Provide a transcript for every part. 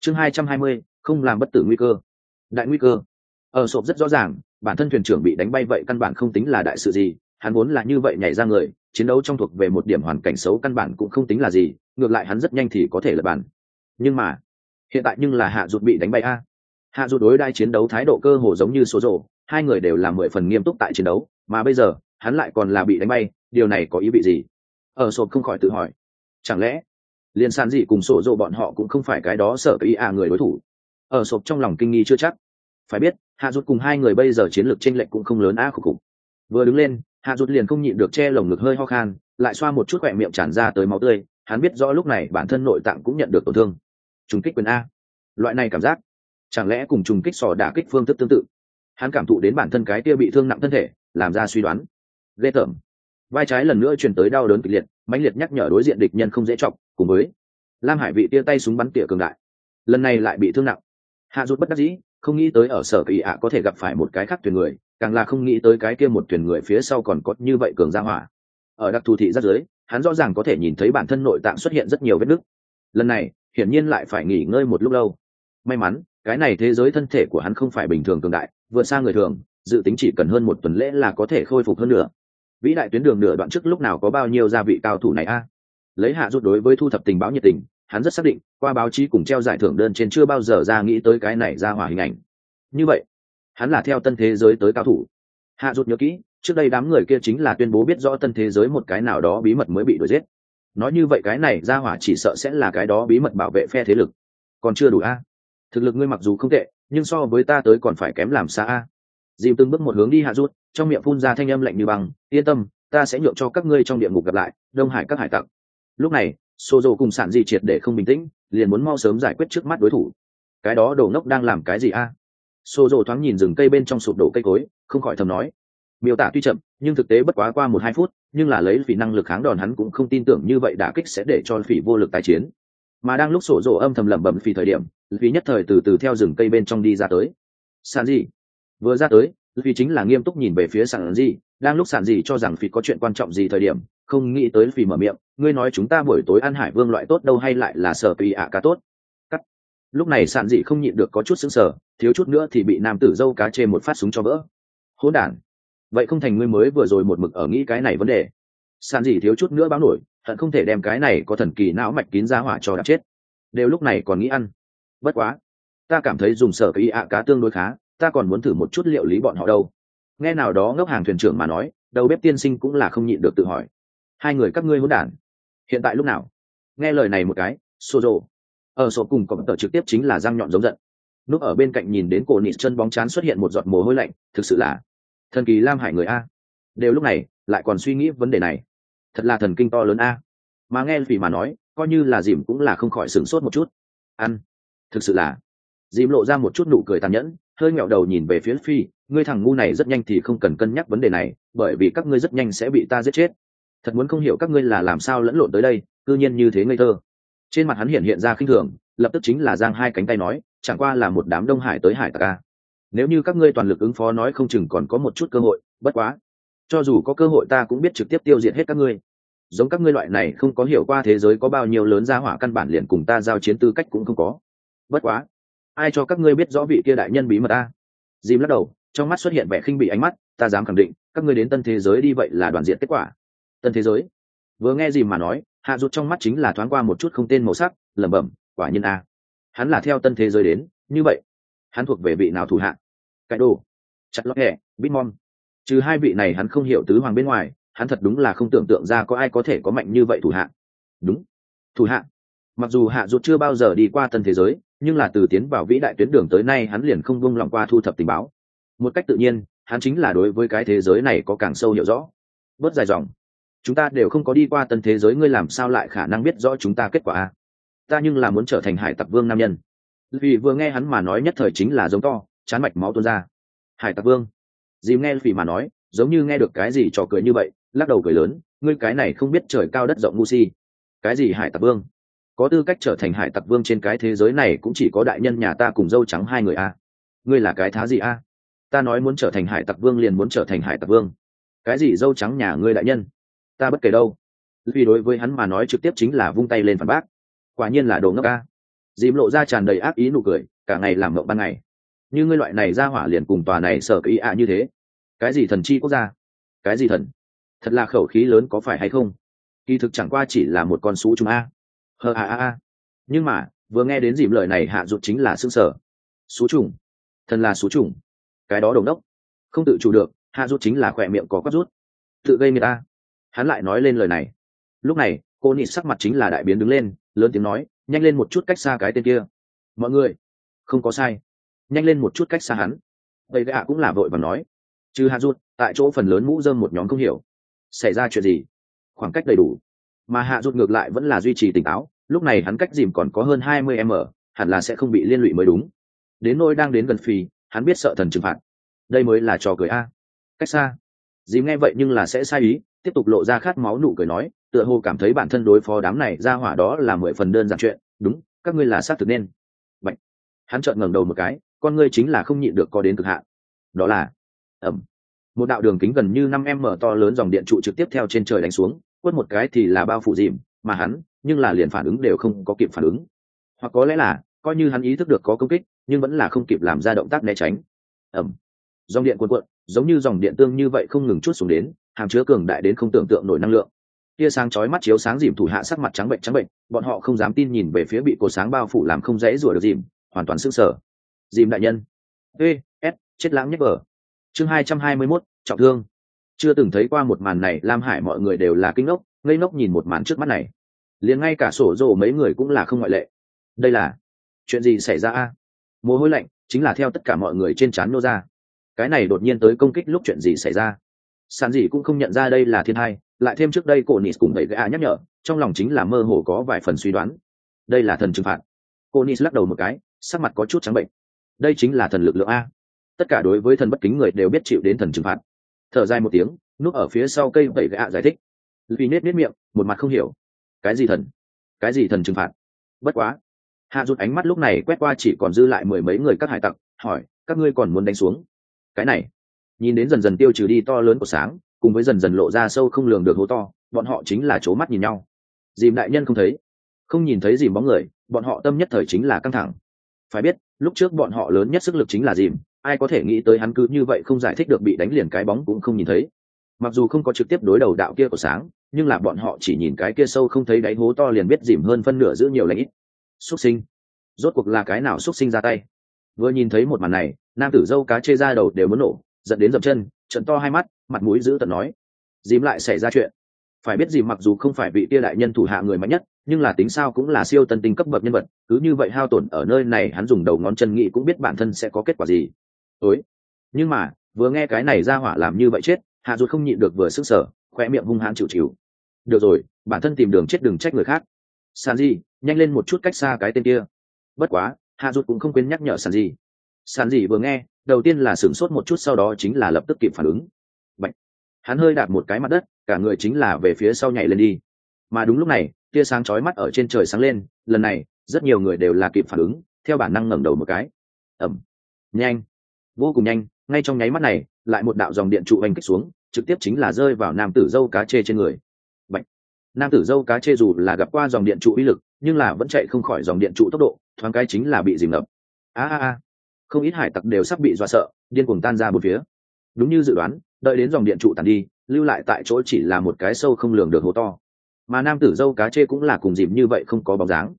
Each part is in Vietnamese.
chương 220, không làm bất tử nguy cơ. Đại nguy cơ. Ở sộp rất rõ ràng, bản thân thuyền trưởng bị đánh bay vậy căn bản không tính là đại sự gì, hắn vốn là như vậy nhảy ra người, chiến đấu trong thuộc về một điểm hoàn cảnh xấu căn bản cũng không tính là gì, ngược lại hắn rất nhanh thì có thể lật bàn. Nhưng mà hiện tại nhưng là Hạ Dụt bị đánh bay a. Hạ Dụt đối đai chiến đấu thái độ cơ hồ giống như số rổ, hai người đều là 10 phần nghiêm túc tại chiến đấu, mà bây giờ hắn lại còn là bị đánh bay, điều này có ý vị gì? Ở sộp không khỏi tự hỏi, chẳng lẽ liên san gì cùng sổ rộ bọn họ cũng không phải cái đó sợ cái người đối thủ? Ở sộp trong lòng kinh nghi chưa chắc. Phải biết Hạ Dụt cùng hai người bây giờ chiến lược chênh lệch cũng không lớn a khủng. Vừa đứng lên Hạ Dụt liền không nhịn được che lồng ngực hơi ho khan, lại xoa một chút khỏe miệng tràn ra tới máu tươi, hắn biết rõ lúc này bản thân nội tạng cũng nhận được tổn thương. Trùng kích quyền a, loại này cảm giác chẳng lẽ cùng trùng kích sò đả kích phương thức tương tự? Hắn cảm thụ đến bản thân cái kia bị thương nặng thân thể, làm ra suy đoán. Ghê tởm. Vai trái lần nữa truyền tới đau đớn kịch liệt, mãnh liệt nhắc nhở đối diện địch nhân không dễ chọc, cùng với Lam Hải vị tia tay súng bắn tỉa cường đại, lần này lại bị thương nặng. Hạ Dụt bất đắc dĩ, không nghĩ tới ở sở kỳ ạ có thể gặp phải một cái khác thuyền người, càng là không nghĩ tới cái kia một thuyền người phía sau còn có như vậy cường gia hỏa. Ở đặc thù thị giác dưới, hắn rõ ràng có thể nhìn thấy bản thân nội tạng xuất hiện rất nhiều vết nứt. Lần này hiển nhiên lại phải nghỉ ngơi một lúc lâu. May mắn cái này thế giới thân thể của hắn không phải bình thường cường đại, vượt xa người thường, dự tính chỉ cần hơn một tuần lễ là có thể khôi phục hơn nữa. Vĩ đại tuyến đường nửa đoạn trước lúc nào có bao nhiêu gia vị cao thủ này a? Lấy Hạ Dụt đối với thu thập tình báo nhiệt tình, hắn rất xác định qua báo chí cùng treo giải thưởng đơn trên chưa bao giờ ra nghĩ tới cái này ra hỏa hình ảnh. Như vậy hắn là theo tân thế giới tới cao thủ. Hạ Dụt nhớ kỹ trước đây đám người kia chính là tuyên bố biết rõ tân thế giới một cái nào đó bí mật mới bị đuổi giết. Nói như vậy cái này ra hỏa chỉ sợ sẽ là cái đó bí mật bảo vệ phe thế lực. Còn chưa đủ a? Thực lực ngươi mặc dù không tệ, nhưng so với ta tới còn phải kém làm xa a. Dìm từng bước một hướng đi Hạ Dụt, trong miệng phun ra thanh âm lạnh như băng, yên tâm, ta sẽ nhượng cho các ngươi trong địa ngục gặp lại, Đông Hải các hải tặc. Lúc này Sô Dô cùng Sản Dị triệt để không bình tĩnh, liền muốn mau sớm giải quyết trước mắt đối thủ. Cái đó đồ ngốc đang làm cái gì a? Sô Dô thoáng nhìn rừng cây bên trong sụp đổ cây cối, không khỏi thầm nói. Miêu tả tuy chậm, nhưng thực tế bất quá qua 1-2 phút, nhưng là lấy vì năng lực kháng đòn hắn cũng không tin tưởng như vậy đả kích sẽ để cho Phỉ vô lực tái chiến. Mà đang lúc Sô Dô âm thầm lẩm bẩm Phỉ thời điểm, Phỉ nhất thời từ từ theo rừng cây bên trong đi ra tới. Sản Dị vừa ra tới, Phỉ chính là nghiêm túc nhìn về phía Sản Dị, đang lúc Sản Dị cho rằng Phỉ có chuyện quan trọng gì thời điểm, không nghĩ tới Phỉ mở miệng, ngươi nói chúng ta buổi tối ăn hải vương loại tốt đâu hay lại là sở tùy ạ cá tốt? Cắt. Lúc này Sản Dị không nhịn được có chút sững sờ, thiếu chút nữa thì bị nam tử dâu cá chê một phát súng cho vỡ. Hỗn đản, vậy không thành ngươi mới vừa rồi một mực ở nghĩ cái này vấn đề? Sản Dị thiếu chút nữa báo nổi, hận không thể đem cái này có thần kỳ não mạch kín ra hỏa cho đạp chết. Đều lúc này còn nghĩ ăn. Bất quá, ta cảm thấy dùng sở tùy ạ cá tương đối khá, ta còn muốn thử một chút liệu lý bọn họ đâu. Nghe nào đó ngốc hàng thuyền trưởng mà nói, đầu bếp tiên sinh cũng là không nhịn được tự hỏi. Hai người các ngươi hỗn đản, hiện tại lúc nào? Nghe lời này một cái, Sozo ở sổ cùng có tờ trực tiếp chính là răng nhọn giống giận. Núp ở bên cạnh nhìn đến cổ nịt chân bóng chán xuất hiện một giọt mồ hôi lạnh, thực sự là thần kỳ Lam Hải người a. Đều lúc này lại còn suy nghĩ vấn đề này, thật là thần kinh to lớn a. Mà nghe Phỉ mà nói, coi như là Dìm cũng là không khỏi sửng sốt một chút. Ăn, thực sự là. Dìm lộ ra một chút nụ cười tàn nhẫn, hơi ngẹo đầu nhìn về phía Phi, ngươi thằng ngu này rất nhanh thì không cần cân nhắc vấn đề này, bởi vì các ngươi rất nhanh sẽ bị ta giết chết. Thật muốn không hiểu các ngươi là làm sao lẫn lộn tới đây, cư nhiên như thế ngây thơ. Trên mặt hắn hiện ra khinh thường, lập tức chính là giang hai cánh tay nói, chẳng qua là một đám Đông Hải tới hải tặc a. Nếu như các ngươi toàn lực ứng phó nói không chừng còn có một chút cơ hội, bất quá, cho dù có cơ hội ta cũng biết trực tiếp tiêu diệt hết các ngươi. Giống các ngươi loại này không có hiểu qua thế giới có bao nhiêu lớn gia hỏa căn bản liền cùng ta giao chiến tư cách cũng không có. Bất quá, ai cho các ngươi biết rõ vị kia đại nhân bí mật a? Dìm lắc đầu, trong mắt xuất hiện vẻ khinh bỉ ánh mắt, ta dám khẳng định, các ngươi đến tân thế giới đi vậy là đoàn diện kết quả. Tân thế giới? Vừa nghe Dìm mà nói, Hạ Dụt trong mắt chính là thoáng qua một chút không tên màu sắc, lẩm bẩm, quả nhiên a. Hắn là theo tân thế giới đến, như vậy, hắn thuộc về vị nào thủ hạ? Cái đồ, chặt lót hẹ, Bitmon. Trừ hai vị này hắn không hiểu tứ hoàng bên ngoài, hắn thật đúng là không tưởng tượng ra có ai có thể có mạnh như vậy thủ hạ. Đúng, thủ hạ. Mặc dù Hạ Dụt chưa bao giờ đi qua tân thế giới, nhưng là từ tiến vào vĩ đại tuyến đường tới nay hắn liền không buông lòng qua thu thập tình báo. Một cách tự nhiên, hắn chính là đối với cái thế giới này có càng sâu hiểu rõ. Bớt dài dòng, chúng ta đều không có đi qua tân thế giới, ngươi làm sao lại khả năng biết rõ chúng ta kết quả a? Ta nhưng là muốn trở thành hải tặc vương nam nhân. Vì vừa nghe hắn mà nói nhất thời chính là giống to, chán mạch máu tuôn ra. Hải tặc vương? Dìm nghe Phỉ mà nói, giống như nghe được cái gì trò cười như vậy, lắc đầu cười lớn, ngươi cái này không biết trời cao đất rộng ngu si. Cái gì hải tặc vương? Có tư cách trở thành hải tặc vương trên cái thế giới này cũng chỉ có đại nhân nhà ta cùng dâu trắng hai người a. Ngươi là cái thá gì a? Ta nói muốn trở thành hải tặc vương liền muốn trở thành hải tặc vương. Cái gì dâu trắng nhà ngươi đại nhân? Ta bất kể đâu. Vì đối với hắn mà nói trực tiếp chính là vung tay lên phản bác. Quả nhiên là đồ ngốc a. dìm lộ ra tràn đầy ác ý nụ cười, cả ngày làm mộng ban ngày. Như ngươi loại này ra hỏa liền cùng tòa này sở ý như thế. Cái gì thần chi quốc gia, cái gì thần, thật là khẩu khí lớn có phải hay không? Kỳ thực chẳng qua chỉ là một con sú trùng a. Nhưng mà vừa nghe đến dìm lời này hạ rụt chính là xương sở. Sú trùng, thần là sú trùng, cái đó đồng đốc. Không tự chủ được, hạ rụt chính là khỏe miệng có quát rút. Tự gây người ta. Hắn lại nói lên lời này. Lúc này cô nị sắc mặt chính là đại biến đứng lên, lớn tiếng nói, nhanh lên một chút cách xa cái tên kia. Mọi người, không có sai, nhanh lên một chút cách xa hắn. Vậy gã cũng là vội và nói, chứ hạ rụt tại chỗ phần lớn mũ rơm một nhóm không hiểu xảy ra chuyện gì, khoảng cách đầy đủ. Mà hạ rụt ngược lại vẫn là duy trì tỉnh táo, lúc này hắn cách dìm còn có hơn 20 m, hẳn là sẽ không bị liên lụy mới đúng. Đến nỗi đang đến gần phi, hắn biết sợ thần trừng phạt, đây mới là trò cười a. Cách xa. Dìm nghe vậy nhưng là sẽ sai ý, tiếp tục lộ ra khát máu nụ cười nói, tựa hồ cảm thấy bản thân đối phó đám này ra hỏa đó là 10 phần đơn giản chuyện. Đúng, các ngươi là xác thực nên. Bạch. Hắn trợn ngẩng đầu một cái, con ngươi chính là không nhịn được có đến cực hạn. Đó là một đạo đường kính gần như 5 m to lớn dòng điện trụ trực tiếp theo trên trời đánh xuống, quất một cái thì là bao phủ dìm, mà hắn nhưng là liền phản ứng đều không có kịp phản ứng, hoặc có lẽ là coi như hắn ý thức được có công kích nhưng vẫn là không kịp làm ra động tác né tránh. Dòng điện cuộn cuộn giống như dòng điện tương như vậy không ngừng chút xuống đến, hàm chứa cường đại đến không tưởng tượng nổi năng lượng. Tia sáng chói mắt chiếu sáng dìm thủ hạ sắc mặt trắng bệnh, bọn họ không dám tin nhìn về phía bị cột sáng bao phủ làm không dễ rủa được dìm, hoàn toàn sững sờ. Dìm đại nhân, chết lãng nhất vở. Chương 221, trọng thương. Chưa từng thấy qua một màn này, Lam Hải mọi người đều là kinh ngốc, ngây ngốc nhìn một màn trước mắt này. Liền ngay cả sổ rồ mấy người cũng là không ngoại lệ. Đây là chuyện gì xảy ra a? Mồ hôi lạnh chính là theo tất cả mọi người trên trán nô ra. Cái này đột nhiên tới công kích lúc chuyện gì xảy ra? Sản gì cũng không nhận ra đây là thiên hai, lại thêm trước đây cổ Nis cùng bảy gã nhắc nhở, trong lòng chính là mơ hồ có vài phần suy đoán. Đây là thần trừng phạt. Cô Nis lắc đầu một cái, sắc mặt có chút trắng bệnh. Đây chính là thần lực lượng a. Tất cả đối với thần bất kính người đều biết chịu đến thần trừng phạt. Thở dài một tiếng, núp ở phía sau cây bảy gã giải thích. Vì nết miệng, một mặt không hiểu. Cái gì thần trừng phạt? Bất quá, hạ rút ánh mắt lúc này quét qua chỉ còn dư lại 10 mấy người các hải tặc, hỏi, các ngươi còn muốn đánh xuống? Cái này, nhìn đến dần dần tiêu trừ đi to lớn của sáng, cùng với dần dần lộ ra sâu không lường được hố to, bọn họ chính là chố mắt nhìn nhau. Dìm đại nhân không nhìn thấy dìm bóng người, bọn họ tâm nhất thời chính là căng thẳng. Phải biết, lúc trước bọn họ lớn nhất sức lực chính là dìm, ai có thể nghĩ tới hắn cứ như vậy không giải thích được bị đánh liền cái bóng cũng không nhìn thấy. Mặc dù không có trực tiếp đối đầu đạo kia của sáng, nhưng là bọn họ chỉ nhìn cái kia sâu không thấy đáy hố to liền biết dìm hơn phân nửa giữ nhiều lãnh ít. Xuất sinh, rốt cuộc là cái nào xuất sinh ra tay? Vừa nhìn thấy một màn này, nam tử dâu cá chê ra đầu đều muốn nổ, giận đến dậm chân, trợn to hai mắt, mặt mũi dữ tợn nói, dìm lại xảy ra chuyện. Phải biết dìm mặc dù không phải vị kia đại nhân thủ hạ người mạnh nhất, nhưng là tính sao cũng là siêu tân tinh cấp bậc nhân vật, cứ như vậy hao tổn ở nơi này, hắn dùng đầu ngón chân nghĩ cũng biết bản thân sẽ có kết quả gì. Nhưng mà vừa nghe cái này ra hỏa làm như vậy chết, hạ ruột không nhịn được vừa sức sở, khoe miệng hung hãn chịu. Được rồi, bản thân tìm đường chết đừng trách người khác. Sanji, nhanh lên một chút cách xa cái tên kia. Bất quá hạ ruột cũng không quên nhắc nhở Sanji vừa nghe đầu tiên là sửng sốt một chút, sau đó chính là lập tức kịp phản ứng. Bạch. Hắn hơi đạp một cái mặt đất, cả người chính là về phía sau nhảy lên đi. Mà đúng lúc này tia sáng chói mắt ở trên trời sáng lên, lần này rất nhiều người đều là kịp phản ứng, theo bản năng ngẩng đầu một cái. Nhanh, vô cùng nhanh, ngay trong nháy mắt này lại một đạo dòng điện trụ oanh kích xuống, trực tiếp chính là rơi vào nam tử dâu cá chê trên người. Bạch. Nam tử dâu cá chê dù là gặp qua dòng điện trụ uy lực, nhưng là vẫn chạy không khỏi dòng điện trụ tốc độ, thoáng cái chính là bị dìm ngập. Không ít hải tặc đều sắp bị dọa sợ, điên cuồng tan ra bốn phía. Đúng như dự đoán, đợi đến dòng điện trụ tàn đi, lưu lại tại chỗ chỉ là một cái sâu không lường được hố to. Mà nam tử dâu cá chê cũng là cùng dìm như vậy, không có bóng dáng.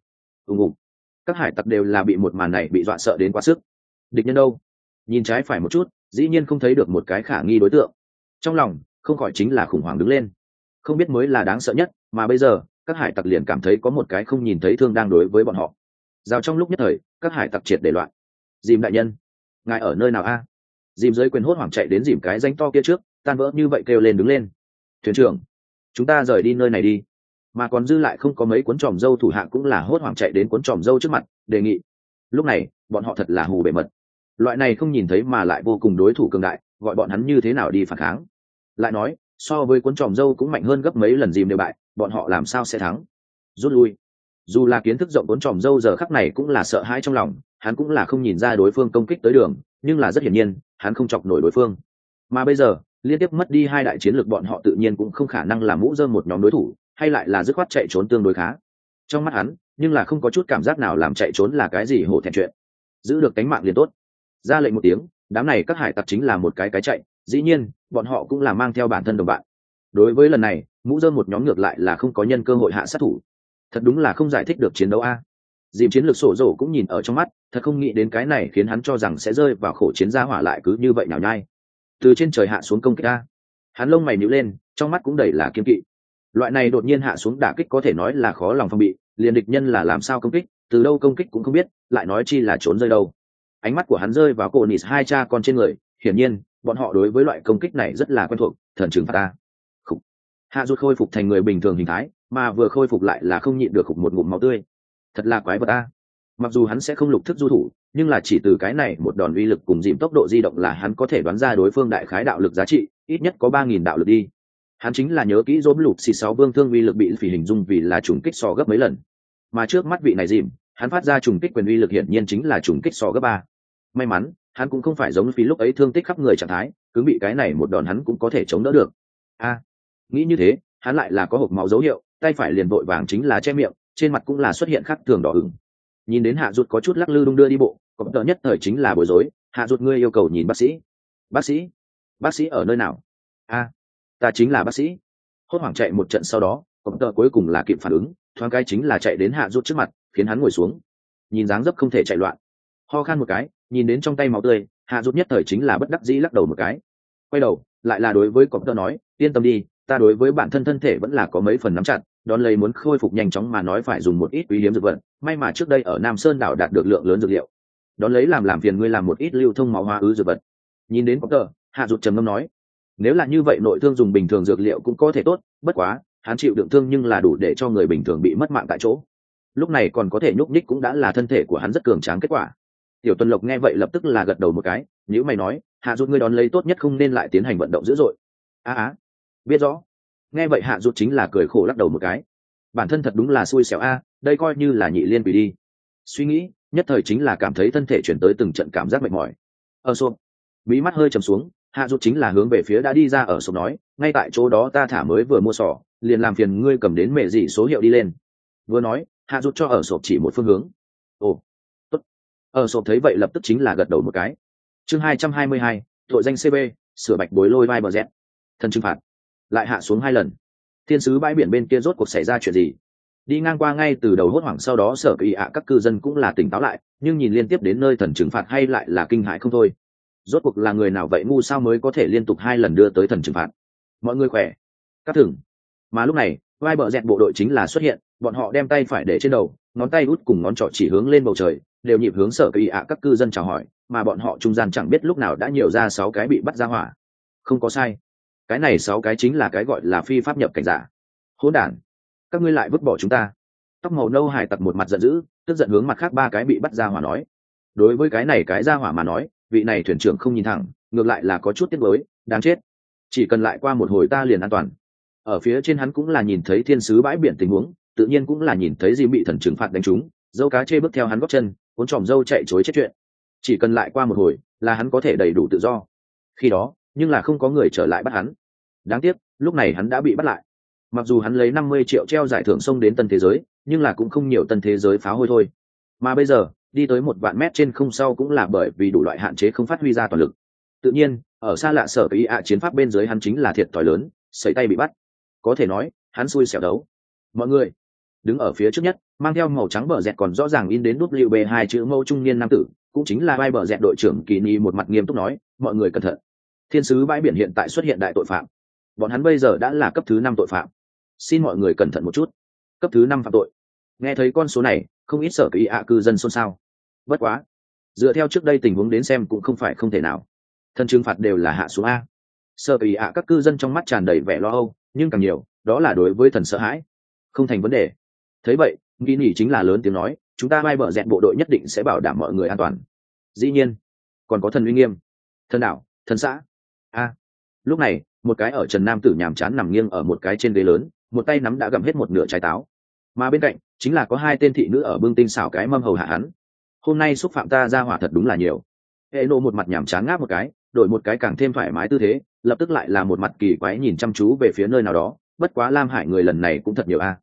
Các hải tặc đều là bị một màn này bị dọa sợ đến quá sức. Địch nhân đâu? Nhìn trái phải một chút, dĩ nhiên không thấy được một cái khả nghi đối tượng. Trong lòng không khỏi chính là khủng hoảng đứng lên. Không biết mới là đáng sợ nhất, mà bây giờ các hải tặc liền cảm thấy có một cái không nhìn thấy thương đang đối với bọn họ. Giao trong lúc nhất thời, các hải tặc triệt để loạn. Dìm đại nhân, ngài ở nơi nào a? Dìm dưới quyền hốt hoảng chạy đến dìm cái danh to kia trước, tan vỡ như vậy kêu lên đứng lên. Thuyền trưởng, chúng ta rời đi nơi này đi. Mà còn dư lại không có mấy cuốn tròm dâu thủ hạ cũng là hốt hoảng chạy đến cuốn tròm dâu trước mặt, đề nghị. Lúc này bọn họ thật là hù bể mật. Loại này không nhìn thấy mà lại vô cùng đối thủ cường đại, gọi bọn hắn như thế nào đi phản kháng? Lại nói so với cuốn tròm dâu cũng mạnh hơn gấp mấy lần dìm đều bại, bọn họ làm sao sẽ thắng? Rút lui. Dù là kiến thức rộng cuốn tròm dâu giờ khắc này cũng là sợ hãi trong lòng, hắn cũng là không nhìn ra đối phương công kích tới đường, nhưng là rất hiển nhiên hắn không chọc nổi đối phương. Mà bây giờ liên tiếp mất đi hai đại chiến lược, bọn họ tự nhiên cũng không khả năng làm mũ rơm một nhóm đối thủ, hay lại là dứt khoát chạy trốn tương đối khá. trong mắt hắn nhưng là không có chút cảm giác nào làm chạy trốn là cái gì hổ thẹn chuyện. Giữ được cánh mạng liền tốt. Ra lệnh một tiếng, đám này các hải tặc chính là một cái chạy, dĩ nhiên bọn họ cũng là mang theo bản thân đồng bạn. Đối với lần này mũ dơm một nhóm ngược lại là không có nhân cơ hội hạ sát thủ. Thật đúng là không giải thích được chiến đấu a. Dìm chiến lược sổ rổ cũng nhìn ở trong mắt, thật không nghĩ đến cái này khiến hắn cho rằng sẽ rơi vào khổ chiến gia hỏa lại cứ như vậy nhào nhai từ trên trời hạ xuống công kích a. Hắn lông mày nhíu lên, trong mắt cũng đầy là kiên kỵ. Loại này đột nhiên hạ xuống đả kích có thể nói là khó lòng phòng bị, liền địch nhân là làm sao công kích, từ đâu công kích cũng không biết, lại nói chi là trốn rơi đâu. Ánh mắt của hắn rơi vào cô Nis hai cha con trên người, hiển nhiên bọn họ đối với loại công kích này rất là quen thuộc. Thần trừng phạt ta. Khủ. Hạ rút khôi phục thành người bình thường hình thái, mà vừa khôi phục lại là không nhịn được khục một ngụm máu tươi. Thật là quái vật a. Mặc dù hắn sẽ không lục thức du thủ, nhưng là chỉ từ cái này một đòn uy lực cùng dìm tốc độ di động là hắn có thể đoán ra đối phương đại khái đạo lực giá trị, ít nhất có 3000 đạo lực đi. Hắn chính là nhớ kỹ rốm lục xì 6 vương thương uy lực bị phỉ hình dung vì là trùng kích so gấp mấy lần, mà trước mắt vị này dìm, hắn phát ra trùng kích quyền uy lực hiển nhiên chính là trùng kích so gấp 3. May mắn hắn cũng không phải giống phí lúc ấy thương tích khắp người trạng thái, cứ bị cái này một đòn hắn cũng có thể chống đỡ được. Nghĩ như thế, hắn lại là có hộc máu dấu hiệu, tay phải liền vội vàng chính là che miệng, trên mặt cũng là xuất hiện khắc thường đỏ ửng. Nhìn đến hạ rụt có chút lắc lư đung đưa đi bộ, có tờ nhất thời chính là bối rối. Hạ rụt, ngươi yêu cầu nhìn bác sĩ. Bác sĩ ở nơi nào? Ta chính là bác sĩ. Hốt hoảng chạy một trận sau đó, có tờ cuối cùng là kịp phản ứng, thoáng cái chính là chạy đến hạ rụt trước mặt, khiến hắn ngồi xuống. Nhìn dáng dấp không thể chạy loạn, ho khan một cái, nhìn đến trong tay máu tươi, hạ rụt nhất thời chính là bất đắc dĩ lắc đầu một cái. Quay đầu lại là đối với có tờ nói, yên tâm đi, ta đối với bản thân thân thể vẫn là có mấy phần nắm chặt, đón lấy muốn khôi phục nhanh chóng mà nói phải dùng một ít quý hiếm dược vật, may mà trước đây ở Nam Sơn đảo đạt được lượng lớn dược liệu, đón lấy làm phiền ngươi làm một ít lưu thông máu hóa ứ dược vật. Nhìn đến có tờ, hạ rụt trầm ngâm nói, nếu là như vậy nội thương dùng bình thường dược liệu cũng có thể tốt, bất quá hắn chịu đựng thương nhưng là đủ để cho người bình thường bị mất mạng tại chỗ, lúc này còn có thể nhúc nhích cũng đã là thân thể của hắn rất cường tráng kết quả. Tiểu Tuần Lộc nghe vậy lập tức là gật đầu một cái, nếu mày nói, hạ rụt ngươi đón lấy tốt nhất không nên lại tiến hành vận động dữ dội. Biết rõ. Nghe vậy hạ rụt chính là cười khổ lắc đầu một cái, bản thân thật đúng là xui xẻo đây coi như là nhị liên quỷ đi. Suy nghĩ nhất thời chính là cảm thấy thân thể chuyển tới từng trận cảm giác mệt mỏi. Sộp bí mắt hơi trầm xuống, hạ rụt chính là hướng về phía đã đi ra ở sộp nói, ngay tại chỗ đó ta thả mới vừa mua sỏ, liền làm phiền ngươi cầm đến mẹ gì số hiệu đi lên. Vừa nói hạ rụt cho ở sộp chỉ một phương hướng. Tốt. Ở sộp thấy vậy lập tức chính là gật đầu một cái. Chương 222, tội danh CB, sửa bạch bối lôi vai bờ dẹt. Thần trừng phạt lại hạ xuống 2 lần. Thiên sứ bãi biển bên kia rốt cuộc xảy ra chuyện gì? Đi ngang qua ngay từ đầu hốt hoảng sau đó sở kỳ ạ các cư dân cũng là tỉnh táo lại, nhưng nhìn liên tiếp đến nơi thần trừng phạt hay lại là kinh hãi không thôi. Rốt cuộc là người nào vậy ngu sao mới có thể liên tục 2 lần đưa tới thần trừng phạt? Mọi người khỏe. Các thừng. Mà lúc này vai bờ dẹt bộ đội chính là xuất hiện, bọn họ đem tay phải để trên đầu, ngón tay út cùng ngón trỏ chỉ hướng lên bầu trời, đều nhịp hướng sở kỳ ạ các cư dân chào hỏi, mà bọn họ trung gian chẳng biết lúc nào đã nhiều ra 6 cái bị bắt ra hỏa. Không có sai, cái này 6 cái chính là cái gọi là phi pháp nhập cảnh giả. Hỗn đản, các ngươi lại vứt bỏ chúng ta. Tóc màu nâu hải tặc một mặt giận dữ, tức giận hướng mặt khác 3 cái bị bắt ra hỏa nói. Đối với cái này cái ra hỏa mà nói, vị này thuyền trưởng không nhìn thẳng, ngược lại là có chút tiếc nuối, đáng chết, chỉ cần lại qua một hồi ta liền an toàn. Ở phía trên hắn cũng là nhìn thấy thiên sứ bãi biển tình huống, tự nhiên cũng là nhìn thấy gì bị thần trừng phạt đánh trúng, dâu cá chê bước theo hắn gót chân, cuốn tròm dâu chạy chối chết chuyện. Chỉ cần lại qua một hồi là hắn có thể đầy đủ tự do. Khi đó nhưng là không có người trở lại bắt hắn. Đáng tiếc lúc này hắn đã bị bắt lại. Mặc dù hắn lấy 50 triệu treo giải thưởng xông đến tân thế giới, nhưng là cũng không nhiều tân thế giới phá hôi thôi. Mà bây giờ đi tới 1 vạn mét trên không sau cũng là bởi vì đủ loại hạn chế không phát huy ra toàn lực. Tự nhiên ở xa lạ sở ý chiến pháp bên dưới hắn chính là thiệt thòi lớn, sẩy tay bị bắt. Có thể nói hắn xui xẻo đấu. Mọi người đứng ở phía trước nhất, mang theo màu trắng bờ dẹt còn rõ ràng in đến WB2 chữ mâu trung niên nam tử, cũng chính là vai bờ dẹt đội trưởng Kỳ Ni một mặt nghiêm túc nói, mọi người cẩn thận. Thiên sứ bãi biển hiện tại xuất hiện đại tội phạm. Bọn hắn bây giờ đã là cấp thứ 5 tội phạm. Xin mọi người cẩn thận một chút. Cấp thứ 5 phạm tội. Nghe thấy con số này, không ít sở kỳ cư dân xôn xao. Bất quá, dựa theo trước đây tình huống đến xem cũng không phải không thể nào. Thần trừng phạt đều là hạ xuống A. Sở kỳ các cư dân trong mắt tràn đầy vẻ lo âu, nhưng càng nhiều, đó là đối với thần sợ hãi. Không thành vấn đề. Thấy vậy, Kỳ Ni chính là lớn tiếng nói, chúng ta vai bờ dẹt bộ đội nhất định sẽ bảo đảm mọi người an toàn. Dĩ nhiên, còn có thần uy nghiêm, thần đảo, thần xã. Lúc này một cái ở trần nam tử nhàm chán nằm nghiêng ở một cái trên ghế lớn, một tay nắm đã gặm hết một nửa trái táo, mà bên cạnh chính là có 2 tên thị nữ ở bưng tinh xảo cái mâm hầu hạ hắn. Hôm nay xúc phạm ta ra hỏa thật đúng là nhiều. Hệ nộ một mặt nhàm chán ngáp một cái, đổi một cái càng thêm thoải mái tư thế, lập tức lại là một mặt kỳ quái nhìn chăm chú về phía nơi nào đó. Bất quá Lam Hải người lần này cũng thật nhiều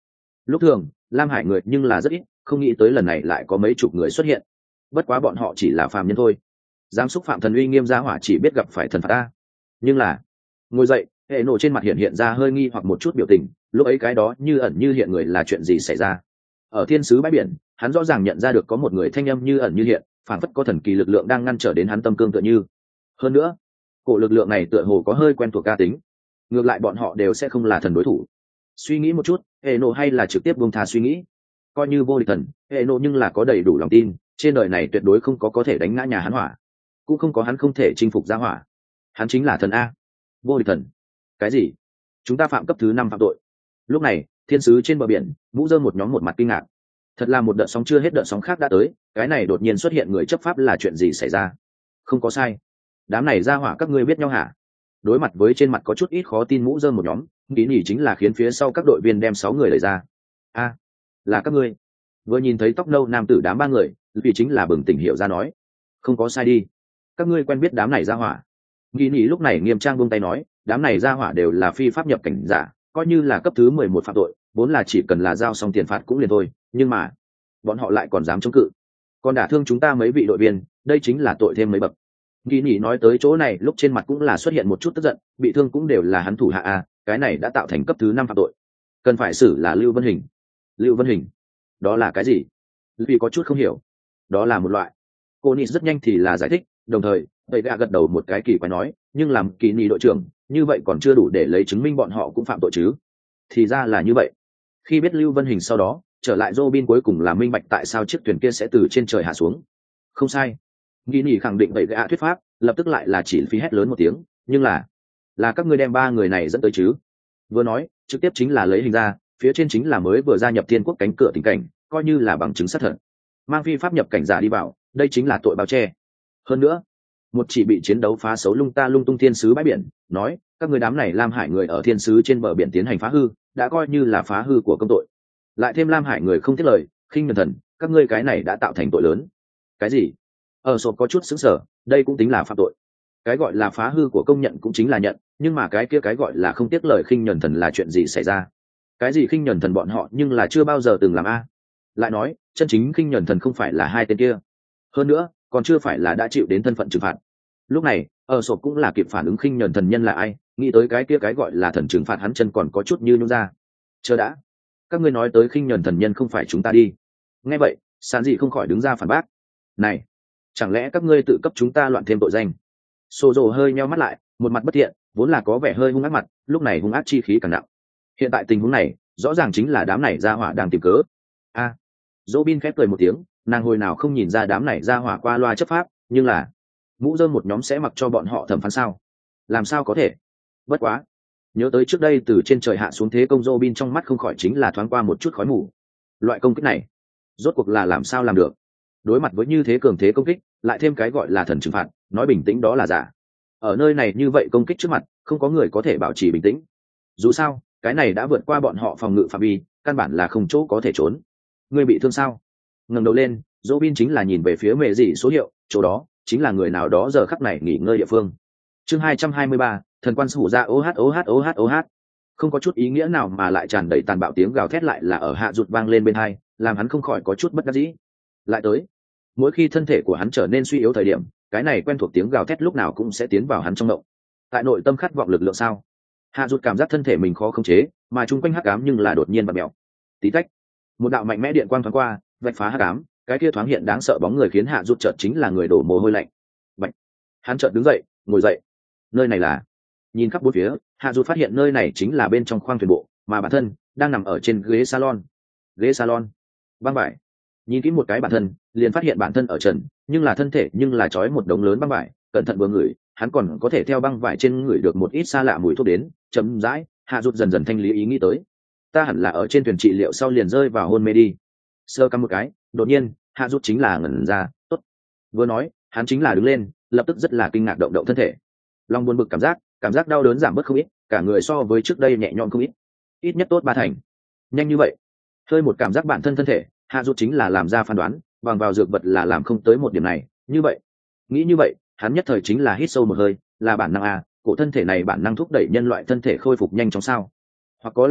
Lúc thường lam hải người nhưng là rất ít, không nghĩ tới lần này lại có mấy chục người xuất hiện. Bất quá bọn họ chỉ là phàm nhân thôi, dám xúc phạm thần uy nghiêm gia hỏa chỉ biết gặp phải thần phạt ta. Nhưng là ngồi dậy, hệ nổ trên mặt hiện ra hơi nghi hoặc một chút biểu tình. Lúc ấy cái đó như ẩn như hiện người là chuyện gì xảy ra? Ở thiên sứ bãi biển, hắn rõ ràng nhận ra được có một người thanh âm như ẩn như hiện, phảng phất có thần kỳ lực lượng đang ngăn trở đến hắn tâm cương tựa như. Hơn nữa, cổ lực lượng này tựa hồ có hơi quen thuộc ca tính. Ngược lại bọn họ đều sẽ không là thần đối thủ. Suy nghĩ một chút, hệ nổ hay là trực tiếp buông tha suy nghĩ. Coi như vô địch thần, hệ nổ nhưng là có đầy đủ lòng tin, trên đời này tuyệt đối không có thể đánh ngã nhà hắn hỏa, cũng không có hắn không thể chinh phục gia hỏa. Hắn chính là thần a. Vô địch thần. Cái gì? Chúng ta phạm cấp thứ 5 phạm tội. Lúc này thiên sứ trên bờ biển mũ dơ một nhóm một mặt kinh ngạc. Thật là một đợt sóng chưa hết đợt sóng khác đã tới, cái này đột nhiên xuất hiện người chấp pháp là chuyện gì xảy ra? Không có sai, đám này ra hỏa các ngươi biết nhau hả? Đối mặt với trên mặt có chút ít khó tin mũ dơ một nhóm, ý nhỉ chính là khiến phía sau các đội viên đem 6 người đẩy ra. A, là các ngươi? Vừa nhìn thấy tóc nâu nam tử đám 3 người, vì chính là bừng tỉnh hiểu ra nói, không có sai đi, các ngươi quen biết đám này ra hỏa? Nghĩ nhỉ lúc này nghiêm trang buông tay nói, đám này ra hỏa đều là phi pháp nhập cảnh giả, coi như là cấp thứ 11 phạm tội, vốn là chỉ cần là giao xong tiền phạt cũng liền thôi, nhưng mà bọn họ lại còn dám chống cự, còn đả thương chúng ta mấy vị đội viên, đây chính là tội thêm mấy bậc. Nghĩ nhỉ nói tới chỗ này lúc trên mặt cũng là xuất hiện một chút tức giận, bị thương cũng đều là hắn thủ hạ a, cái này đã tạo thành cấp thứ 5 phạm tội, cần phải xử là Lưu Vân Hình. Lưu Vân Hình đó là cái gì? Vì có chút không hiểu. Đó là một loại. Cô Nị rất nhanh thì là giải thích, đồng thời tây gạ gật đầu một cái kỳ quái nói, nhưng làm kỳ nhị đội trưởng như vậy còn chưa đủ để lấy chứng minh bọn họ cũng phạm tội chứ? Thì ra là như vậy. Khi biết Lưu Vân Hình sau đó trở lại Robin cuối cùng là minh bạch tại sao chiếc thuyền kia sẽ từ trên trời hạ xuống. Không sai, kỳ nhị khẳng định vậy gạ thuyết pháp, lập tức lại là chỉ phí hét lớn một tiếng, nhưng là các ngươi đem 3 người này dẫn tới chứ? Vừa nói trực tiếp chính là lấy hình ra, phía trên chính là mới vừa gia nhập thiên quốc cánh cửa tình cảnh, coi như là bằng chứng xác thật. Mang phi pháp nhập cảnh giả đi vào, đây chính là tội bao che. Hơn nữa một chỉ bị chiến đấu phá xấu lung ta lung tung thiên sứ bãi biển nói các người đám này lam hải người ở thiên sứ trên bờ biển tiến hành phá hư, đã coi như là phá hư của công tội, lại thêm lam hải người không tiếc lời khinh nhẫn thần, các ngươi cái này đã tạo thành tội lớn. Cái gì? Ở sộp có chút xứng sở, đây cũng tính là phạm tội? Cái gọi là phá hư của công nhận cũng chính là nhận, nhưng mà cái kia cái gọi là không tiếc lời khinh nhẫn thần là chuyện gì xảy ra? Cái gì khinh nhẫn thần bọn họ nhưng là chưa bao giờ từng làm a. Lại nói chân chính khinh nhẫn thần không phải là 2 tên kia, hơn nữa còn chưa phải là đã chịu đến thân phận trừng phạt. Lúc này ở sộp cũng là kịp phản ứng khinh nhẫn thần nhân là ai, nghĩ tới cái kia cái gọi là thần trừng phạt hắn chân còn có chút như nhún ra. Chờ đã, các ngươi nói tới khinh nhẫn thần nhân không phải chúng ta đi? Nghe vậy sàn dị không khỏi đứng ra phản bác, này chẳng lẽ các ngươi tự cấp chúng ta loạn thêm tội danh? Sô dồ hơi nheo mắt lại, một mặt bất thiện, vốn là có vẻ hơi hung ác mặt, lúc này hung ác chi khí càng nặng. Hiện tại tình huống này rõ ràng chính là đám này ra hỏa đang tìm cớ. A, Robin khép cười một tiếng, nàng hồi nào không nhìn ra đám này ra hỏa qua loa chấp pháp, nhưng là mũ rơm một nhóm sẽ mặc cho bọn họ thẩm phán sao? Làm sao có thể? Bất quá nhớ tới trước đây từ trên trời hạ xuống thế công, Robin trong mắt không khỏi chính là thoáng qua một chút khói mù. Loại công kích này rốt cuộc là làm sao làm được? Đối mặt với như thế cường thế công kích, lại thêm cái gọi là thần trừng phạt, nói bình tĩnh đó là giả. Ở nơi này như vậy công kích trước mặt, không có người có thể bảo trì bình tĩnh. Dù sao cái này đã vượt qua bọn họ phòng ngự phạm vi, căn bản là không chỗ có thể trốn. Ngươi bị thương sao? Ngẩng đầu lên, Robin chính là nhìn về phía mẹ gì số hiệu, chỗ đó chính là người nào đó giờ khắc này nghỉ ngơi địa phương. Chương 223, thần quan sủ ra OH. Không có chút ý nghĩa nào mà lại tràn đầy tàn bạo tiếng gào thét lại là ở hạ rụt vang lên bên tai, làm hắn không khỏi có chút bất đắc dĩ. Lại tới, mỗi khi thân thể của hắn trở nên suy yếu thời điểm, cái này quen thuộc tiếng gào thét lúc nào cũng sẽ tiến vào hắn trong động. Tại nội tâm khát vọng lực lượng sao? Hạ rụt cảm giác thân thể mình khó khống chế, mà chung quanh hắc ám nhưng là đột nhiên bật mèo. Tí tách, một đạo mạnh mẽ điện quang thoáng qua, vạch phá hắc ám, cái kia thoáng hiện đáng sợ bóng người khiến hạ rụt chợt chính là người đổ mồ hôi lạnh. Bạch. Hắn chợt đứng dậy, ngồi dậy. Nơi này là? Nhìn khắp bốn phía, hạ rụt phát hiện nơi này chính là bên trong khoang thuyền bộ, mà bản thân đang nằm ở trên ghế salon. Ghế salon, băng vải. Nhìn kỹ một cái bản thân, liền phát hiện bản thân ở trần, nhưng là thân thể nhưng là trói một đống lớn băng vải, cẩn thận vừa ngửi, hắn còn có thể theo băng vải trên ngửi được một ít xa lạ mùi thuốc đến. Chấm dãi, hạ rụt dần dần thanh lý ý nghĩ tới, ta hẳn là ở trên thuyền trị liệu sau liền rơi vào hôn mê đi. Sơ căm một cái, đột nhiên hạ rút chính là ngẩn ra. Tốt. Vừa nói hắn chính là đứng lên, lập tức rất là kinh ngạc động động thân thể, lòng buồn bực cảm giác đau đớn giảm bớt không ít, cả người so với trước đây nhẹ nhõm không ít, ít nhất tốt 3 thành. Nhanh như vậy? Hơi một cảm giác bản thân thân thể, hạ rút chính là làm ra phán đoán, bằng vào dược vật là làm không tới một điểm này. Như vậy, nghĩ như vậy, hắn nhất thời chính là hít sâu một hơi, là bản năng à, cổ thân thể này bản năng thúc đẩy nhân loại thân thể khôi phục nhanh chóng sao? Hoặc có lẽ là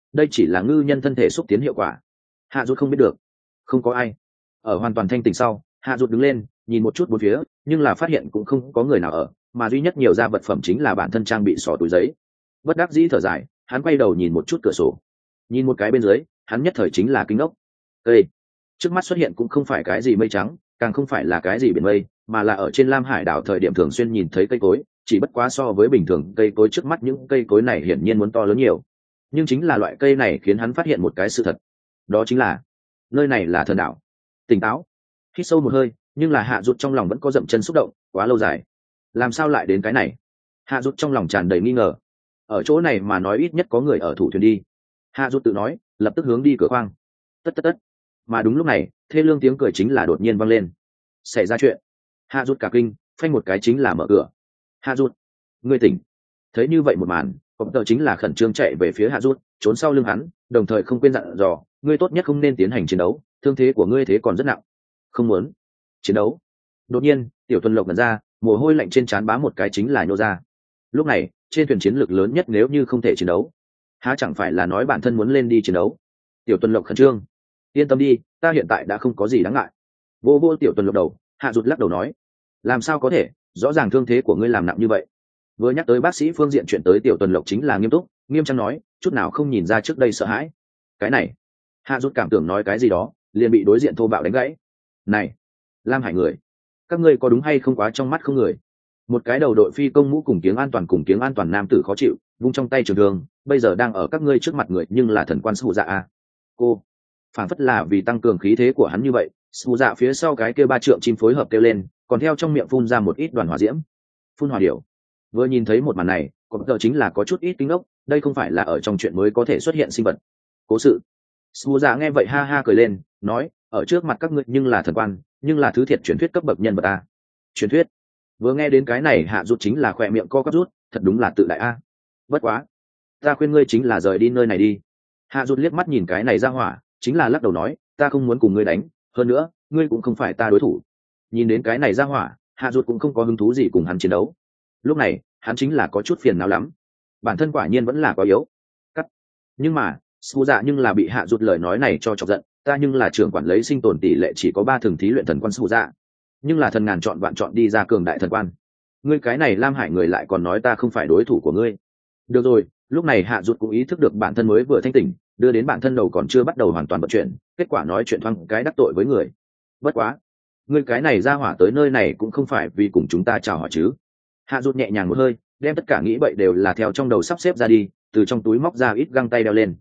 đây chỉ là ngư nhân thân thể xúc tiến hiệu quả. Hạ Dụt không biết được. Không có ai. Ở hoàn toàn thanh tỉnh sau, Hạ Dụt đứng lên nhìn một chút bốn phía, nhưng là phát hiện cũng không có người nào ở, mà duy nhất nhiều ra vật phẩm chính là bản thân trang bị xỏ túi giấy. Bất đắc dĩ thở dài, hắn quay đầu nhìn một chút cửa sổ, nhìn một cái bên dưới, hắn nhất thời chính là kinh ngốc. Cây trước mắt xuất hiện cũng không phải cái gì mây trắng, càng không phải là cái gì biển mây, mà là ở trên Lam Hải đảo thời điểm thường xuyên nhìn thấy cây cối, chỉ bất quá so với bình thường cây cối trước mắt những cây cối này hiển nhiên muốn to lớn nhiều. Nhưng chính là loại cây này khiến hắn phát hiện một cái sự thật, đó chính là nơi này là thần đảo. Tỉnh táo, hít sâu một hơi, nhưng là Hạ Dụt trong lòng vẫn có dậm chân xúc động, quá lâu dài, làm sao lại đến cái này? Hạ Dụt trong lòng tràn đầy nghi ngờ. Ở chỗ này mà nói ít nhất có người ở thủ thuyền đi. Hạ Dụt tự nói, lập tức hướng đi cửa khoang. Tất tất tất. Mà đúng lúc này, thê lương tiếng cười chính là đột nhiên vang lên. Xảy ra chuyện. Hạ Dụt cả kinh, phanh một cái chính là mở cửa. Hạ Dụt, ngươi tỉnh. Thấy như vậy một màn, cọp tợ chính là khẩn trương chạy về phía Hạ Dụt, trốn sau lưng hắn, đồng thời không quên dặn dò, ngươi tốt nhất không nên tiến hành chiến đấu, thương thế của ngươi thế còn rất nặng. Không muốn chiến đấu. Đột nhiên, Tiểu Tuần Lộc ngẩn ra, mồ hôi lạnh trên trán bám một cái chính là nhô ra. Lúc này, trên thuyền chiến lược lớn nhất nếu như không thể chiến đấu, há chẳng phải là nói bản thân muốn lên đi chiến đấu? Tiểu Tuần Lộc khẩn trương. Yên tâm đi, ta hiện tại đã không có gì đáng ngại. Vô vô Tiểu Tuần Lộc đầu, Hạ Dụt lắc đầu nói, làm sao có thể, rõ ràng thương thế của ngươi làm nặng như vậy. Vừa nhắc tới bác sĩ phương diện chuyện tới Tiểu Tuần Lộc chính là nghiêm túc, nghiêm trang nói, chút nào không nhìn ra trước đây sợ hãi. Cái này, Hạ Dụt cảm tưởng nói cái gì đó, liền bị đối diện thô bạo đánh gãy. Này, Lam Hải người, các ngươi có đúng hay không quá trong mắt không người? Một cái đầu đội phi công mũ cùng kiếng an toàn nam tử khó chịu, vung trong tay trường thương, bây giờ đang ở các ngươi trước mặt người, nhưng là thần quan Sù Dạ a. Cô, phản phất là vì tăng cường khí thế của hắn như vậy, Sù Dạ phía sau cái kia ba trượng chim phối hợp kêu lên, còn theo trong miệng phun ra một ít đoàn hỏa diễm. Phun hỏa điểu. Vừa nhìn thấy một màn này, còn giờ chính là có chút ít kinh ốc, đây không phải là ở trong chuyện mới có thể xuất hiện sinh vật. Cố sự. Sù Dạ nghe vậy ha ha cười lên, nói, ở trước mặt các ngươi nhưng là thần quan, nhưng là thứ thiệt truyền thuyết cấp bậc nhân vật a. Truyền thuyết. Vừa nghe đến cái này Hạ Dụt chính là khỏe miệng co quắp rút, thật đúng là tự đại a. Bất quá, ta khuyên ngươi chính là rời đi nơi này đi. Hạ Dụt liếc mắt nhìn cái này ra hỏa, chính là lắc đầu nói, ta không muốn cùng ngươi đánh, hơn nữa, ngươi cũng không phải ta đối thủ. Nhìn đến cái này ra hỏa, Hạ Dụt cũng không có hứng thú gì cùng hắn chiến đấu. Lúc này, hắn chính là có chút phiền não lắm. Bản thân quả nhiên vẫn là quá yếu. Cắt. Nhưng mà, Sù Dạ nhưng là bị Hạ Dụt lời nói này cho chọc giận, ta nhưng là trưởng quản lấy sinh tồn tỷ lệ chỉ có 3 thường thí luyện thần quan Sù Dạ, nhưng là thần ngàn chọn vạn chọn đi ra cường đại thần quan. Ngươi cái này Lam Hải người lại còn nói ta không phải đối thủ của ngươi. Được rồi, lúc này Hạ Dụt cũng ý thức được bản thân mới vừa thanh tỉnh, đưa đến bản thân đầu còn chưa bắt đầu hoàn toàn vận chuyển, kết quả nói chuyện thoáng cái đắc tội với người. Bất quá, ngươi cái này ra hỏa tới nơi này cũng không phải vì cùng chúng ta chào hỏi chứ? Hạ Dụt nhẹ nhàng một hơi, đem tất cả nghĩ bậy đều là theo trong đầu sắp xếp ra đi, từ trong túi móc ra ít găng tay đeo lên.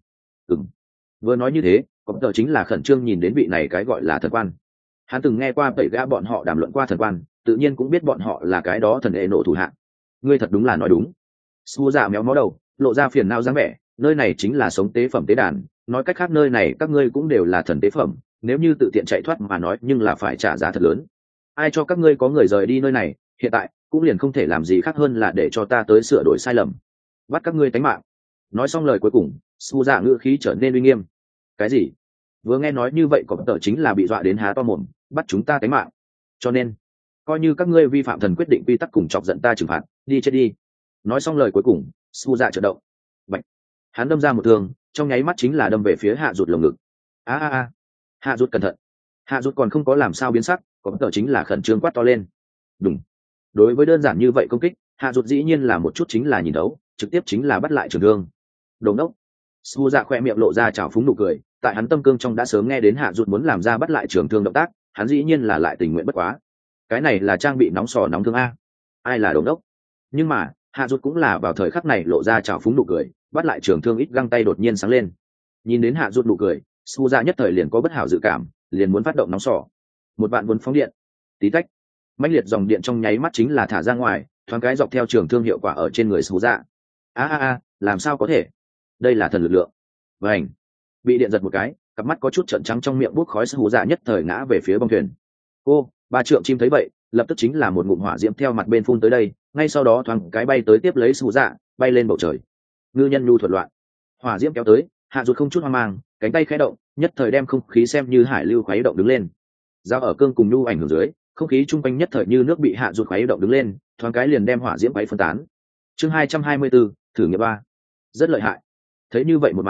Vừa nói như thế, có tờ chính là khẩn trương nhìn đến vị này cái gọi là thần quan. Hắn từng nghe qua tẩy gã bọn họ đàm luận qua thần quan, tự nhiên cũng biết bọn họ là cái đó thần hệ nộ thủ hạng. Ngươi thật đúng là nói đúng. Xua Dạ méo mó đầu, lộ ra phiền não dáng vẻ, nơi này chính là sống tế phẩm tế đàn, nói cách khác nơi này các ngươi cũng đều là thần tế phẩm, nếu như tự tiện chạy thoát mà nói nhưng là phải trả giá thật lớn. Ai cho các ngươi có người rời đi nơi này, hiện tại cũng liền không thể làm gì khác hơn là để cho ta tới sửa đổi sai lầm, bắt các ngươi tánh mạng. Nói xong lời cuối cùng, Xua Dạ ngữ khí trở nên uy nghiêm. Cái gì? Vừa nghe nói như vậy có tờ chính là bị dọa đến há to mồm, bắt chúng ta tánh mạng, cho nên coi như các ngươi vi phạm thần quyết định quy tắc cùng chọc giận ta trừng phạt, đi chết đi. Nói xong lời cuối cùng, Su Dạ chợt động, bạch, hắn đâm ra một thương, trong nháy mắt chính là đâm về phía Hạ Dụt lồng ngực. A. Hạ Dụt cẩn thận. Hạ Dụt còn không có làm sao biến sắc, có tờ chính là khẩn trương quát to lên. Đúng. Đối với đơn giản như vậy công kích, Hạ Dụt dĩ nhiên là một chút chính là nhìn đấu, trực tiếp chính là bắt lại trường thương. Đồ ngốc. Su Dạ khoe miệng lộ ra trào phúng nụ cười, tại hắn tâm cương trong đã sớm nghe đến Hạ Dụt muốn làm ra bắt lại trường thương động tác, hắn dĩ nhiên là lại tình nguyện bất quá. Cái này là trang bị nóng sò nóng thương a. Ai là đồ ngốc? Nhưng mà Hạ Dụt cũng là vào thời khắc này lộ ra trào phúng nụ cười, bắt lại trường thương ít găng tay đột nhiên sáng lên. Nhìn đến Hạ Dụt nụ cười, Su Dạ nhất thời liền có bất hảo dự cảm, liền muốn phát động nóng sò. Một vạn muốn phóng điện. Tí tách. Mãnh liệt dòng điện trong nháy mắt chính là thả ra ngoài, thoáng cái dọc theo trường thương hiệu quả ở trên người Su Dạ. A, làm sao có thể? Đây là thần lực lượng. Vành. Bị điện giật một cái, cặp mắt có chút trợn trắng trong miệng bút khói Su Dạ nhất thời ngã về phía bông thuyền. Ô, ba trượng chim thấy vậy, lập tức chính là một ngụm hỏa diễm theo mặt bên phun tới đây, ngay sau đó thoáng cái bay tới tiếp lấy Su Dạ, bay lên bầu trời. Ngư nhân nhu thuật loạn, hỏa diễm kéo tới, Hạ Dụt không chút hoang mang, cánh tay khẽ động, nhất thời đem không khí xem như hải lưu khuấy động đứng lên. Giao ở cương cùng nhu ảnh hưởng dưới, không khí chung quanh nhất thời như nước bị Hạ Dụt khuấy động đứng lên, thoáng cái liền đem hỏa diễm khuấy phân tán. Chương 224, thử nghiệm 3. Rất lợi hại. Thấy như vậy một màn,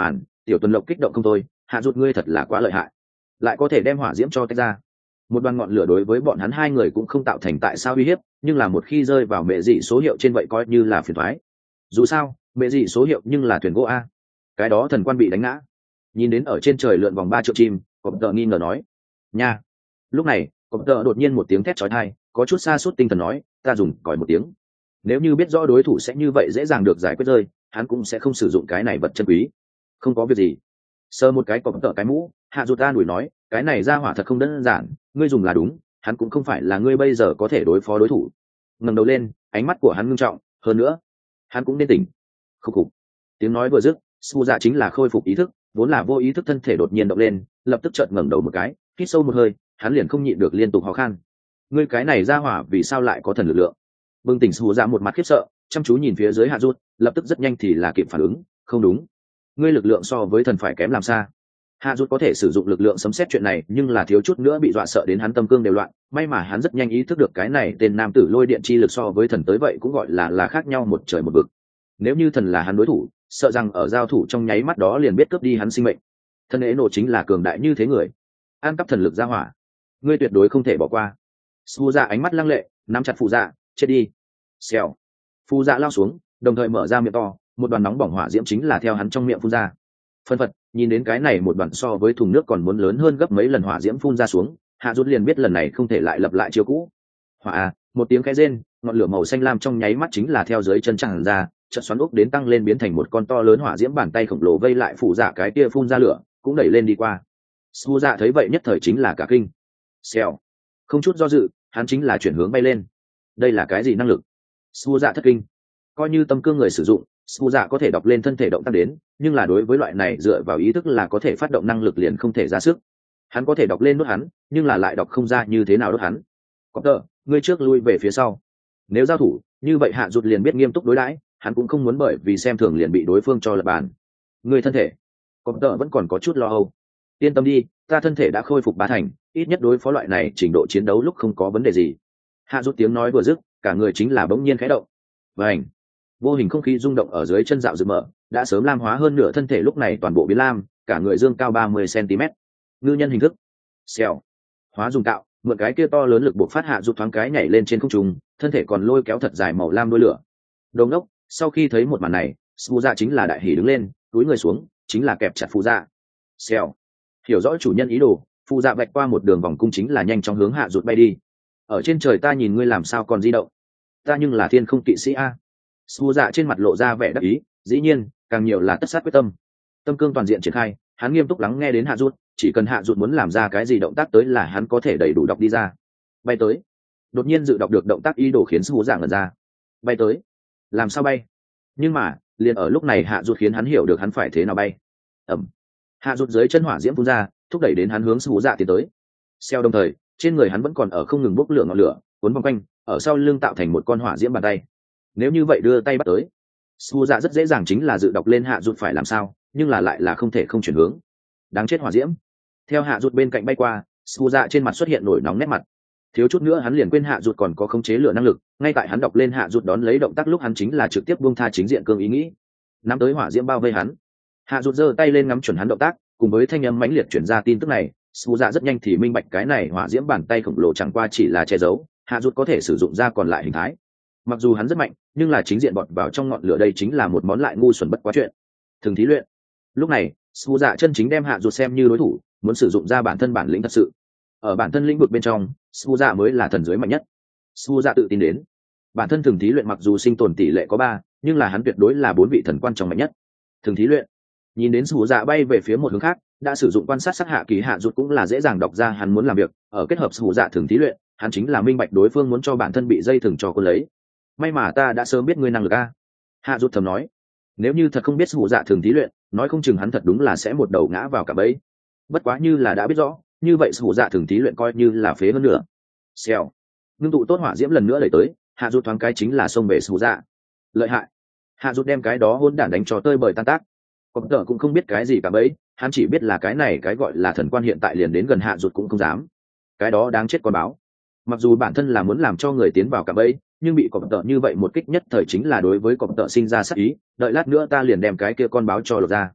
tiểu tuần lộc kích động không thôi, hạ rụt ngươi thật là quá lợi hại, lại có thể đem hỏa diễm cho tách ra. Một đoàn ngọn lửa đối với bọn hắn hai người cũng không tạo thành tại sao uy hiếp, nhưng là một khi rơi vào mẹ dị số hiệu trên vậy coi như là phiền thoái. Dù sao mẹ dị số hiệu nhưng là thuyền gỗ a. Cái đó thần quan bị đánh ngã. Nhìn đến ở trên trời lượn vòng 3 triệu chim, cọp tợ nghi ngờ nói nha. Lúc này cọp tợ đột nhiên một tiếng thét chói tai, có chút sa sút tinh thần nói, ta dùng còi một tiếng. Nếu như biết rõ đối thủ sẽ như vậy dễ dàng được giải quyết rơi, hắn cũng sẽ không sử dụng cái này vật chân quý. Không có việc gì. Sờ một cái cọp tợ cái mũ, hạ rụt ta đuổi nói, cái này ra hỏa thật không đơn giản, ngươi dùng là đúng, hắn cũng không phải là ngươi bây giờ có thể đối phó đối thủ. Ngẩng đầu lên, ánh mắt của hắn ngưng trọng, hơn nữa hắn cũng nên tỉnh. Khúc khục. Tiếng nói vừa dứt, Su Dạ chính là khôi phục ý thức, vốn là vô ý thức thân thể đột nhiên động lên, lập tức chợt ngẩng đầu một cái, hít sâu một hơi, hắn liền không nhịn được liên tục ho khan. Ngươi cái này ra hỏa vì sao lại có thần lực lượng? Bừng tỉnh Su Dạ một mặt khiếp sợ, chăm chú nhìn phía dưới Hạ Rút, lập tức rất nhanh thì là kịp phản ứng, không đúng, ngươi lực lượng so với thần phải kém làm xa. Hạ Rút có thể sử dụng lực lượng sấm xét chuyện này, nhưng là thiếu chút nữa bị dọa sợ đến hắn tâm cương đều loạn, may mà hắn rất nhanh ý thức được cái này tên nam tử lôi điện chi lực so với thần tới vậy cũng gọi là khác nhau một trời một vực. Nếu như thần là hắn đối thủ, sợ rằng ở giao thủ trong nháy mắt đó liền biết cướp đi hắn sinh mệnh. Thân ế nộ chính là cường đại như thế người, ăn cắp thần lực ra hỏa, ngươi tuyệt đối không thể bỏ qua. Su Dạ ánh mắt lăng lệ, nắm chặt Phù Dạ, chết đi. Xèo. Phù Dạ lao xuống, đồng thời mở ra miệng to, một đoàn nóng bỏng hỏa diễm chính là theo hắn trong miệng phun ra. Phân phật, nhìn đến cái này một đoàn so với thùng nước còn muốn lớn hơn gấp mấy lần hỏa diễm phun ra xuống, Hạ Rút liền biết lần này không thể lại lập lại chiêu cũ. Hỏa à, một tiếng cái rên, ngọn lửa màu xanh lam trong nháy mắt chính là theo dưới chân tràn ra, chợt xoắn ốc đến tăng lên biến thành một con to lớn hỏa diễm bàn tay khổng lồ vây lại Phù Dạ cái kia phun ra lửa, cũng đẩy lên đi qua. Phù Dạ thấy vậy nhất thời chính là cả kinh. Xèo. Không chút do dự, hắn chính là chuyển hướng bay lên. Đây là cái gì năng lực? Phù Dạ thất kinh. Coi như tâm cương người sử dụng, Phù Dạ có thể đọc lên thân thể động tác đến, nhưng là đối với loại này dựa vào ý thức là có thể phát động năng lực liền không thể ra sức. Hắn có thể đọc lên đốt hắn, nhưng là lại đọc không ra như thế nào đốt hắn. Cọp tợ, ngươi trước lui về phía sau. Nếu giao thủ, như vậy Hạ Rút liền biết nghiêm túc đối đãi, hắn cũng không muốn bởi vì xem thường liền bị đối phương cho lật bàn. Ngươi thân thể. Cọp tợ vẫn còn có chút lo âu. Yên tâm đi, ta thân thể đã khôi phục 3 thành, ít nhất đối phó loại này trình độ chiến đấu lúc không có vấn đề gì. Hạ Rút tiếng nói vừa dứt, cả người chính là bỗng nhiên khẽ động. Vành. Vô hình không khí rung động ở dưới chân dạo rực mở, đã sớm lam hóa hơn nửa thân thể lúc này toàn bộ biến lam, cả người dương cao 30 cm. Ngư nhân hình thức. Xèo. Hóa dùng tạo, mượn cái kia to lớn lực buộc phát Hạ Rút thoáng cái nhảy lên trên không trung, thân thể còn lôi kéo thật dài màu lam đuôi lửa. Đồ ngốc, sau khi thấy một màn này, Phù Dạ chính là đại hỉ đứng lên, túi người xuống, chính là kẹp chặt Phù Dạ. Xèo. Hiểu rõ chủ nhân ý đồ, Phù Dạ vạch qua một đường vòng cung chính là nhanh chóng hướng Hạ Rút bay đi. Ở trên trời ta nhìn ngươi làm sao còn di động, ta nhưng là thiên không kỵ sĩ a. Phù Dạ trên mặt lộ ra vẻ đắc ý, dĩ nhiên càng nhiều là tất sát quyết tâm. Tâm cương toàn diện triển khai, hắn nghiêm túc lắng nghe đến Hạ Rút, chỉ cần Hạ Rút muốn làm ra cái gì động tác tới là hắn có thể đầy đủ đọc đi ra. Bay tới. Đột nhiên dự đọc được động tác ý đồ khiến Phù Dạ ngẩn ra. Bay tới. Làm sao bay? Nhưng mà liền ở lúc này Hạ Rút khiến hắn hiểu được hắn phải thế nào bay. Ẩm. Hạ Rút dưới chân hỏa diễm phun ra, thúc đẩy đến hắn hướng Phù Dạ tiến tới. Xeo đồng thời, trên người hắn vẫn còn ở không ngừng bốc lửa ngọn lửa, cuốn vòng quanh, ở sau lưng tạo thành một con hỏa diễm bàn tay. Nếu như vậy đưa tay bắt tới, Phù Dạ rất dễ dàng chính là dự đọc lên Hạ Rút phải làm sao, nhưng là lại là không thể không chuyển hướng. Đáng chết hỏa diễm. Theo Hạ Rút bên cạnh bay qua, Phù Dạ trên mặt xuất hiện nổi nóng nét mặt. Thiếu chút nữa hắn liền quên Hạ Rút còn có khống chế lửa năng lực, ngay tại hắn đọc lên Hạ Rút đón lấy động tác lúc hắn chính là trực tiếp buông tha chính diện cương ý nghĩ. Nắm tới hỏa diễm bao vây hắn. Hạ Rút giơ tay lên ngắm chuẩn hắn động tác, cùng với thanh âm mãnh liệt chuyển ra tin tức này, Phù Dạ rất nhanh thì minh bạch cái này hỏa diễm bàn tay khổng lồ chẳng qua chỉ là che giấu, Hạ Rút có thể sử dụng ra còn lại hình thái. Mặc dù hắn rất mạnh, nhưng là chính diện bọt vào trong ngọn lửa đây chính là một món lại ngu xuẩn bất quá chuyện. Thường thí luyện. Lúc này, Phù Dạ chân chính đem Hạ Rút xem như đối thủ, muốn sử dụng ra bản thân bản lĩnh thật sự. Ở bản thân lĩnh vực bên trong, Phù Dạ mới là thần dưới mạnh nhất. Phù Dạ tự tin đến, bản thân thường thí luyện mặc dù sinh tồn tỷ lệ có 3, nhưng là hắn tuyệt đối là 4 vị thần quan trọng mạnh nhất. Thường thí luyện. Nhìn đến Phù Dạ bay về phía một hướng khác, đã sử dụng quan sát sát hạ kỳ Hạ Rút cũng là dễ dàng đọc ra hắn muốn làm việc, ở kết hợp Phù Dạ thường thí luyện, hắn chính là minh bạch đối phương muốn cho bản thân bị dây thừng cho cô lấy. May mà ta đã sớm biết ngươi năng lực a. Hạ Rút thầm nói, nếu như thật không biết Phù Dạ thường thí luyện, nói không chừng hắn thật đúng là sẽ một đầu ngã vào cả bẫy. Bất quá như là đã biết rõ, như vậy Phù Dạ thường thí luyện coi như là phế hơn nữa. Xèo. Ngưng tụ tốt hỏa diễm lần nữa đẩy tới, Hạ Rút thoáng cái chính là xông về Phù Dạ. Lợi hại. Hạ Rút đem cái đó hỗn đản đánh cho tơi bời tan tác. Cọp tợ cũng không biết cái gì cả bấy, hắn chỉ biết là cái này cái gọi là thần quan hiện tại liền đến gần Hạ Rút cũng không dám. Cái đó đáng chết con báo. Mặc dù bản thân là muốn làm cho người tiến vào cả bẫy, nhưng bị cọp tợ như vậy một kích nhất thời chính là đối với cọp tợ sinh ra sát ý, đợi lát nữa ta liền đem cái kia con báo cho lột ra.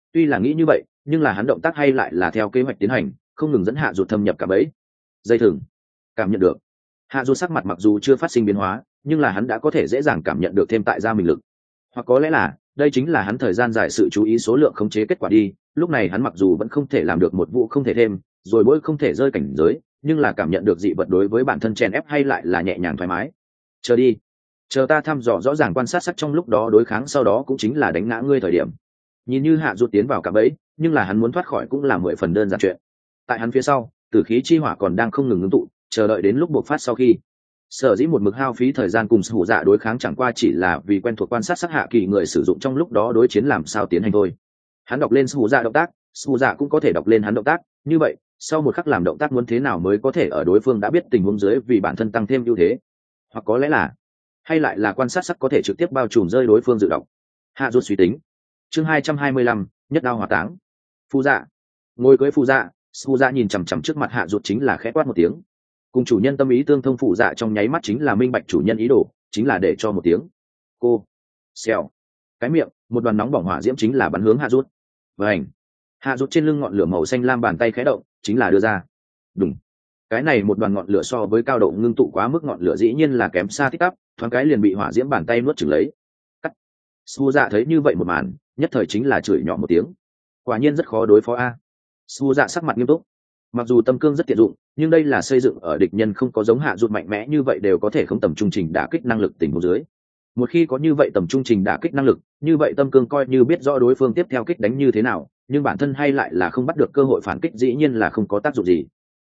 Tuy là nghĩ như vậy, nhưng là hắn động tác hay lại là theo kế hoạch tiến hành, không ngừng dẫn hạ ruột thâm nhập cả bẫy. Dây thừng cảm nhận được, hạ ruột sắc mặt mặc dù chưa phát sinh biến hóa, nhưng là hắn đã có thể dễ dàng cảm nhận được thêm tại gia mình lực. Hoặc có lẽ là đây chính là hắn thời gian dài sự chú ý số lượng khống chế kết quả đi. Lúc này hắn mặc dù vẫn không thể làm được một vụ không thể thêm, rồi mỗi không thể rơi cảnh giới, nhưng là cảm nhận được dị vật đối với bản thân chèn ép hay lại là nhẹ nhàng thoải mái. Chờ đi, chờ ta thăm dò rõ ràng quan sát sắc trong lúc đó đối kháng, sau đó cũng chính là đánh ngã ngươi thời điểm. Nhìn như hạ ruột tiến vào cả bẫy, nhưng là hắn muốn thoát khỏi cũng là 10 phần đơn giản chuyện. Tại hắn phía sau, tử khí chi hỏa còn đang không ngừng ngưng tụ, chờ đợi đến lúc bộc phát. Sau khi sở dĩ một mực hao phí thời gian cùng hủ dạ đối kháng chẳng qua chỉ là vì quen thuộc quan sát sắc hạ kỳ người sử dụng trong lúc đó đối chiến làm sao tiến hành thôi. Hắn đọc lên hủ dạ động tác, hủ dạ cũng có thể đọc lên hắn động tác, như vậy sau một khắc làm động tác muốn thế nào mới có thể ở đối phương đã biết tình huống dưới vì bản thân tăng thêm ưu thế. Hoặc có lẽ là hay lại là quan sát sắc có thể trực tiếp bao trùm rơi đối phương dự động. Hạ ruột suy tính. Chương 225, nhất đao hỏa táng. Phu dạ ngồi cưới phu dạ nhìn chằm chằm trước mặt hạ ruột chính là khẽ quát một tiếng. Cùng chủ nhân tâm ý tương thông, phụ dạ trong nháy mắt chính là minh bạch chủ nhân ý đồ, chính là để cho một tiếng cô xèo, cái miệng một đoàn nóng bỏng hỏa diễm chính là bắn hướng hạ rút. Vành, hạ rút trên lưng ngọn lửa màu xanh lam, bàn tay khẽ động chính là đưa ra. Đúng, cái này một đoàn ngọn lửa so với cao độ ngưng tụ quá mức ngọn lửa dĩ nhiên là kém xa tích tắp, thoáng cái liền bị hỏa diễm bàn tay nuốt chửng lấy. Cắt. Su dạ thấy như vậy một màn, nhất thời chính là chửi nhỏ một tiếng. Quả nhiên rất khó đối phó a. Su dạ sắc mặt nghiêm túc. Mặc dù tâm cương rất tiện dụng, nhưng đây là xây dựng ở địch nhân không có giống hạ ruột mạnh mẽ như vậy đều có thể không tầm trung trình đả kích năng lực tình huống dưới. Một khi có như vậy tầm trung trình đả kích năng lực, như vậy tâm cương coi như biết rõ đối phương tiếp theo kích đánh như thế nào, nhưng bản thân hay lại là không bắt được cơ hội phản kích, dĩ nhiên là không có tác dụng gì.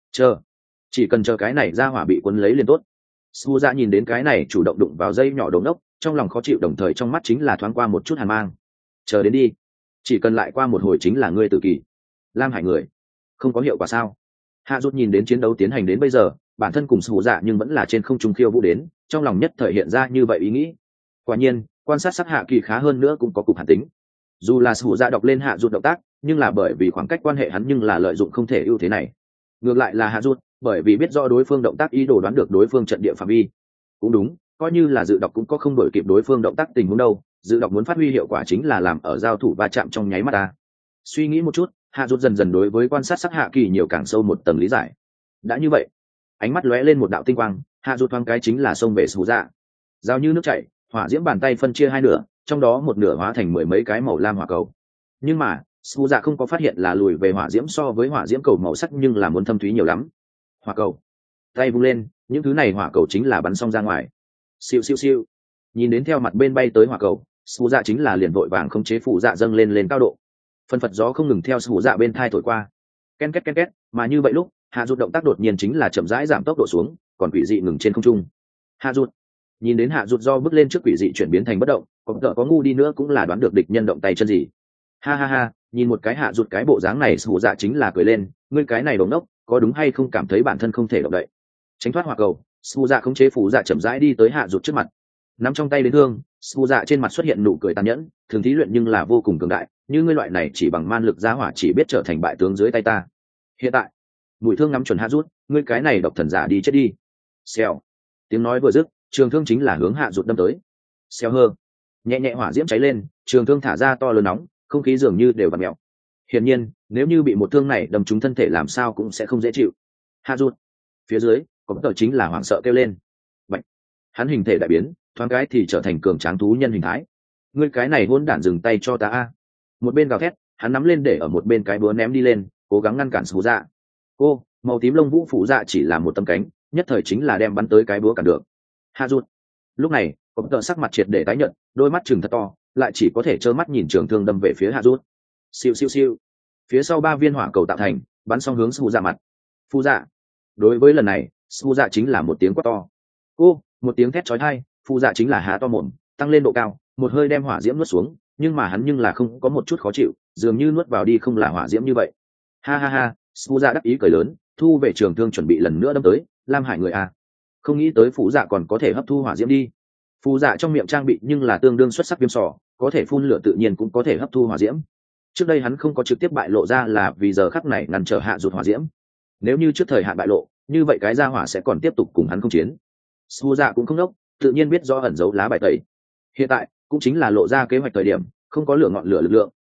Chỉ cần chờ cái này ra hỏa bị cuốn lấy liền tốt. Su Dạ nhìn đến cái này chủ động đụng vào dây nhỏ đống đốc, trong lòng khó chịu, đồng thời trong mắt chính là thoáng qua một chút hàn mang. Chờ đến đi, chỉ cần lại qua một hồi chính là ngươi tự kỷ. Lam Hải người không có hiệu quả sao? Hạ rút nhìn đến chiến đấu tiến hành đến bây giờ, bản thân cùng Su Dạ nhưng vẫn là trên không trung khiêu vũ đến, trong lòng nhất thời hiện ra như vậy ý nghĩ. Quả nhiên, quan sát sắc hạ kỳ khá hơn nữa cũng có cục hàn tính. Dù là Su Dạ đọc lên hạ rút động tác, nhưng là bởi vì khoảng cách quan hệ hắn nhưng là lợi dụng không thể ưu thế này. Ngược lại là hạ rút, bởi vì biết rõ đối phương động tác ý đồ đoán được đối phương trận địa phạm vi. Cũng đúng, coi như là dự đọc cũng có không đổi kịp đối phương động tác tình huống đâu, dự đọc muốn phát huy hiệu quả chính là làm ở giao thủ va chạm trong nháy mắt ta. Suy nghĩ một chút, hạ rút dần dần đối với quan sát sắc hạ kỳ nhiều càng sâu một tầng lý giải. Đã như vậy, ánh mắt lóe lên một đạo tinh quang, hạ rút thoáng cái chính là xông về Su Dạ. Giao như nước chảy, hỏa diễm bàn tay phân chia hai nửa, trong đó một nửa hóa thành mười mấy cái màu lam hỏa cầu. Nhưng mà Su Dạ không có phát hiện là lùi về hỏa diễm so với hỏa diễm cầu màu sắc nhưng là muốn thâm thúy nhiều lắm. Hỏa cầu, tay vung lên, những thứ này hỏa cầu chính là bắn xong ra ngoài. Siêu siêu siêu, nhìn đến theo mặt bên bay tới hỏa cầu, Su Dạ chính là liền vội vàng khống chế phụ dạ dâng lên cao độ. Phân phật gió không ngừng theo Su Dạ bên thai thổi qua, ken két, mà như vậy lúc hạ rút động tác đột nhiên chính là chậm rãi giảm tốc độ xuống, còn quỷ dị ngừng trên không trung. Hạ rút nhìn đến hạ rút do bước lên trước quỷ dị chuyển biến thành bất động, có ngu đi nữa cũng là đoán được địch nhân động tay chân gì. Ha ha ha, nhìn một cái hạ rút cái bộ dáng này, Su Dạ chính là cười lên, ngươi cái này đống đốc, có đúng hay không cảm thấy bản thân không thể động đậy? Tránh thoát hỏa cầu, Su Dạ khống chế phụ dạ chậm rãi đi tới hạ rút trước mặt, nắm trong tay đến thương. Su Dạ trên mặt xuất hiện nụ cười tàn nhẫn, thường thí luyện nhưng là vô cùng cường đại, như ngươi loại này chỉ bằng man lực giá hỏa chỉ biết trở thành bại tướng dưới tay ta. Hiện tại mũi thương ngắm chuẩn hạ rút, ngươi cái này độc thần giả đi chết đi. Xèo, tiếng nói vừa dứt, trường thương chính là hướng hạ rút đâm tới. Xèo hơ, nhẹ nhẹ hỏa diễm cháy lên, trường thương thả ra to lớn nóng, không khí dường như đều vặn mèo. Hiển nhiên, nếu như bị một thương này đâm trúng thân thể làm sao cũng sẽ không dễ chịu. Hạ rút phía dưới có tờ chính là hoảng sợ kêu lên. Bạch, hắn hình thể đại biến, thoáng cái thì trở thành cường tráng thú nhân hình thái. Ngươi cái này hỗn đản, dừng tay cho ta a! Một bên gào thét, hắn nắm lên để ở một bên cái búa ném đi lên, cố gắng ngăn cản Su Dạ. Cô màu tím lông vũ phủ dạ chỉ là một tấm cánh, nhất thời chính là đem bắn tới cái búa cản được. Hạ rút lúc này có tờ sắc mặt triệt để tái nhợt, đôi mắt trừng thật to, lại chỉ có thể trơ mắt nhìn trường thương đâm về phía hạ rút. Siêu siêu siêu, phía sau 3 viên hỏa cầu tạo thành, bắn xong hướng Su Dạ mặt. Phu dạ, đối với lần này Su Dạ chính là một tiếng quát to. Cô một tiếng thét chói tai, Phu dạ chính là há to mồm, tăng lên độ cao, một hơi đem hỏa diễm nuốt xuống, nhưng mà hắn nhưng là không có một chút khó chịu, dường như nuốt vào đi không là hỏa diễm như vậy. Ha ha ha, Su Dạ đắc ý cười lớn, thu về trường thương chuẩn bị lần nữa đâm tới. Lam Hải người à, không nghĩ tới Phú Dạ còn có thể hấp thu hỏa diễm đi. Phú Dạ trong miệng trang bị nhưng là tương đương xuất sắc viêm sò, có thể phun lửa tự nhiên cũng có thể hấp thu hỏa diễm. Trước đây hắn không có trực tiếp bại lộ ra là vì giờ khắc này ngăn trở hạ rụt hỏa diễm. Nếu như trước thời hạn bại lộ, như vậy cái gia hỏa sẽ còn tiếp tục cùng hắn không chiến. Phú Dạ cũng không đốc, tự nhiên biết do ẩn giấu lá bài tẩy. Hiện tại cũng chính là lộ ra kế hoạch thời điểm, không có lửa ngọn lửa lực lượng,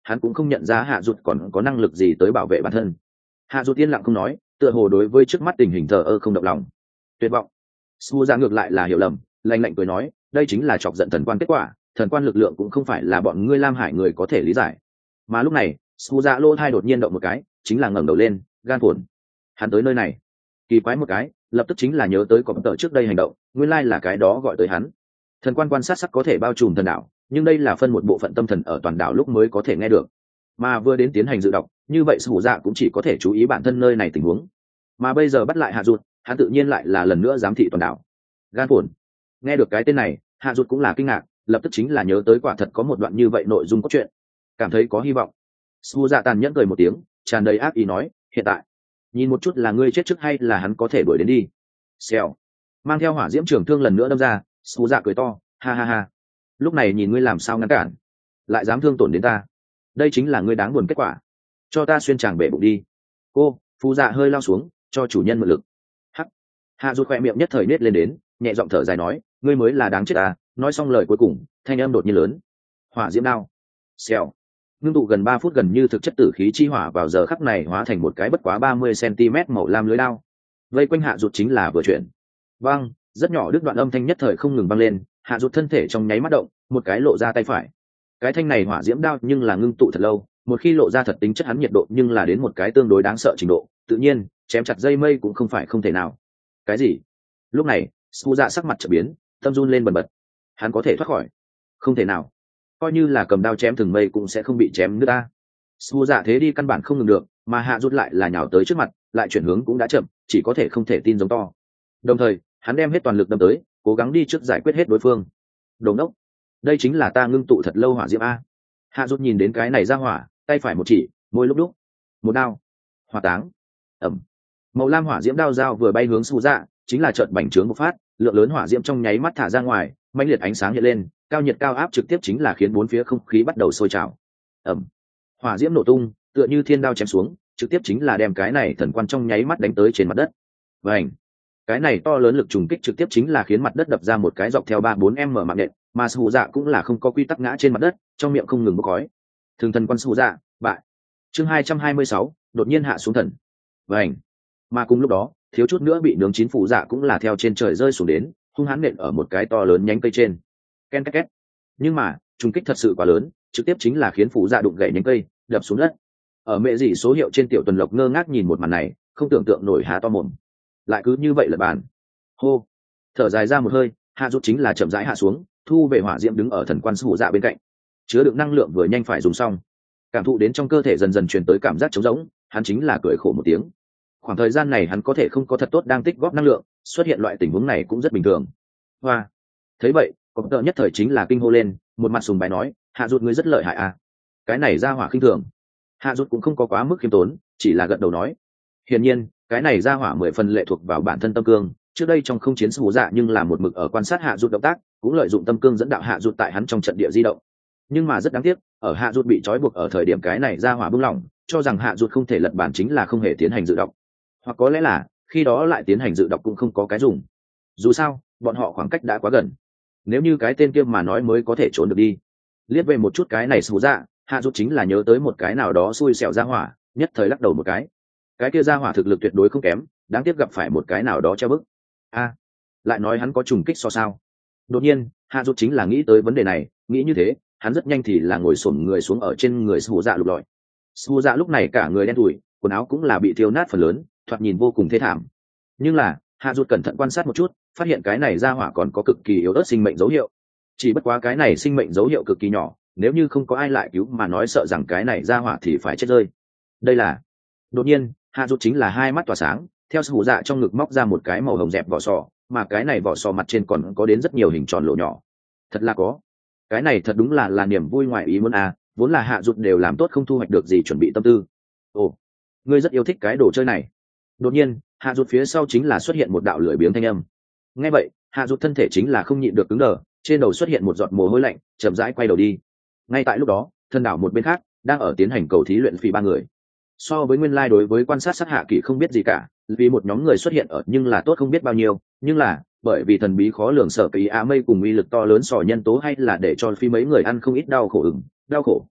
hắn cũng không nhận ra hạ rụt còn có năng lực gì tới bảo vệ bản thân. Hạ rụt yên lặng không nói, tựa hồ đối với trước mắt tình hình thờ ơ không động lòng. Tuyệt vọng. Su ra ngược lại là hiểu lầm, lạnh lạnh cười nói, đây chính là chọc giận thần quan kết quả, thần quan lực lượng cũng không phải là bọn ngươi Lam Hải người có thể lý giải. Mà lúc này Su ra lỗ thai đột nhiên động một cái, chính là ngẩng đầu lên, gan phồn. Hắn tới nơi này kỳ quái một cái, lập tức chính là nhớ tới có tờ trước đây hành động, nguyên lai là cái đó gọi tới hắn. Thần quan quan sát sắc có thể bao trùm thần đảo, nhưng đây là phân một bộ phận tâm thần ở toàn đảo lúc mới có thể nghe được, mà vừa đến tiến hành dự đọc, như vậy Su dạ cũng chỉ có thể chú ý bản thân nơi này tình huống. Mà bây giờ bắt lại Hạ Dụt, hắn tự nhiên lại là lần nữa giám thị toàn đảo. Gan phồn. Nghe được cái tên này, Hạ Dụt cũng là kinh ngạc, lập tức chính là nhớ tới quả thật có một đoạn như vậy nội dung cốt truyện, cảm thấy có hy vọng. Su dạ tàn nhẫn cười một tiếng, tràn đầy ác ý nói, hiện tại nhìn một chút là ngươi chết trước hay là hắn có thể đuổi đến đi. Xèo. Mang theo hỏa diễm trường thương lần nữa đâm ra, Su dạ cười to, ha ha ha, lúc này nhìn ngươi làm sao ngăn cản, lại dám thương tổn đến ta, đây chính là ngươi đáng buồn kết quả, cho ta xuyên tràng bể bụng đi. Cô Phu dạ hơi lao xuống, cho chủ nhân mượn lực. Hắc. Hạ Dụt khỏe miệng nhất thời nết lên đến, nhẹ giọng thở dài nói, ngươi mới là đáng chết à. Nói xong lời cuối cùng, thanh âm đột nhiên lớn, hỏa diễm đao. Xèo. Ngưng tụ gần 3 phút gần như thực chất tử khí chi hỏa vào giờ khắc này hóa thành một cái bất quá 30 cm màu lam lưới đao, vây quanh Hạ Dụt chính là vừa chuyển. Vang, rất nhỏ đứt đoạn âm thanh nhất thời không ngừng vang lên, Hạ Dụt thân thể trong nháy mắt động, một cái lộ ra tay phải. Cái thanh này hỏa diễm đao nhưng là ngưng tụ thật lâu, một khi lộ ra thật tính chất hắn nhiệt độ nhưng là đến một cái tương đối đáng sợ trình độ, tự nhiên chém chặt dây mây cũng không phải không thể nào. Cái gì? Lúc này Su dạ sắc mặt chợt biến, tâm run lên bần bật. Hắn có thể thoát khỏi? Không thể nào, coi như là cầm đao chém từng mây cũng sẽ không bị chém nước ta. Su dạ thế đi căn bản không ngừng được, mà Hạ Dụt lại là nhào tới trước mặt, lại chuyển hướng cũng đã chậm, chỉ có thể không thể tin giống to. Đồng thời hắn đem hết toàn lực đâm tới, cố gắng đi trước giải quyết hết đối phương. Đồ ngốc, đây chính là ta ngưng tụ thật lâu hỏa diễm a. Hạ Dụt nhìn đến cái này ra hỏa, tay phải một chỉ, môi lúc đúc, một đao, hỏa táng. Ẩm. Màu lam hỏa diễm đao dao vừa bay hướng Su dạ, chính là chợt bành trướng một phát, lượng lớn hỏa diễm trong nháy mắt thả ra ngoài, mãnh liệt ánh sáng hiện lên, cao nhiệt cao áp trực tiếp chính là khiến bốn phía không khí bắt đầu sôi trào. Ẩm. Hỏa diễm nổ tung, tựa như thiên đao chém xuống, trực tiếp chính là đem cái này thần quan trong nháy mắt đánh tới trên mặt đất. Vành. Cái này to lớn lực trùng kích trực tiếp chính là khiến mặt đất đập ra một cái dọc theo 3-4 m mạng nện, mà Su dạ cũng là không có quy tắc ngã trên mặt đất, trong miệng không ngừng bốc khói. Thường thần quan Su dạ, bại. Chương 226, đột nhiên hạ xuống thần. Vành. Mà cùng lúc đó, thiếu chút nữa bị nướng chín phụ dạ cũng là theo trên trời rơi xuống đến, hung hãn nện ở một cái to lớn nhánh cây trên. Ken két két. Nhưng mà trùng kích thật sự quá lớn, trực tiếp chính là khiến phụ dạ đụng gãy nhánh cây, đập xuống đất. Ở mẹ dì số hiệu trên tiểu tuần lộc ngơ ngác nhìn một màn này, không tưởng tượng nổi há to mồm. Lại cứ như vậy là bàn. Hô. Thở dài ra một hơi, Hạ Dụt chính là chậm rãi hạ xuống, thu về hỏa diễm đứng ở thần quan phụ dạ bên cạnh. Chứa đựng năng lượng vừa nhanh phải dùng xong, cảm thụ đến trong cơ thể dần dần truyền tới cảm giác trống rỗng, hắn chính là cười khổ một tiếng. Khoảng thời gian này hắn có thể không có thật tốt đang tích góp năng lượng, xuất hiện loại tình huống này cũng rất bình thường. Hoa. Thấy vậy, có tợ nhất thời chính là kinh hô lên, một mặt sùng bái nói, Hạ Dụt ngươi rất lợi hại à. Cái này ra hỏa khinh thường. Hạ Dụt cũng không có quá mức khiêm tốn, chỉ là gật đầu nói. Hiển nhiên cái này ra hỏa 10 phần lệ thuộc vào bản thân tâm cương, trước đây trong không chiến Su dạ nhưng là một mực ở quan sát Hạ Dụt động tác, cũng lợi dụng tâm cương dẫn đạo Hạ Dụt tại hắn trong trận địa di động. Nhưng mà rất đáng tiếc, ở Hạ Dụt bị trói buộc ở thời điểm cái này ra hỏa buông lỏng, cho rằng Hạ Dụt không thể lật bản chính là không hề tiến hành dự động, hoặc có lẽ là khi đó lại tiến hành dự đọc cũng không có cái dùng. Dù sao bọn họ khoảng cách đã quá gần, nếu như cái tên kia mà nói mới có thể trốn được đi. Liếc về một chút cái này Su dạ, Hạ Dụt chính là nhớ tới một cái nào đó xui xẻo ra hỏa, nhất thời lắc đầu một cái kia ra hỏa thực lực tuyệt đối không kém, đáng tiếc gặp phải một cái nào đó treo bức. A, lại nói hắn có trùng kích so sao? Đột nhiên Hạ Dụt chính là nghĩ tới vấn đề này, nghĩ như thế hắn rất nhanh thì là ngồi xổm người xuống ở trên người Su dạ lục lọi. Su dạ lúc này cả người đen thui, quần áo cũng là bị thiêu nát phần lớn, thoạt nhìn vô cùng thê thảm. Nhưng là Hạ Dụt cẩn thận quan sát một chút, phát hiện cái này ra hỏa còn có cực kỳ yếu ớt sinh mệnh dấu hiệu. Chỉ bất quá cái này sinh mệnh dấu hiệu cực kỳ nhỏ, nếu như không có ai lại cứu mà nói sợ rằng cái này ra hỏa thì phải chết rơi. Đây là. Đột nhiên Hạ Dụt chính là hai mắt tỏa sáng, theo Su dạ trong ngực móc ra một cái màu hồng dẹp vỏ sò, mà cái này vỏ sò mặt trên còn có đến rất nhiều hình tròn lỗ nhỏ. Thật là có. Cái này thật đúng là niềm vui ngoài ý muốn à, vốn là Hạ Dụt đều làm tốt không thu hoạch được gì chuẩn bị tâm tư. Ồ, ngươi rất yêu thích cái đồ chơi này. Đột nhiên Hạ Dụt phía sau chính là xuất hiện một đạo lưỡi biếng thanh âm. Nghe vậy Hạ Dụt thân thể chính là không nhịn được cứng đờ, trên đầu xuất hiện một giọt mồ hôi lạnh, chậm rãi quay đầu đi. Ngay tại lúc đó thân đảo một bên khác đang ở tiến hành cầu thí luyện phi ba người. So với nguyên lai đối với quan sát sát Hạ Kỷ không biết gì cả, vì một nhóm người xuất hiện ở nhưng là tốt không biết bao nhiêu, nhưng là bởi vì thần bí khó lường sở kỳ á mây cùng uy lực to lớn sò nhân tố hay là để cho phi mấy người ăn không ít đau khổ.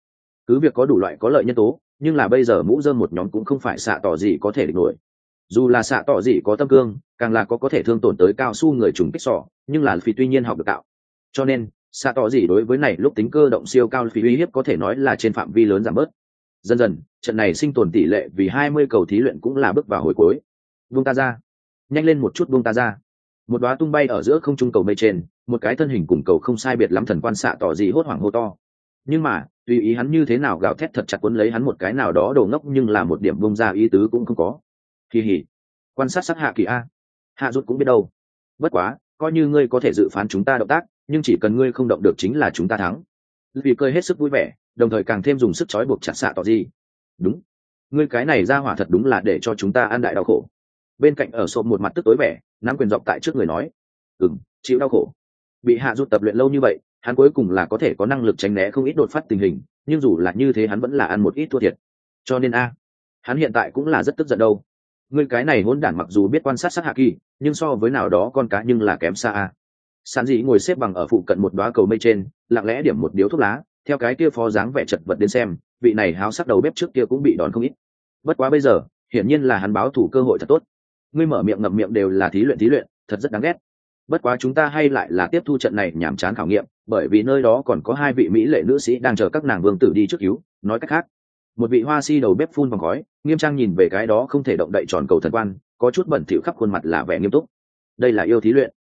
cứ việc có đủ loại có lợi nhân tố, nhưng là bây giờ mũ rơm một nhóm cũng không phải xạ tỏ gì có thể địch nổi. Dù là xạ tỏ gì có tâm cương, càng là có thể thương tổn tới cao su người trùng kích sỏ, nhưng là phi tuy nhiên học được tạo, cho nên xạ tỏ gì đối với này lúc tính cơ động siêu cao phi uy hiếp có thể nói là trên phạm vi lớn giảm bớt. Dần dần trận này sinh tồn tỷ lệ vì 20 cầu thí luyện cũng là bước vào hồi cuối. Buông ta ra, nhanh lên một chút, buông ta ra. Một đóa tung bay ở giữa không trung cầu mây trên, một cái thân hình cùng cầu không sai biệt lắm thần quan xạ tỏ gì hốt hoảng hô to. Nhưng mà tùy ý hắn như thế nào gào thét thật chặt cuốn lấy hắn một cái nào đó đồ ngốc, nhưng là một điểm bông ra ý tứ cũng không có. Kỳ hỉ, quan sát sắc hạ kỳ a, hạ rút cũng biết đâu. Bất quá coi như ngươi có thể dự phán chúng ta động tác, nhưng chỉ cần ngươi không động được chính là chúng ta thắng. Vì cười hết sức vui vẻ, đồng thời càng thêm dùng sức trói buộc chặt xạ tỏ gì. Đúng, ngươi cái này ra hỏa thật đúng là để cho chúng ta ăn đại đau khổ. Bên cạnh ở sộp một mặt tức tối vẻ, nắm quyền dọc tại trước người nói, chịu đau khổ. Bị hạ rút tập luyện lâu như vậy, hắn cuối cùng là có thể có năng lực tránh né không ít đột phát tình hình, nhưng dù là như thế hắn vẫn là ăn một ít thua thiệt. Cho nên hắn hiện tại cũng là rất tức giận đâu. Ngươi cái này hỗn đản mặc dù biết quan sát sát hạ kỳ, nhưng so với nào đó con cá nhưng là kém xa. Sản dị ngồi xếp bằng ở phụ cận một đóa cầu mây trên, lặng lẽ điểm một điếu thuốc lá, theo cái kia phó dáng vẻ chật vật đến xem, vị này háo sắc đầu bếp trước kia cũng bị đòn không ít. Bất quá bây giờ hiển nhiên là hắn báo thủ cơ hội thật tốt. Ngươi mở miệng ngậm miệng đều là thí luyện, thật rất đáng ghét. Bất quá chúng ta hay lại là tiếp thu trận này nhàm chán khảo nghiệm, bởi vì nơi đó còn có 2 vị mỹ lệ nữ sĩ đang chờ các nàng vương tử đi trước cứu. Nói cách khác, một vị hoa si đầu bếp phun vòng khói, nghiêm trang nhìn về cái đó không thể động đậy tròn cầu thần quan, có chút bẩn thỉu khắp khuôn mặt là vẻ nghiêm túc. Đây là yêu thí luyện.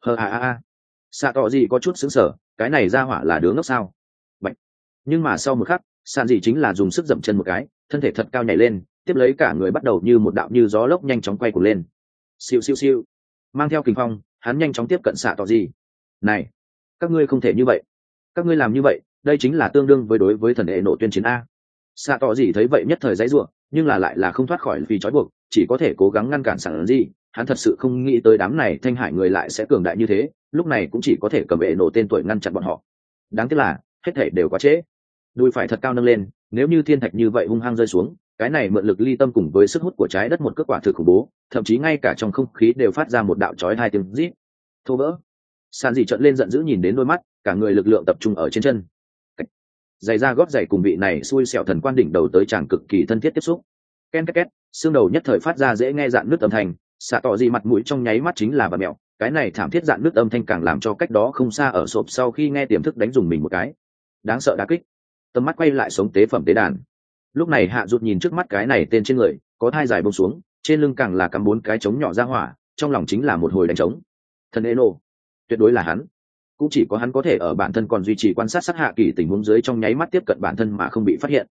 Xạ tỏ gì có chút sững sờ, cái này ra hỏa là đứa ngốc sao? Bạch. Nhưng mà sau một khắc, sàn gì chính là dùng sức dậm chân một cái, thân thể thật cao nhảy lên, tiếp lấy cả người bắt đầu như một đạo như gió lốc nhanh chóng quay cuồng lên. Siêu siêu siêu. Mang theo kình phong, hắn nhanh chóng tiếp cận xạ tỏ gì. Này, các ngươi không thể như vậy. Các ngươi làm như vậy, đây chính là tương đương với đối với thần hệ nộ tuyên chiến a. Xạ tỏ gì thấy vậy nhất thời giãy giụa, nhưng là lại là không thoát khỏi vì trói buộc, chỉ có thể cố gắng ngăn cản sẵn gì. Hắn thật sự không nghĩ tới đám này thanh hải người lại sẽ cường đại như thế, lúc này cũng chỉ có thể cầm vệ nổ tên tuổi ngăn chặn bọn họ. Đáng tiếc là hết thể đều quá trễ. Đùi phải thật cao nâng lên, nếu như thiên thạch như vậy hung hăng rơi xuống, cái này mượn lực ly tâm cùng với sức hút của trái đất một kết quả thực khủng bố, thậm chí ngay cả trong không khí đều phát ra một đạo chói tai tiếng rít. Thô vỡ. Sàn dị trợn lên giận dữ nhìn đến đôi mắt, cả người lực lượng tập trung ở trên chân. Giày da gót giày cùng vị này xui xẻo thần quan đỉnh đầu tới chàng cực kỳ thân thiết tiếp xúc. Ken két két, xương đầu nhất thời phát ra dễ nghe dạn nước âm thanh, xạ tỏ gì mặt mũi trong nháy mắt chính là bà mẹo. Cái này thảm thiết dạn nước âm thanh càng làm cho cách đó không xa ở sộp sau khi nghe tiềm thức đánh dùng mình một cái. Đáng sợ đả kích. Tầm mắt quay lại sống tế phẩm tế đàn. Lúc này hạ rụt nhìn trước mắt cái này tên trên người, có thai dài buông xuống, trên lưng càng là cắm 4 cái trống nhỏ ra hỏa, trong lòng chính là một hồi đánh trống. Thần Eno, tuyệt đối là hắn. Cũng chỉ có hắn có thể ở bản thân còn duy trì quan sát sát hạ kỳ tình huống dưới trong nháy mắt tiếp cận bản thân mà không bị phát hiện.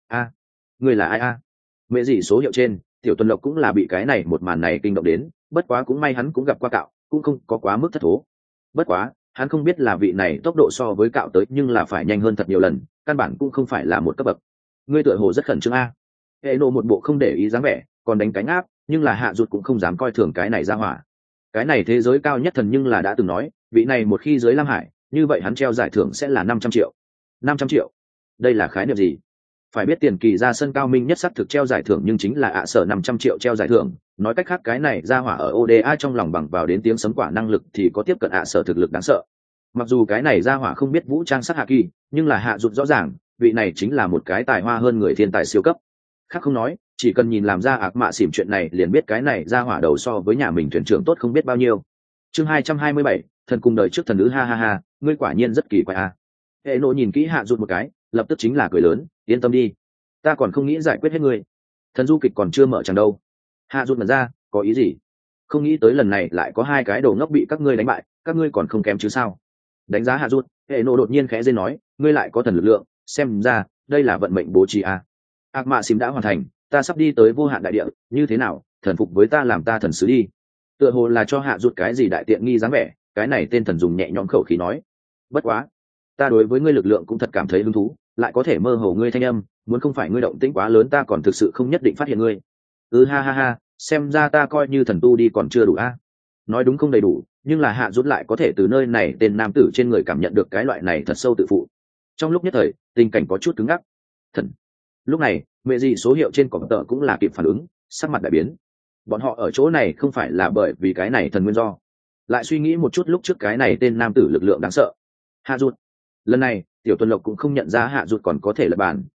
Người là ai Mẹ gì số hiệu trên, Tiểu Tuần Lộc cũng là bị cái này một màn này kinh động đến, bất quá cũng may hắn cũng gặp qua cạo, cũng không có quá mức thất thố. Bất quá hắn không biết là vị này tốc độ so với cạo tới nhưng là phải nhanh hơn thật nhiều lần, căn bản cũng không phải là một cấp bậc. Ngươi tựa hồ rất khẩn trương hệ nộ một bộ không để ý dáng vẻ, còn đánh cánh áp, nhưng là hạ rụt cũng không dám coi thường cái này ra hỏa. Cái này thế giới cao nhất thần nhưng là đã từng nói, vị này một khi dưới Lam Hải, như vậy hắn treo giải thưởng sẽ là 500 triệu. 500 triệu? Đây là khái niệm gì? Phải biết tiền kỳ ra sân cao minh nhất sắc thực treo giải thưởng nhưng chính là sở 500 triệu treo giải thưởng. Nói cách khác cái này ra hỏa ở ODA trong lòng bằng vào đến tiếng sấm quả năng lực thì có tiếp cận sở thực lực đáng sợ. Mặc dù cái này ra hỏa không biết vũ trang sát hạ kỳ, nhưng là hạ rụt rõ ràng, vị này chính là một cái tài hoa hơn người thiên tài siêu cấp. Khác không nói, chỉ cần nhìn làm ra ạc mạ xỉm chuyện này liền biết cái này ra hỏa đầu so với nhà mình thuyền trưởng tốt không biết bao nhiêu. Chương 227, thần cùng đời trước thần nữ ha, ngươi quả nhiên rất kỳ quái hệ nộ nhìn kỹ hạ rụt một cái, lập tức chính là cười lớn, yên tâm đi, ta còn không nghĩ giải quyết hết ngươi. Thần du kịch còn chưa mở chẳng đâu. Hạ rụt mật ra, có ý gì? Không nghĩ tới lần này lại có 2 cái đồ ngốc bị các ngươi đánh bại, các ngươi còn không kém chứ sao? Đánh giá hạ rụt, hệ nộ đột nhiên khẽ rên nói, ngươi lại có thần lực lượng, xem ra đây là vận mệnh bố trí ác mạ xìm đã hoàn thành, ta sắp đi tới vô hạn đại địa, như thế nào, thần phục với ta làm ta thần sứ đi. Tựa hồ là cho hạ rụt cái gì đại tiện nghi dáng vẻ, cái này tên thần dùng nhẹ nhõm khẩu khí nói, bất quá ta đối với ngươi lực lượng cũng thật cảm thấy hứng thú, lại có thể mơ hồ ngươi thanh âm, muốn không phải ngươi động tĩnh quá lớn ta còn thực sự không nhất định phát hiện ngươi. Ha, xem ra ta coi như thần tu đi còn chưa đủ nói đúng không đầy đủ, nhưng là hạ rút lại có thể từ nơi này tên nam tử trên người cảm nhận được cái loại này thật sâu tự phụ. Trong lúc nhất thời tình cảnh có chút cứng ngắc. Thần. Lúc này mẹ gì số hiệu trên cổng tờ cũng là kịp phản ứng, sắc mặt đại biến. Bọn họ ở chỗ này không phải là bởi vì cái này thần nguyên do. Lại suy nghĩ một chút lúc trước cái này tên nam tử lực lượng đáng sợ. Hạ rút. Lần này Tiểu Tuần Lộc cũng không nhận ra hạ rút còn có thể lật bàn,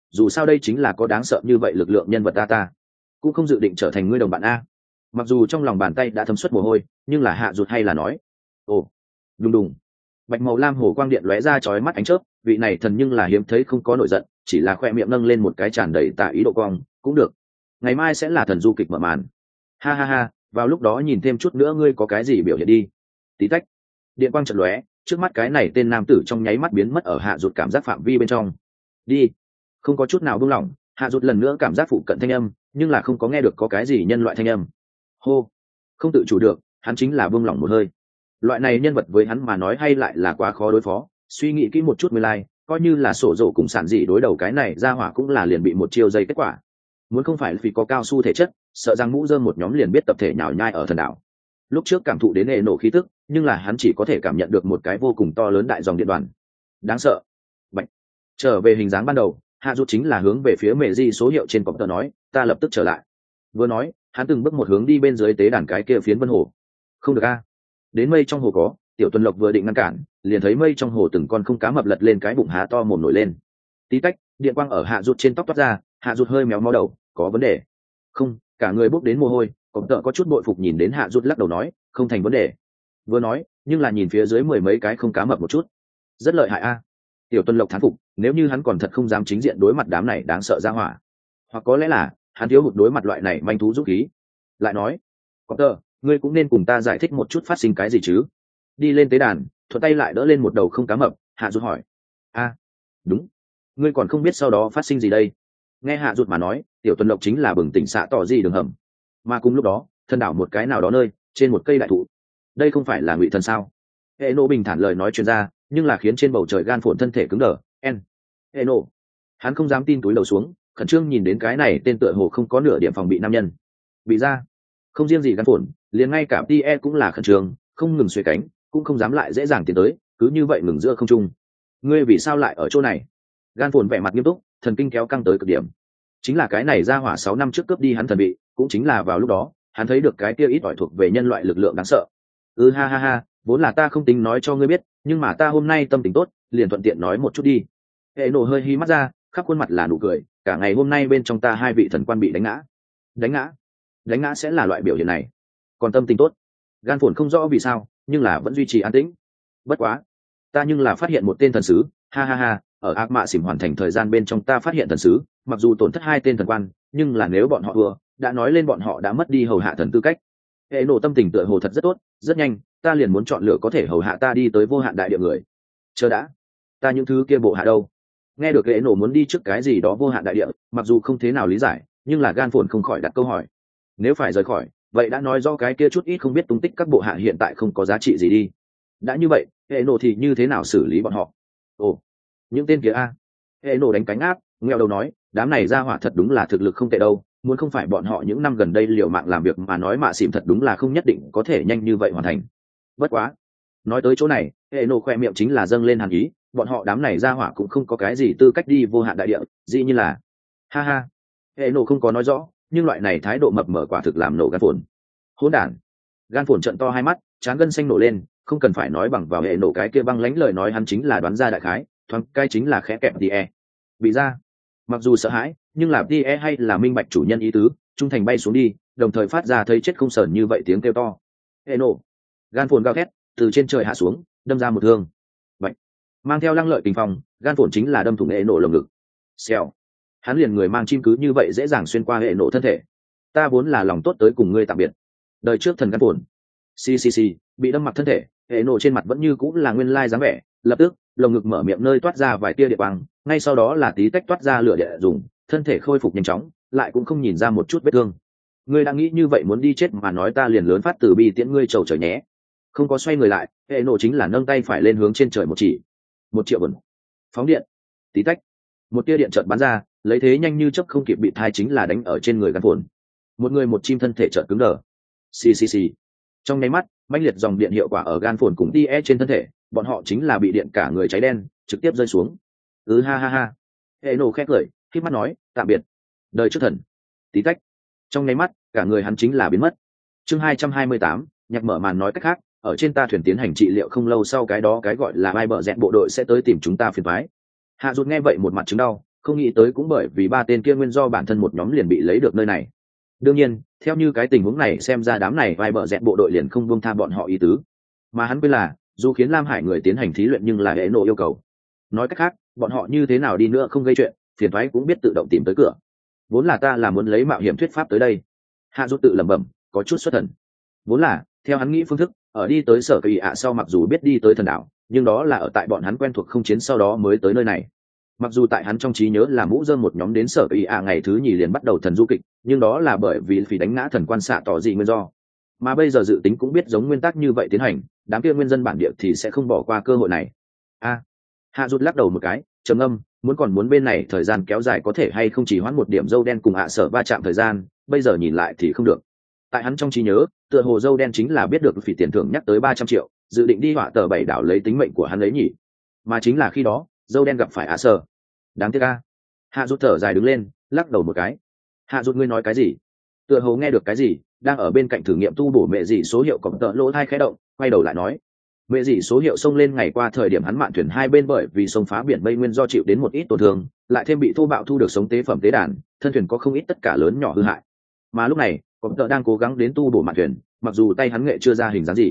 dù sao đây chính là có đáng sợ như vậy lực lượng nhân vật ta cũng không dự định trở thành ngươi đồng bạn a. Mặc dù trong lòng bàn tay đã thấm suất mồ hôi, nhưng là hạ rụt hay là nói. Ồ, đùng đùng. Bạch màu lam hồ quang điện lóe ra chói mắt ánh chớp, vị này thần nhưng là hiếm thấy không có nổi giận, chỉ là khoe miệng nâng lên một cái tràn đầy tà ý độ cong, cũng được. Ngày mai sẽ là thần du kịch mở màn. Ha ha ha, vào lúc đó nhìn thêm chút nữa ngươi có cái gì biểu hiện đi. Tí tách. Điện quang chợt lóe, trước mắt cái này tên nam tử trong nháy mắt biến mất ở hạ rụt cảm giác phạm vi bên trong. Đi. Không có chút nào buông lỏng, hạ rụt lần nữa cảm giác phụ cận thanh âm, nhưng là không có nghe được có cái gì nhân loại thanh âm. Hô. Không tự chủ được, hắn chính là buông lỏng một hơi. Loại này nhân vật với hắn mà nói hay lại là quá khó đối phó, suy nghĩ kỹ một chút mới lai, coi như là sổ rổ cùng sản dị đối đầu cái này ra hỏa cũng là liền bị một chiêu dây kết quả. Muốn không phải vì có cao su thể chất, sợ rằng mũ rơm một nhóm liền biết tập thể nhào nhai ở thần đảo. Lúc trước cảm thụ đến hệ nổ khí tức, nhưng là hắn chỉ có thể cảm nhận được một cái vô cùng to lớn đại dòng điện đoàn. Đáng sợ. Bạch. Trở về hình dáng ban đầu, hạ rút chính là hướng về phía mẹ di số hiệu trên cọp tờ nói, ta lập tức trở lại. Vừa nói, hắn từng bước một hướng đi bên dưới tế đàn cái kia phiến vân hồ. Không được a. Đến mây trong hồ có, tiểu tuần lộc vừa định ngăn cản, liền thấy mây trong hồ từng con không cá mập lật lên cái bụng há to mồm nổi lên. Tí tách, điện quang ở hạ rút trên tóc toát ra, hạ rút hơi méo mó đầu, có vấn đề. Không, cả người bốc đến mồ hôi, cọp tợ có chút bội phục nhìn đến hạ rút lắc đầu nói, không thành vấn đề. Vừa nói, nhưng là nhìn phía dưới mười mấy cái không cá mập một chút. Rất lợi hại a. Tiểu tuần lộc thán phục, nếu như hắn còn thật không dám chính diện đối mặt đám này đáng sợ ra hỏa, hoặc có lẽ là hắn thiếu hụt đối mặt loại này manh thú dũng khí. Lại nói, cọp tợ, ngươi cũng nên cùng ta giải thích một chút phát sinh cái gì chứ. Đi lên tế đàn, thuận tay lại đỡ lên một đầu không cá mập, hạ rút hỏi. A, đúng, ngươi còn không biết sau đó phát sinh gì đây. Nghe hạ rút mà nói, tiểu tuần lộc chính là bừng tỉnh xạ tỏ gì đường hầm, mà cùng lúc đó thân đảo một cái nào đó nơi trên một cây đại thụ. Đây không phải là ngụy thần sao? Hệ nộ bình thản lời nói chuyên ra, nhưng là khiến trên bầu trời gan phồn thân thể cứng đờ. Hệ nộ, hắn không dám tin túi đầu xuống, khẩn trương nhìn đến cái này tên tựa hồ không có nửa điểm phòng bị nam nhân. Bị ra, không riêng gì gan phồn, liền ngay cả tie cũng là khẩn trương, không ngừng xuề cánh, cũng không dám lại dễ dàng tiến tới, cứ như vậy ngừng giữa không trung. Ngươi vì sao lại ở chỗ này? Gan phồn vẻ mặt nghiêm túc, thần kinh kéo căng tới cực điểm. Chính là cái này ra hỏa 6 năm trước cướp đi hắn thần bị, cũng chính là vào lúc đó hắn thấy được cái kia ít ỏi thuộc về nhân loại lực lượng đáng sợ. Ha ha ha, vốn là ta không tính nói cho ngươi biết, nhưng mà ta hôm nay tâm tình tốt, liền thuận tiện nói một chút đi. Hệ nổ hơi hí mắt ra, khắp khuôn mặt là nụ cười, cả ngày hôm nay bên trong ta 2 vị thần quan bị đánh ngã. Đánh ngã sẽ là loại biểu hiện này. Còn tâm tình tốt. Gan phồn không rõ vì sao, nhưng là vẫn duy trì an tĩnh. Bất quá, ta nhưng là phát hiện một tên thần sứ, ha ha ha, ở ác mạ xỉm hoàn thành thời gian bên trong ta phát hiện thần sứ, mặc dù tổn thất 2 tên thần quan, nhưng là nếu bọn họ thua, đã nói lên bọn họ đã mất đi hầu hạ thần tư cách. Hệ nổ tâm tình tựa hồ thật rất tốt, rất nhanh, ta liền muốn chọn lựa có thể hầu hạ ta đi tới vô hạn đại địa người. Chờ đã, ta những thứ kia bộ hạ đâu? Nghe được hệ nổ muốn đi trước cái gì đó vô hạn đại địa, mặc dù không thế nào lý giải, nhưng là gan phồn không khỏi đặt câu hỏi. Nếu phải rời khỏi, vậy đã nói do cái kia chút ít không biết tung tích các bộ hạ hiện tại không có giá trị gì đi. Đã như vậy, hệ nổ thì như thế nào xử lý bọn họ? Ồ, những tên kia a. Hệ nổ đánh cánh áp, nghèo đầu nói, đám này ra hỏa thật đúng là thực lực không tệ đâu, muốn không phải bọn họ những năm gần đây liều mạng làm việc mà nói mạ xỉm thật đúng là không nhất định có thể nhanh như vậy hoàn thành. Bất quá, nói tới chỗ này, hệ nổ khoe miệng chính là dâng lên hàn ý, bọn họ đám này ra hỏa cũng không có cái gì tư cách đi vô hạn đại địa, dĩ như là ha ha. Hệ nổ không có nói rõ, nhưng loại này thái độ mập mờ quả thực làm nổ gan phồn. Hỗn đản. Gan phồn trận to hai mắt, trán gân xanh nổ lên, không cần phải nói bằng vào hệ nổ cái kia băng lãnh lời nói hắn chính là đoán ra đại khái, thoáng cái chính là khẽ kẹp tie. Bị ra, mặc dù sợ hãi, nhưng là tie hay là minh bạch chủ nhân ý tứ, trung thành bay xuống đi, đồng thời phát ra thấy chết không sờn như vậy tiếng kêu to. Hệ nổ. Gan phồn gào thét, từ trên trời hạ xuống, đâm ra một thương. Bạch. Mang theo lăng lợi kinh phong, gan phồn chính là đâm thủng hệ nổ lồng ngực. Xèo. Hắn liền người mang chim cứ như vậy dễ dàng xuyên qua hệ nổ thân thể. Ta vốn là lòng tốt tới cùng ngươi tạm biệt. Đời trước thần gan phồn. Xì, bị đâm mặc thân thể, hệ nổ trên mặt vẫn như cũng là nguyên lai dáng vẻ, lập tức lồng ngực mở miệng nơi toát ra vài tia địa quang, ngay sau đó là tí tách toát ra lửa địa dùng, thân thể khôi phục nhanh chóng, lại cũng không nhìn ra một chút vết thương. Ngươi đang nghĩ như vậy muốn đi chết mà nói ta liền lớn phát từ bi tiễn ngươi trầu trời nhé. Không có xoay người lại, hệ nổ chính là nâng tay phải lên hướng trên trời một chỉ. 1 triệu vần. Phóng điện. Tí tách. Một tia điện chợt bắn ra, lấy thế nhanh như chớp không kịp bị thai chính là đánh ở trên người gan phồn. Một người một chim thân thể chợt cứng đờ. Xì. Trong nháy mắt, mãnh liệt dòng điện hiệu quả ở gan phồn cùng tie trên thân thể, bọn họ chính là bị điện cả người cháy đen, trực tiếp rơi xuống. Ha ha ha. Hệ nổ khét lời, khép mắt nói, tạm biệt. Đời trước thần. Tí tách. Trong nháy mắt, cả người hắn chính là biến mất. Chương 228, nhạc mở màn nói cách khác, ở trên ta thuyền tiến hành trị liệu không lâu sau cái đó cái gọi là ai bờ rẹn bộ đội sẽ tới tìm chúng ta phiền toái. Hạ rụt nghe vậy một mặt chứng đau, không nghĩ tới cũng bởi vì ba tên kia nguyên do bản thân một nhóm liền bị lấy được nơi này. Đương nhiên theo như cái tình huống này xem ra đám này vai bợ dẹt bộ đội liền không buông tha bọn họ ý tứ, mà hắn quên là dù khiến Lam Hải người tiến hành thí luyện nhưng là hệ nộ yêu cầu. Nói cách khác bọn họ như thế nào đi nữa không gây chuyện, phiền toái cũng biết tự động tìm tới cửa. Vốn là ta là muốn lấy mạo hiểm thuyết pháp tới đây, hạ rút tự lẩm bẩm, có chút xuất thần. Vốn là theo hắn nghĩ phương thức, ở đi tới sở kỳ ạ sau mặc dù biết đi tới thần đảo, nhưng đó là ở tại bọn hắn quen thuộc không chiến sau đó mới tới nơi này. Mặc dù tại hắn trong trí nhớ là mũ dơm một nhóm đến sở kỳ ạ ngày thứ nhì liền bắt đầu thần du kịch, nhưng đó là bởi vì phỉ đánh ngã thần quan xạ tỏ gì nguyên do. Mà bây giờ dự tính cũng biết giống nguyên tắc như vậy tiến hành, đám kia nguyên dân bản địa thì sẽ không bỏ qua cơ hội này. Hạ rút lắc đầu một cái, trầm ngâm, muốn bên này thời gian kéo dài có thể hay không chỉ hoãn một điểm dâu đen cùng ạ sở va chạm thời gian, bây giờ nhìn lại thì không được. Tại hắn trong trí nhớ, tựa hồ dâu đen chính là biết được phỉ tiền thưởng nhắc tới 300 triệu, dự định đi hỏa tờ bảy đảo lấy tính mệnh của hắn lấy nhỉ. Mà chính là khi đó, dâu đen gặp phải ạ sở. Đáng tiếc a. Hạ rút thở dài đứng lên, lắc đầu một cái. Hạ rút ngươi nói cái gì? Tựa hồ nghe được cái gì, đang ở bên cạnh thử nghiệm tu bổ mẹ gì số hiệu cọp tợ lỗ thai khẽ động, quay đầu lại nói. Mẹ gì số hiệu xông lên ngày qua thời điểm hắn mạn thuyền hai bên bởi vì sông phá biển mây nguyên do chịu đến một ít tổn thương, lại thêm bị thô bạo thu được sống tế phẩm tế đàn, thân thuyền có không ít tất cả lớn nhỏ hư hại. Mà lúc này, cọp tợ đang cố gắng đến tu bổ mạn thuyền, mặc dù tay hắn nghệ chưa ra hình dáng gì.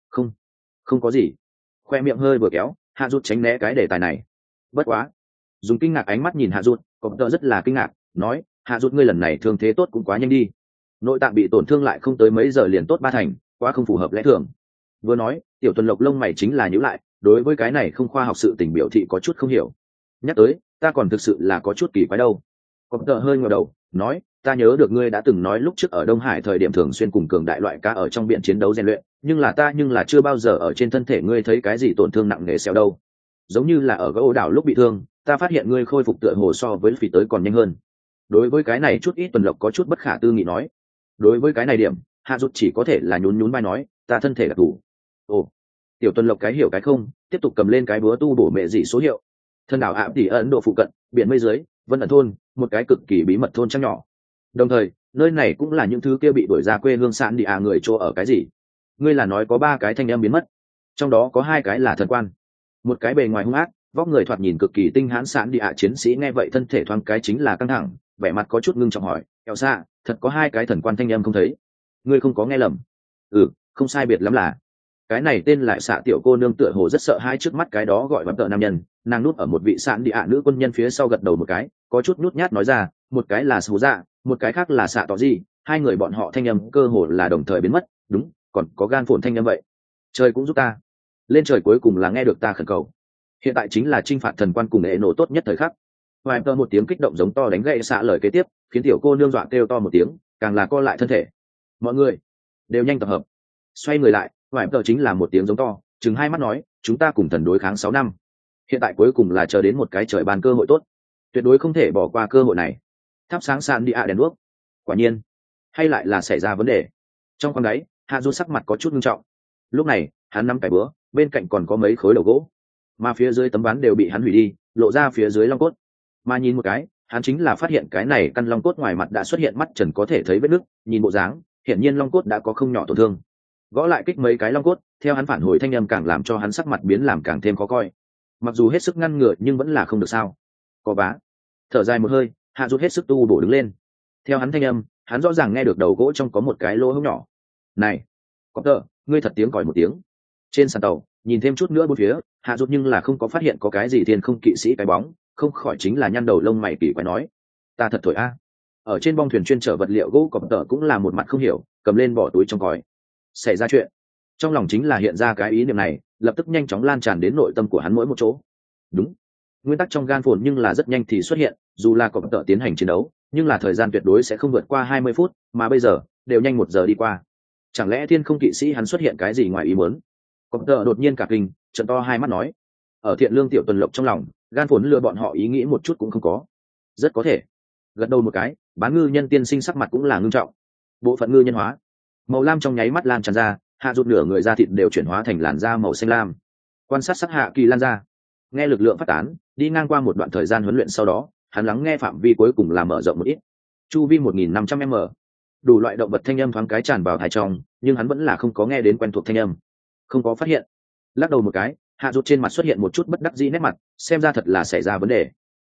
Không có gì. Khoe miệng hơi vừa kéo, Hạ rút tránh né cái đề tài này. Bất quá, dùng kinh ngạc ánh mắt nhìn Hạ rút, cọp tợ rất là kinh ngạc, nói, Hạ rút ngươi lần này thương thế tốt cũng quá nhanh đi. Nội tạng bị tổn thương lại không tới mấy giờ liền tốt ba thành, quá không phù hợp lẽ thường. Vừa nói, tiểu tuần lộc lông mày chính là nhíu lại, đối với cái này không khoa học sự tình biểu thị có chút không hiểu. Nhắc tới, ta còn thực sự là có chút kỳ quái đâu. Cọp tợ hơi ngẩng đầu, nói, ta nhớ được ngươi đã từng nói lúc trước ở Đông Hải thời điểm thường xuyên cùng cường đại loại cá ở trong biển chiến đấu rèn luyện, nhưng là chưa bao giờ ở trên thân thể ngươi thấy cái gì tổn thương nặng nề xẹo đâu. Giống như là ở gỗ đảo lúc bị thương, ta phát hiện ngươi khôi phục tựa hồ so với phỉ tới còn nhanh hơn. Đối với cái này chút ít tuần lộc có chút bất khả tư nghị nói. Đối với cái này điểm, Hạ rút chỉ có thể là nhún vai nói, ta thân thể đặc thù. Ồ, tiểu tuần lộc cái hiểu cái không, tiếp tục cầm lên cái búa tu bổ mẹ dị số hiệu. Thân đảo ảm tỉ Ấn Độ phụ cận, biển mây dưới, Vân ẩn thôn, một cái cực kỳ bí mật thôn trăng nhỏ. Đồng thời, nơi này cũng là những thứ kia bị đuổi ra quê hương sạn đi người chỗ ở cái gì? Ngươi là nói có 3 cái thanh em biến mất, trong đó có 2 cái là thần quan, một cái bề ngoài hung ác, vóc người thoạt nhìn cực kỳ tinh hãn sạn đi chiến sĩ nghe vậy thân thể thoáng cái chính là căng thẳng, vẻ mặt có chút ngưng trọng hỏi, "Eo xa, thật có 2 cái thần quan thanh em không thấy?" Ngươi không có nghe lầm. Không sai biệt lắm là cái này tên lại xạ tiểu cô nương tựa hồ rất sợ hai trước mắt cái đó gọi vấp tợ nam nhân, nàng núp ở một vị sạn đi nữ quân nhân phía sau gật đầu một cái, có chút nhút nhát nói ra, một cái là sù dạ, một cái khác là xạ tỏ gì, 2 người bọn họ thanh âm cơ hồ là đồng thời biến mất. Đúng, còn có gan phồn thanh âm vậy. Trời cũng giúp ta. Lên trời cuối cùng là nghe được ta khẩn cầu. Hiện tại chính là chinh phạt thần quan cùng hệ nổ tốt nhất thời khắc. Vài tơ một tiếng kích động giống to đánh gậy xạ lời kế tiếp, khiến tiểu cô nương dọa kêu to một tiếng, càng là co lại thân thể. Mọi người đều nhanh tập hợp. Xoay người lại, vài tơ chính là một tiếng giống to, chừng 2 mắt nói, chúng ta cùng thần đối kháng 6 năm. Hiện tại cuối cùng là chờ đến một cái trời ban cơ hội tốt, tuyệt đối không thể bỏ qua cơ hội này. Thắp sáng sàn đi đèn đuốc. Quả nhiên, hay lại là xảy ra vấn đề. Trong con đáy, Hạ Du sắc mặt có chút nghiêm trọng. Lúc này, hắn nắm cái búa, bên cạnh còn có mấy khối đầu gỗ, mà phía dưới tấm ván đều bị hắn hủy đi, lộ ra phía dưới long cốt. Mà nhìn một cái, hắn chính là phát hiện cái này căn long cốt ngoài mặt đã xuất hiện mắt trần có thể thấy vết nứt, nhìn bộ dáng, hiển nhiên long cốt đã có không nhỏ tổn thương. Gõ lại kích mấy cái long cốt, theo hắn phản hồi thanh âm càng làm cho hắn sắc mặt biến làm càng thêm khó coi. Mặc dù hết sức ngăn ngừa nhưng vẫn là không được sao. Có bá. Thở dài một hơi, Hạ Du hết sức tu bổ đứng lên. Theo hắn thanh âm, hắn rõ ràng nghe được đầu gỗ trong có một cái lỗ hổng nhỏ. Này, có tờ, ngươi thật tiếng còi một tiếng. Trên sàn tàu, nhìn thêm chút nữa bốn phía, Hạ Du nhưng là không có phát hiện có cái gì thiên không kỵ sĩ cái bóng, không khỏi chính là nhăn đầu lông mày kỳ quái nói, ta thật thổi a. Ở trên bong thuyền chuyên chở vật liệu gỗ cọp tờ cũng là một mặt không hiểu, cầm lên bỏ túi trong còi. Xảy ra chuyện. Trong lòng chính là hiện ra cái ý niệm này, lập tức nhanh chóng lan tràn đến nội tâm của hắn mỗi một chỗ. Đúng, nguyên tắc trong gan phồn nhưng là rất nhanh thì xuất hiện, dù là cọp tợ tiến hành chiến đấu, nhưng là thời gian tuyệt đối sẽ không vượt qua 20 phút, mà bây giờ đều nhanh 1 giờ đi qua. Chẳng lẽ thiên không kỵ sĩ hắn xuất hiện cái gì ngoài ý muốn? Cọp tợ đột nhiên cả kinh, trợn to hai mắt nói. Ở thiện lương tiểu tuần lộc trong lòng, gan phồn lừa bọn họ ý nghĩ một chút cũng không có. Rất có thể. Gật đầu một cái, bán ngư nhân tiên sinh sắc mặt cũng là ngưng trọng. Bộ phận ngư nhân hóa, màu lam trong nháy mắt lan tràn ra, Hạ rụt nửa người da thịt đều chuyển hóa thành làn da màu xanh lam. Quan sát sắc Hạ Kỳ lan ra, nghe lực lượng phát tán, đi ngang qua một đoạn thời gian huấn luyện sau đó, hắn lắng nghe phạm vi cuối cùng là mở rộng một ít. Chu vi 1500 m, đủ loại động vật thanh âm thoáng cái tràn vào tai trong, nhưng hắn vẫn là không có nghe đến quen thuộc thanh âm, không có phát hiện. Lắc đầu một cái, Hạ rụt trên mặt xuất hiện một chút bất đắc dĩ nét mặt, xem ra thật là xảy ra vấn đề.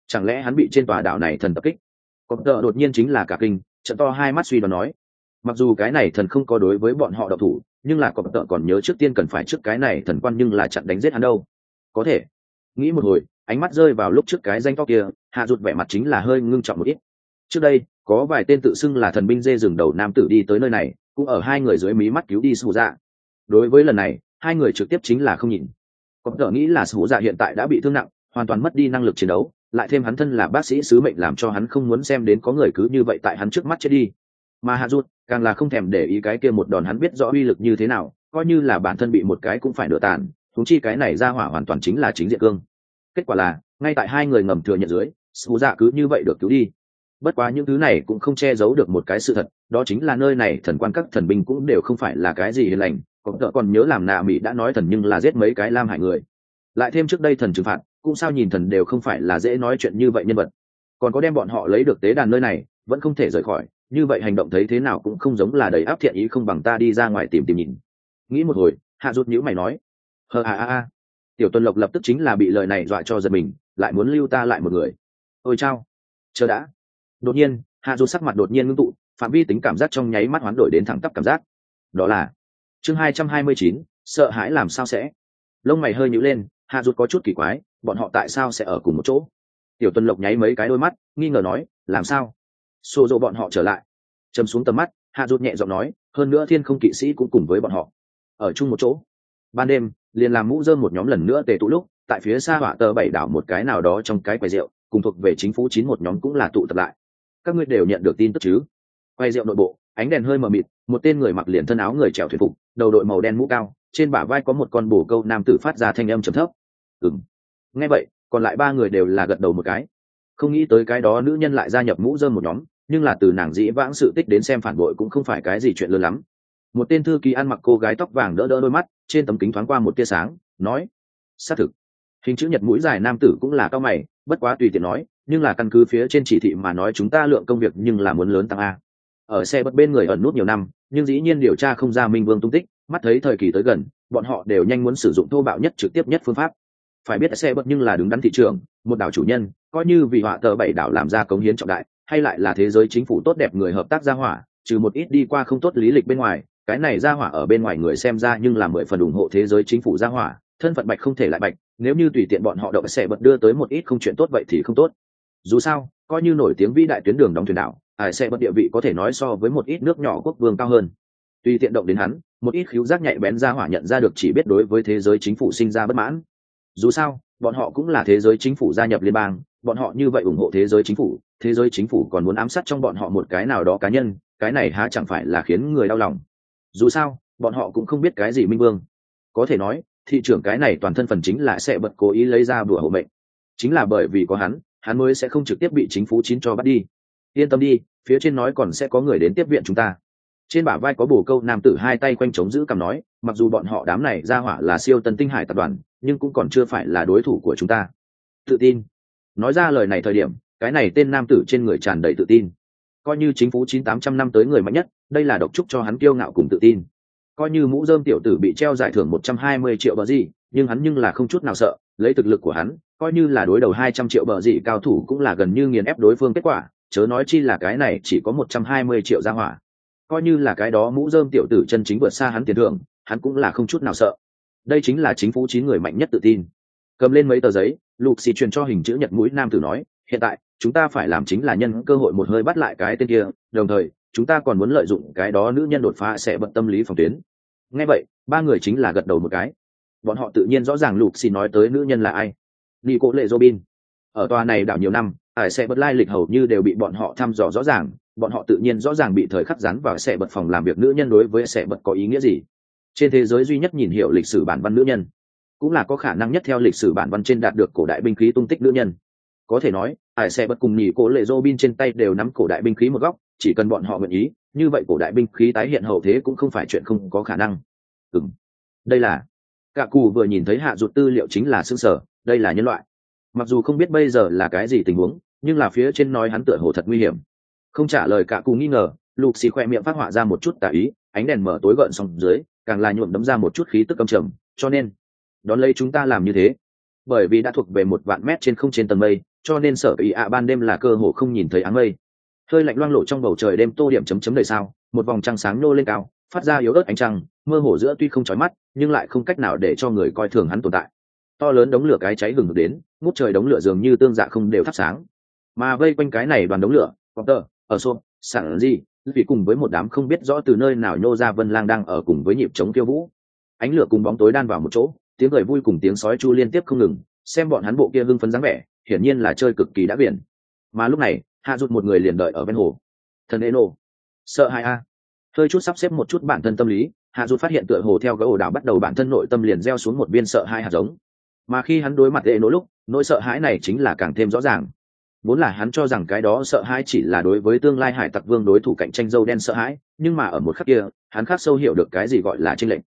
Chẳng lẽ hắn bị trên tòa đảo này thần tập kích? Cọp tợ đột nhiên chính là cả kinh, trận to hai mắt suy đoán nói, mặc dù cái này thần không có đối với bọn họ độc thủ, nhưng là cọp tợ còn nhớ trước tiên cần phải trước cái này thần quan nhưng là chặn đánh giết hắn đâu. Có thể nghĩ một hồi, ánh mắt rơi vào lúc trước cái danh to kia, hạ rụt vẻ mặt chính là hơi ngưng trọng một ít. Trước đây có vài tên tự xưng là thần binh dê rừng đầu nam tử đi tới nơi này, cũng ở hai người dưới mí mắt cứu đi Sủ Dạ. Đối với lần này hai người trực tiếp chính là không nhìn. Cọp tợ nghĩ là Sủ Dạ hiện tại đã bị thương nặng, hoàn toàn mất đi năng lực chiến đấu, lại thêm hắn thân là bác sĩ sứ mệnh làm cho hắn không muốn xem đến có người cứ như vậy tại hắn trước mắt chết đi. Mà hạ rụt càng là không thèm để ý cái kia một đòn, hắn biết rõ uy lực như thế nào, coi như là bản thân bị một cái cũng phải nửa tàn, thúng chi cái này ra hỏa hoàn toàn chính là chính diện cương. Kết quả là ngay tại hai người ngầm thừa nhận dưới, Sủ Dạ cứ như vậy được cứu đi. Bất quá những thứ này cũng không che giấu được một cái sự thật, đó chính là nơi này thần quan các thần binh cũng đều không phải là cái gì hiền lành. Cọp tợ còn nhớ làm nạ mỹ đã nói thần nhưng là giết mấy cái lam hại người, lại thêm trước đây thần trừng phạt, cũng sao nhìn thần đều không phải là dễ nói chuyện như vậy nhân vật, còn có đem bọn họ lấy được tế đàn nơi này vẫn không thể rời khỏi, như vậy hành động thấy thế nào cũng không giống là đầy áp thiện ý, không bằng ta đi ra ngoài tìm tìm nhìn. Nghĩ một hồi, hạ rút nhữ mày nói, tiểu tuần lộc lập tức chính là bị lời này dọa cho giật mình, lại muốn lưu ta lại một người. Ôi chao, chờ đã. Đột nhiên hạ rút sắc mặt đột nhiên ngưng tụ, phạm vi tính cảm giác trong nháy mắt hoán đổi đến thẳng tắp cảm giác. Đó là chương 229, sợ hãi làm sao sẽ. Lông mày hơi nhíu lên, hạ rút có chút kỳ quái, bọn họ tại sao sẽ ở cùng một chỗ? Tiểu tuần lộc nháy mấy cái đôi mắt, nghi ngờ nói, làm sao xô dỗ bọn họ trở lại? Châm xuống tầm mắt, hạ rút nhẹ giọng nói, hơn nữa thiên không kỵ sĩ cũng cùng với bọn họ ở chung một chỗ. Ban đêm liền làm mũ rơm một nhóm lần nữa tề tụ lúc tại phía xa hỏa tờ bảy đảo một cái nào đó trong cái quầy rượu, cùng thuộc về chính phủ 9 một nhóm cũng là tụ tập lại. Các ngươi đều nhận được tin tức chứ? Quầy rượu nội bộ ánh đèn hơi mờ mịt, một tên người mặc liền thân áo người chèo thuyền phục, đầu đội màu đen mũ cao, trên bả vai có một con bồ câu nam tử phát ra thanh âm trầm thấp. Nghe vậy còn lại ba người đều là gật đầu một cái. Không nghĩ tới cái đó nữ nhân lại gia nhập mũ rơm một nhóm, nhưng là từ nàng dĩ vãng sự tích đến xem phản bội cũng không phải cái gì chuyện lớn lắm. Một tên thư ký ăn mặc cô gái tóc vàng đỡ đỡ đôi mắt, trên tấm kính thoáng qua một tia sáng, nói, xác thực. Hình chữ nhật mũi dài nam tử cũng là cao mày, bất quá tùy tiện nói, nhưng là căn cứ phía trên chỉ thị mà nói chúng ta lượng công việc nhưng là muốn lớn tăng a. Ở xe bất bên người ẩn nút nhiều năm, nhưng dĩ nhiên điều tra không ra Minh Vương tung tích, mắt thấy thời kỳ tới gần, bọn họ đều nhanh muốn sử dụng thô bạo nhất trực tiếp nhất phương pháp. Phải biết xe bất nhưng là đứng đắn thị trường, một đảo chủ nhân, coi như vì họa tờ bảy đảo làm ra cống hiến trọng đại, hay lại là thế giới chính phủ tốt đẹp người hợp tác gia hỏa, trừ một ít đi qua không tốt lý lịch bên ngoài, cái này gia hỏa ở bên ngoài người xem ra nhưng là 10 phần ủng hộ thế giới chính phủ gia hỏa, thân phận bạch không thể lại bạch, nếu như tùy tiện bọn họ động sẽ bật đưa tới một ít không chuyện tốt vậy thì không tốt. Dù sao coi như nổi tiếng vĩ đại tuyến đường đóng thuyền đảo, sẽ bật địa vị có thể nói so với một ít nước nhỏ quốc vương cao hơn. Tùy tiện động đến hắn, một ít khíu giác nhạy bén gia hỏa nhận ra được chỉ biết đối với thế giới chính phủ sinh ra bất mãn. Dù sao bọn họ cũng là thế giới chính phủ gia nhập liên bang, bọn họ như vậy ủng hộ thế giới chính phủ còn muốn ám sát trong bọn họ một cái nào đó cá nhân, cái này há chẳng phải là khiến người đau lòng. Dù sao bọn họ cũng không biết cái gì Minh Vương, có thể nói thị trưởng cái này toàn thân phần chính là sẽ bật cố ý lấy ra bùa hộ mệnh, chính là bởi vì có hắn mới sẽ không trực tiếp bị chính phủ 9 cho bắt đi. Yên tâm đi, phía trên nói còn sẽ có người đến tiếp viện chúng ta. Trên bả vai có bồ câu nam tử hai tay quanh chống giữ cằm nói, mặc dù bọn họ đám này ra hỏa là siêu tân tinh hải tập đoàn, nhưng cũng còn chưa phải là đối thủ của chúng ta. Tự tin. Nói ra lời này thời điểm, cái này tên nam tử trên người tràn đầy tự tin. Coi như chính phủ 9-800 năm tới người mạnh nhất, đây là độc trúc cho hắn kiêu ngạo cùng tự tin. Coi như mũ rơm tiểu tử bị treo giải thưởng 120 triệu bờ gì, nhưng hắn nhưng là không chút nào sợ, lấy thực lực của hắn, coi như là đối đầu 200 triệu bờ gì cao thủ cũng là gần như nghiền ép đối phương kết quả, chớ nói chi là cái này chỉ có 120 triệu ra hỏa. Coi như là cái đó mũ rơm tiểu tử chân chính vượt xa hắn tiền thưởng, hắn cũng là không chút nào sợ. Đây chính là chính phủ 9 người mạnh nhất tự tin. Cầm lên mấy tờ giấy, lục xì truyền cho hình chữ nhật mũi nam tử nói, hiện tại chúng ta phải làm chính là nhân cơ hội một hơi bắt lại cái tên kia, đồng thời chúng ta còn muốn lợi dụng cái đó nữ nhân đột phá sẽ bận tâm lý phòng tuyến. Nghe vậy ba người chính là gật đầu một cái. Bọn họ tự nhiên rõ ràng lục xì nói tới nữ nhân là ai. Nico lệ Robin ở tòa này đảo nhiều năm, sẽ bật lai lịch hầu như đều bị bọn họ thăm dò rõ ràng, bọn họ tự nhiên rõ ràng bị thời khắc dán vào sẽ bật phòng làm việc nữ nhân đối với sẽ bật có ý nghĩa gì. Trên thế giới duy nhất nhìn hiểu lịch sử bản văn nữ nhân, cũng là có khả năng nhất theo lịch sử bản văn trên đạt được cổ đại binh khí tung tích nữ nhân. có thể nói sẽ bật cùng nhì cổ lệ Robin trên tay đều nắm cổ đại binh khí một góc, chỉ cần bọn họ nguyện ý, như vậy cổ đại binh khí tái hiện hậu thế cũng không phải chuyện không có khả năng. Đây là cả cù vừa nhìn thấy hạ rụt tư liệu chính là xương sở, đây là nhân loại. Mặc dù không biết bây giờ là cái gì tình huống, nhưng là phía trên nói hắn tựa hồ thật nguy hiểm. Không trả lời cả cù nghi ngờ, lục xì khoe miệng phát họa ra một chút tà ý, ánh đèn mở tối gợn xong dưới càng là nhuộm đấm ra một chút khí tức âm trầm, cho nên đón lấy chúng ta làm như thế. Bởi vì đã thuộc về 1 vạn mét trên không trên tầng mây, cho nên sở ý ạ ban đêm là cơ hồ không nhìn thấy áng mây. Hơi lạnh loang lộ trong bầu trời đêm tô điểm chấm chấm đầy sao, một vòng trăng sáng nô lên cao, phát ra yếu ớt ánh trăng, mơ hồ giữa tuy không chói mắt nhưng lại không cách nào để cho người coi thường hắn tồn tại. To lớn đống lửa cái cháy hừng hực đến, ngút trời đống lửa dường như tương dạ không đều thắp sáng, mà vây quanh cái này đoàn đống lửa, Potter, ở xô, sẵn gì, vì cùng với một đám không biết rõ từ nơi nào nhô ra Vân Lang đang ở cùng với nhịp chống khiêu vũ. Ánh lửa cùng bóng tối đan vào một chỗ, tiếng cười vui cùng tiếng sói chu liên tiếp không ngừng, xem bọn hắn bộ kia hưng phấn dáng vẻ, hiển nhiên là chơi cực kỳ đã biển. Mà lúc này, hạ rụt một người liền đợi ở bên hồ. Thần Eno, sợ hãi a. Hơi chút sắp xếp một chút bản thân tâm lý, hạ rụt phát hiện tựa hồ theo cái ổ đảo bắt đầu bản thân nội tâm liền gieo xuống một viên sợ hãi hạt giống. Mà khi hắn đối mặt Eno lúc, nỗi sợ hãi này chính là càng thêm rõ ràng. Vốn là hắn cho rằng cái đó sợ hãi chỉ là đối với tương lai hải tặc vương đối thủ cạnh tranh dâu đen sợ hãi, nhưng mà ở một khắc kia, hắn khắc sâu hiểu được cái gì gọi là chênh lệch.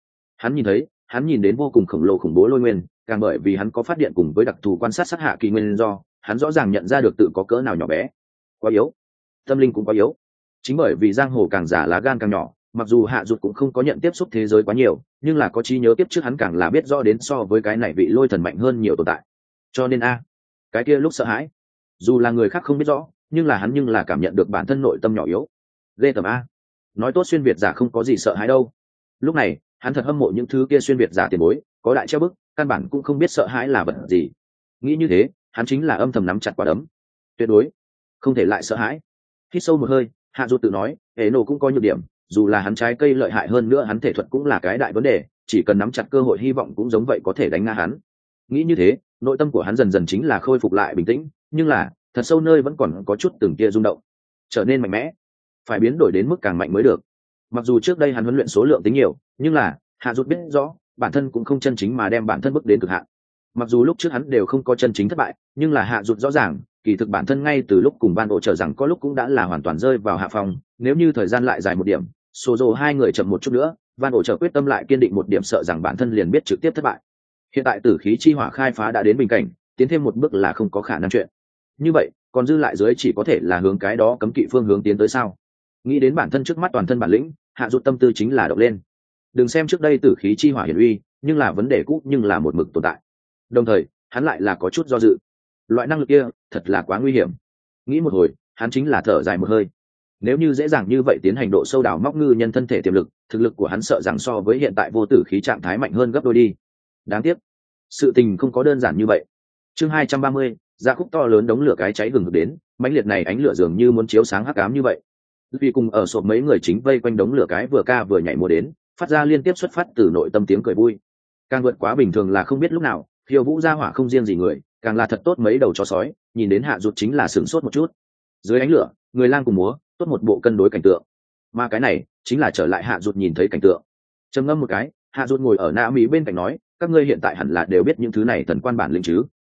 Hắn nhìn đến vô cùng khổng lồ khủng bố lôi nguyên, càng bởi vì hắn có phát điện cùng với đặc thù quan sát sát hạ kỳ nguyên do, hắn rõ ràng nhận ra được tự có cỡ nào nhỏ bé, quá yếu, tâm linh cũng quá yếu. Chính bởi vì giang hồ càng giả lá gan càng nhỏ, mặc dù hạ rụt cũng không có nhận tiếp xúc thế giới quá nhiều, nhưng là có trí nhớ tiếp trước hắn càng là biết rõ đến so với cái này vị lôi thần mạnh hơn nhiều tồn tại. Cho nên cái kia lúc sợ hãi, dù là người khác không biết rõ, nhưng là hắn nhưng là cảm nhận được bản thân nội tâm nhỏ yếu. Ghê tởm nói tốt xuyên việt giả không có gì sợ hãi đâu. Lúc này hắn thật hâm mộ những thứ kia xuyên việt giả tiền bối, có đại treo bức, căn bản cũng không biết sợ hãi là vật gì. Nghĩ như thế, hắn chính là âm thầm nắm chặt quả đấm. Tuyệt đối không thể lại sợ hãi. Hít sâu một hơi, hạ rụt tự nói, hệ nổ cũng có nhược điểm, dù là hắn trái cây lợi hại hơn nữa, hắn thể thuật cũng là cái đại vấn đề, chỉ cần nắm chặt cơ hội hy vọng cũng giống vậy có thể đánh ngã hắn. Nghĩ như thế, nội tâm của hắn dần dần chính là khôi phục lại bình tĩnh, nhưng là thật sâu nơi vẫn còn có chút từng tia rung động, trở nên mạnh mẽ, phải biến đổi đến mức càng mạnh mới được. Mặc dù trước đây hắn huấn luyện số lượng tính nhiều, nhưng là hạ rụt biết rõ bản thân cũng không chân chính mà đem bản thân bước đến cực hạn. Mặc dù lúc trước hắn đều không có chân chính thất bại, nhưng là hạ rụt rõ ràng kỳ thực bản thân ngay từ lúc cùng ban ổ trở rằng có lúc cũng đã là hoàn toàn rơi vào hạ phòng. Nếu như thời gian lại dài một điểm, số dồ hai người chậm một chút nữa, van ổ trở quyết tâm lại kiên định một điểm, sợ rằng bản thân liền biết trực tiếp thất bại. Hiện tại tử khí chi hỏa khai phá đã đến bình cảnh, tiến thêm một bước là không có khả năng chuyện như vậy, còn dư lại dưới chỉ có thể là hướng cái đó cấm kỵ phương hướng tiến tới sao. Nghĩ đến bản thân trước mắt toàn thân bản lĩnh, hạ rụt tâm tư chính là động lên. Đừng xem trước đây tử khí chi hỏa hiển uy, nhưng là vấn đề cũ nhưng là một mực tồn tại. Đồng thời hắn lại là có chút do dự, loại năng lực kia thật là quá nguy hiểm. Nghĩ một hồi, hắn chính là thở dài một hơi. Nếu như dễ dàng như vậy tiến hành độ sâu đào móc ngư nhân thân thể tiềm lực, thực lực của hắn sợ rằng so với hiện tại vô tử khí trạng thái mạnh hơn gấp đôi đi. Đáng tiếc sự tình không có đơn giản như vậy. Chương 230, ra khúc to lớn đống lửa cái cháy hừng hực đến, mãnh liệt này ánh lửa dường như muốn chiếu sáng hắc ám như vậy. Vì cùng ở sộp mấy người chính vây quanh đống lửa cái vừa ca vừa nhảy múa đến, phát ra liên tiếp xuất phát từ nội tâm tiếng cười vui. Càng vượt quá bình thường là không biết lúc nào, Khiêu Vũ ra hỏa không riêng gì người, càng là thật tốt mấy đầu chó sói, nhìn đến hạ rụt chính là sửng sốt một chút. Dưới ánh lửa, người lang cùng múa, tốt một bộ cân đối cảnh tượng. Mà cái này chính là trở lại hạ rụt nhìn thấy cảnh tượng. Trầm ngâm một cái, hạ rụt ngồi ở Na Mỹ bên cạnh nói, các ngươi hiện tại hẳn là đều biết những thứ này thần quan bản lĩnh chứ?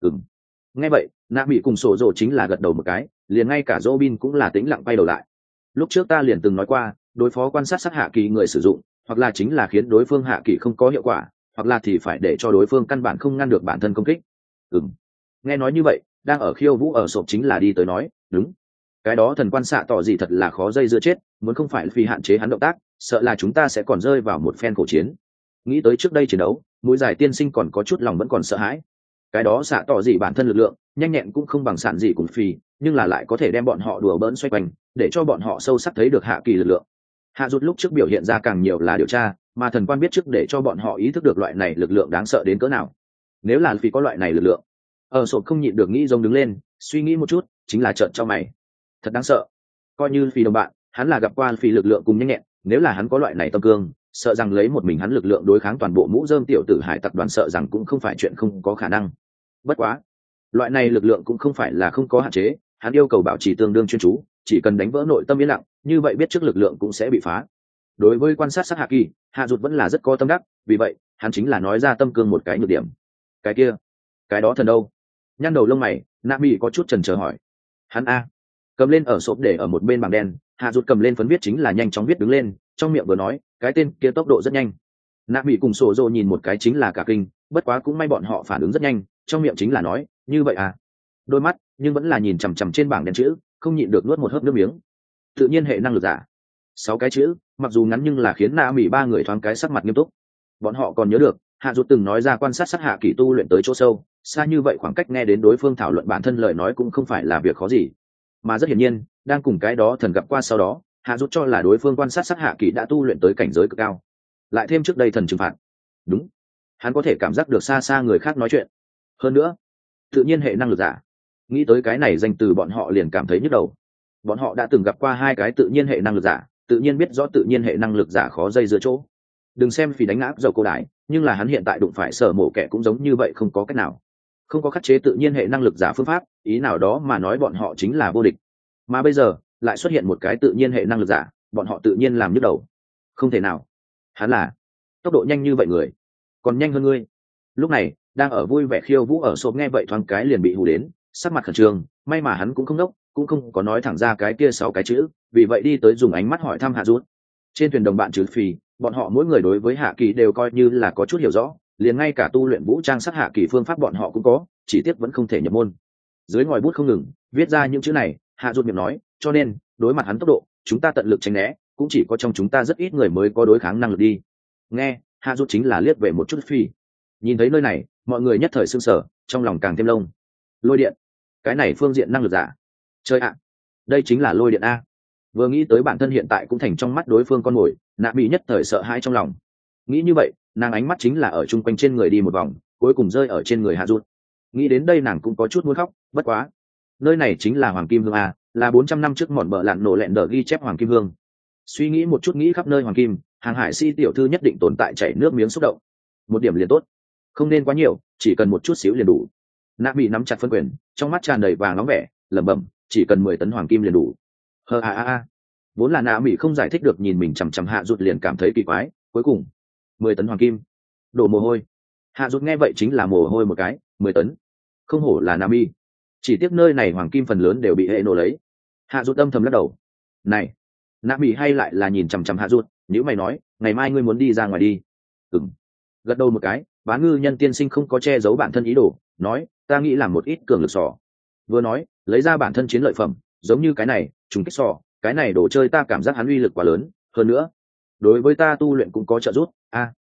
Nghe vậy, Na Mỹ cùng sổ rồ chính là gật đầu một cái, liền ngay cả Robin cũng là tĩnh lặng quay đầu lại. Lúc trước ta liền từng nói qua, đối phó quan sát sát hạ kỳ người sử dụng, hoặc là chính là khiến đối phương hạ kỳ không có hiệu quả, hoặc là thì phải để cho đối phương căn bản không ngăn được bản thân công kích. Nghe nói như vậy, đang ở Khiêu Vũ ở sộp chính là đi tới nói, đúng, cái đó thần quan xạ tỏ gì thật là khó dây dưa chết, muốn không phải vì hạn chế hắn động tác, sợ là chúng ta sẽ còn rơi vào một phen khổ chiến. Nghĩ tới trước đây chiến đấu, mũi dài tiên sinh còn có chút lòng vẫn còn sợ hãi. Cái đó xạ tỏ gì bản thân lực lượng nhanh nhẹn cũng không bằng sản gì cùng phi, nhưng là lại có thể đem bọn họ đùa bỡn xoay quanh, để cho bọn họ sâu sắc thấy được hạ kỳ lực lượng. Hạ rút lúc trước biểu hiện ra càng nhiều là điều tra, mà thần quan biết trước để cho bọn họ ý thức được loại này lực lượng đáng sợ đến cỡ nào. Nếu là vì có loại này lực lượng, ở sộp không nhịn được nghĩ rông đứng lên, suy nghĩ một chút, chính là trợn cho mày. Thật đáng sợ. Coi như phi đồng bạn, hắn là gặp qua phi lực lượng cùng nhanh nhẹn, nếu là hắn có loại này tâm cương, sợ rằng lấy một mình hắn lực lượng đối kháng toàn bộ mũ rơm tiểu tử hải tặc đoàn, sợ rằng cũng không phải chuyện không có khả năng. Bất quá, loại này lực lượng cũng không phải là không có hạn chế, hắn yêu cầu bảo trì tương đương chuyên chú, chỉ cần đánh vỡ nội tâm yên lặng, như vậy biết trước lực lượng cũng sẽ bị phá. Đối với quan sát sát hạ kỳ, hạ rụt vẫn là rất có tâm đắc, vì vậy hắn chính là nói ra tâm cương một cái nhược điểm. Cái kia, cái đó thần đâu? Nhăn đầu lông mày, Na Mỹ có chút chần chờ hỏi. Hắn cầm lên ở sộp để ở một bên bảng đen, hạ rụt cầm lên phấn viết chính là nhanh chóng viết đứng lên, trong miệng vừa nói, cái tên kia tốc độ rất nhanh. Na Mỹ cùng sổ rồ nhìn một cái chính là cả kinh, bất quá cũng may bọn họ phản ứng rất nhanh, trong miệng chính là nói, như vậy đôi mắt nhưng vẫn là nhìn chằm chằm trên bảng đen chữ, không nhịn được nuốt một hớp nước miếng. Tự nhiên hệ năng lực giả, 6 cái chữ, mặc dù ngắn nhưng là khiến Na Mỹ ba người thoáng cái sắc mặt nghiêm túc. Bọn họ còn nhớ được hạ rụt từng nói ra quan sát sát hạ kỳ tu luyện tới chỗ sâu, xa như vậy khoảng cách nghe đến đối phương thảo luận bản thân lời nói cũng không phải là việc khó gì, mà rất hiển nhiên đang cùng cái đó thần gặp qua sau đó, hạ rút cho là đối phương quan sát sát hạ kỳ đã tu luyện tới cảnh giới cực cao, lại thêm trước đây thần trừng phạt. Đúng, hắn có thể cảm giác được xa xa người khác nói chuyện. Hơn nữa, tự nhiên hệ năng lực giả, nghĩ tới cái này danh từ bọn họ liền cảm thấy nhức đầu. Bọn họ đã từng gặp qua hai cái tự nhiên hệ năng lực giả, tự nhiên biết rõ tự nhiên hệ năng lực giả khó dây giữa chỗ. Đừng xem phỉ đánh áp dầu cô đái, nhưng là hắn hiện tại đụng phải sở mổ kẻ cũng giống như vậy, không có cách nào, không có khắc chế tự nhiên hệ năng lực giả phương pháp, ý nào đó mà nói bọn họ chính là vô địch. Mà bây giờ lại xuất hiện một cái tự nhiên hệ năng lực giả, bọn họ tự nhiên làm nhức đầu. Không thể nào, hắn là tốc độ nhanh như vậy người, còn nhanh hơn ngươi. Lúc này đang ở vui vẻ khiêu vũ ở sộp nghe vậy thoáng cái liền bị hù đến, sắc mặt khẩn trương. May mà hắn cũng không đốc, cũng không có nói thẳng ra cái kia 6 cái chữ, vì vậy đi tới dùng ánh mắt hỏi thăm hạ rút. Trên thuyền đồng bạn trừ phì, bọn họ mỗi người đối với hạ kỳ đều coi như là có chút hiểu rõ, liền ngay cả tu luyện vũ trang sát hạ kỳ phương pháp bọn họ cũng có, chỉ tiếc vẫn không thể nhập môn. Dưới ngòi bút không ngừng viết ra những chữ này, hạ rút miệng nói, cho nên đối mặt hắn tốc độ, chúng ta tận lực tránh né, cũng chỉ có trong chúng ta rất ít người mới có đối kháng năng lực đi. Nghe hạ rút chính là liếc về một chút phi, nhìn thấy nơi này mọi người nhất thời sưng sở, trong lòng càng thêm lông. Lôi điện, cái này phương diện năng lực giả, chơi ạ, đây chính là lôi điện a. Vừa nghĩ tới bản thân hiện tại cũng thành trong mắt đối phương con mồi, nạ bị nhất thời sợ hãi trong lòng. Nghĩ như vậy, nàng ánh mắt chính là ở chung quanh trên người đi một vòng, cuối cùng rơi ở trên người hạ rút. Nghĩ đến đây nàng cũng có chút muốn khóc, bất quá nơi này chính là hoàng kim hương a, là 400 năm trước mòn bờ lặn nổ lẹn đờ ghi chép hoàng kim hương. Suy nghĩ một chút, nghĩ khắp nơi hoàng kim, hàng hải si tiểu thư nhất định tồn tại chảy nước miếng xúc động. Một điểm liền tốt, không nên quá nhiều, chỉ cần một chút xíu liền đủ. Nạ bị nắm chặt phân quyền, trong mắt tràn đầy vàng nóng vẻ, lẩm bẩm, chỉ cần 10 tấn hoàng kim liền đủ. Vốn là nạ mỹ không giải thích được, nhìn mình chằm chằm hạ rụt liền cảm thấy kỳ quái. Cuối cùng 10 tấn hoàng kim, đổ mồ hôi. Hạ rụt nghe vậy chính là mồ hôi một cái. 10 tấn, không hổ là nạ mỹ, chỉ tiếc nơi này hoàng kim phần lớn đều bị hệ nổ lấy. Hạ rụt âm thầm lắc đầu. Này, nạ mỹ hay lại là nhìn chằm chằm hạ rụt, nếu mày nói ngày mai ngươi muốn đi ra ngoài đi. Gật đầu một cái, Bán Ngư Nhân tiên sinh không có che giấu bản thân ý đồ, nói, ta nghĩ làm một ít cường lực sò. Vừa nói lấy ra bản thân chiến lợi phẩm, giống như cái này trùng kích sò, cái này đồ chơi ta cảm giác hắn uy lực quá lớn, hơn nữa đối với ta tu luyện cũng có trợ giúp.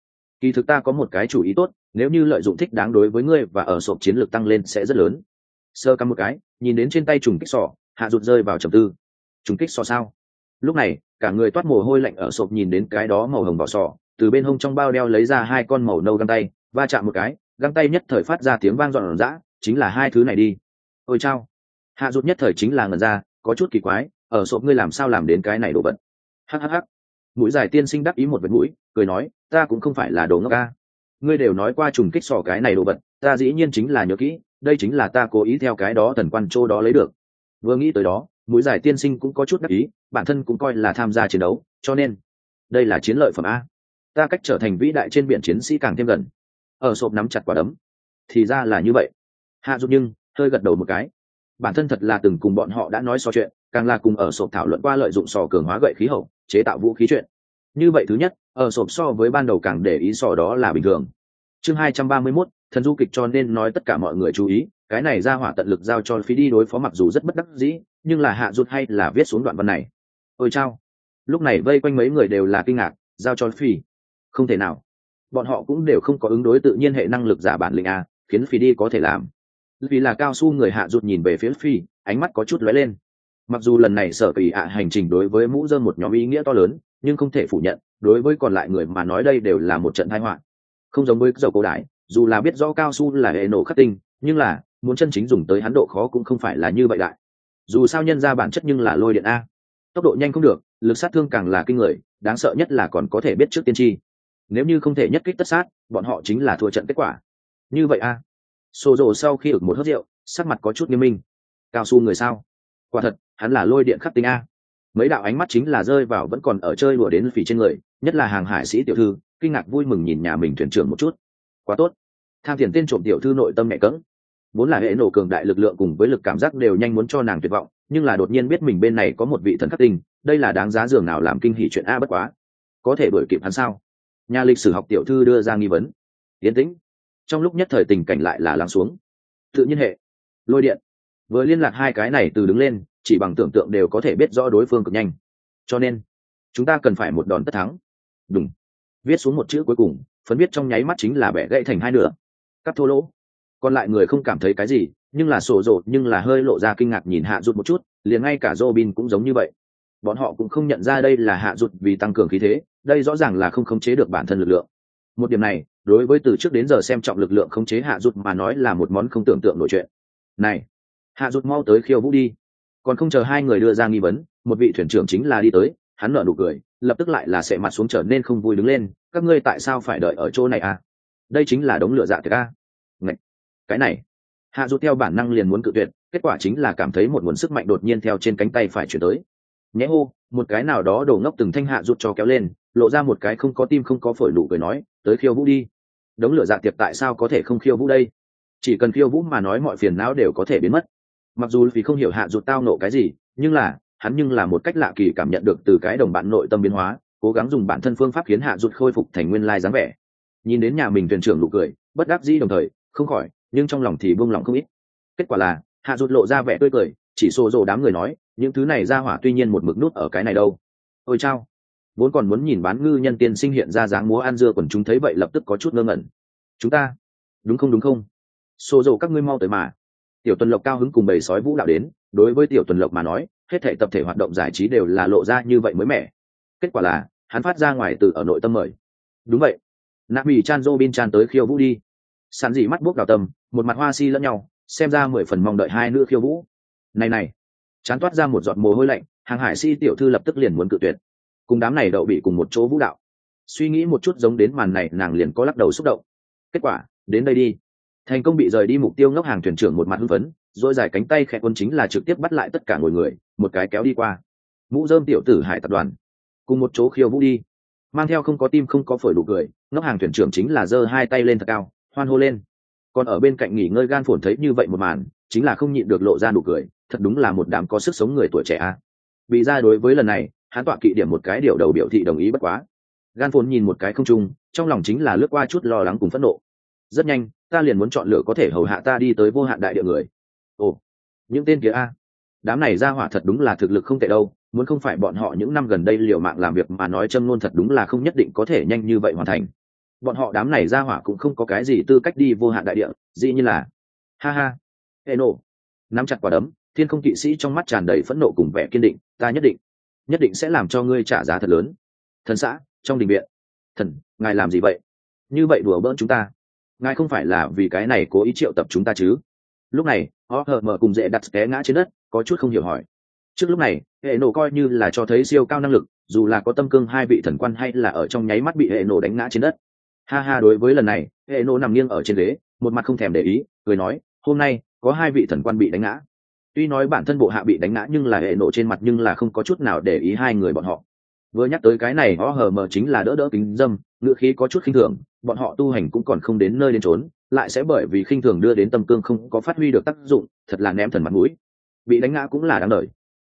Kỳ thực ta có một cái chủ ý tốt, nếu như lợi dụng thích đáng đối với ngươi và ở sộp chiến lược tăng lên sẽ rất lớn. Sơ cắm một cái, nhìn đến trên tay trùng kích sò, hạ rụt rơi vào trầm tư. Trùng kích sò sao? Lúc này cả người toát mồ hôi lạnh, ở sộp nhìn đến cái đó màu hồng vỏ sò, từ bên hông trong bao đeo lấy ra 2 con màu nâu găng tay, va chạm một cái, găng tay nhất thời phát ra tiếng vang dọn dã, chính là 2 thứ này đi. Ôi chao! Hạ rụt nhất thời chính là ngẩn ra, có chút kỳ quái, ở sộp ngươi làm sao làm đến cái này đồ vật? Hắc. Mũi dài tiên sinh đắc ý một vệt mũi, cười nói, ta cũng không phải là đồ ngốc ca. Ngươi đều nói qua trùng kích sò cái này đồ vật, ta dĩ nhiên chính là nhớ kỹ, đây chính là ta cố ý theo cái đó thần quan châu đó lấy được. Vừa nghĩ tới đó, mũi dài tiên sinh cũng có chút đắc ý, bản thân cũng coi là tham gia chiến đấu, cho nên đây là chiến lợi phẩm a. Ta cách trở thành vĩ đại trên biển chiến sĩ càng thêm gần. Ở sộp nắm chặt quả đấm. Thì ra là như vậy. Hạ rụt nhưng hơi gật đầu một cái. Bản thân thật là từng cùng bọn họ đã nói so chuyện, càng là cùng ở sộp thảo luận qua lợi dụng sò cường hóa gậy khí hậu, chế tạo vũ khí chuyện. Như vậy thứ nhất, ở sộp so với ban đầu càng để ý sò đó là bình thường. Chương 231, thần du kịch, cho nên nói tất cả mọi người chú ý, cái này ra hỏa tận lực giao cho phí đi đối phó, mặc dù rất bất đắc dĩ, nhưng là hạ rụt hay là viết xuống đoạn văn này. Ôi chao! Lúc này vây quanh mấy người đều là kinh ngạc, giao cho phí. Không thể nào, bọn họ cũng đều không có ứng đối tự nhiên hệ năng lực giả bản lĩnh a, khiến phi đi có thể làm. Vì là cao su người hạ rụt nhìn về phía phi, ánh mắt có chút lóe lên. Mặc dù lần này sở kỳ hành trình đối với mũ dơm một nhóm ý nghĩa to lớn, nhưng không thể phủ nhận, đối với còn lại người mà nói đây đều là một trận tai họa. Không giống với dầu cổ đại, dù là biết rõ cao su là hệ nổ khắc tinh, nhưng là muốn chân chính dùng tới hắn độ khó cũng không phải là như vậy đại. Dù sao nhân ra bản chất nhưng là lôi điện a, tốc độ nhanh không được, lực sát thương càng là kinh người, đáng sợ nhất là còn có thể biết trước tiên tri. Nếu như không thể nhất kích tất sát, bọn họ chính là thua trận kết quả. Như vậy a. Sô rồ sau khi ực một hớp rượu, sắc mặt có chút nghiêm minh. Cao su người sao? Quả thật, hắn là lôi điện khắc tinh a. Mấy đạo ánh mắt chính là rơi vào vẫn còn ở chơi đùa đến phỉ trên người, nhất là hàng hải sĩ tiểu thư, kinh ngạc vui mừng nhìn nhà mình thuyền trưởng một chút. Quá tốt. Tham tiền tên trộm tiểu thư nội tâm nhẹ cẫng. Vốn là hệ nổ cường đại lực lượng cùng với lực cảm giác đều nhanh muốn cho nàng tuyệt vọng, nhưng là đột nhiên biết mình bên này có một vị thần khắc tinh, đây là đáng giá dường nào làm kinh hỉ chuyện a. Bất quá, có thể đuổi kịp hắn sao? Nhà lịch sử học tiểu thư đưa ra nghi vấn. Yên tĩnh. Trong lúc nhất thời tình cảnh lại là lắng xuống. Tự nhiên hệ, lôi điện, vừa liên lạc hai cái này từ đứng lên, chỉ bằng tưởng tượng đều có thể biết rõ đối phương cực nhanh, cho nên chúng ta cần phải một đòn tất thắng. Đúng. Viết xuống một chữ cuối cùng, phấn viết trong nháy mắt chính là bẻ gãy thành 2 nửa. Cắt thô lỗ. Còn lại người không cảm thấy cái gì, nhưng là sổ rộ nhưng là hơi lộ ra kinh ngạc nhìn hạ rụt một chút, liền ngay cả Robin cũng giống như vậy. Bọn họ cũng không nhận ra đây là hạ rụt vì tăng cường khí thế, đây rõ ràng là không khống chế được bản thân lực lượng. Một điểm này, đối với từ trước đến giờ xem trọng lực lượng khống chế hạ rụt mà nói là một món không tưởng tượng nổi chuyện. Này, hạ rụt mau tới khiêu vũ đi. Còn không chờ hai người đưa ra nghi vấn, một vị thuyền trưởng chính là đi tới, hắn nở nụ cười, lập tức lại là sệ mặt xuống trở nên không vui đứng lên. Các ngươi tại sao phải đợi ở chỗ này à? Đây chính là đống lửa dạ tiệc a. Ngạch, cái này, hạ rụt theo bản năng liền muốn cự tuyệt, kết quả chính là cảm thấy một nguồn sức mạnh đột nhiên theo trên cánh tay phải chuyển tới. Nhẽ hô, một cái nào đó đổ ngốc từng thanh hạ rụt cho kéo lên, lộ ra một cái không có tim không có phổi nụ cười nói, tới khiêu vũ đi. Đống lửa dạ tiệc tại sao có thể không khiêu vũ đây? Chỉ cần khiêu vũ mà nói mọi phiền não đều có thể biến mất. Mặc dù vì không hiểu hạ rụt tao nộ cái gì, nhưng là hắn nhưng là một cách lạ kỳ cảm nhận được từ cái đồng bạn nội tâm biến hóa, cố gắng dùng bản thân phương pháp khiến hạ rụt khôi phục thành nguyên lai dáng vẻ. Nhìn đến nhà mình thuyền trưởng nụ cười, bất đắc dĩ đồng thời không khỏi, nhưng trong lòng thì buông lòng không ít. Kết quả là hạ rụt lộ ra vẻ tươi cười, chỉ xô rồ đám người nói, những thứ này ra hỏa tuy nhiên một mực nút ở cái này đâu. Ôi chao, vốn còn muốn nhìn bán ngư nhân tiên sinh hiện ra dáng múa ăn dưa, quần chúng thấy vậy lập tức có chút ngơ ngẩn. Chúng ta, đúng không? Xô rồ các ngươi mau tới mà. Tiểu Tuần Lộc cao hứng cùng bầy sói vũ đạo đến, đối với Tiểu Tuần Lộc mà nói, hết thảy tập thể hoạt động giải trí đều là lộ ra như vậy mới mẻ. Kết quả là, hắn phát ra ngoài từ ở nội tâm mời. Đúng vậy. Nabi Chan Robin Chan tới khiêu vũ đi. Sán dị mắt buốc đào tâm, một mặt hoa si lẫn nhau, xem ra 10 phần mong đợi hai nữ khiêu vũ. Này, chán toát ra một giọt mồ hôi lạnh, hàng hải si tiểu thư lập tức liền muốn cự tuyệt. Cùng đám này đậu bị cùng một chỗ vũ đạo. Suy nghĩ một chút giống đến màn này, nàng liền có lắc đầu xúc động. Kết quả, đến đây đi. Thành công bị rời đi mục tiêu, ngốc hàng thuyền trưởng một mặt hưng phấn, rồi dài cánh tay khẽ quân chính là trực tiếp bắt lại tất cả ngồi người, một cái kéo đi qua. Mũ rơm tiểu tử hải tập đoàn, cùng một chỗ khiêu vũ đi. Mang theo không có tim không có phổi đủ cười, ngốc hàng thuyền trưởng chính là giơ hai tay lên thật cao, hoan hô lên. Còn ở bên cạnh nghỉ ngơi gan phồn thấy như vậy một màn, chính là không nhịn được lộ ra nụ cười, thật đúng là một đám có sức sống người tuổi trẻ a. Vì ra đối với lần này, hắn tọa kỵ điểm một cái điều đầu biểu thị đồng ý bất quá. Gan phồn nhìn một cái không trung, trong lòng chính là lướt qua chút lo lắng cùng phẫn nộ. Rất nhanh, ta liền muốn chọn lựa có thể hầu hạ ta đi tới vô hạn đại địa người. Ồ, những tên kia a, đám này ra hỏa thật đúng là thực lực không tệ đâu, muốn không phải bọn họ những năm gần đây liều mạng làm việc mà nói châm ngôn thật đúng là không nhất định có thể nhanh như vậy hoàn thành. Bọn họ đám này ra hỏa cũng không có cái gì tư cách đi vô hạn đại địa, dĩ như là ha ha. Eno nắm chặt quả đấm, thiên không kỵ sĩ trong mắt tràn đầy phẫn nộ cùng vẻ kiên định, ta nhất định sẽ làm cho ngươi trả giá thật lớn. Thần xã trong đình viện, thần, ngài làm gì vậy? Như vậy đùa bỡn chúng ta, ngài không phải là vì cái này cố ý triệu tập chúng ta chứ? Lúc này họ hờ mở cùng dễ đặt té ngã trên đất, có chút không hiểu hỏi. Trước lúc này hệ nổ coi như là cho thấy siêu cao năng lực, dù là có tâm cương hai vị thần quan hay là ở trong nháy mắt bị hệ nổ đánh ngã trên đất. Ha ha, đối với lần này hệ nổ nằm nghiêng ở trên ghế, một mặt không thèm để ý, cười nói, hôm nay có hai vị thần quan bị đánh ngã. Tuy nói bản thân bộ hạ bị đánh ngã nhưng là hệ nổ trên mặt nhưng là không có chút nào để ý hai người bọn họ. Vừa nhắc tới cái này họ hờ mờ chính là đỡ kính dâm, ngựa khí có chút khinh thường, bọn họ tu hành cũng còn không đến nơi đến chốn, lại sẽ bởi vì khinh thường đưa đến tâm cương không có phát huy được tác dụng, thật là ném thần mặt mũi. Bị đánh ngã cũng là đáng đời.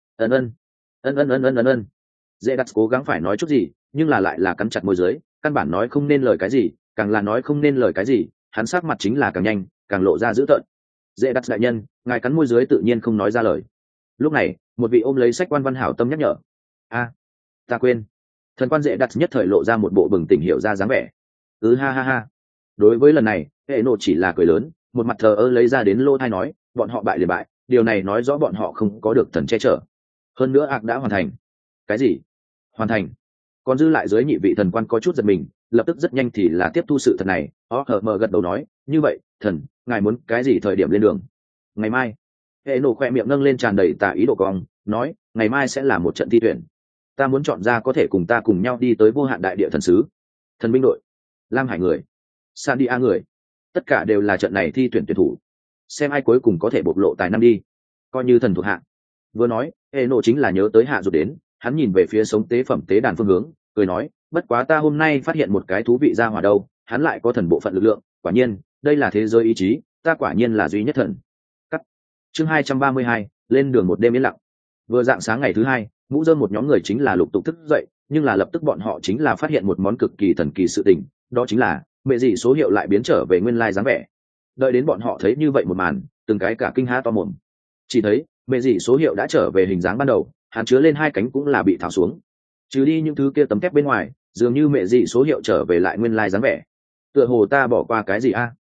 Ân. Dễ đặt cố gắng phải nói chút gì, nhưng là lại là cắn chặt môi dưới, căn bản nói không nên lời cái gì, càng là nói không nên lời cái gì, hắn sắc mặt chính là càng nhanh, càng lộ ra dữ tợn. Dễ đặt đại nhân, ngài cắn môi dưới tự nhiên không nói ra lời. Lúc này, một vị ôm lấy sách quan văn hảo tâm nhắc nhở. A, ta quên. Thần quan dễ đặt nhất thời lộ ra một bộ bừng tỉnh hiểu ra dáng vẻ. Ha. Đối với lần này, hệ nộ chỉ là cười lớn, một mặt thờ ơ lấy ra đến lô thai nói, bọn họ bại liền bại, điều này nói rõ bọn họ không có được thần che chở. Hơn nữa ạc đã hoàn thành. Cái gì? Hoàn thành? Còn dư lại dưới nhị vị thần quan có chút giật mình, lập tức rất nhanh thì là tiếp thu sự thật này. Mờ gật đầu nói, như vậy, thần, ngài muốn cái gì thời điểm lên đường? Ngày mai. Hệ nổ khoe miệng nâng lên tràn đầy tà ý độ cong, nói, ngày mai sẽ là một trận thi tuyển. Ta muốn chọn ra có thể cùng ta cùng nhau đi tới vô hạn đại địa thần sứ, thần binh đội, lam hải người, san đi a người, tất cả đều là trận này thi tuyển tuyển thủ, xem ai cuối cùng có thể bộc lộ tài năng đi, coi như thần thuộc hạ. Vừa nói hệ nộ chính là nhớ tới hạ rụt đến, hắn nhìn về phía sống tế phẩm tế đàn phương hướng, cười nói, bất quá ta hôm nay phát hiện một cái thú vị ra hỏa đâu, hắn lại có thần bộ phận lực lượng, quả nhiên đây là thế giới ý chí, ta quả nhiên là duy nhất thần. Cắt. Chương 232, lên đường một đêm yên lặng. Vừa dạng sáng ngày thứ hai, mũ rơm một nhóm người chính là lục tục thức dậy, nhưng là lập tức bọn họ chính là phát hiện một món cực kỳ thần kỳ sự tình, đó chính là mẹ gì số hiệu lại biến trở về nguyên lai dáng vẻ. Đợi đến bọn họ thấy như vậy một màn, từng cái cả kinh há to mồm. Chỉ thấy mẹ gì số hiệu đã trở về hình dáng ban đầu, hắn chứa lên hai cánh cũng là bị tháo xuống, trừ đi những thứ kia tấm thép bên ngoài, dường như mẹ gì số hiệu trở về lại nguyên lai dáng vẻ. Tựa hồ ta bỏ qua cái gì a?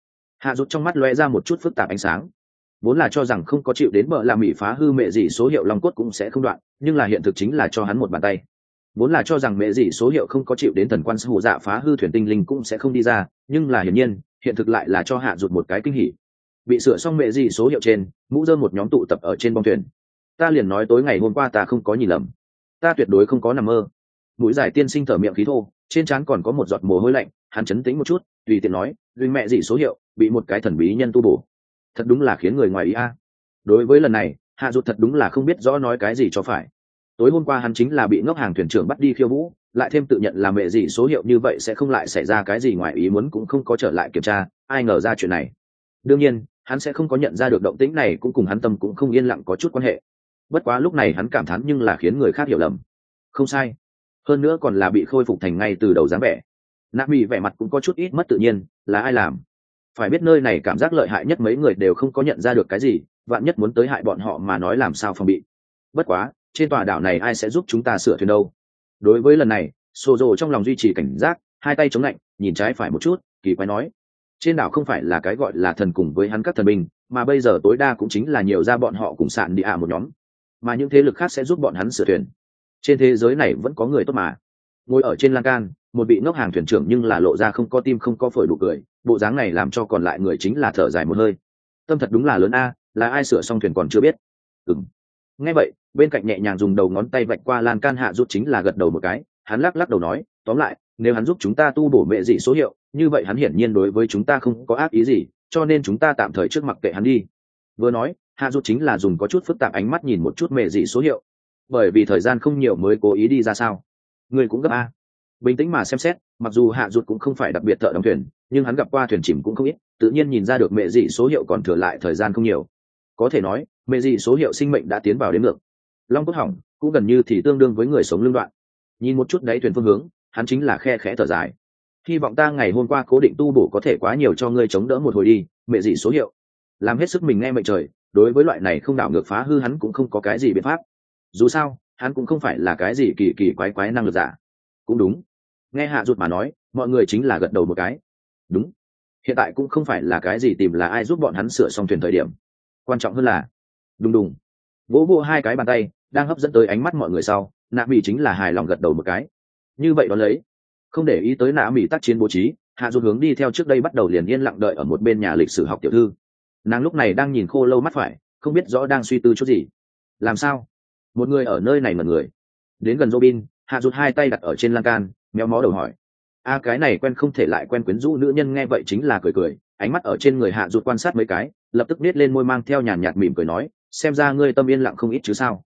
Hạ rút trong mắt lóe ra một chút phức tạp ánh sáng. Vốn là cho rằng không có chịu đến bợ lạ mỹ phá hư mẹ gì số hiệu long cốt cũng sẽ không đoạn, nhưng là hiện thực chính là cho hắn một bàn tay. Vốn là cho rằng mẹ gì số hiệu không có chịu đến thần quan sư hủ dạ phá hư thuyền tinh linh cũng sẽ không đi ra, nhưng là hiển nhiên hiện thực lại là cho hạ rụt một cái kinh hỉ. Bị sửa xong mẹ gì số hiệu trên mũ rơm một nhóm tụ tập ở trên bong thuyền. Ta liền nói tối ngày hôm qua ta không có nhìn lầm, ta tuyệt đối không có nằm mơ. Mũi giải tiên sinh thở miệng khí thô, trên trán còn có một giọt mồ hôi lạnh, hắn chấn tĩnh một chút tùy tiện nói, linh mẹ gì số hiệu bị một cái thần bí nhân tu bổ, thật đúng là khiến người ngoài ý a. Đối với lần này hạ rụt thật đúng là không biết rõ nói cái gì cho phải. Tối hôm qua hắn chính là bị ngốc hàng thuyền trưởng bắt đi khiêu vũ, lại thêm tự nhận là mẹ gì số hiệu như vậy sẽ không lại xảy ra cái gì ngoài ý muốn cũng không có trở lại kiểm tra, ai ngờ ra chuyện này. Đương nhiên hắn sẽ không có nhận ra được động tĩnh này cũng cùng hắn tâm cũng không yên lặng có chút quan hệ. Bất quá lúc này hắn cảm thán nhưng là khiến người khác hiểu lầm. Không sai, hơn nữa còn là bị khôi phục thành ngay từ đầu dáng vẻ. Nạp Mỹ vẻ mặt cũng có chút ít mất tự nhiên, là ai làm? Phải biết nơi này cảm giác lợi hại nhất mấy người đều không có nhận ra được cái gì, vạn nhất muốn tới hại bọn họ mà nói làm sao phòng bị. Bất quá trên tòa đảo này ai sẽ giúp chúng ta sửa thuyền đâu? Đối với lần này Sô Dô trong lòng duy trì cảnh giác, hai tay chống lạnh nhìn trái phải một chút, kỳ quái nói, trên đảo không phải là cái gọi là thần cùng với hắn các thần binh, mà bây giờ tối đa cũng chính là nhiều ra bọn họ cùng sạn đi một nhóm, mà những thế lực khác sẽ giúp bọn hắn sửa thuyền. Trên thế giới này vẫn có người tốt mà. Ngồi ở trên lan can một vị ngốc hàng thuyền trưởng nhưng là lộ ra không có tim không có phổi đủ cười, bộ dáng này làm cho còn lại người chính là thở dài một hơi. Tâm thật đúng là lớn a, là ai sửa xong thuyền còn chưa biết. Nghe vậy bên cạnh nhẹ nhàng dùng đầu ngón tay vạch qua lan can hạ rút chính là gật đầu một cái, hắn lắc lắc đầu nói, tóm lại nếu hắn giúp chúng ta tu bổ mẹ dị số hiệu như vậy hắn hiển nhiên đối với chúng ta không có ác ý gì, cho nên chúng ta tạm thời trước mặc kệ hắn đi. Vừa nói hạ rút chính là dùng có chút phức tạp ánh mắt nhìn một chút mẹ dị số hiệu, bởi vì thời gian không nhiều mới cố ý đi ra sao. Người cũng gấp a. Bình tĩnh mà xem xét, mặc dù hạ rút cũng không phải đặc biệt thợ đóng thuyền, nhưng hắn gặp qua thuyền chìm cũng không ít, tự nhiên nhìn ra được mẹ dị số hiệu còn thừa lại thời gian không nhiều. Có thể nói mẹ dị số hiệu sinh mệnh đã tiến vào đến ngược, long cốt hỏng cũng gần như thì tương đương với người sống lương đoạn. Nhìn một chút đáy thuyền phương hướng, hắn chính là khe khẽ thở dài, hy vọng ta ngày hôm qua cố định tu bổ có thể quá nhiều cho ngươi chống đỡ một hồi đi. Mẹ dị số hiệu làm hết sức mình nghe mệnh trời, đối với loại này không đảo ngược phá hư hắn cũng không có cái gì biện pháp, dù sao hắn cũng không phải là cái gì kỳ kỳ quái quái năng lực giả. Cũng đúng, nghe hạ rụt mà nói mọi người chính là gật đầu một cái. Đúng, hiện tại cũng không phải là cái gì tìm là ai giúp bọn hắn sửa xong thuyền thời điểm, quan trọng hơn là đùng đùng vỗ vỗ hai cái bàn tay đang hấp dẫn tới ánh mắt mọi người sau, nạ mỹ chính là hài lòng gật đầu một cái. Như vậy đó lấy không để ý tới nạ mỹ tác chiến bố trí, hạ rụt hướng đi theo trước đây bắt đầu liền yên lặng đợi ở một bên nhà lịch sử học tiểu thư. Nàng lúc này đang nhìn khô lâu mắt phải, không biết rõ đang suy tư chút gì. Làm sao? Một người ở nơi này mà người đến gần Robin, hạ rụt hai tay đặt ở trên lan can méo mó đầu hỏi, a cái này quen không thể lại quen, quyến rũ nữ nhân nghe vậy chính là cười cười, ánh mắt ở trên người hạ rụt quan sát mấy cái, lập tức nết lên môi mang theo nhàn nhạt mỉm cười nói, xem ra ngươi tâm yên lặng không ít chứ sao.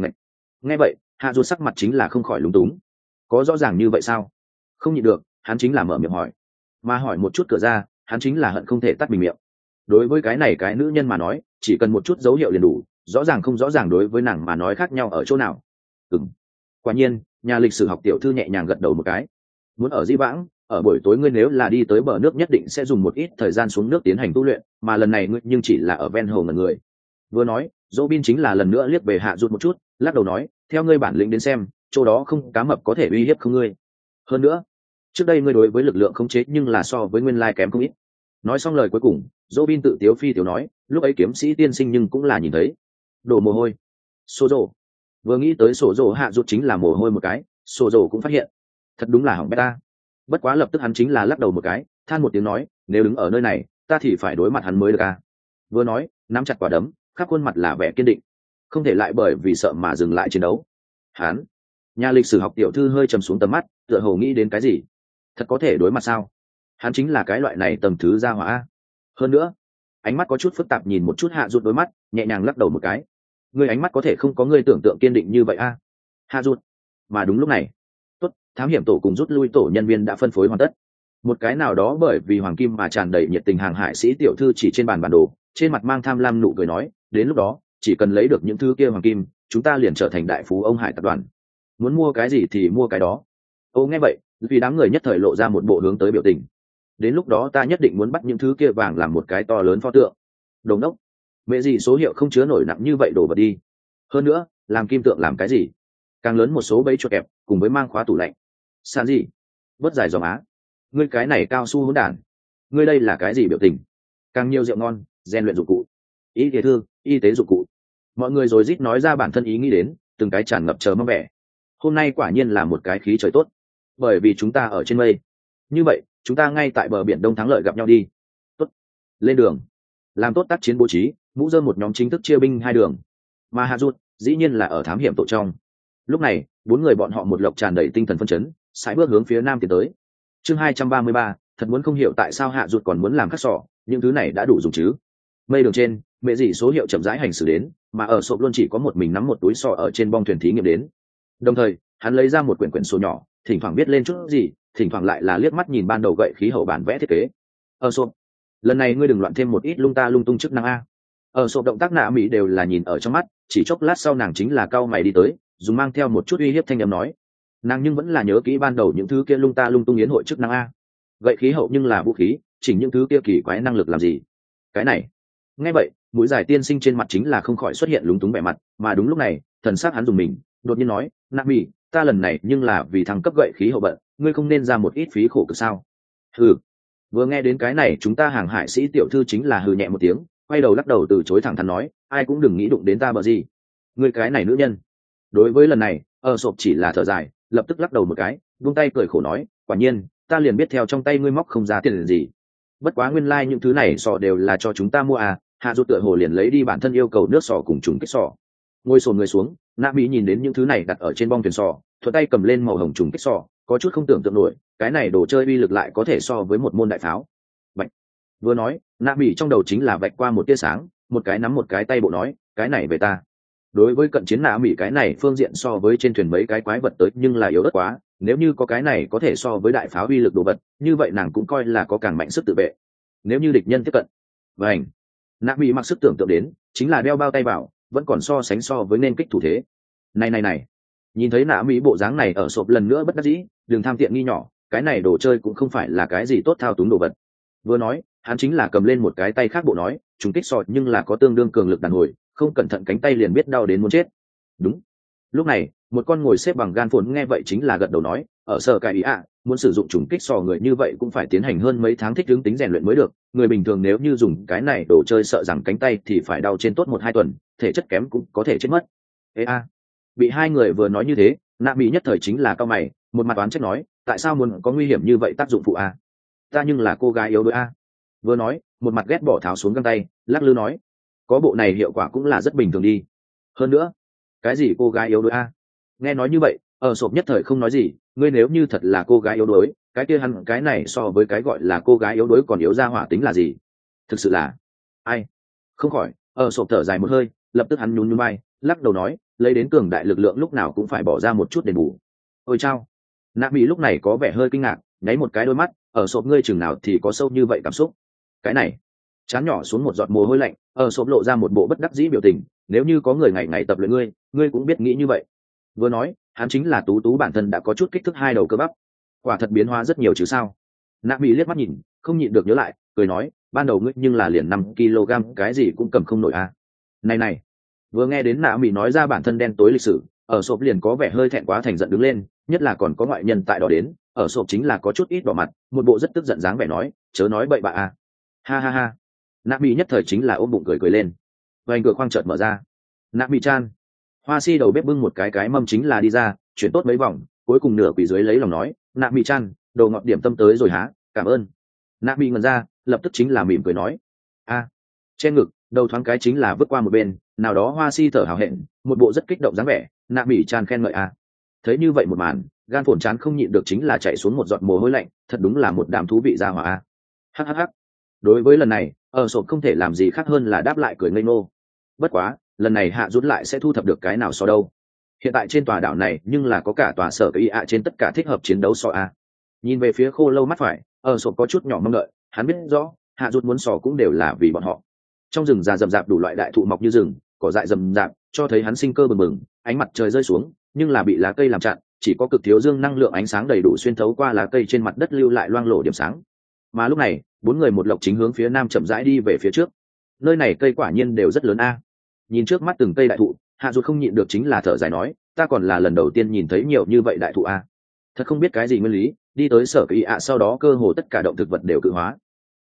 Nghe vậy hạ rụt sắc mặt chính là không khỏi lúng túng, có rõ ràng như vậy sao? Không nhịn được hắn chính là mở miệng hỏi, mà hỏi một chút cửa ra hắn chính là hận không thể tắt mình miệng. Đối với cái này cái nữ nhân mà nói chỉ cần một chút dấu hiệu liền đủ, rõ ràng không rõ ràng đối với nàng mà nói khác nhau ở chỗ nào. Quả nhiên nhà lịch sử học tiểu thư nhẹ nhàng gật đầu một cái, muốn ở di vãng ở buổi tối ngươi nếu là đi tới bờ nước nhất định sẽ dùng một ít thời gian xuống nước tiến hành tu luyện, mà lần này ngươi nhưng chỉ là ở ven hồ ngần người. Vừa nói Robin chính là lần nữa liếc về hạ rụt một chút, lắc đầu nói, theo ngươi bản lĩnh đến xem chỗ đó không cá mập có thể uy hiếp không ngươi. Hơn nữa trước đây ngươi đối với lực lượng khống chế nhưng là so với nguyên lai kém không ít. Nói xong lời cuối cùng Robin tự tiếu phi tiểu nói, lúc ấy kiếm sĩ tiên sinh nhưng cũng là nhìn thấy đổ mồ hôi. Sô rồ vừa nghĩ tới sổ rồ hạ rụt chính là mồ hôi một cái, sổ rồ cũng phát hiện thật đúng là hỏng beta. Bất quá lập tức hắn chính là lắc đầu một cái, than một tiếng nói, nếu đứng ở nơi này ta thì phải đối mặt hắn mới được à. Vừa nói nắm chặt quả đấm, khắp khuôn mặt là vẻ kiên định, không thể lại bởi vì sợ mà dừng lại chiến đấu. Hắn nhà lịch sử học tiểu thư hơi trầm xuống tầm mắt, tựa hồ nghĩ đến cái gì, thật có thể đối mặt sao? Hắn chính là cái loại này tầm thứ gia hỏa. Hơn nữa ánh mắt có chút phức tạp nhìn một chút hạ rụt đôi mắt, nhẹ nhàng lắc đầu một cái, người ánh mắt có thể không có người tưởng tượng kiên định như vậy a. Hạ rụt. Mà đúng lúc này tốt thám hiểm tổ cùng rút lui tổ nhân viên đã phân phối hoàn tất. Một cái nào đó bởi vì hoàng kim mà tràn đầy nhiệt tình hàng hải sĩ tiểu thư chỉ trên bàn bản đồ, trên mặt mang tham lam nụ cười nói, đến lúc đó chỉ cần lấy được những thứ kia hoàng kim chúng ta liền trở thành đại phú ông hải tập đoàn, muốn mua cái gì thì mua cái đó. Ô nghe vậy vì đám người nhất thời lộ ra một bộ hướng tới biểu tình, đến lúc đó ta nhất định muốn bắt những thứ kia vàng làm một cái to lớn pho tượng. Đồng đốc, mẹ gì số hiệu không chứa nổi nặng như vậy đổ vật đi. Hơn nữa làm kim tượng làm cái gì, càng lớn một số bẫy chuột kẹp cùng với mang khóa tủ lạnh. Sàn gì bớt dài dòng á, ngươi cái này cao su hỗn đản, ngươi đây là cái gì biểu tình? càng nhiều rượu ngon, rèn luyện dụng cụ, y tế thư, y tế dụng cụ. Mọi người rồi rít nói ra bản thân ý nghĩ đến, từng cái tràn ngập chờ mong vẻ. Hôm nay quả nhiên là một cái khí trời tốt, bởi vì chúng ta ở trên mây. Như vậy chúng ta ngay tại bờ biển Đông thắng lợi gặp nhau đi. Tốt, lên đường. Làm tốt tác chiến bố trí, mũ dơm một nhóm chính thức chia binh hai đường, mà Hạ Dụt dĩ nhiên là ở thám hiểm tổ trong. Lúc này bốn người bọn họ một lộc tràn đầy tinh thần phấn chấn, sải bước hướng phía nam tiến tới. Chương 233, thật muốn không hiểu tại sao Hạ Dụt còn muốn làm khắc sọ, những thứ này đã đủ dùng chứ. Mây đường trên, mẹ dì số hiệu chậm rãi hành xử đến, mà ở sộp luôn chỉ có một mình nắm một túi sọ ở trên bong thuyền thí nghiệm đến. Đồng thời hắn lấy ra một quyển sổ nhỏ, thỉnh thoảng viết lên chút gì, thỉnh thoảng lại là liếc mắt nhìn ban đầu gậy khí hậu bản vẽ thiết kế. Ở sộp, lần này ngươi đừng loạn thêm một ít lung ta lung tung chức năng a. Ở sộp động tác nạ mỹ đều là nhìn ở trong mắt, chỉ chốc lát sau nàng chính là cau mày đi tới, dùng mang theo một chút uy hiếp thanh âm nói. Nàng nhưng vẫn là nhớ kỹ ban đầu những thứ kia lung ta lung tung yến hội chức năng a. Gậy khí hậu nhưng là vũ khí, chỉnh những thứ kia kỳ quái năng lực làm gì? Cái này. Nghe vậy, mũi dài tiên sinh trên mặt chính là không khỏi xuất hiện lúng túng vẻ mặt, mà đúng lúc này, thần sắc hắn dùng mình, đột nhiên nói, nạ mỹ, ta lần này nhưng là vì thăng cấp gậy khí hậu bận, ngươi không nên ra một ít phí khổ cực sao? Hừ. Vừa nghe đến cái này chúng ta hàng hải sĩ tiểu thư chính là hừ nhẹ một tiếng, quay đầu lắc đầu từ chối thẳng thắn nói, ai cũng đừng nghĩ đụng đến ta bờ gì. Ngươi cái này nữ nhân. Đối với lần này, ở sộp chỉ là thở dài, lập tức lắc đầu một cái, buông tay cười khổ nói, quả nhiên, ta liền biết theo trong tay ngươi móc không ra tiền gì. Bất quá nguyên lai những thứ này sọ đều là cho chúng ta mua à. Hạ Dụt tựa hồ liền lấy đi bản thân yêu cầu nước sọ cùng trùng kích sọ. Ngồi sồn người xuống, nạ mỹ nhìn đến những thứ này đặt ở trên bong thuyền sọ, thuận tay cầm lên màu hồng trùng kích sọ, có chút không tưởng tượng nổi, cái này đồ chơi uy lực lại có thể so với một môn đại pháo. Bạch. Vừa nói, nạ mỹ trong đầu chính là vạch qua một tia sáng, một cái nắm một cái tay bộ nói, cái này về ta. Đối với cận chiến nạ mỹ cái này phương diện so với trên thuyền mấy cái quái vật tới nhưng là yếu ớt quá, nếu như có cái này có thể so với đại pháo uy lực đồ vật, như vậy nàng cũng coi là có càng mạnh sức tự vệ. Nếu như địch nhân tiếp cận, vảnh, nạ mỹ mặc sức tưởng tượng đến chính là đeo bao tay vào, vẫn còn so sánh so với nên kích thủ thế. Này, nhìn thấy nạ mỹ bộ dáng này ở sộp lần nữa bất đắc dĩ, đừng tham tiện nghi nhỏ, cái này đồ chơi cũng không phải là cái gì tốt thao túng đồ vật. Vừa nói, hắn chính là cầm lên một cái tay khác bộ nói, chúng kích sọt nhưng là có tương đương cường lực đàn hồi, không cẩn thận cánh tay liền biết đau đến muốn chết. Đúng. Lúc này, một con ngồi xếp bằng gan phồn nghe vậy chính là gật đầu nói, ở sở cải ý ạ, muốn sử dụng trùng kích sò người như vậy cũng phải tiến hành hơn mấy tháng thích ứng tính rèn luyện mới được, người bình thường nếu như dùng cái này đồ chơi sợ rằng cánh tay thì phải đau trên tốt 1-2 tuần, thể chất kém cũng có thể chết mất. Ê a. Bị hai người vừa nói như thế, nạ mỹ nhất thời chính là cao mày, một mặt oán trách nói, tại sao muốn có nguy hiểm như vậy tác dụng phụ a? Ta nhưng là cô gái yếu đuối a. Vừa nói, một mặt ghét bỏ tháo xuống găng tay, lắc lư nói, có bộ này hiệu quả cũng là rất bình thường đi. Hơn nữa, cái gì cô gái yếu đuối a? Nghe nói như vậy, ở sộp nhất thời không nói gì, ngươi nếu như thật là cô gái yếu đuối, cái kia hắn cái này so với cái gọi là cô gái yếu đuối còn yếu ra hỏa tính là gì? Thực sự là ai? Không khỏi, ở sộp thở dài một hơi, lập tức hắn nhún nhún vai, lắc đầu nói, lấy đến cường đại lực lượng lúc nào cũng phải bỏ ra một chút đền bù. Ôi chao. Nạ mỹ lúc này có vẻ hơi kinh ngạc, nháy một cái đôi mắt, ở sộp ngươi chừng nào thì có sâu như vậy cảm xúc. Cái này, chán nhỏ xuống một giọt mồ hôi lạnh, ở sộp lộ ra một bộ bất đắc dĩ biểu tình, nếu như có người ngày ngày tập luyện ngươi cũng biết nghĩ như vậy. Vừa nói, hắn chính là tú bản thân đã có chút kích thước hai đầu cơ bắp, quả thật biến hóa rất nhiều chứ sao. Nạ mỹ liếc mắt nhìn, không nhịn được nhớ lại, cười nói, ban đầu ngươi nhưng là liền 5 kg cái gì cũng cầm không nổi à. Này, vừa nghe đến nạ mỹ nói ra bản thân đen tối lịch sử, ở sộp liền có vẻ hơi thẹn quá thành giận đứng lên, nhất là còn có ngoại nhân tại đó đến, ở sộp chính là có chút ít đỏ mặt, một bộ rất tức giận dáng vẻ nói, chớ nói bậy bạ à. Ha. Nạ mỹ nhất thời chính là ôm bụng cười lên. Vành cửa khoang chợt mở ra. Nạ mỹ chan. Hoa si đầu bếp bưng một cái mâm chính là đi ra, chuyển tốt mấy vòng, cuối cùng nửa quỳ dưới lấy lòng nói, nạ mỹ chan, đồ ngọt điểm tâm tới rồi hả, cảm ơn. Nạ mỹ ngẩn ra, lập tức chính là mỉm cười nói, a. Trên ngực, đầu thoáng cái chính là vứt qua một bên, nào đó hoa si thở hào hẹn, một bộ rất kích động dáng vẻ, nạ mỹ chan khen ngợi a. Thấy như vậy một màn, gan phồn chán không nhịn được chính là chạy xuống một giọt mồ hôi lạnh, thật đúng là một đám thú vị ra hỏa a. Hắc. Đối với lần này, ở sộp không thể làm gì khác hơn là đáp lại cười ngây ngô. Bất quá, lần này hạ rút lại sẽ thu thập được cái nào so đâu. Hiện tại trên tòa đảo này nhưng là có cả tòa sở cái ạ trên tất cả thích hợp chiến đấu so a. Nhìn về phía khô lâu mắt phải, ở sộp có chút nhỏ mong đợi, hắn biết rõ hạ rút muốn sò cũng đều là vì bọn họ. Trong rừng già rậm rạp đủ loại đại thụ mọc như rừng, cỏ dại rậm rạp cho thấy hắn sinh cơ bừng bừng, ánh mặt trời rơi xuống nhưng là bị lá cây làm chặn, chỉ có cực thiếu dương năng lượng ánh sáng đầy đủ xuyên thấu qua lá cây trên mặt đất lưu lại loang lổ điểm sáng. Mà lúc này, bốn người một lộc chính hướng phía nam chậm rãi đi về phía trước. Nơi này cây quả nhiên đều rất lớn a. Nhìn trước mắt từng cây đại thụ, hạ rút không nhịn được chính là thở dài nói, ta còn là lần đầu tiên nhìn thấy nhiều như vậy đại thụ a. Thật không biết cái gì nguyên lý, đi tới sở kỳ ạ sau đó cơ hồ tất cả động thực vật đều cự hóa.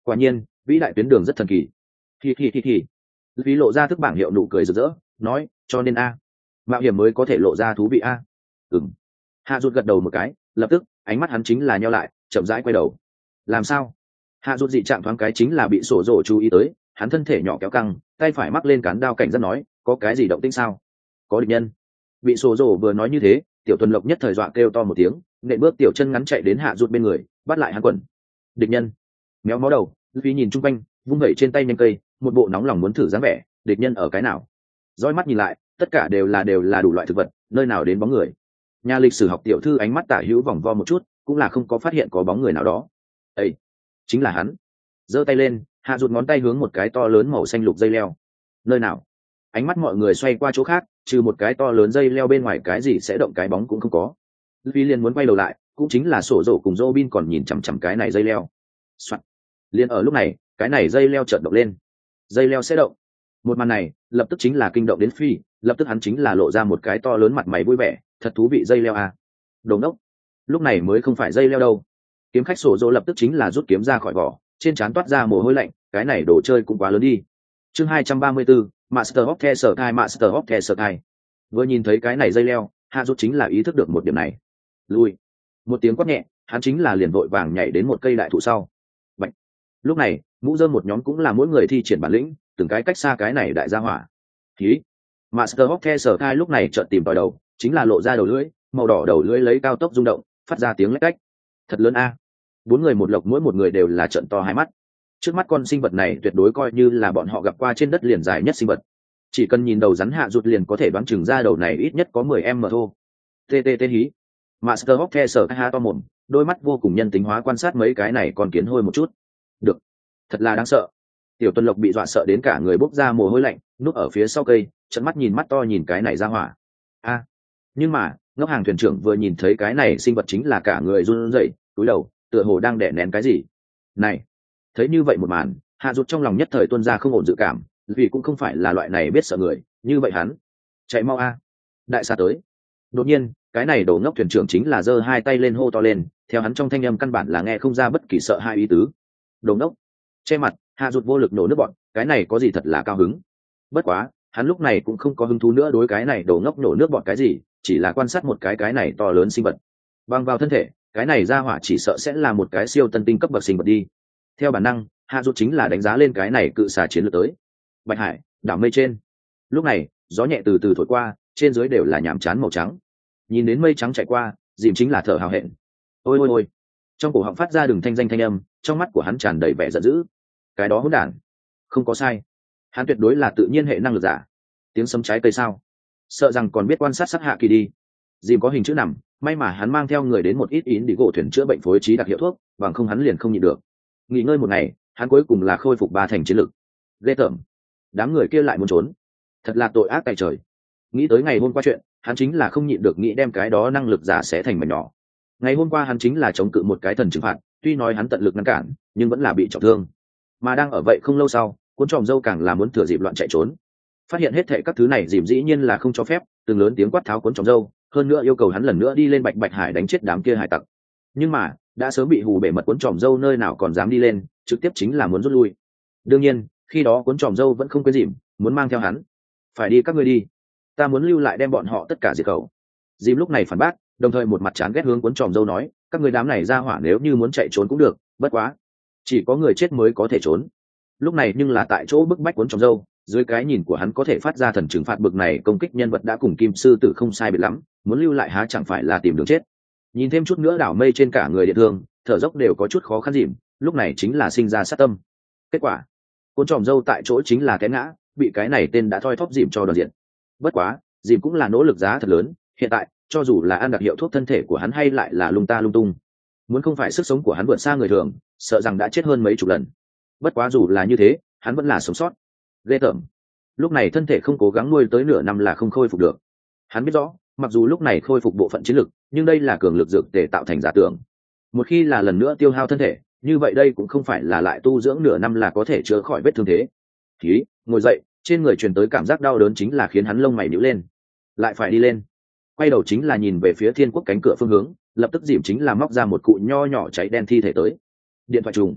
Quả nhiên vĩ đại tuyến đường rất thần kỳ. Hi. Vì lộ ra thức bảng hiệu nụ cười rực rỡ, nói cho nên a mạo hiểm mới có thể lộ ra thú vị a. Ừm. Hạ Dụt gật đầu một cái, lập tức ánh mắt hắn chính là nheo lại, chậm rãi quay đầu. Làm sao? Hạ Dụt dị trạng thoáng cái chính là bị sổ rổ chú ý tới, hắn thân thể nhỏ kéo căng, tay phải mắc lên cán đao cảnh giác nói, có cái gì động tĩnh sao? Có địch nhân. Bị sổ rổ vừa nói như thế, Tiểu Tuần Lộc nhất thời dọa kêu to một tiếng, nện bước tiểu chân ngắn chạy đến Hạ Dụt bên người, bắt lại hắn quần. Địch nhân. Méo mó đầu, Luffy nhìn chung quanh, vung vẩy trên tay nhanh cây, một bộ nóng lòng muốn thử dáng vẻ, địch nhân ở cái nào? Dõi mắt nhìn lại, tất cả đều là đủ loại thực vật, nơi nào đến bóng người. Nhà lịch sử học tiểu thư ánh mắt tả hữu vòng vo một chút, cũng là không có phát hiện có bóng người nào đó. Ê, chính là hắn. Giơ tay lên, Hạ Dụt ngón tay hướng một cái to lớn màu xanh lục dây leo. Nơi nào? Ánh mắt mọi người xoay qua chỗ khác, trừ một cái to lớn dây leo bên ngoài cái gì sẽ động cái bóng cũng không có. Luffy liền muốn quay đầu lại, cũng chính là sổ rổ cùng Robin còn nhìn chằm chằm cái này dây leo. Soạn. Liền ở lúc này, cái này dây leo chợt động lên. Dây leo sẽ động. Một màn này, lập tức chính là kinh động đến Phi, lập tức hắn chính là lộ ra một cái to lớn mặt mày vui vẻ, thật thú vị dây leo à. Đồ ngốc. Lúc này mới không phải dây leo đâu. Kiếm khách sổ rỗ lập tức chính là rút kiếm ra khỏi vỏ, trên trán toát ra mồ hôi lạnh, cái này đồ chơi cũng quá lớn đi. Chương 234, Master of the Sky, Master of the Sky. Vừa nhìn thấy cái này dây leo, Hạ Dụt chính là ý thức được một điểm này. Lui. Một tiếng quát nhẹ, hắn chính là liền vội vàng nhảy đến một cây đại thụ sau. Bạch. Lúc này, mũ rơm một nhóm cũng là mỗi người thi triển bản lĩnh, từng cái cách xa cái này đại gia hỏa. Khí. Master of the Sky lúc này chợt tìm tòi đầu, chính là lộ ra đầu lưỡi, màu đỏ đầu lưỡi lấy cao tốc rung động, phát ra tiếng lách cách. Thật lớn a. Bốn người một lộc mỗi một người đều là trợn to hai mắt. Trước mắt con sinh vật này tuyệt đối coi như là bọn họ gặp qua trên đất liền dài nhất sinh vật. Chỉ cần nhìn đầu rắn Hạ Dụt liền có thể đoán chừng ra đầu này ít nhất có 10m thô. TTT hí. Master of the Sky to mồm, đôi mắt vô cùng nhân tính hóa quan sát mấy cái này còn kiến hôi một chút. Được. Thật là đáng sợ. Tiểu Tuần Lộc bị dọa sợ đến cả người bốc ra mồ hôi lạnh, núp ở phía sau cây, trận mắt nhìn mắt to nhìn cái này ra hỏa. A. Nhưng mà, ngốc hàng thuyền trưởng vừa nhìn thấy cái này sinh vật chính là cả người run rẩy, cúi đầu, tựa hồ đang đè nén cái gì. Này, thấy như vậy một màn, Hạ Dụt trong lòng nhất thời tuôn ra không ổn dự cảm, vì cũng không phải là loại này biết sợ người, như vậy hắn, chạy mau a. Đại xa tới. Đột nhiên, cái này đồ ngốc thuyền trưởng chính là giơ hai tay lên hô to lên, theo hắn trong thanh âm căn bản là nghe không ra bất kỳ sợ hai ý tứ. Đồ ngốc. Che mặt, Hạ Dụt vô lực nổ nước bọn, cái này có gì thật là cao hứng. Bất quá, hắn lúc này cũng không có hứng thú nữa đối cái này đồ ngốc nổ nước bọn cái gì, chỉ là quan sát một cái này to lớn sinh vật. Băng vào thân thể, cái này ra hỏa chỉ sợ sẽ là một cái siêu tân tinh cấp bậc sinh vật đi. Theo bản năng, Hạ Dụt chính là đánh giá lên cái này cự xà chiến lược tới. Bạch Hải, đảo mây trên. Lúc này, gió nhẹ từ từ thổi qua, trên dưới đều là nhàm chán màu trắng. Nhìn đến mây trắng chạy qua, dìm chính là thở hào hẹn. Ôi ôi ôi. Trong cổ họng phát ra đường thanh danh thanh âm, trong mắt của hắn tràn đầy vẻ giận dữ. Cái đó hỗn đản. Không có sai. Hắn tuyệt đối là tự nhiên hệ năng lực giả. Tiếng sấm trái cây sao? Sợ rằng còn biết quan sát sát hạ kỳ đi. Dìm có hình chữ nằm, may mà hắn mang theo người đến một ít ín đi gỗ thuyền chữa bệnh phối trí đặc hiệu thuốc, bằng không hắn liền không nhịn được. Nghỉ ngơi một ngày, hắn cuối cùng là khôi phục 3 thành chiến lực. Ghê tởm. Đám người kia lại muốn trốn. Thật là tội ác tại trời. Nghĩ tới ngày hôm qua chuyện, hắn chính là không nhịn được nghĩ đem cái đó năng lực giả sẽ thành mảnh nhỏ. Ngày hôm qua hắn chính là chống cự một cái thần trừng phạt, tuy nói hắn tận lực ngăn cản, nhưng vẫn là bị trọng thương. Mà đang ở vậy không lâu sau, cuốn tròm dâu càng là muốn thừa dịp loạn chạy trốn. Phát hiện hết thệ các thứ này dìm dĩ nhiên là không cho phép, từng lớn tiếng quát tháo cuốn tròm dâu, hơn nữa yêu cầu hắn lần nữa đi lên Bạch Hải đánh chết đám kia hải tặc. Nhưng mà đã sớm bị hù bể mật cuốn tròm dâu nơi nào còn dám đi lên, trực tiếp chính là muốn rút lui. Đương nhiên khi đó cuốn tròm dâu vẫn không quên dìm, muốn mang theo hắn. Phải đi các ngươi đi, ta muốn lưu lại đem bọn họ tất cả diệt khẩu. Dìm lúc này phản bác, đồng thời một mặt chán ghét hướng cuốn tròm dâu nói, các người đám này ra hỏa nếu như muốn chạy trốn cũng được, bất quá chỉ có người chết mới có thể trốn. Lúc này nhưng là tại chỗ bức bách cuốn tròm dâu, dưới cái nhìn của hắn có thể phát ra thần trừng phạt bực này công kích nhân vật đã cùng kim sư tử không sai biệt lắm, muốn lưu lại há chẳng phải là tìm đường chết. Nhìn thêm chút nữa đảo mây trên cả người điện thương, thở dốc đều có chút khó khăn dìm, lúc này chính là sinh ra sát tâm. Kết quả cuốn tròm dâu tại chỗ chính là té ngã, bị cái này tên đã thoi thóp dìm cho đoàn diện. Bất quá dìm cũng là nỗ lực giá thật lớn, hiện tại cho dù là ăn đặc hiệu thuốc thân thể của hắn hay lại là lung ta lung tung, muốn không phải sức sống của hắn vượt xa người thường, sợ rằng đã chết hơn mấy chục lần. Bất quá dù là như thế, hắn vẫn là sống sót. Ghê tởm. Lúc này thân thể không cố gắng nuôi tới nửa năm là không khôi phục được. Hắn biết rõ, mặc dù lúc này khôi phục bộ phận chiến lực, nhưng đây là cường lực dược để tạo thành giả tưởng. Một khi là lần nữa tiêu hao thân thể, như vậy đây cũng không phải là lại tu dưỡng nửa năm là có thể chữa khỏi vết thương thế. Khí, ngồi dậy, trên người truyền tới cảm giác đau đớn chính là khiến hắn lông mày nhíu lên. Lại phải đi lên. Quay đầu chính là nhìn về phía Thiên Quốc cánh cửa phương hướng, lập tức dìm chính là móc ra một cụ nho nhỏ cháy đen thi thể tới. Điện thoại trùng.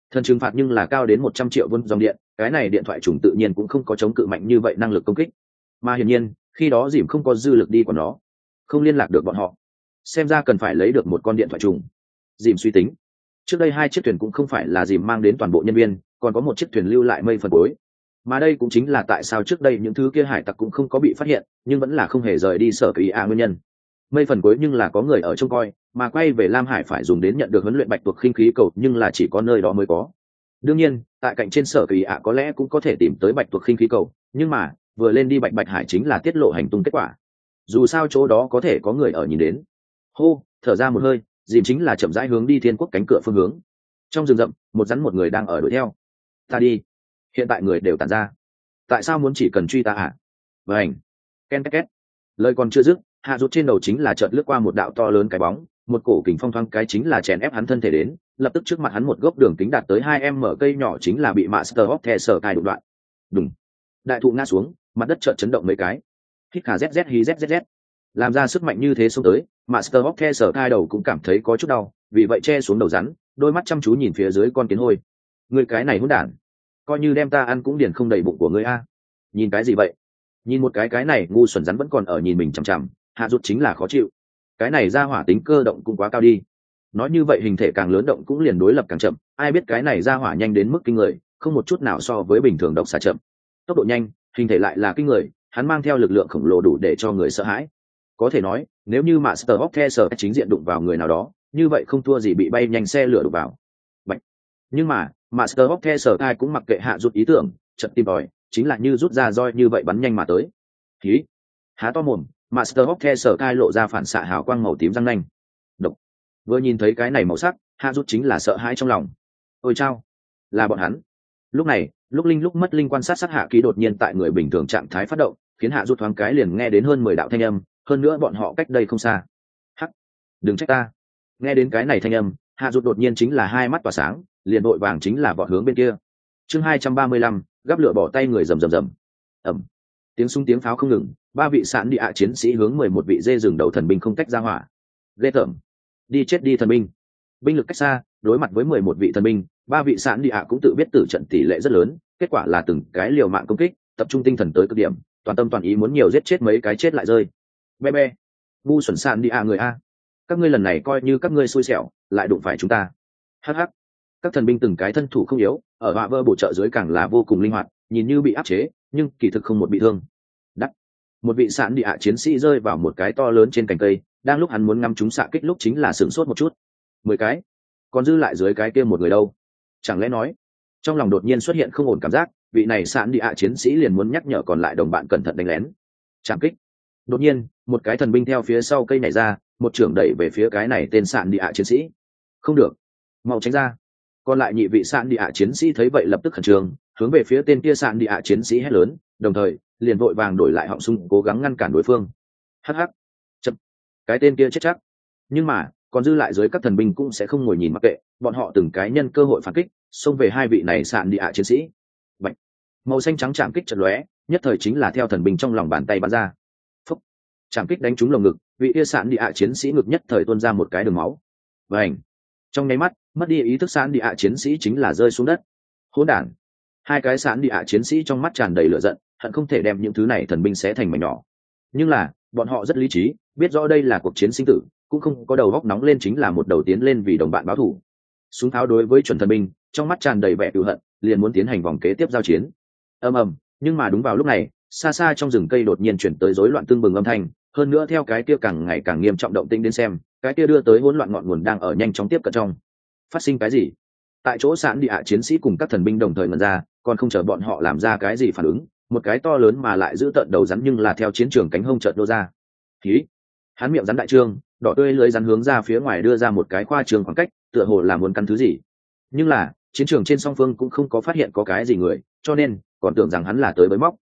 Thần trừng phạt nhưng là cao đến 100 triệu vôn dòng điện, cái này điện thoại trùng tự nhiên cũng không có chống cự mạnh như vậy năng lực công kích. Mà hiển nhiên, khi đó Dìm không có dư lực đi của nó, không liên lạc được bọn họ. Xem ra cần phải lấy được một con điện thoại trùng. Dìm suy tính, trước đây 2 chiếc thuyền cũng không phải là Dìm mang đến toàn bộ nhân viên, còn có một chiếc thuyền lưu lại mây phần cuối. Mà đây cũng chính là tại sao trước đây những thứ kia hải tặc cũng không có bị phát hiện, nhưng vẫn là không hề rời đi sở kỳ nguyên nhân. Mây phần cuối nhưng là có người ở trông coi, mà quay về Lam Hải phải dùng đến nhận được huấn luyện bạch tuộc khinh khí cầu, nhưng là chỉ có nơi đó mới có. Đương nhiên, tại cạnh trên sở kỳ có lẽ cũng có thể tìm tới bạch tuộc khinh khí cầu, nhưng mà vừa lên đi bạch hải chính là tiết lộ hành tung kết quả. Dù sao chỗ đó có thể có người ở nhìn đến. Hô, thở ra một hơi, Dìm chính là chậm rãi hướng đi Thiên Quốc cánh cửa phương hướng. Trong rừng rậm, một rắn một người đang ở đuổi theo. Ta đi. Hiện tại người đều tản ra. Tại sao muốn chỉ cần truy ta à? Vành. Ken két. Lời còn chưa dứt, hạ rút trên đầu chính là chợt lướt qua một đạo to lớn cái bóng, một cổ kình phong thoáng cái chính là chèn ép hắn thân thể đến, lập tức trước mặt hắn một gốc đường kính đạt tới 2 m cây nhỏ chính là bị Master of the sở cài đụng đoạn. Đùng. Đại thụ ngã xuống, mặt đất chợt chấn động mấy cái. Hít khà zz hí zz. Làm ra sức mạnh như thế xông tới, Master of the sở cài đầu cũng cảm thấy có chút đau, vì vậy che xuống đầu rắn, đôi mắt chăm chú nhìn phía dưới con kiến hôi. Người cái này hỗn đản, coi như đem ta ăn cũng điền không đầy bụng của ngươi a. Nhìn cái gì vậy? Nhìn một cái này ngu xuẩn rắn vẫn còn ở nhìn mình chằm chằm, hạ rút chính là khó chịu. Cái này ra hỏa tính cơ động cũng quá cao đi. Nói như vậy hình thể càng lớn động cũng liền đối lập càng chậm, ai biết cái này ra hỏa nhanh đến mức kinh người, không một chút nào so với bình thường độc xà chậm. Tốc độ nhanh, hình thể lại là kinh người, hắn mang theo lực lượng khổng lồ đủ để cho người sợ hãi. Có thể nói, nếu như Master of the Sở chính diện đụng vào người nào đó, như vậy không thua gì bị bay nhanh xe lửa đụng vào. Bạch. Nhưng mà, Master of the Sở cũng mặc kệ hạ rút ý tưởng, chợt tìm tòi, chính là như rút ra roi như vậy bắn nhanh mà tới. Khí. Há to mồm, Master of the Sở lộ ra phản xạ hào quang màu tím răng nanh. Độc. Vừa nhìn thấy cái này màu sắc, hạ rút chính là sợ hãi trong lòng. Ôi chao, là bọn hắn. Lúc này, lúc linh lúc mất linh quan sát sát hạ ký đột nhiên tại người bình thường trạng thái phát động, khiến hạ rút thoáng cái liền nghe đến hơn 10 đạo thanh âm, hơn nữa bọn họ cách đây không xa. Hắc, đừng trách ta. Nghe đến cái này thanh âm, hạ rút đột nhiên chính là hai mắt tỏa sáng, liền vội vàng chính là vọt hướng bên kia. Chương 235, gắp lửa bỏ tay người rầm rầm rầm. Ầm. Tiếng súng tiếng pháo không ngừng, 3 vị sạn địa chiến sĩ hướng 11 vị dê rừng đầu thần binh không cách ra hỏa. Ghê tởm. Đi chết đi thần binh. Binh lực cách xa, đối mặt với 11 vị thần binh, 3 vị sạn địa cũng tự biết tử trận tỷ lệ rất lớn, kết quả là từng cái liều mạng công kích, tập trung tinh thần tới cực điểm, toàn tâm toàn ý muốn nhiều giết chết mấy cái chết lại rơi. Be be. Ngu xuẩn sạn địa người a. Các ngươi lần này coi như các ngươi xui xẻo, lại đụng phải chúng ta. Hắc hắc. Các thần binh từng cái thân thủ không yếu, ở họa vơ bổ trợ dưới càng là vô cùng linh hoạt, nhìn như bị áp chế, nhưng kỳ thực không một bị thương. Đắc. Một vị sạn địa chiến sĩ rơi vào một cái to lớn trên cành cây, đang lúc hắn muốn ngắm chúng xạ kích lúc chính là sửng sốt một chút. 10 cái. Còn dư lại dưới cái kia một người đâu? Chẳng lẽ nói, trong lòng đột nhiên xuất hiện không ổn cảm giác, vị này sạn địa chiến sĩ liền muốn nhắc nhở còn lại đồng bạn cẩn thận đánh lén. Chạm kích. Đột nhiên, một cái thần binh theo phía sau cây nhảy ra, một trưởng đẩy về phía cái này tên sạn địa chiến sĩ. Không được, mau tránh ra. Còn lại nhị vị sạn địa chiến sĩ thấy vậy lập tức khẩn trương, hướng về phía tên kia sạn địa chiến sĩ hét lớn, đồng thời liền vội vàng đổi lại họng súng cố gắng ngăn cản đối phương. Hắc hắc, chậm, cái tên kia chết chắc. Nhưng mà còn dư lại dưới các thần binh cũng sẽ không ngồi nhìn mặc kệ, bọn họ từng cái nhân cơ hội phản kích, xông về hai vị này sạn địa chiến sĩ. Bạch, màu xanh trắng chạm kích chật lóe, nhất thời chính là theo thần binh trong lòng bàn tay bắn ra. Phúc, chạm kích đánh trúng lồng ngực, vị kia sạn địa chiến sĩ ngực nhất thời tuôn ra một cái đường máu. Vành, trong nháy mắt mất đi ý thức sạn địa chiến sĩ chính là rơi xuống đất. Hỗn đản. Hai cái sạn địa chiến sĩ trong mắt tràn đầy lửa giận, hận không thể đem những thứ này thần binh xé thành mảnh nhỏ. Nhưng là bọn họ rất lý trí, biết rõ đây là cuộc chiến sinh tử, cũng không có đầu góc nóng lên chính là một đầu tiến lên vì đồng bạn báo thù. Súng tháo đối với chuẩn thần binh, trong mắt tràn đầy vẻ cừu hận, liền muốn tiến hành vòng kế tiếp giao chiến. Ầm ầm, nhưng mà đúng vào lúc này, xa xa trong rừng cây đột nhiên chuyển tới rối loạn tương bừng âm thanh, hơn nữa theo cái kia càng ngày càng nghiêm trọng động tĩnh đến xem, cái kia đưa tới hỗn loạn ngọn nguồn đang ở nhanh chóng tiếp cận trong. Phát sinh cái gì? Tại chỗ sạn địa chiến sĩ cùng các thần binh đồng thời ngẩn ra, còn không chờ bọn họ làm ra cái gì phản ứng, một cái to lớn mà lại giữ tận đầu rắn nhưng là theo chiến trường cánh hông chợt đô ra. Khí. Hắn miệng rắn đại trương, đỏ tươi lưới rắn hướng ra phía ngoài đưa ra một cái khoa trường khoảng cách, tựa hồ là muốn căn thứ gì. Nhưng là chiến trường trên song phương cũng không có phát hiện có cái gì người, cho nên còn tưởng rằng hắn là tới bới móc.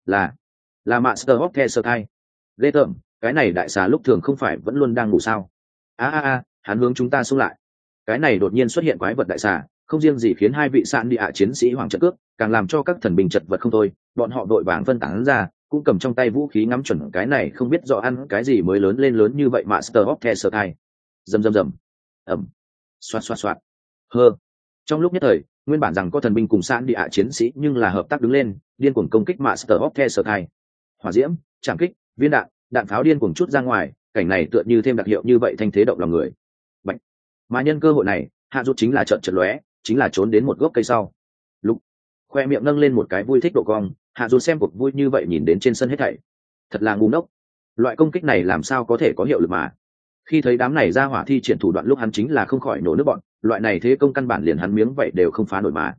Là Master of the Sky. Ghê tởm, cái này đại xà lúc thường không phải vẫn luôn đang ngủ sao? Hắn hướng chúng ta xung lại. Cái này đột nhiên xuất hiện quái vật đại xà, không riêng gì khiến hai vị sạn địa chiến sĩ hoảng trận cước, càng làm cho các thần binh chật vật không thôi, bọn họ vội vàng phân tán ra, cũng cầm trong tay vũ khí ngắm chuẩn cái này không biết rõ ăn cái gì mới lớn lên lớn như vậy Master of the Sky. Rầm rầm rầm. Ầm. Xoạt xoạt xoạt. Hơ. Trong lúc nhất thời, nguyên bản rằng có thần binh cùng sạn địa chiến sĩ nhưng là hợp tác đứng lên điên cuồng công kích Master of the Sky. Hỏa diễm, trảm kích, viên đạn pháo điên cuồng chút ra ngoài, cảnh này tựa như thêm đặc hiệu như vậy thanh thế động lòng người. Bạch. Mà nhân cơ hội này, hạ rút chính là trợn trợn lóe, chính là trốn đến một gốc cây sau. Lúc khoe miệng nâng lên một cái vui thích độ cong, hạ rút xem cuộc vui như vậy nhìn đến trên sân hết thảy, thật là ngu ngốc. Loại công kích này làm sao có thể có hiệu lực mà? Khi thấy đám này ra hỏa thi triển thủ đoạn lúc hắn chính là không khỏi nổ nước bọn, loại này thế công căn bản liền hắn miếng vậy đều không phá nổi mà.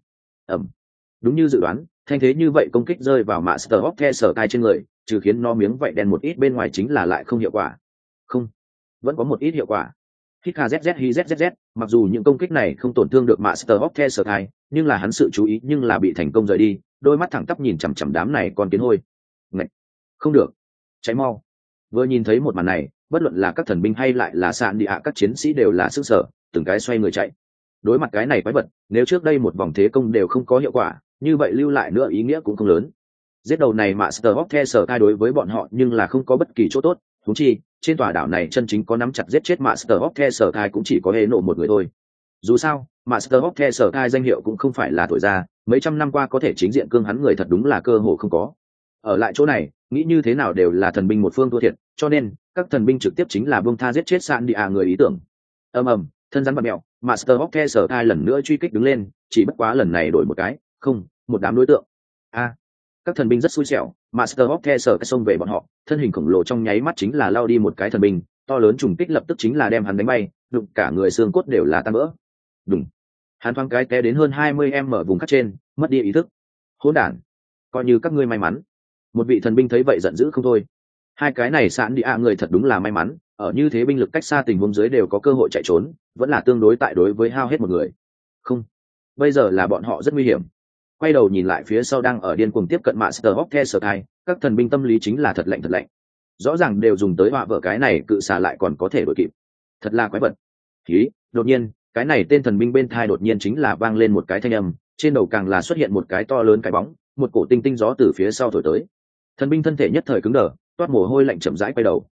Đúng như dự đoán, thanh thế như vậy công kích rơi vào Master of the Sky trên người, trừ khiến nó miếng vậy đen một ít bên ngoài chính là lại không hiệu quả. Không, vẫn có một ít hiệu quả. Hít KZZ, mặc dù những công kích này không tổn thương được Master of the Sky, nhưng là hắn sự chú ý nhưng là bị thành công rời đi, đôi mắt thẳng tắp nhìn chằm chằm đám này con kiến hôi. Ngậy, không được, cháy mau. Vừa nhìn thấy một màn này, bất luận là các thần binh hay lại là sạn địa các chiến sĩ đều là sức sở, từng cái xoay người chạy. Đối mặt cái này quái vật, nếu trước đây một vòng thế công đều không có hiệu quả, như vậy lưu lại nữa ý nghĩa cũng không lớn. Giết đầu này Master of the Sky đối với bọn họ nhưng là không có bất kỳ chỗ tốt, huống chi trên tòa đảo này chân chính có nắm chặt giết chết Master of the Sky cũng chỉ có hề nộ một người thôi. Dù sao, Master of the Sky danh hiệu cũng không phải là thổi ra, mấy trăm năm qua có thể chính diện cương hắn người thật đúng là cơ hồ không có. Ở lại chỗ này, nghĩ như thế nào đều là thần binh một phương thua thiệt, cho nên các thần binh trực tiếp chính là buông tha giết chết sạn địa người ý tưởng. Thân rắn bật mẹo, Master of the Sky lần nữa truy kích đứng lên, chỉ bất quá lần này đổi một cái, không, một đám đối tượng. Các thần binh rất xui xẻo, Master of the Sky xông về bọn họ, thân hình khổng lồ trong nháy mắt chính là lao đi một cái thần binh, to lớn trùng kích lập tức chính là đem hắn đánh bay, đụng cả người xương cốt đều là tan vỡ. Đùng. Hắn thoáng cái té đến hơn 20 ở vùng cắt trên, mất đi ý thức. Hỗn đản, coi như các ngươi may mắn. Một vị thần binh thấy vậy giận dữ không thôi. Hai cái này sạn địa người thật đúng là may mắn, ở như thế binh lực cách xa tình huống dưới đều có cơ hội chạy trốn, vẫn là tương đối tại đối với hao hết một người. Không, bây giờ là bọn họ rất nguy hiểm. Quay đầu nhìn lại phía sau đang ở điên cuồng tiếp cận Master of the Sky, các thần binh tâm lý chính là thật lạnh. Rõ ràng đều dùng tới họa vợ cái này cự xả lại còn có thể đuổi kịp. Thật là quái vật. Đột nhiên, cái này tên thần binh bên thai đột nhiên chính là vang lên một cái thanh âm, trên đầu càng là xuất hiện một cái to lớn cái bóng, một cổ tinh gió từ phía sau thổi tới. Thần binh thân thể nhất thời cứng đờ, toát mồ hôi lạnh chậm rãi quay đầu.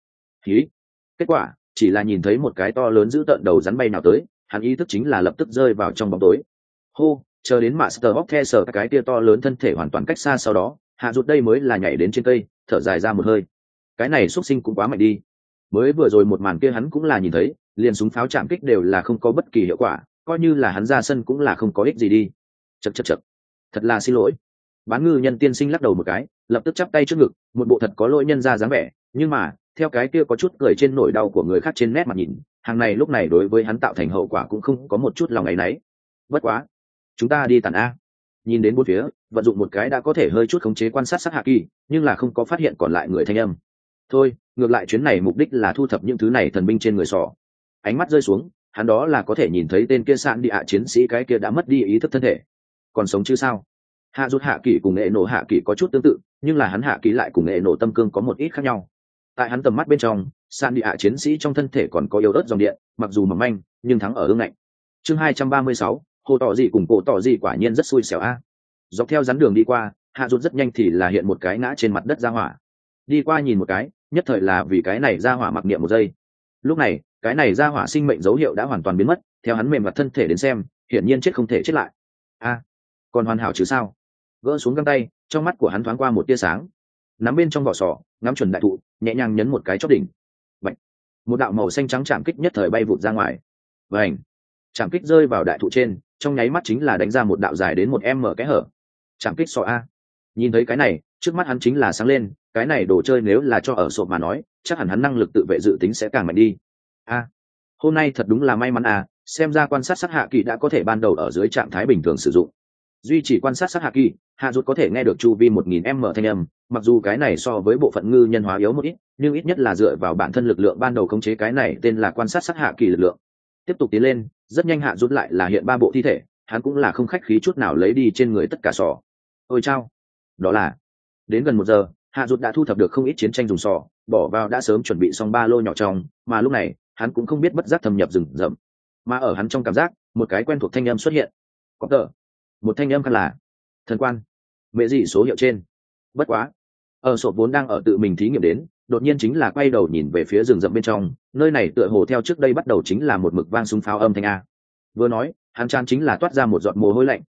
Kết quả chỉ là nhìn thấy một cái to lớn giữ tợn đầu rắn bay nào tới, hắn ý thức chính là lập tức rơi vào trong bóng tối. Hô, chờ đến Master of the Sky cái kia to lớn thân thể hoàn toàn cách xa sau đó, hạ rụt đây mới là nhảy đến trên cây, thở dài ra một hơi. Cái này xuất sinh cũng quá mạnh đi. Mới vừa rồi một màn kia hắn cũng là nhìn thấy, liền súng pháo chạm kích đều là không có bất kỳ hiệu quả, coi như là hắn ra sân cũng là không có ích gì đi. Chậc, thật là xin lỗi. Bán ngư nhân tiên sinh lắc đầu một cái, lập tức chắp tay trước ngực, một bộ thật có lỗi nhân ra dáng vẻ, nhưng mà theo cái kia có chút cười trên nỗi đau của người khác trên nét mặt nhìn, hàng này lúc này đối với hắn tạo thành hậu quả cũng không có một chút lòng áy náy. Bất quá, chúng ta đi tàn a. Nhìn đến bốn phía, vận dụng một cái đã có thể hơi chút khống chế quan sát sát hạ kỳ, nhưng là không có phát hiện còn lại người thanh âm. Thôi, ngược lại chuyến này mục đích là thu thập những thứ này thần binh trên người sọ. Ánh mắt rơi xuống, hắn đó là có thể nhìn thấy tên kia sạn địa chiến sĩ cái kia đã mất đi ý thức thân thể. Còn sống chứ sao? Hạ rút hạ kỳ cùng nghệ nổ hạ kỳ có chút tương tự, nhưng là hắn hạ kỳ lại cùng nghệ nổ tâm cương có một ít khác nhau. Tại hắn tầm mắt bên trong, sạn địa chiến sĩ trong thân thể còn có yếu ớt dòng điện, mặc dù mỏng manh, nhưng thắng ở ương ngạnh. Chương 236, hồ tỏ gì cùng cổ tỏ gì quả nhiên rất xui xẻo a. Dọc theo rắn đường đi qua, hạ rút rất nhanh thì là hiện một cái ngã trên mặt đất ra hỏa. Đi qua nhìn một cái, nhất thời là vì cái này ra hỏa mặc niệm một giây. Lúc này, cái này ra hỏa sinh mệnh dấu hiệu đã hoàn toàn biến mất, theo hắn mềm mặt thân thể đến xem, hiển nhiên chết không thể chết lại. Còn hoàn hảo chứ sao? Gỡ xuống găng tay, trong mắt của hắn thoáng qua một tia sáng. Nắm bên trong vỏ sò, ngắm chuẩn đại thụ, nhẹ nhàng nhấn một cái chóp đỉnh. Bạch. Một đạo màu xanh trắng chạm kích nhất thời bay vụt ra ngoài. Vành. Chạm kích rơi vào đại thụ trên, trong nháy mắt chính là đánh ra một đạo dài đến 1 m cái hở. Chạm kích sọ a. Nhìn thấy cái này, trước mắt hắn chính là sáng lên, cái này đồ chơi nếu là cho ở sộp mà nói, chắc hẳn hắn năng lực tự vệ dự tính sẽ càng mạnh đi. Hôm nay thật đúng là may mắn à, xem ra quan sát sát hạ kỳ đã có thể ban đầu ở dưới trạng thái bình thường sử dụng. Duy trì quan sát sát hạ kỳ, hạ rút có thể nghe được chu vi 1000 m thanh âm, mặc dù cái này so với bộ phận ngư nhân hóa yếu một ít, nhưng ít nhất là dựa vào bản thân lực lượng ban đầu khống chế cái này tên là quan sát sát hạ kỳ lực lượng. Tiếp tục tiến lên, rất nhanh hạ rút lại là hiện 3 bộ thi thể, hắn cũng là không khách khí chút nào lấy đi trên người tất cả sò. Ôi chao, đó là đến gần 1 giờ, hạ rút đã thu thập được không ít chiến tranh dùng sò, bỏ vào đã sớm chuẩn bị xong ba lô nhỏ trong, mà lúc này hắn cũng không biết bất giác thâm nhập rừng rậm, mà ở hắn trong cảm giác một cái quen thuộc thanh âm xuất hiện. Có tờ một thanh âm khác là thần quan mẹ gì số hiệu trên. Bất quá ở sổ vốn đang ở tự mình thí nghiệm đến, đột nhiên chính là quay đầu nhìn về phía rừng rậm bên trong, nơi này tựa hồ theo trước đây bắt đầu chính là một mực vang súng pháo âm thanh a. Vừa nói hắn tràn chính là toát ra một giọt mồ hôi lạnh,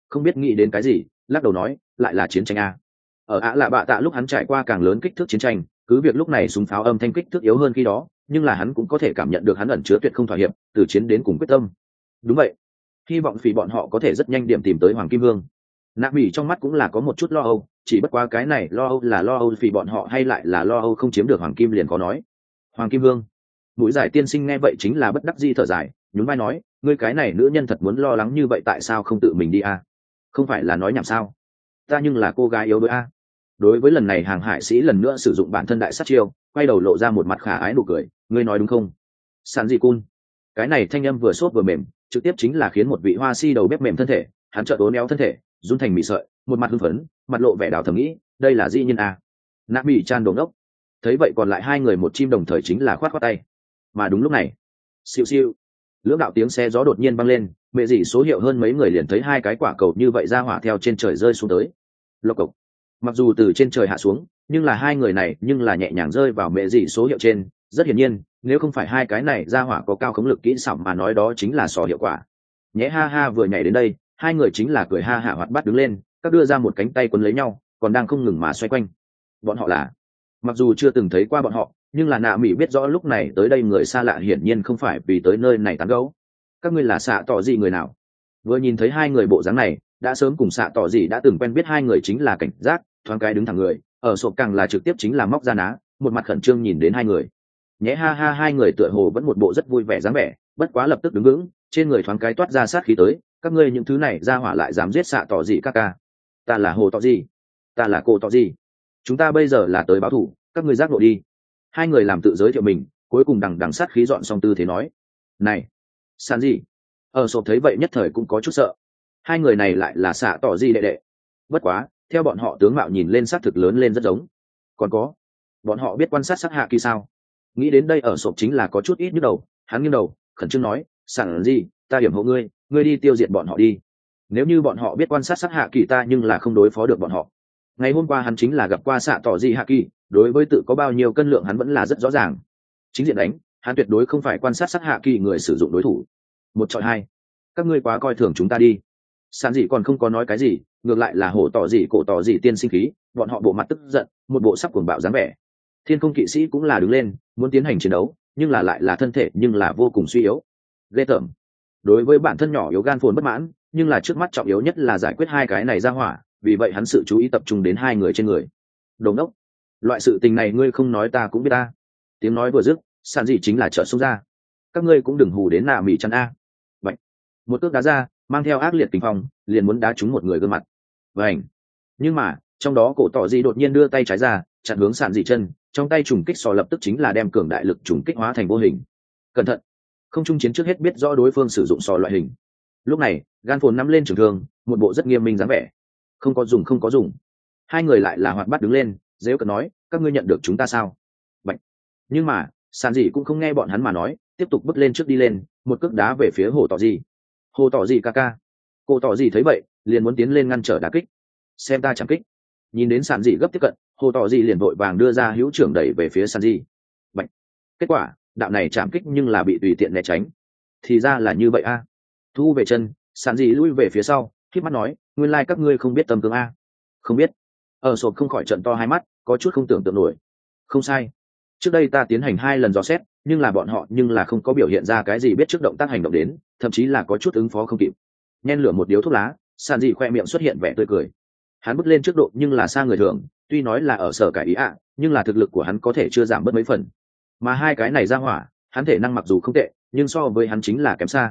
không biết nghĩ đến cái gì, lắc đầu nói lại là chiến tranh a. Ở ạ lạ bạ tạ lúc hắn trải qua càng lớn kích thước chiến tranh, cứ việc lúc này súng pháo âm thanh kích thước yếu hơn khi đó, nhưng là hắn cũng có thể cảm nhận được hắn ẩn chứa tuyệt không thỏa hiệp, từ chiến đến cùng quyết tâm. Đúng vậy, hy vọng vì bọn họ có thể rất nhanh điểm tìm tới Hoàng Kim Vương. Nạp Bỉ trong mắt cũng là có một chút lo âu, chỉ bất quá cái này lo âu là lo âu vì bọn họ hay lại là lo âu không chiếm được Hoàng Kim liền có nói. Hoàng Kim Vương. Mũi giải tiên sinh nghe vậy chính là bất đắc dĩ thở dài, nhún vai nói, ngươi cái này nữ nhân thật muốn lo lắng như vậy tại sao không tự mình đi a? Không phải là nói nhảm sao? Ta nhưng là cô gái yếu đuối a. Đối với lần này hàng hải sĩ lần nữa sử dụng bản thân đại sát chiêu, quay đầu lộ ra một mặt khả ái nụ cười, ngươi nói đúng không? Sản dị cun. Cái này thanh âm vừa xốp vừa mềm, trực tiếp chính là khiến một vị hoa si đầu bếp mềm thân thể, hắn chợt uốn éo thân thể, run thành mị sợi, một mặt hưng phấn, mặt lộ vẻ đảo thầm nghĩ, đây là dĩ nhiên a. Nạp Bỉ chan đồ ngốc. Thấy vậy còn lại hai người một chim đồng thời chính là khoát khoát tay. Mà đúng lúc này, siêu siêu, lưỡng đạo tiếng xe gió đột nhiên vang lên, mẹ dì số hiệu hơn mấy người liền thấy hai cái quả cầu như vậy ra hỏa theo trên trời rơi xuống tới. Lộc cộc. Mặc dù từ trên trời hạ xuống, nhưng là hai người này nhưng là nhẹ nhàng rơi vào mẹ dì số hiệu trên, rất hiển nhiên, nếu không phải hai cái này ra hỏa có cao khống lực kỹ xảo mà nói đó chính là sò hiệu quả. Nhẽ ha ha vừa nhảy đến đây, hai người chính là cười ha hả hoạt bát đứng lên, các đưa ra một cánh tay quấn lấy nhau, còn đang không ngừng mà xoay quanh. Bọn họ là, mặc dù chưa từng thấy qua bọn họ, nhưng là Nạ Mỹ biết rõ lúc này tới đây người xa lạ hiển nhiên không phải vì tới nơi này tán gẫu. Các ngươi là xạ tỏ gì người nào? Vừa nhìn thấy hai người bộ dáng này, đã sớm cùng xạ tỏ gì đã từng quen biết hai người chính là cảnh giác, thoáng cái đứng thẳng người, ở sộp càng là trực tiếp chính là móc ra ná, một mặt khẩn trương nhìn đến hai người. Nhẽ ha ha hai người tựa hồ vẫn một bộ rất vui vẻ dáng vẻ, bất quá lập tức đứng vững, trên người thoáng cái toát ra sát khí tới, các ngươi những thứ này ra hỏa lại dám giết xạ tỏ gì các ca? Ta là hồ tỏ gì? Ta là cô tỏ gì? Chúng ta bây giờ là tới báo thủ, các ngươi giác ngộ đi. Hai người làm tự giới thiệu mình, cuối cùng đằng đằng sát khí dọn xong tư thế nói, này san gì? Ở sộp thấy vậy nhất thời cũng có chút sợ, hai người này lại là xạ tỏ gì đệ đệ. Bất quá theo bọn họ tướng mạo nhìn lên xác thực lớn lên rất giống. Còn có, bọn họ biết quan sát sát hạ kỳ sao? Nghĩ đến đây ở sộp chính là có chút ít nhức đầu, hắn nghiêng đầu khẩn trương nói, san gì, ta điểm hộ ngươi, ngươi đi tiêu diệt bọn họ đi. Nếu như bọn họ biết quan sát sát hạ kỳ ta nhưng là không đối phó được bọn họ. Ngày hôm qua hắn chính là gặp qua xạ tỏ gì hạ kỳ, đối với tự có bao nhiêu cân lượng hắn vẫn là rất rõ ràng. Chính diện đánh, hắn tuyệt đối không phải quan sát sát hạ kỳ người sử dụng đối thủ. Một chọi hai, các ngươi quá coi thường chúng ta đi. Sản dị còn không có nói cái gì, ngược lại là hổ tỏ gì cổ tỏ gì tiên sinh khí, bọn họ bộ mặt tức giận, một bộ sắp cuồng bạo dáng vẻ. Thiên Không kỵ sĩ cũng là đứng lên, muốn tiến hành chiến đấu, nhưng là lại là thân thể nhưng là vô cùng suy yếu. Ghê tởm. Đối với bản thân nhỏ yếu gan phồn bất mãn, nhưng là trước mắt trọng yếu nhất là giải quyết hai cái này ra hỏa, vì vậy hắn sự chú ý tập trung đến hai người trên người. Đồ ngốc, loại sự tình này ngươi không nói ta cũng biết ta. Tiếng nói vừa dứt, Sản dị chính là trợ xông ra. Các ngươi cũng đừng hù đến Nạ Mỹ chăn a. Vậy, một cước đá ra, mang theo ác liệt tình phong, liền muốn đá trúng một người gương mặt. Vành. Nhưng mà, trong đó cổ tỏ dị đột nhiên đưa tay trái ra, chặn hướng Sản dị chân, trong tay trùng kích sò lập tức chính là đem cường đại lực trùng kích hóa thành vô hình. Cẩn thận. Không trung chiến trước hết biết rõ đối phương sử dụng sò loại hình. Lúc này, gan phồn nắm lên trường thương, một bộ rất nghiêm minh dáng vẻ. Không có dùng, không có dùng. Hai người lại là hoạt bát đứng lên, dễ cợt nói, các ngươi nhận được chúng ta sao? Bạch. Nhưng mà, Sản dị cũng không nghe bọn hắn mà nói, tiếp tục bước lên trước đi lên, một cước đá về phía hồ tỏ dị. Hồ tỏ dị ca ca. Cô tỏ dị thấy vậy, liền muốn tiến lên ngăn trở đá kích. Xem ta chạm kích. Nhìn đến Sản dị gấp tiếp cận, hồ tỏ dị liền vội vàng đưa ra hữu trưởng đẩy về phía Sản dị. Bạch. Kết quả, đạo này chạm kích nhưng là bị tùy tiện né tránh. Thì ra là như vậy a. Thu về chân, Sản dị lui về phía sau, khép mắt nói, nguyên lai các ngươi không biết tâm tướng a. Không biết. Ở sộp không khỏi trận to hai mắt, có chút không tưởng tượng nổi. Không sai, trước đây ta tiến hành 2 lần dò xét, nhưng là bọn họ nhưng là không có biểu hiện ra cái gì biết trước động tác hành động đến, thậm chí là có chút ứng phó không kịp. Nhen lửa một điếu thuốc lá, Sản dị khoe miệng xuất hiện vẻ tươi cười. Hắn bước lên trước độ nhưng là xa người thường, tuy nói là ở sở cải ý ạ, nhưng là thực lực của hắn có thể chưa giảm bớt mấy phần. Mà hai cái này ra hỏa, hắn thể năng mặc dù không tệ, nhưng so với hắn chính là kém xa.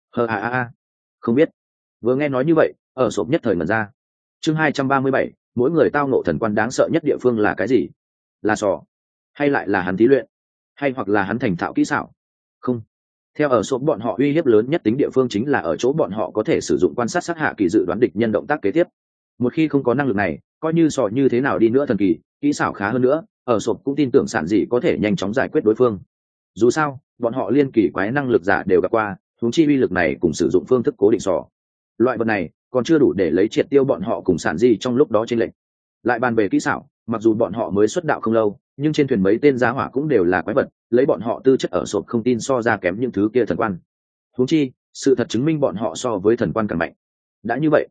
Không biết. Vừa nghe nói như vậy, ở sộp nhất thời ngẩn ra. Chương 237, mỗi người tao nộ thần quan đáng sợ nhất địa phương là cái gì? Là sò, hay lại là hắn thí luyện, hay hoặc là hắn thành thạo kỹ xảo? Không. Theo ở số bọn họ uy hiếp lớn nhất tính địa phương chính là ở chỗ bọn họ có thể sử dụng quan sát sát hạ kỳ dự đoán địch nhân động tác kế tiếp. Một khi không có năng lực này, coi như sò như thế nào đi nữa thần kỳ, kỹ xảo khá hơn nữa, ở sộp cũng tin tưởng Sản dị có thể nhanh chóng giải quyết đối phương. Dù sao, bọn họ liên kỳ quái năng lực giả đều gặp qua, huống chi uy lực này cùng sử dụng phương thức cố định sò. Loại vật này còn chưa đủ để lấy triệt tiêu bọn họ cùng Sản dị trong lúc đó trên lệnh. Lại bàn về kỹ xảo, mặc dù bọn họ mới xuất đạo không lâu, nhưng trên thuyền mấy tên giá hỏa cũng đều là quái vật, lấy bọn họ tư chất ở sộp không tin so ra kém những thứ kia thần quan. Huống chi, sự thật chứng minh bọn họ so với thần quan càng mạnh. Đã như vậy,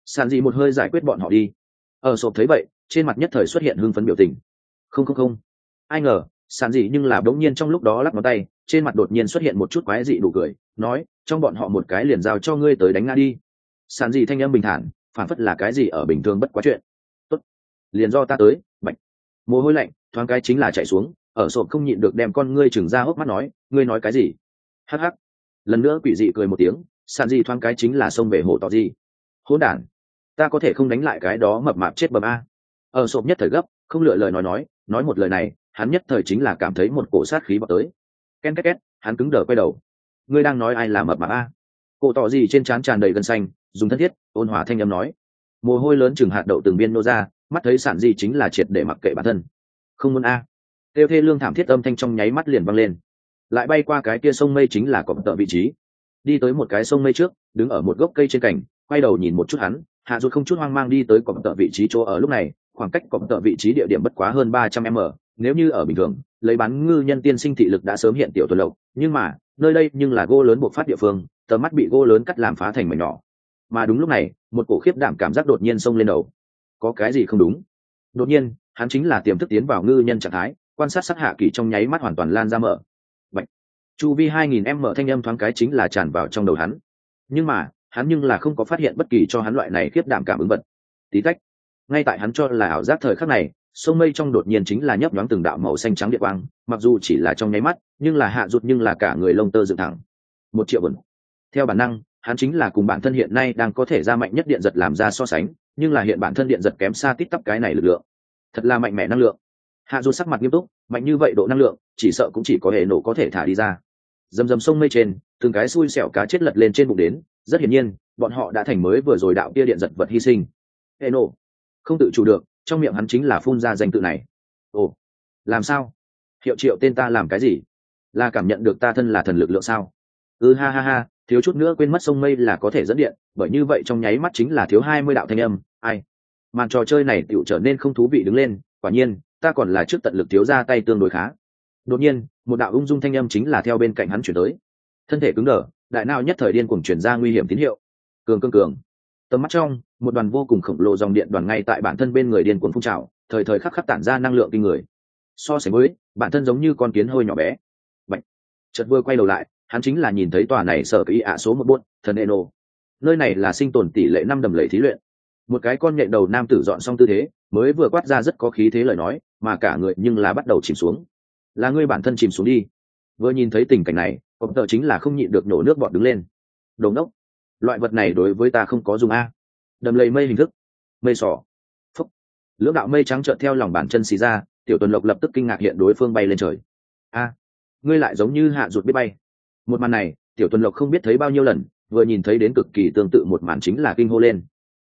Sản dị một hơi giải quyết bọn họ đi. Ở sộp thấy vậy, trên mặt nhất thời xuất hiện hưng phấn biểu tình. Không không không, ai ngờ Sản dị nhưng là bỗng nhiên trong lúc đó lắc ngón tay, trên mặt đột nhiên xuất hiện một chút quái dị đủ cười, nói trong bọn họ một cái liền giao cho ngươi tới đánh nga đi. Sản dị thanh âm bình thản, phản phất là cái gì ở bình thường bất quá chuyện. Tốt, liền do ta tới. Bạch, mồ hôi lạnh thoáng cái chính là chạy xuống. Ở sộp không nhịn được đem con ngươi chừng ra hốc mắt nói, ngươi nói cái gì? Hắc hắc, lần nữa quỷ dị cười một tiếng. Sản dị thoáng cái chính là xông về hồ tỏ gì. Hỗn đản, ta có thể không đánh lại cái đó mập mạp chết bầm a. Ở sộp nhất thời gấp, không lựa lời nói một lời này, hắn nhất thời chính là cảm thấy một cổ sát khí bọc tới. Ken két két, hắn cứng đờ quay đầu. Ngươi đang nói ai là mập mạp a? Cổ tỏ gì trên trán tràn đầy gân xanh, dùng thân thiết ôn hòa thanh âm nói. Mồ hôi lớn chừng hạt đậu từng viên nô ra, mắt thấy Sản dị chính là triệt để mặc kệ bản thân. Không muốn a. Tiêu thê lương thảm thiết âm thanh trong nháy mắt liền vang lên, lại bay qua cái kia sông mây chính là cọp tợ vị trí, đi tới một cái sông mây trước, đứng ở một gốc cây trên cành, quay đầu nhìn một chút hắn, hạ ruột không chút hoang mang đi tới cọp tợ vị trí chỗ ở. Lúc này khoảng cách cọp tợ vị trí địa điểm bất quá hơn 300 m. Nếu như ở bình thường lấy bán ngư nhân tiên sinh thị lực đã sớm hiện tiểu tuần lộc, nhưng mà nơi đây nhưng là gỗ lớn bộc phát địa phương, tầm mắt bị gỗ lớn cắt làm phá thành mảnh nhỏ. Mà đúng lúc này một cổ khiếp đảm cảm giác đột nhiên xông lên đầu. Có cái gì không đúng? Đột nhiên hắn chính là tiềm thức tiến vào ngư nhân trạng thái, quan sát sát hạ kỳ trong nháy mắt hoàn toàn lan ra mở. Bạch, chu vi 2000 m thanh âm thoáng cái chính là tràn vào trong đầu hắn. Nhưng mà hắn nhưng là không có phát hiện bất kỳ cho hắn loại này khiếp đảm cảm ứng vật. Tí tách, ngay tại hắn cho là ảo giác thời khắc này, sông mây trong đột nhiên chính là nhấp nhoáng từng đạo màu xanh trắng điện quang, mặc dù chỉ là trong nháy mắt, nhưng là hạ rụt nhưng là cả người lông tơ dựng thẳng. 1 triệu vần. Theo bản năng, hắn chính là cùng bản thân hiện nay đang có thể ra mạnh nhất điện giật làm ra so sánh, nhưng là hiện bản thân điện giật kém xa tít tắp cái này lực lượng. Thật là mạnh mẽ năng lượng. Hạ rụt sắc mặt nghiêm túc, mạnh như vậy độ năng lượng, chỉ sợ cũng chỉ có hệ nổ có thể thả đi ra. Dầm dầm sông mây trên, từng cái xui xẻo cá chết lật lên trên bụng đến, rất hiển nhiên, bọn họ đã thành mới vừa rồi đạo kia điện giật vật hy sinh. Hệ nổ, không tự chủ được, trong miệng hắn chính là phun ra danh tự này. Ồ, làm sao? Hiệu triệu tên ta làm cái gì? Là cảm nhận được ta thân là thần lực lượng sao? Ha ha ha, thiếu chút nữa quên mất sông mây là có thể dẫn điện, bởi như vậy trong nháy mắt chính là thiếu 20 đạo thanh âm. Ai? Màn trò chơi này tựu trở nên không thú vị đứng lên, quả nhiên, ta còn là trước tận lực thiếu ra tay tương đối khá. Đột nhiên, một đạo ung dung thanh âm chính là theo bên cạnh hắn chuyển tới. Thân thể cứng đờ, đại não nhất thời điên cuồng chuyển ra nguy hiểm tín hiệu. Cường. Tầm mắt trong, một đoàn vô cùng khổng lồ dòng điện đoàn ngay tại bản thân bên người điên cuồng phun trào, thời thời khắc khắc tản ra năng lượng kinh người. So sánh với, bản thân giống như con kiến hơi nhỏ bé. Bạch. Chợt vừa quay đầu lại, hắn chính là nhìn thấy tòa này sở cái ạ số 1 thần Eno. Nơi này là sinh tồn tỷ lệ 5 đầm lầy thí luyện. Một cái con nhện đầu nam tử dọn xong tư thế, mới vừa quát ra rất có khí thế lời nói, mà cả người nhưng là bắt đầu chìm xuống. Là ngươi bản thân chìm xuống đi. Vừa nhìn thấy tình cảnh này, cọp tợ chính là không nhịn được nổ nước bọt đứng lên. Đồng đốc, loại vật này đối với ta không có dùng a. Đầm lầy mây hình thức, mây sò. Phúc. Lưỡng đạo mây trắng trợn theo lòng bàn chân xì ra, tiểu tuần lộc lập tức kinh ngạc hiện đối phương bay lên trời. A, ngươi lại giống như hạ ruột biết bay. Một màn này, tiểu tuần lộc không biết thấy bao nhiêu lần, vừa nhìn thấy đến cực kỳ tương tự một màn chính là kinh hô lên.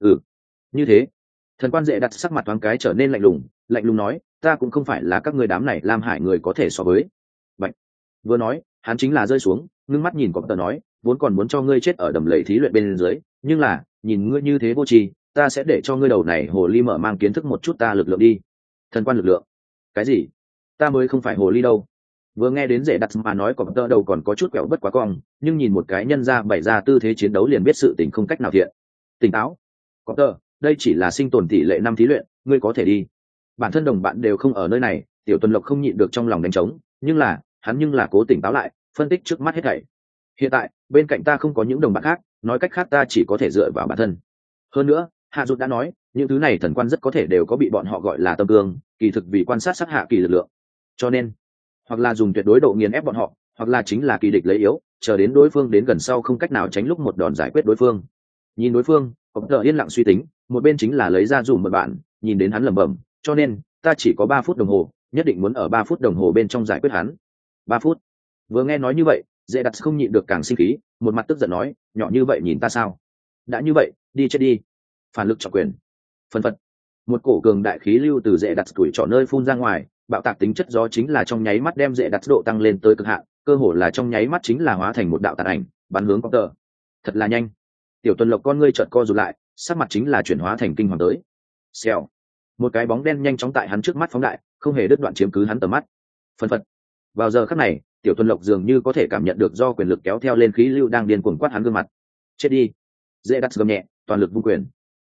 Như thế. Thần quan dễ đặt sắc mặt thoáng cái trở nên lạnh lùng nói, ta cũng không phải là các ngươi đám này Lam Hải người có thể so với. Bạch. Vừa nói, hắn chính là rơi xuống, ngưng mắt nhìn cọp tợ nói, vốn còn muốn cho ngươi chết ở đầm lầy thí luyện bên dưới, nhưng là, nhìn ngươi như thế vô tri, ta sẽ để cho ngươi đầu này hồ ly mở mang kiến thức một chút ta lực lượng đi. Thần quan lực lượng? Cái gì? Ta mới không phải hồ ly đâu. Vừa nghe đến dễ đặt mà nói cọp tợ đầu còn có chút quẹo bất quá cong, nhưng nhìn một cái nhân ra bày ra tư thế chiến đấu liền biết sự tình không cách nào thiện. Tỉnh táo. Cọp tợ, đây chỉ là sinh tồn tỷ lệ 5 thí luyện, ngươi có thể đi. Bản thân đồng bạn đều không ở nơi này, tiểu tuần lộc không nhịn được trong lòng đánh trống, nhưng là cố tỉnh táo lại, phân tích trước mắt hết thảy. Hiện tại bên cạnh ta không có những đồng bạn khác, nói cách khác ta chỉ có thể dựa vào bản thân. Hơn nữa, hạ dụt đã nói, những thứ này thần quan rất có thể đều có bị bọn họ gọi là tâm cương, kỳ thực vì quan sát sát hạ kỳ lực lượng. Cho nên, hoặc là dùng tuyệt đối độ nghiền ép bọn họ, hoặc là chính là kỳ địch lấy yếu, chờ đến đối phương đến gần sau không cách nào tránh lúc một đòn giải quyết đối phương. Nhìn đối phương, cọp tợ yên lặng suy tính, một bên chính là lấy ra dùm một bạn, nhìn đến hắn lẩm bẩm, cho nên ta chỉ có 3 phút đồng hồ, nhất định muốn ở 3 phút đồng hồ bên trong giải quyết hắn. 3 phút. Vừa nghe nói như vậy, dễ đặt không nhịn được càng sinh khí, một mặt tức giận nói, nhỏ như vậy nhìn ta sao? Đã như vậy, đi chết đi. Phản lực trọng quyền. Phân phật. Một cổ cường đại khí lưu từ dễ đặt tuổi trọ nơi phun ra ngoài, bạo tạc tính chất gió chính là trong nháy mắt đem dễ đặt độ tăng lên tới cực hạn, cơ hồ là trong nháy mắt chính là hóa thành một đạo tàn ảnh, bắn hướng cọp tợ. Thật là nhanh. Tiểu tuần lộc con ngươi chợt co rụt lại, sắc mặt chính là chuyển hóa thành kinh hoàng tới. Xèo. Một cái bóng đen nhanh chóng tại hắn trước mắt phóng đại, không hề đứt đoạn chiếm cứ hắn tầm mắt. Phân phật. Vào giờ khắc này, tiểu tuần lộc dường như có thể cảm nhận được do quyền lực kéo theo lên khí lưu đang điên cuồng quát hắn gương mặt. Chết đi. Dễ đặt gầm nhẹ, toàn lực vung quyền.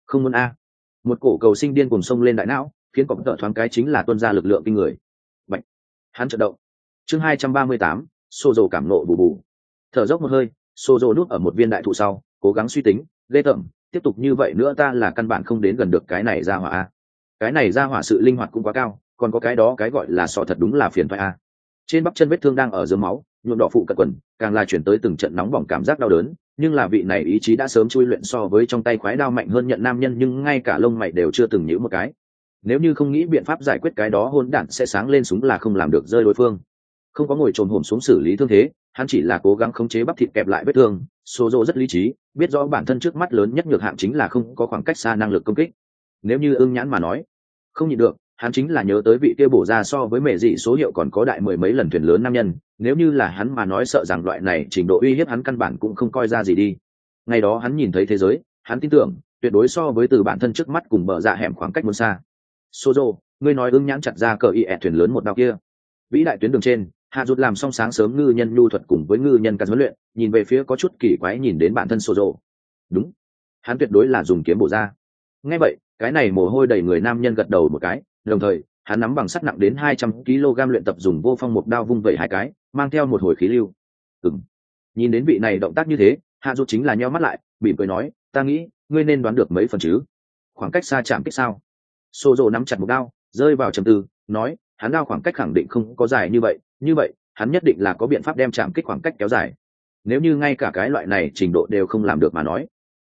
Không muốn a. Một cổ cầu sinh điên cùng sông lên đại não, khiến cọp tợ thoáng cái chính là tuôn ra lực lượng kinh người. Bạch. Hắn chợt động. Chương 238, Sô Dầu cảm nộ bù bù. Thở dốc một hơi, Sô Dầu núp ở một viên đại thụ sau, cố gắng suy tính, ghê tởm, tiếp tục như vậy nữa ta là căn bản không đến gần được cái này ra hỏa a. Cái này ra hỏa sự linh hoạt cũng quá cao, còn có cái đó cái gọi là sọ thật đúng là phiền toái a. Trên bắp chân vết thương đang ở dưới máu, nhuộm đỏ phụ cận quần, càng là chuyển tới từng trận nóng bỏng cảm giác đau đớn, nhưng là vị này ý chí đã sớm chui luyện so với trong tay khoái đao mạnh hơn nhận nam nhân, nhưng ngay cả lông mày đều chưa từng nhíu một cái. Nếu như không nghĩ biện pháp giải quyết cái đó hôn đản sẽ sáng lên súng là không làm được rơi đối phương. Không có ngồi trồn hổm xuống xử lý thương thế, hắn chỉ là cố gắng khống chế bắp thịt kẹp lại vết thương. Sô Dô rất lý trí, biết rõ bản thân trước mắt lớn nhất nhược hạng chính là không có khoảng cách xa năng lực công kích. Nếu như ưng nhãn mà nói, không nhịn được, hắn chính là nhớ tới vị kia bổ ra so với mẹ dị số hiệu còn có đại mười mấy lần thuyền lớn nam nhân. Nếu như là hắn mà nói, sợ rằng loại này trình độ uy hiếp hắn căn bản cũng không coi ra gì đi. Ngày đó hắn nhìn thấy thế giới, hắn tin tưởng tuyệt đối so với từ bản thân trước mắt cùng bờ dạ hẻm khoảng cách muốn xa. Sozo, ngươi nói ưng nhãn chặt ra cờ y thuyền lớn một đao kia. Vĩ đại tuyến đường trên, Hạ Rụt làm xong sáng sớm ngư nhân nhu thuật cùng với ngư nhân cả huấn luyện, nhìn về phía có chút kỳ quái nhìn đến bản thân Sozo. Đúng, hắn tuyệt đối là dùng kiếm bổ ra. Nghe vậy, cái này mồ hôi đầy người nam nhân gật đầu một cái, đồng thời hắn nắm bằng sắt nặng đến 200 kg luyện tập dùng vô phong một đao vung vẩy hai cái, mang theo một hồi khí lưu. Nhìn đến vị này động tác như thế, Hạ Rụt chính là nheo mắt lại, mỉm cười nói, ta nghĩ ngươi nên đoán được mấy phần chứ. Khoảng cách xa chạm kích sao? Sozo nắm chặt một đao, rơi vào trầm tư, nói, hắn đao khoảng cách khẳng định không có dài như vậy, hắn nhất định là có biện pháp đem chạm kích khoảng cách kéo dài. Nếu như ngay cả cái loại này trình độ đều không làm được mà nói,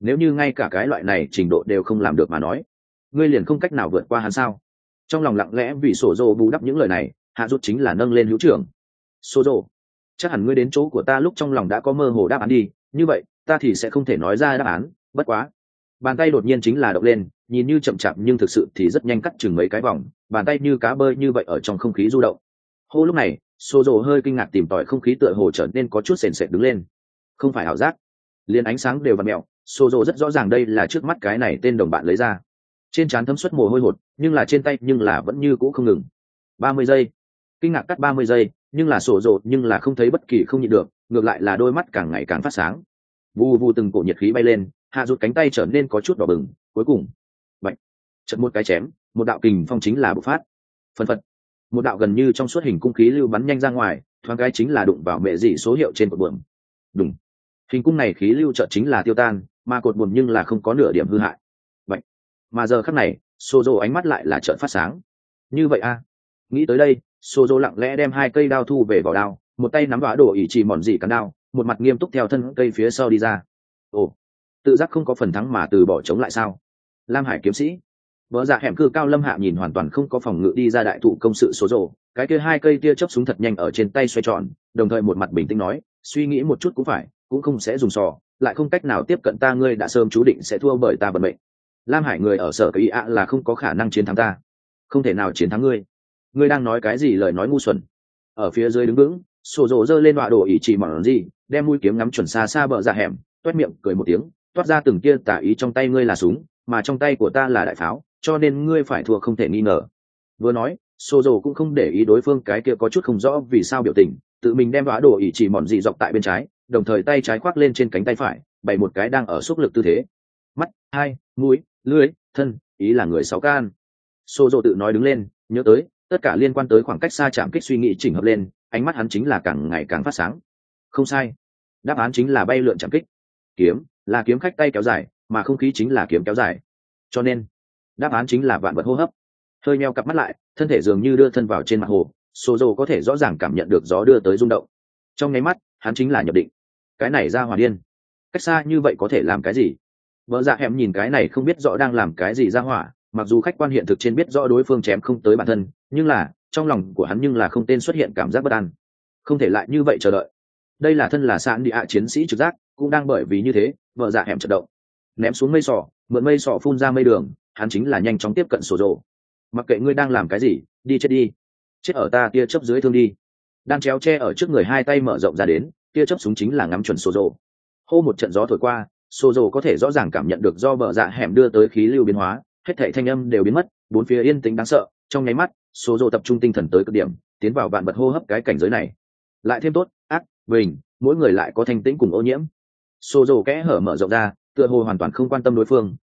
ngươi liền không cách nào vượt qua hắn sao? Trong lòng lặng lẽ vì Sozo bù đắp những lời này, Hạ Rút chính là nâng lên hữu trưởng. Sozo, chắc hẳn ngươi đến chỗ của ta lúc trong lòng đã có mơ hồ đáp án đi, như vậy ta thì sẽ không thể nói ra đáp án, bất quá. Bàn tay đột nhiên chính là động lên, nhìn như chậm chạp nhưng thực sự thì rất nhanh cắt chừng mấy cái vòng, bàn tay như cá bơi như vậy ở trong không khí du động. Hô, lúc này Sozo hơi kinh ngạc tìm tòi không khí, tựa hồ trở nên có chút sền sệt đứng lên. Không phải ảo giác, liền ánh sáng đều vặn mẹo. Sozo rất rõ ràng đây là trước mắt cái này tên đồng bạn lấy ra. Trên trán thấm suất mồ hôi hột, nhưng là trên tay nhưng là vẫn như cũ không ngừng. 30 giây, kinh ngạc cắt 30 giây, nhưng là Sozo nhưng là không thấy bất kỳ không nhịn được, ngược lại là đôi mắt càng ngày càng phát sáng. Vù vù từng cổ nhiệt khí bay lên, Hạ Rút cánh tay trở nên có chút đỏ bừng, cuối cùng bạch, chật một cái chém, một đạo kình phong chính là bộc phát. Phân phật, một đạo gần như trong suốt hình cung khí lưu bắn nhanh ra ngoài, thoáng cái chính là đụng vào mẹ dị số hiệu trên cột buồm. Đùng, hình cung này khí lưu chợt chính là tiêu tan, mà cột buồm nhưng là không có nửa điểm hư hại. Bạch, mà giờ khắc này Sozo ánh mắt lại là trợn phát sáng. Như vậy a, nghĩ tới đây, Sozo lặng lẽ đem hai cây đao thu về vỏ đao, một tay nắm vỏ đổ ỉ chỉ mòn dị cắn đao, một mặt nghiêm túc theo thân cây phía sau đi ra. Ồ, tự giác không có phần thắng mà từ bỏ chống lại sao? Lam Hải kiếm sĩ, vợ dạ hẻm cư cao lâm hạ nhìn hoàn toàn không có phòng ngự đi ra đại thụ công sự số rồ, cái kia hai cây tia chớp súng thật nhanh ở trên tay xoay tròn, đồng thời một mặt bình tĩnh nói, suy nghĩ một chút cũng phải, cũng không sẽ dùng sò, lại không cách nào tiếp cận ta, ngươi đã sớm chú định sẽ thua bởi ta vận mệnh. Lam Hải người ở sở cái ạ là không có khả năng chiến thắng ta, không thể nào chiến thắng ngươi. Ngươi đang nói cái gì lời nói ngu xuẩn? Ở phía dưới đứng vững, sổ rồ giơ lên đọa đổ ỉ chỉ mỏng gì, đem mũi kiếm ngắm chuẩn xa xa bờ dạ hẻm, toét miệng cười một tiếng, toát ra từng kia tả ý, trong tay ngươi là súng, mà trong tay của ta là đại pháo, cho nên ngươi phải thua không thể nghi ngờ. Vừa nói, sổ rồ cũng không để ý đối phương cái kia có chút không rõ vì sao biểu tình, tự mình đem đọa đổ ỉ chỉ mỏng gì dọc tại bên trái, đồng thời tay trái khoác lên trên cánh tay phải, bày một cái đang ở xúc lực tư thế. Mắt, hai, mũi, lưỡi, thân, ý là người sáu can. Sô dô tự nói đứng lên, nhớ tới tất cả liên quan tới khoảng cách xa chạm kích suy nghĩ chỉnh hợp lên, ánh mắt hắn chính là càng ngày càng phát sáng. Không sai, đáp án chính là bay lượn chạm kích. Kiếm là kiếm khách tay kéo dài, mà không khí chính là kiếm kéo dài, cho nên đáp án chính là vạn vật hô hấp. Hơi nheo cặp mắt lại, thân thể dường như đưa thân vào trên mặt hồ, Sô dô có thể rõ ràng cảm nhận được gió đưa tới rung động. Trong nháy mắt hắn chính là nhập định. Cái này ra hỏa điên, cách xa như vậy có thể làm cái gì? Vợ dạ hẻm nhìn cái này không biết rõ đang làm cái gì ra hỏa, mặc dù khách quan hiện thực trên biết rõ đối phương chém không tới bản thân, nhưng là trong lòng của hắn nhưng là không tên xuất hiện cảm giác bất an. Không thể lại như vậy chờ đợi. Đây là thân là sạn địa ạ chiến sĩ trực giác, cũng đang bởi vì như thế, vợ dạ hẻm chợt động, ném xuống mây sò, mượn mây sò phun ra mây đường, hắn chính là nhanh chóng tiếp cận sổ rồ. Mặc kệ ngươi đang làm cái gì, đi chết đi, chết ở ta tia chớp dưới thương đi. Đang chéo che ở trước người, hai tay mở rộng ra đến, tia chớp súng chính là ngắm chuẩn sổ rồ. Hô, một trận gió thổi qua, sổ rồ có thể rõ ràng cảm nhận được do vợ dạ hẻm đưa tới khí lưu biến hóa, hết thảy thanh âm đều biến mất, bốn phía yên tĩnh đáng sợ. Trong nháy mắt, sổ rồ tập trung tinh thần tới cực điểm, tiến vào vạn vật hô hấp cái cảnh giới này. Lại thêm tốt, ác, bình, mỗi người lại có thanh tĩnh cùng ô nhiễm. Sổ rồ kẽ hở mở rộng ra, tựa hồ hoàn toàn không quan tâm đối phương,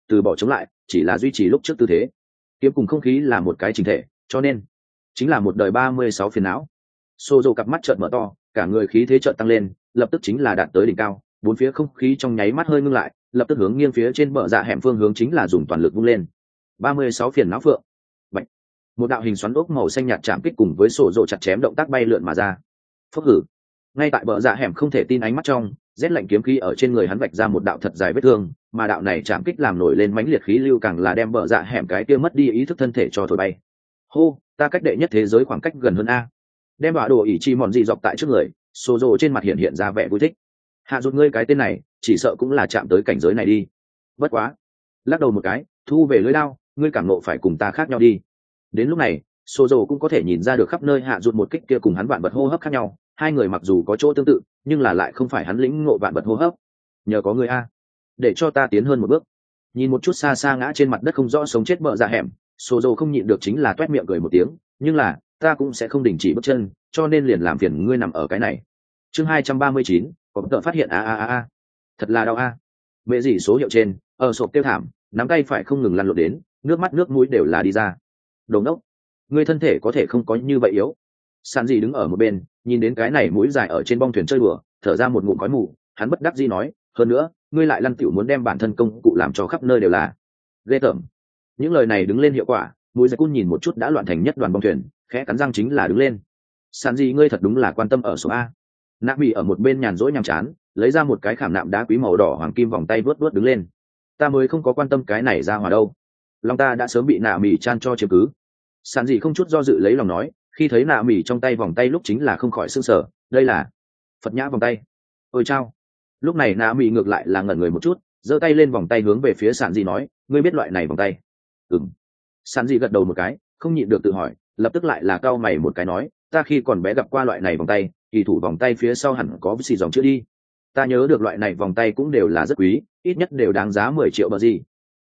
từ bỏ chống lại, chỉ là duy trì lúc trước tư thế. Kiếm cùng không khí là một cái chỉnh thể, cho nên chính là một đời 36 phiền não. Sô dô cặp mắt trợn mở to, cả người khí thế trợn tăng lên, lập tức chính là đạt tới đỉnh cao, bốn phía không khí trong nháy mắt hơi ngưng lại, lập tức hướng nghiêng phía trên bờ dạ hẻm phương hướng chính là dùng toàn lực vung lên. 36 phiền não phượng. Bạch. Một đạo hình xoắn ốc màu xanh nhạt chạm kích cùng với sổ rộ chặt chém động tác bay lượn mà ra. Phốc hử. Ngay tại bờ dạ hẻm không thể tin ánh mắt trong, rét lạnh kiếm khí ở trên người hắn vạch ra một đạo thật dài vết thương, mà đạo này chạm kích làm nổi lên mãnh liệt khí lưu càng là đem bờ dạ hẻm cái kia mất đi ý thức thân thể cho thổi bay. Hô, ta cách đệ nhất thế giới khoảng cách gần hơn a. Đem bả đồ ỷ chi mòn gì dọc tại trước người, sổ rộ trên mặt hiện ra vẻ vui thích. Hạ rụt ngươi cái tên này, chỉ sợ cũng là chạm tới cảnh giới này đi. Bất quá, lắc đầu một cái, thu về lưỡi đao, ngươi cảm nộ phải cùng ta khác nhau đi. Đến lúc này, sổ rộ cũng có thể nhìn ra được khắp nơi hạ rụt một kích kia cùng hắn vạn vật hô hấp khác nhau, hai người mặc dù có chỗ tương tự, nhưng là lại không phải hắn lĩnh ngộ vạn vật hô hấp. Nhờ có ngươi a, để cho ta tiến hơn một bước. Nhìn một chút xa xa ngã trên mặt đất không rõ sống chết bợ dạ hẻm, sổ rộ không nhịn được chính là toét miệng cười một tiếng, nhưng là ta cũng sẽ không đình chỉ bước chân, cho nên liền làm phiền ngươi nằm ở cái này. Chương 239, có tợ phát hiện a, thật là đau a. Mẹ gì số hiệu trên, ở sộp tiêu thảm, nắm tay phải không ngừng lăn lộn đến, nước mắt nước mũi đều là đi ra. Đồ ngốc, ngươi thân thể có thể không có như vậy yếu. Sàn gì đứng ở một bên, nhìn đến cái này mũi dài ở trên bong thuyền chơi đùa, thở ra một ngụm khói mù, hắn bất đắc dĩ nói, hơn nữa, ngươi lại lăn tiểu muốn đem bản thân công cụ làm cho khắp nơi đều là. Ghê tởm. Những lời này đứng lên hiệu quả, mũi giặc cun nhìn một chút đã loạn thành nhất đoàn bong thuyền, khẽ cắn răng chính là đứng lên. Sàn gì ngươi thật đúng là quan tâm ở số a. Nạ bị ở một bên nhàn rỗi nhàm chán, lấy ra một cái khảm nạm đá quý màu đỏ hoàng kim vòng tay vuốt vuốt đứng lên. Ta mới không có quan tâm cái này ra hòa đâu, lòng ta đã sớm bị nạ mì chan cho chiếm cứ. Sàn gì không chút do dự lấy lòng nói, khi thấy nạ mì trong tay vòng tay lúc chính là không khỏi sưng sở, đây là Phật nhã vòng tay. Ôi chao. Lúc này nạ mì ngược lại là ngẩn người một chút, giơ tay lên vòng tay hướng về phía sàn gì nói, ngươi biết loại này vòng tay? Ừm. Sàn gì gật đầu một cái, không nhịn được tự hỏi, lập tức lại là cau mày một cái nói, ta khi còn bé gặp qua loại này vòng tay, kỳ thủ vòng tay phía sau hẳn có xì dòng chữ đi. Ta nhớ được loại này vòng tay cũng đều là rất quý, ít nhất đều đáng giá 10 triệu bờ gì.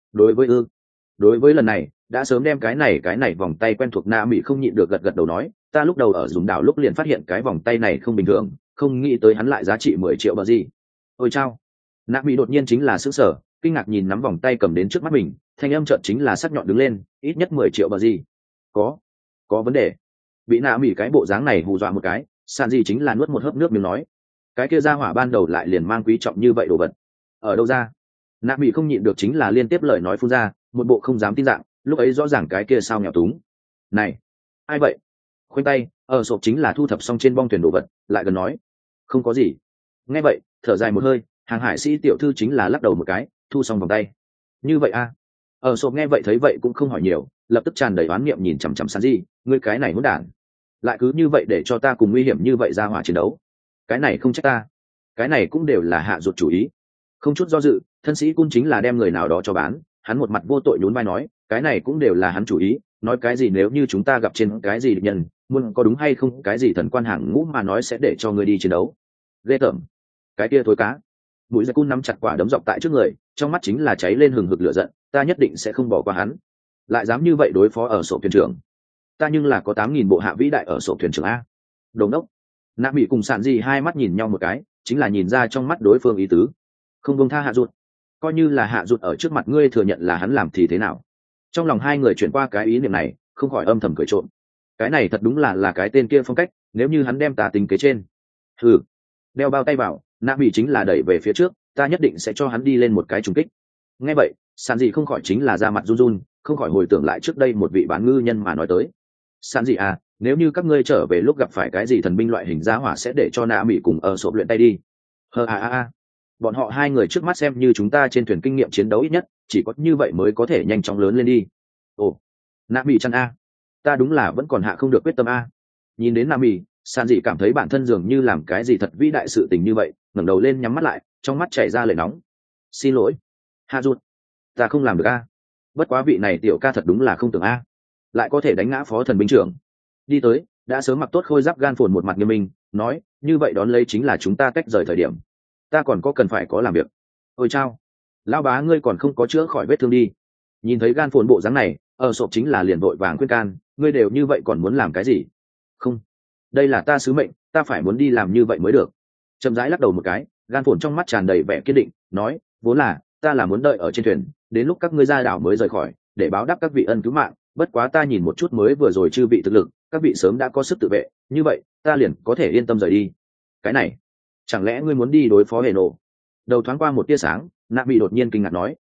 Đối với lần này, đã sớm đem cái này vòng tay quen thuộc Na Mỹ không nhịn được gật đầu nói, ta lúc đầu ở dùng đảo lúc liền phát hiện cái vòng tay này không bình thường, không nghĩ tới hắn lại giá trị 10 triệu bờ gì. Ôi chao. Na Mỹ đột nhiên chính là sửng sở, kinh ngạc nhìn nắm vòng tay cầm đến trước mắt mình, thanh âm chợt chính là sắc nhọn đứng lên, ít nhất 10 triệu bờ gì. Có vấn đề. Bị Na Mỹ cái bộ dáng này hù dọa một cái, Sàn gì chính là nuốt một hớp nước miếng nói, cái kia ra hỏa ban đầu lại liền mang quý trọng như vậy đồ vật, ở đâu ra? Nạ bị không nhịn được chính là liên tiếp lời nói phun ra, một bộ không dám tin dạng, lúc ấy rõ ràng cái kia sao nghèo túng. Này, ai vậy? Khoanh tay, ở sộp chính là thu thập xong trên bong thuyền đồ vật, lại gần nói, không có gì. Nghe vậy, thở dài một hơi, hàng hải sĩ tiểu thư chính là lắc đầu một cái, thu xong vòng tay. Như vậy a? Ở sộp nghe vậy thấy vậy cũng không hỏi nhiều, lập tức tràn đầy oán niệm nhìn chằm chằm Sàn gì, ngươi cái này hỗn đản, lại cứ như vậy để cho ta cùng nguy hiểm như vậy ra hỏa chiến đấu. Cái này không trách ta, cái này cũng đều là hạ ruột chủ ý. Không chút do dự, thân sĩ cun chính là đem người nào đó cho bán, hắn một mặt vô tội nhún vai nói, cái này cũng đều là hắn chủ ý, nói cái gì nếu như chúng ta gặp trên cái gì địch nhân, muốn có đúng hay không cái gì thần quan hàng ngũ mà nói sẽ để cho ngươi đi chiến đấu. Ghê tởm. Cái kia thối cá. Mũi giặc cun nắm chặt quả đấm dọc tại trước người, trong mắt chính là cháy lên hừng hực lửa giận, ta nhất định sẽ không bỏ qua hắn. Lại dám như vậy đối phó ở sổ thuyền trưởng. Ta nhưng là có 8.000 bộ hạ vĩ đại ở sổ thuyền trưởng a. Đồng đốc. Nạ bị cùng Sàn gì hai mắt nhìn nhau một cái, chính là nhìn ra trong mắt đối phương ý tứ, không buông tha hạ ruột, coi như là hạ ruột ở trước mặt ngươi thừa nhận là hắn làm thì thế nào. Trong lòng hai người chuyển qua cái ý niệm này, không khỏi âm thầm cười trộm, cái này thật đúng là cái tên kia phong cách, nếu như hắn đem tà tính kế trên. Đeo bao tay vào, Nạ bị chính là đẩy về phía trước, ta nhất định sẽ cho hắn đi lên một cái trùng kích. Nghe vậy, Sàn gì không khỏi chính là ra mặt run run, không khỏi hồi tưởng lại trước đây một vị bán ngư nhân mà nói tới. Sàn gì à, nếu như các ngươi trở về lúc gặp phải cái gì thần binh loại hình giá hỏa sẽ để cho Nạ Mỹ cùng ở sộp luyện tay đi. Bọn họ hai người trước mắt xem như chúng ta trên thuyền kinh nghiệm chiến đấu ít nhất, chỉ có như vậy mới có thể nhanh chóng lớn lên đi. Ồ, Nạ Mỹ chăn a, ta đúng là vẫn còn hạ không được quyết tâm a. Nhìn đến Nạ Mỹ, Sàn dị cảm thấy bản thân dường như làm cái gì thật vĩ đại sự tình như vậy, ngẩng đầu lên nhắm mắt lại, trong mắt chảy ra lệ nóng. Xin lỗi, Hạ Ruột, ta không làm được a. Bất quá vị này tiểu ca thật đúng là không tưởng a, lại có thể đánh ngã phó thần binh trưởng. Đi tới, đã sớm mặc tốt khôi giáp gan phồn một mặt nghiêm minh, nói, như vậy đón lấy chính là chúng ta tách rời thời điểm. Ta còn có cần phải có làm việc. Ôi chao, lão bá ngươi còn không có chữa khỏi vết thương đi. Nhìn thấy gan phồn bộ dáng này, ở sộp chính là liền vội vàng khuyên can, ngươi đều như vậy còn muốn làm cái gì? Không, đây là ta sứ mệnh, ta phải muốn đi làm như vậy mới được. Chậm rãi lắc đầu một cái, gan phồn trong mắt tràn đầy vẻ kiên định, nói, vốn là ta là muốn đợi ở trên thuyền, đến lúc các ngươi ra đảo mới rời khỏi để báo đáp các vị ân cứu mạng, bất quá ta nhìn một chút mới vừa rồi chư vị thực lực, các vị sớm đã có sức tự vệ, như vậy ta liền có thể yên tâm rời đi. Cái này chẳng lẽ ngươi muốn đi đối phó hệ nổ? Đầu thoáng qua một tia sáng, nạ bị đột nhiên kinh ngạc nói.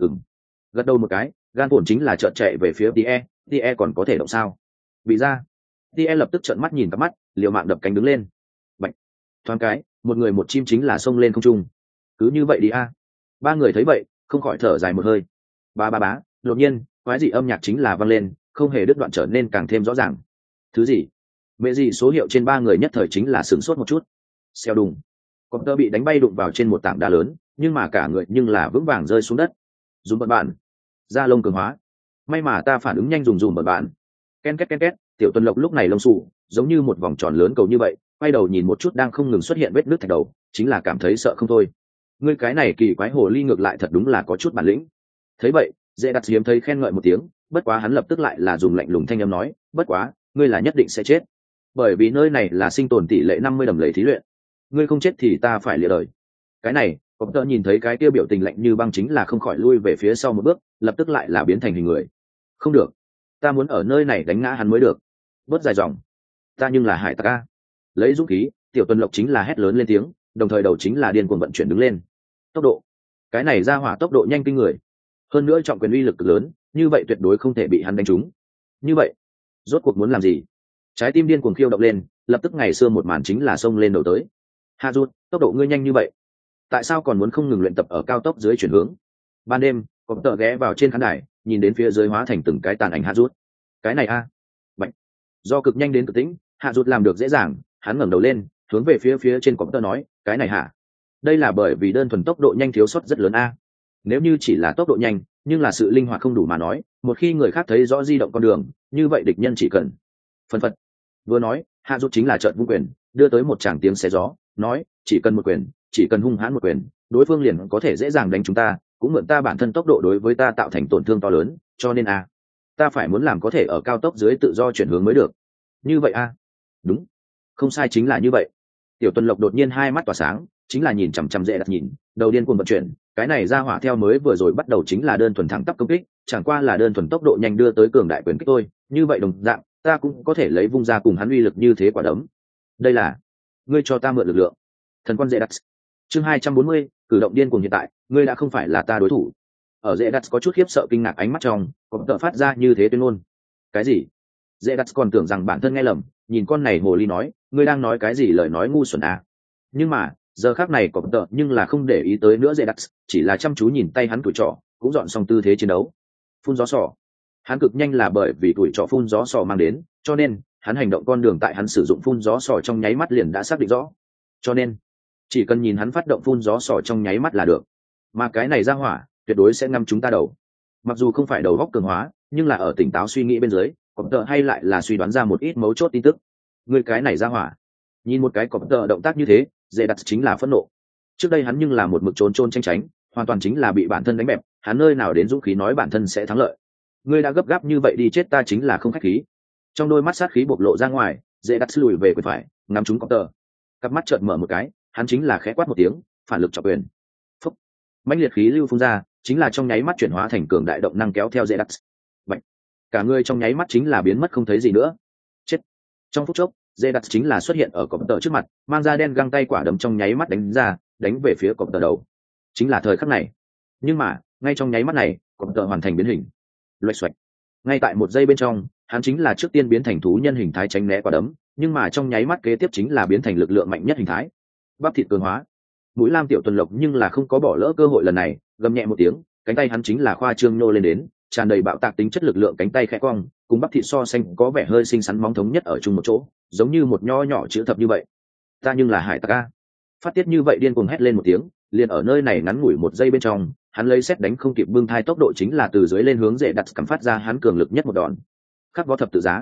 Gật đầu một cái, gan buồn chính là trợn chạy về phía tie còn có thể động sao? Bị ra. Tie lập tức trợn mắt nhìn cặp mắt, liều mạng đập cánh đứng lên. Bạch. Thoáng cái, một người một chim chính là xông lên không trung. Cứ như vậy đi a. Ba người thấy vậy, không khỏi thở dài một hơi. Ba ba bá, đột nhiên, quái dị âm nhạc chính là vang lên, không hề đứt đoạn trở nên càng thêm rõ ràng. Thứ gì? Mẹ gì số hiệu trên ba người nhất thời chính là sửng sốt một chút. Xeo đùng. Cọp tơ bị đánh bay đụng vào trên một tảng đá lớn, nhưng mà cả người nhưng là vững vàng rơi xuống đất. Dùng bận bạn. Da lông cường hóa. May mà ta phản ứng nhanh dùng bận bạn. Ken két ken két, Tiểu Tuần Lộc lúc này lông xù, giống như một vòng tròn lớn cầu như vậy, quay đầu nhìn một chút đang không ngừng xuất hiện vết nứt thạch đầu, chính là cảm thấy sợ không thôi. Ngươi cái này kỳ quái hồ ly ngược lại thật đúng là có chút bản lĩnh. Thấy vậy, dễ đặt hiếm thấy khen ngợi một tiếng, bất quá hắn lập tức lại là dùng lạnh lùng thanh âm nói, bất quá ngươi là nhất định sẽ chết, bởi vì nơi này là sinh tồn tỷ lệ 50 đầm lầy thí luyện, ngươi không chết thì ta phải lìa đời. Cái này cọp tơ nhìn thấy cái kia biểu tình lạnh như băng chính là không khỏi lui về phía sau một bước, lập tức lại là biến thành hình người. Không được, ta muốn ở nơi này đánh ngã hắn mới được. Bớt dài dòng, ta nhưng là hải tặc a. Lấy dũng khí, Tiểu Tuần Lộc chính là hét lớn lên tiếng, đồng thời đầu chính là điên cuồng vận chuyển đứng lên. Tốc độ, cái này ra hỏa tốc độ nhanh kinh người, hơn nữa trọng quyền uy lực cực lớn, như vậy tuyệt đối không thể bị hắn đánh trúng. Như vậy rốt cuộc muốn làm gì? Trái tim điên cuồng khiêu động lên, lập tức ngày xưa một màn chính là xông lên đầu tới. Hạ Dụt, tốc độ ngươi nhanh như vậy, tại sao còn muốn không ngừng luyện tập ở cao tốc dưới chuyển hướng? Ban đêm, cọp tợ ghé vào trên khán đài, nhìn đến phía dưới hóa thành từng cái tàn ảnh Hạ Dụt. Cái này a, Bạch. Do cực nhanh đến cực tĩnh, Hạ Dụt làm được dễ dàng, hắn ngẩng đầu lên, hướng về phía trên cọp tợ nói, cái này hả? Đây là bởi vì đơn thuần tốc độ nhanh thiếu sót rất lớn a. Nếu như chỉ là tốc độ nhanh, nhưng là sự linh hoạt không đủ mà nói, một khi người khác thấy rõ di động con đường, như vậy địch nhân chỉ cần phân phật. Vừa nói, Hạ Dụt chính là trợn vung quyền, đưa tới một tràng tiếng xé gió, nói, chỉ cần một quyền, chỉ cần hung hãn một quyền, đối phương liền có thể dễ dàng đánh chúng ta, cũng mượn ta bản thân tốc độ đối với ta tạo thành tổn thương to lớn, cho nên ta phải muốn làm có thể ở cao tốc dưới tự do chuyển hướng mới được. Như vậy đúng, không sai, chính là như vậy. Tiểu Tuần Lộc đột nhiên hai mắt tỏa sáng, chính là nhìn chằm chằm dễ đặt nhìn, đầu điên cuồng vận chuyển, cái này ra hỏa theo mới vừa rồi bắt đầu chính là đơn thuần thẳng tắp công kích, chẳng qua là đơn thuần tốc độ nhanh đưa tới cường đại quyền kích thôi, như vậy đồng dạng, ta cũng có thể lấy vung ra cùng hắn uy lực như thế quả đấm. Đây là ngươi cho ta mượn lực lượng. Thần quan dễ đặt. Chương 240, cử động điên cuồng hiện tại, ngươi đã không phải là ta đối thủ. Ở dễ đặt có chút khiếp sợ kinh ngạc ánh mắt trong, có tợ phát ra như thế tuyên ngôn. Cái gì? Dễ đặt còn tưởng rằng bản thân nghe lầm, nhìn con này hồ ly nói, ngươi đang nói cái gì lời nói ngu xuẩn à? Nhưng mà giờ khác này có tợ nhưng là không để ý tới nữa dễ đặt, chỉ là chăm chú nhìn tay hắn tuổi trọ, cũng dọn xong tư thế chiến đấu. Phun gió sỏ. Hắn cực nhanh là bởi vì tuổi trọ phun gió sỏ mang đến, cho nên hắn hành động con đường tại hắn sử dụng phun gió sỏ trong nháy mắt liền đã xác định rõ. Cho nên chỉ cần nhìn hắn phát động phun gió sỏ trong nháy mắt là được, mà cái này ra hỏa tuyệt đối sẽ ngâm chúng ta đầu. Mặc dù không phải đầu góc cường hóa, nhưng là ở tỉnh táo suy nghĩ bên dưới, có tợ hay lại là suy đoán ra một ít mấu chốt tin tức. Người cái này ra hỏa, nhìn một cái có tợ động tác như thế, dễ đặt chính là phẫn nộ. Trước đây hắn nhưng là một mực trốn tranh tránh, hoàn toàn chính là bị bản thân đánh bẹp, hắn nơi nào đến dũng khí nói bản thân sẽ thắng lợi. Ngươi đã gấp gáp như vậy đi chết ta chính là không khách khí. Trong đôi mắt sát khí bộc lộ ra ngoài, dễ đặt lùi về quyền phải, ngắm chúng có tợ. Cặp mắt trợn mở một cái, hắn chính là khẽ quát một tiếng, phản lực chọc quyền. Phúc. Mãnh liệt khí lưu phun ra, chính là trong nháy mắt chuyển hóa thành cường đại động năng kéo theo dễ đặt. Bạch. Cả người trong nháy mắt chính là biến mất không thấy gì nữa. Chết. Trong phút chốc, dễ đặt chính là xuất hiện ở cọp tợ trước mặt, mang ra đen găng tay quả đấm trong nháy mắt đánh ra, đánh về phía cọp tợ đầu. Chính là thời khắc này. Nhưng mà ngay trong nháy mắt này, cọp tợ hoàn thành biến hình. Loạch xoạch. Ngay tại một giây bên trong, hắn chính là trước tiên biến thành thú nhân hình thái tránh né quả đấm, nhưng mà trong nháy mắt kế tiếp chính là biến thành lực lượng mạnh nhất hình thái, bắp thịt cường hóa. Mũi lam Tiểu Tuần Lộc nhưng là không có bỏ lỡ cơ hội lần này, gầm nhẹ một tiếng, cánh tay hắn chính là khoa trương nô lên đến, tràn đầy bạo tạc tính chất lực lượng, cánh tay khẽ cong, cùng bắp thịt so xanh có vẻ hơi xinh xắn móng thống nhất ở chung một chỗ, giống như một nho nhỏ chữ thập như vậy. Ta nhưng là hải tặc a. Phát tiết như vậy điên cuồng hét lên một tiếng, liền ở nơi này ngắn ngủi một giây bên trong, hắn lấy xét đánh không kịp bưng thai tốc độ chính là từ dưới lên hướng dễ đặt cắm phát ra hắn cường lực nhất một đòn. Khắc võ thập tự giá.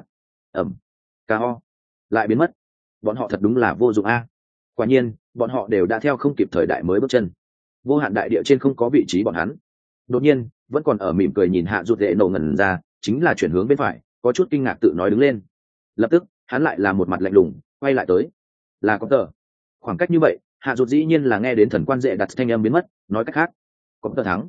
Ho lại biến mất. Bọn họ thật đúng là vô dụng a. Quả nhiên, bọn họ đều đã theo không kịp thời đại mới bước chân. Vô hạn đại địa trên không có vị trí bọn hắn. Đột nhiên, vẫn còn ở mỉm cười nhìn Hạ Dụt dễ nổ ngẩn ra, chính là chuyển hướng bên phải, có chút kinh ngạc tự nói đứng lên. Lập tức, hắn lại là một mặt lạnh lùng, quay lại tới. Là có tờ. Khoảng cách như vậy, Hạ Dụt dĩ nhiên là nghe đến thần quan dễ đặt thanh âm biến mất, nói cách khác, có tờ thắng.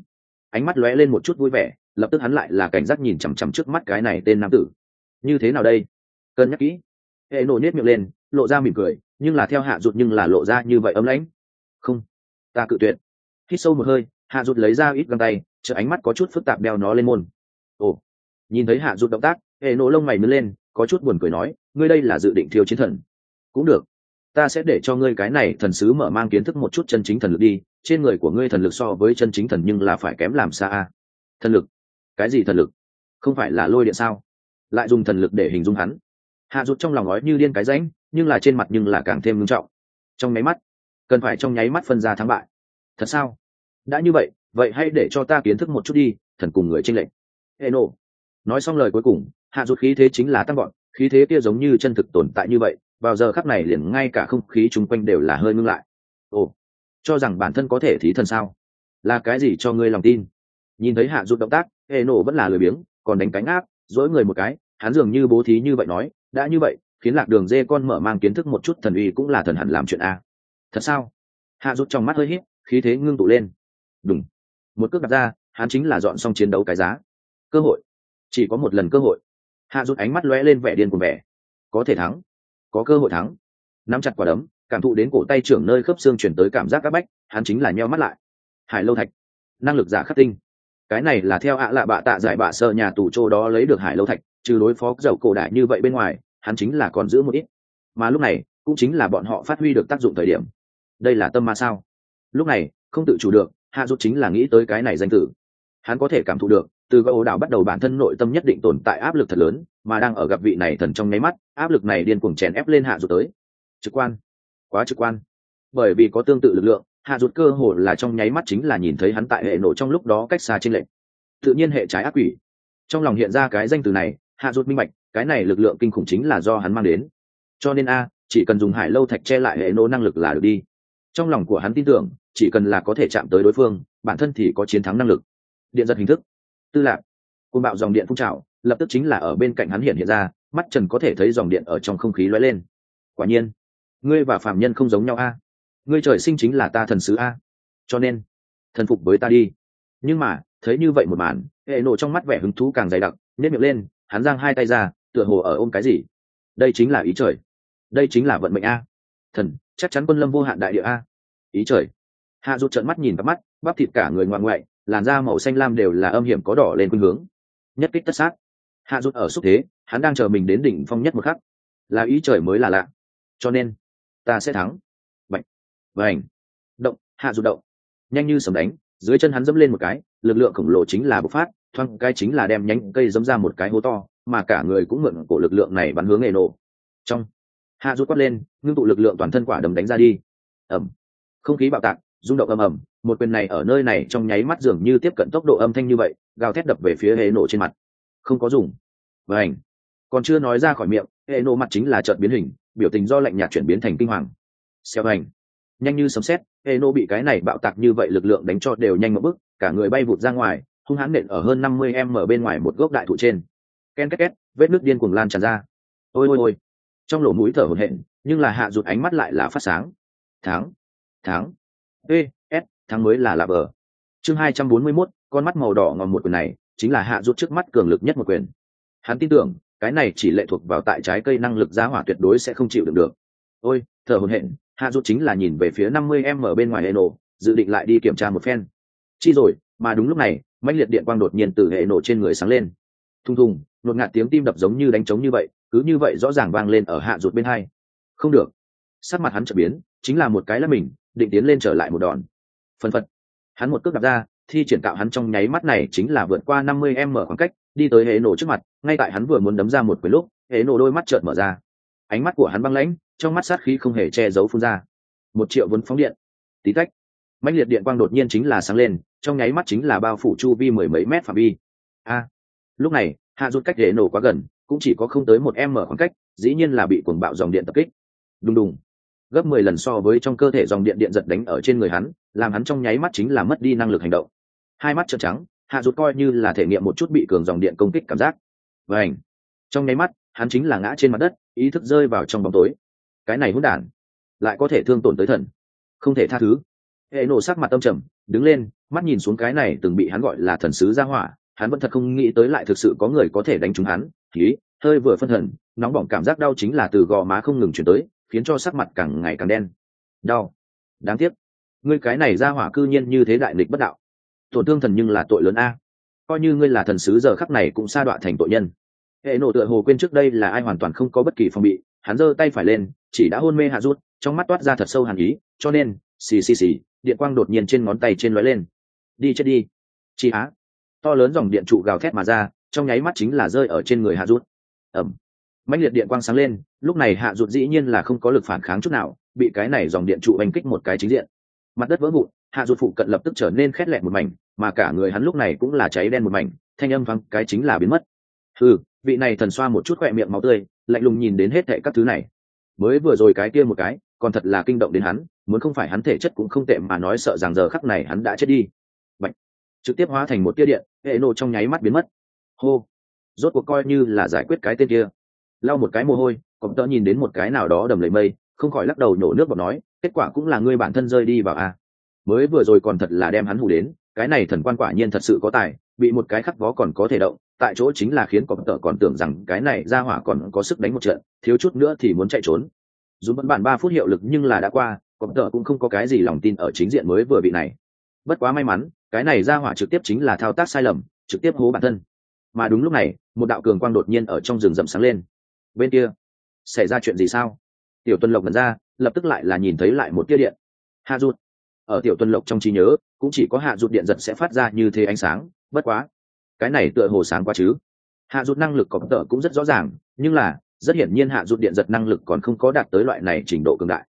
ánh mắt lóe lên một chút vui vẻ, lập tức hắn lại là cảnh giác nhìn chằm chằm trước mắt cái này tên nam tử. Như thế nào đây? Cân nhắc kỹ. Hệ nổ nhếch miệng lên, lộ ra mỉm cười, nhưng là theo Hạ Dụt nhưng là lộ ra như vậy ấm lãnh. Không, ta cự tuyệt. Hít sâu một hơi, Hạ Dụt lấy ra ít găng tay, chợ ánh mắt có chút phức tạp đeo nó lên môn. Ồ, nhìn thấy Hạ Dụt động tác, Hệ nổ lông mày nhướng lên, có chút buồn cười nói, ngươi đây là dự định thiêu chiến thần? Cũng được, ta sẽ để cho ngươi cái này thần sứ mở mang kiến thức một chút chân chính thần lực đi. Trên người của ngươi thần lực so với chân chính thần nhưng là phải kém làm xa a. Thần lực? Cái gì thần lực? Không phải là lôi điện sao? Lại dùng thần lực để hình dung hắn. Hạ Dụt trong lòng nói như điên cái rãnh, nhưng là trên mặt nhưng là càng thêm nghiêm trọng. Trong nháy mắt, cần phải trong nháy mắt phân ra thắng bại. Thật sao? Đã như vậy, vậy hãy để cho ta kiến thức một chút đi, thần cùng người chênh lệch. Eno. Nói xong lời cuối cùng, Hạ Dụt khí thế chính là tăng gọn, khí thế kia giống như chân thực tồn tại như vậy, vào giờ khắc này liền ngay cả không khí chung quanh đều là hơi ngưng lại. Ồ, cho rằng bản thân có thể thí thần sao? Là cái gì cho ngươi lòng tin? Nhìn thấy Hạ Dụt động tác, Eno vẫn là lười biếng, còn đánh cánh áp, dỗi người một cái, hắn dường như bố thí như vậy nói, đã như vậy, khiến Lạc Đường Dê con mở mang kiến thức một chút thần uy cũng là thần hẳn làm chuyện a. Thật sao? Hạ Dụt trong mắt hơi híp, khí thế ngưng tụ lên. Đùng, một cước đặt ra, hắn chính là dọn xong chiến đấu cái giá. Cơ hội, chỉ có một lần cơ hội. Hạ Dụt ánh mắt lóe lên vẻ điên cuồng vẻ. Có thể thắng, có cơ hội thắng. Nắm chặt quả đấm, cảm thụ đến cổ tay trưởng nơi khớp xương chuyển tới cảm giác áp bách, hắn chính là nheo mắt lại. Hải lâu thạch, năng lực giả khắc tinh. Cái này là theo ạ lạ bạ tạ giải bạ sơ nhà tù châu đó lấy được hải lâu thạch, trừ đối phó dầu cổ đại như vậy bên ngoài, hắn chính là còn giữ một ít. Mà lúc này, cũng chính là bọn họ phát huy được tác dụng thời điểm. Đây là tâm ma sao? Lúc này, không tự chủ được, Hạ Dụt chính là nghĩ tới cái này danh tử. Hắn có thể cảm thụ được, từ gỗ đảo bắt đầu bản thân nội tâm nhất định tồn tại áp lực thật lớn, mà đang ở gặp vị này thần trong nháy mắt, áp lực này điên cuồng chèn ép lên Hạ Dụt tới. Trực quan, quá trực quan. Bởi vì có tương tự lực lượng, Hạ Dụt cơ hồ là trong nháy mắt chính là nhìn thấy hắn tại hệ nổ trong lúc đó cách xa trên lệnh. Tự nhiên hệ trái ác quỷ. Trong lòng hiện ra cái danh từ này, Hạ Dụt minh bạch, cái này lực lượng kinh khủng chính là do hắn mang đến. Cho nên chỉ cần dùng hải lâu thạch che lại hệ nổ năng lực là được đi. Trong lòng của hắn tin tưởng, chỉ cần là có thể chạm tới đối phương, bản thân thì có chiến thắng năng lực. Điện giật hình thức, tư lạc, côn bạo dòng điện phun trào, lập tức chính là ở bên cạnh hắn hiện ra, mắt trần có thể thấy dòng điện ở trong không khí lóe lên. Quả nhiên, ngươi và phàm nhân không giống nhau a. Ngươi trời sinh chính là ta thần sứ a. Cho nên, thần phục với ta đi. Nhưng mà, thấy như vậy một màn, hệ nổ trong mắt vẻ hứng thú càng dày đặc, nhếch miệng lên, hắn giang hai tay ra, tựa hồ ở ôm cái gì. Đây chính là ý trời, đây chính là vận mệnh a. Thần, chắc chắn quân lâm vô hạn đại địa a. Ý trời. Hạ Dụt trợn mắt nhìn vào mắt, bắp thịt cả người ngoạn ngoại, làn da màu xanh lam đều là âm hiểm có đỏ lên khuynh hướng. Nhất kích tất sát. Hạ Dụt ở xúc thế, hắn đang chờ mình đến đỉnh phong nhất một khắc. Là ý trời mới là lạ. Cho nên, ta sẽ thắng. Bạch, vành, động, Hạ Dụt động. Nhanh như sấm đánh, dưới chân hắn dẫm lên một cái, lực lượng khổng lồ chính là bộc phát, thoáng cái chính là đem nhánh cây dẫm ra một cái hố to, mà cả người cũng mượn cổ lực lượng này bắn hướng nghề nổ. Trong, Hạ Dụt quát lên, ngưng tụ lực lượng toàn thân quả đấm đánh ra đi. Ầm. Không khí bạo tạc, rung động ầm ầm, một quyền này ở nơi này trong nháy mắt dường như tiếp cận tốc độ âm thanh như vậy, gào thét đập về phía hệ nổ trên mặt. Không có dùng. Vành. Còn chưa nói ra khỏi miệng, hệ nổ mặt chính là chợt biến hình, biểu tình do lạnh nhạt chuyển biến thành kinh hoàng. Xèo hành. Nhanh như sấm sét, hệ nổ bị cái này bạo tạc như vậy lực lượng đánh cho đều nhanh một bước, cả người bay vụt ra ngoài, hung hãn nện ở hơn 50m bên ngoài một gốc đại thụ trên. Ken két két, vết nước điên cuồng lan tràn ra. Ôi ôi ôi. Trong lỗ mũi thở hổn hển, nhưng là Hạ Dụt ánh mắt lại là phát sáng. Thắng, thắng. S, thắng mới là bờ. Chương 241, con mắt màu đỏ ngòm một quyền này, chính là Hạ Dụt trước mắt cường lực nhất một quyền. Hắn tin tưởng, cái này chỉ lệ thuộc vào tại trái cây năng lực giá hỏa tuyệt đối sẽ không chịu đựng được. Ôi, thở hổn hển, Hạ Dụt chính là nhìn về phía 50m bên ngoài hệ nổ, dự định lại đi kiểm tra một phen. Chi rồi, mà đúng lúc này, mãnh liệt điện quang đột nhiên từ hệ nổ trên người sáng lên. Thùng thùng, đột ngạt tiếng tim đập giống như đánh trống như vậy, cứ như vậy rõ ràng vang lên ở Hạ Dụt bên hai. Không được. Sắc mặt hắn chợt biến, chính là một cái là mình, định tiến lên trở lại một đòn. Phần phật, hắn một cước đạp ra, thi triển tạo hắn trong nháy mắt này chính là vượt qua 50m khoảng cách, đi tới hệ nổ trước mặt, ngay tại hắn vừa muốn đấm ra một quyền lúc, hệ nổ đôi mắt chợt mở ra. Ánh mắt của hắn băng lãnh, trong mắt sát khí không hề che giấu phun ra. 1.000.000 vốn phóng điện. Tí tách, mãnh liệt điện quang đột nhiên chính là sáng lên, trong nháy mắt chính là bao phủ chu vi mười mấy mét phạm vi. Lúc này, Hạ Dụt cách hệ nổ quá gần, cũng chỉ có không tới 1m khoảng cách, dĩ nhiên là bị cuồng bạo dòng điện tập kích. Đùng đùng. Gấp 10 lần so với trong cơ thể dòng điện điện giật đánh ở trên người hắn, làm hắn trong nháy mắt chính là mất đi năng lực hành động. Hai mắt trợn trắng, Hạ Dụt coi như là thể nghiệm một chút bị cường dòng điện công kích cảm giác. Vành. Trong nháy mắt, hắn chính là ngã trên mặt đất, ý thức rơi vào trong bóng tối. Cái này hỗn đản, lại có thể thương tổn tới thần, không thể tha thứ. Hệ nổ sắc mặt tâm trầm, đứng lên, mắt nhìn xuống cái này từng bị hắn gọi là thần sứ gia hỏa, hắn vẫn thật không nghĩ tới lại thực sự có người có thể đánh trúng hắn. Khí hơi vừa phân thần, nóng bỏng cảm giác đau chính là từ gò má không ngừng chuyển tới, khiến cho sắc mặt càng ngày càng đen. Đau, đáng tiếc, ngươi cái này gia hỏa cư nhiên như thế đại nghịch bất đạo, tổn thương thần nhưng là tội lớn a. Coi như ngươi là thần sứ giờ khắc này cũng sa đọa thành tội nhân. Hệ nổ tựa hồ quên trước đây là ai, hoàn toàn không có bất kỳ phòng bị, hắn giơ tay phải lên, chỉ đã hôn mê hạ rút, trong mắt toát ra thật sâu hàn ý, cho nên xì xì xì, điện quang đột nhiên trên ngón tay trên lóe lên. Đi chết đi, chị á. To lớn dòng điện trụ gào thét mà ra, trong nháy mắt chính là rơi ở trên người hạ rút. Ẩm, mãnh liệt điện quang sáng lên, lúc này hạ rút dĩ nhiên là không có lực phản kháng chút nào, bị cái này dòng điện trụ đánh kích một cái chính diện, mặt đất vỡ vụn, hạ rút phụ cận lập tức trở nên khét lẹt một mảnh, mà cả người hắn lúc này cũng là cháy đen một mảnh, thanh âm vang cái chính là biến mất. Vị này thần xoa một chút khỏe miệng máu tươi, lạnh lùng nhìn đến hết thệ các thứ này. Mới vừa rồi cái kia một cái còn thật là kinh động đến hắn, muốn không phải hắn thể chất cũng không tệ mà nói sợ rằng giờ khắc này hắn đã chết đi. Bạch, trực tiếp hóa thành một tia điện, hệ nổ trong nháy mắt biến mất. Hô, rốt cuộc coi như là giải quyết cái tên kia. Lau một cái mồ hôi, cọp tơ nhìn đến một cái nào đó đầm lầy mây, không khỏi lắc đầu nhổ nước bọt nói, kết quả cũng là ngươi bản thân rơi đi vào a. Mới vừa rồi còn thật là đem hắn hù đến, cái này thần quan quả nhiên thật sự có tài, bị một cái khắc vó còn có thể động, tại chỗ chính là khiến cọp tơ còn tưởng rằng cái này ra hỏa còn có sức đánh một trận, thiếu chút nữa thì muốn chạy trốn. Dù vẫn bản 3 phút hiệu lực nhưng là đã qua, cọp tơ cũng không có cái gì lòng tin ở chính diện mới vừa bị này. Bất quá may mắn, cái này ra hỏa trực tiếp chính là thao tác sai lầm, trực tiếp hố bản thân. Mà đúng lúc này, một đạo cường quang đột nhiên ở trong rừng rậm sáng lên. Bên kia, xảy ra chuyện gì sao? Tiểu Tuân Lộc lần ra, lập tức lại là nhìn thấy lại một tia điện. Hạ rụt. Ở Tiểu Tuân Lộc trong trí nhớ, cũng chỉ có hạ rụt điện giật sẽ phát ra như thế ánh sáng, bất quá, cái này tựa hồ sáng quá chứ. Hạ rụt năng lực cọp tợ cũng rất rõ ràng, nhưng là rất hiển nhiên hạ rụt điện giật năng lực còn không có đạt tới loại này trình độ cường đại.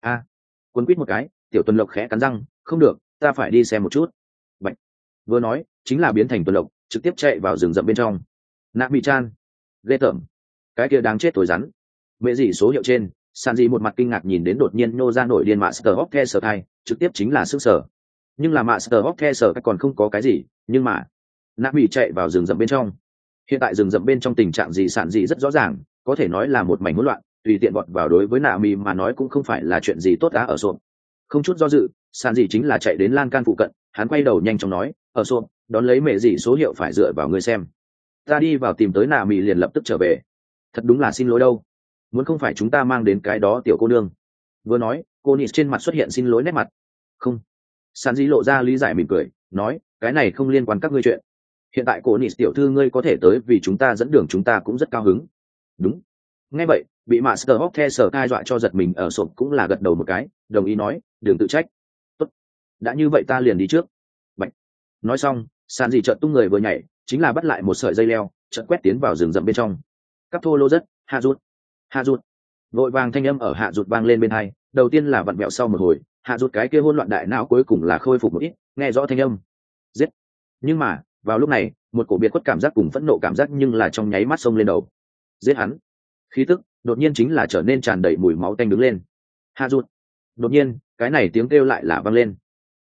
Quân quýt một cái, Tiểu Tuân Lộc khẽ cắn răng, không được, ta phải đi xem một chút. Bạch. Vừa nói, chính là biến thành Tuân Lộc, trực tiếp chạy vào rừng rậm bên trong. Nạp bị chan, ghê tởm, cái kia đáng chết tối rắn. Mẹ gì số hiệu trên, Sàn gì một mặt kinh ngạc nhìn đến đột nhiên nô ra nổi điên Master of the Sở thai, trực tiếp chính là sức sở. Nhưng là Master of the Sở còn không có cái gì, nhưng mà Nạp bị chạy vào rừng rậm bên trong. Hiện tại rừng rậm bên trong tình trạng gì Sàn gì rất rõ ràng, có thể nói là một mảnh hỗn loạn, tùy tiện vọt vào đối với Nạp bị mà nói cũng không phải là chuyện gì tốt đã ở sộp. Không chút do dự, Sàn gì chính là chạy đến lan can phụ cận, hắn quay đầu nhanh chóng nói, ở sộp, đón lấy mẹ gì số hiệu phải dựa vào người xem. Ta đi vào tìm tới Nạp bị liền lập tức trở về. Thật đúng là xin lỗi đâu, muốn không phải chúng ta mang đến cái đó tiểu cô nương. Vừa nói, cô nị trên mặt xuất hiện xin lỗi nét mặt. Không. Sàn dĩ lộ ra lý giải mỉm cười, nói, cái này không liên quan các ngươi chuyện. Hiện tại cô nị tiểu thư ngươi có thể tới vì chúng ta dẫn đường, chúng ta cũng rất cao hứng. Đúng. Nghe vậy, bị Master of the Sở cai dọa cho giật mình ở sộp cũng là gật đầu một cái, đồng ý nói, đừng tự trách. Tốt. Đã như vậy ta liền đi trước. Bạch. Nói xong, Sàn dĩ chợt tung người vừa nhảy, chính là bắt lại một sợi dây leo, chợt quét tiến vào rừng rậm bên trong. Cắp thô lô rất, hạ rút vội vàng thanh âm ở hạ rút vang lên bên hai, đầu tiên là vặn vẹo, sau một hồi hạ rút cái kia hỗn loạn đại não cuối cùng là khôi phục một ít, nghe rõ thanh âm giết. Nhưng mà vào lúc này một cổ biệt khuất cảm giác cùng phẫn nộ cảm giác nhưng là trong nháy mắt xông lên đầu. Giết hắn. Khí tức đột nhiên chính là trở nên tràn đầy mùi máu tanh đứng lên. Hạ rút. Đột nhiên cái này tiếng kêu lại là vang lên.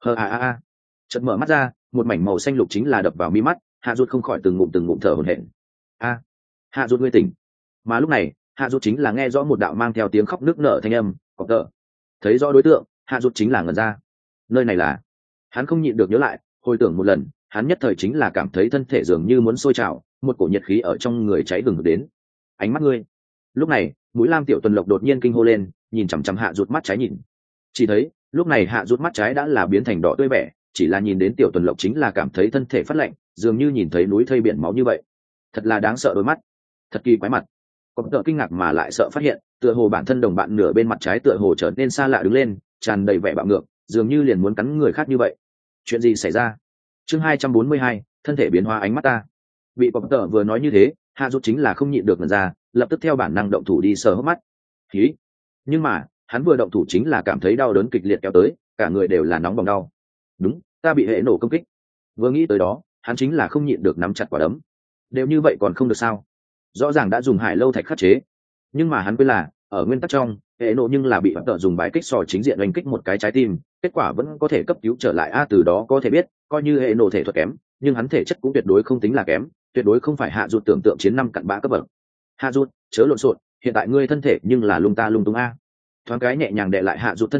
Chợt mở mắt ra, một mảnh màu xanh lục chính là đập vào mi mắt, hạ rút không khỏi từng ngụm thở hổn hển. Hạ rút ngươi tỉnh. Mà lúc này hạ rút chính là nghe rõ một đạo mang theo tiếng khóc nức nở thanh âm, cọp tợ. Thấy rõ đối tượng, hạ rút chính là ngẩn ra. Nơi này là, hắn không nhịn được nhớ lại, hồi tưởng một lần, hắn nhất thời chính là cảm thấy thân thể dường như muốn sôi trào, một cổ nhiệt khí ở trong người cháy hừng hực đến. Ánh mắt ngươi. Lúc này mũi lam Tiểu Tuần Lộc đột nhiên kinh hô lên, nhìn chằm chằm hạ rút mắt trái nhìn. Chỉ thấy lúc này hạ rút mắt trái đã là biến thành đỏ tươi vẻ, chỉ là nhìn đến Tiểu Tuần Lộc chính là cảm thấy thân thể phát lạnh, dường như nhìn thấy núi thây biển máu như vậy. Thật là đáng sợ đôi mắt, thật kỳ quái mặt. Cọp tợ kinh ngạc mà lại sợ phát hiện, tựa hồ bản thân đồng bạn nửa bên mặt trái tựa hồ trở nên xa lạ đứng lên, tràn đầy vẻ bạo ngược, dường như liền muốn cắn người khác như vậy. Chuyện gì xảy ra? Chương 242, thân thể biến hóa ánh mắt ta. Bị cọp tợ vừa nói như thế, hạ rút chính là không nhịn được ngẩn ra, lập tức theo bản năng động thủ đi sờ hốc mắt. Khí. Nhưng mà hắn vừa động thủ chính là cảm thấy đau đớn kịch liệt kéo tới, cả người đều là nóng bỏng đau. Đúng, ta bị hệ nổ công kích. Vừa nghĩ tới đó, hắn chính là không nhịn được nắm chặt quả đấm. Đều như vậy còn không được sao? Rõ ràng đã dùng hải lâu thạch khắc chế, nhưng mà hắn quên là ở nguyên tắc trong hệ nộ nhưng là bị bắt tợ dùng bài kích sò chính diện đánh kích một cái trái tim, kết quả vẫn có thể cấp cứu trở lại. Từ đó có thể biết, coi như hệ nộ thể thuật kém, nhưng hắn thể chất cũng tuyệt đối không tính là kém, tuyệt đối không phải hạ rút tưởng tượng chiến 5 cặn bã cấp bậc. Hạ rút, chớ lộn xộn, hiện tại ngươi thân thể nhưng là lung ta lung tung a. Thoáng cái nhẹ nhàng đè lại hạ rút thân thể,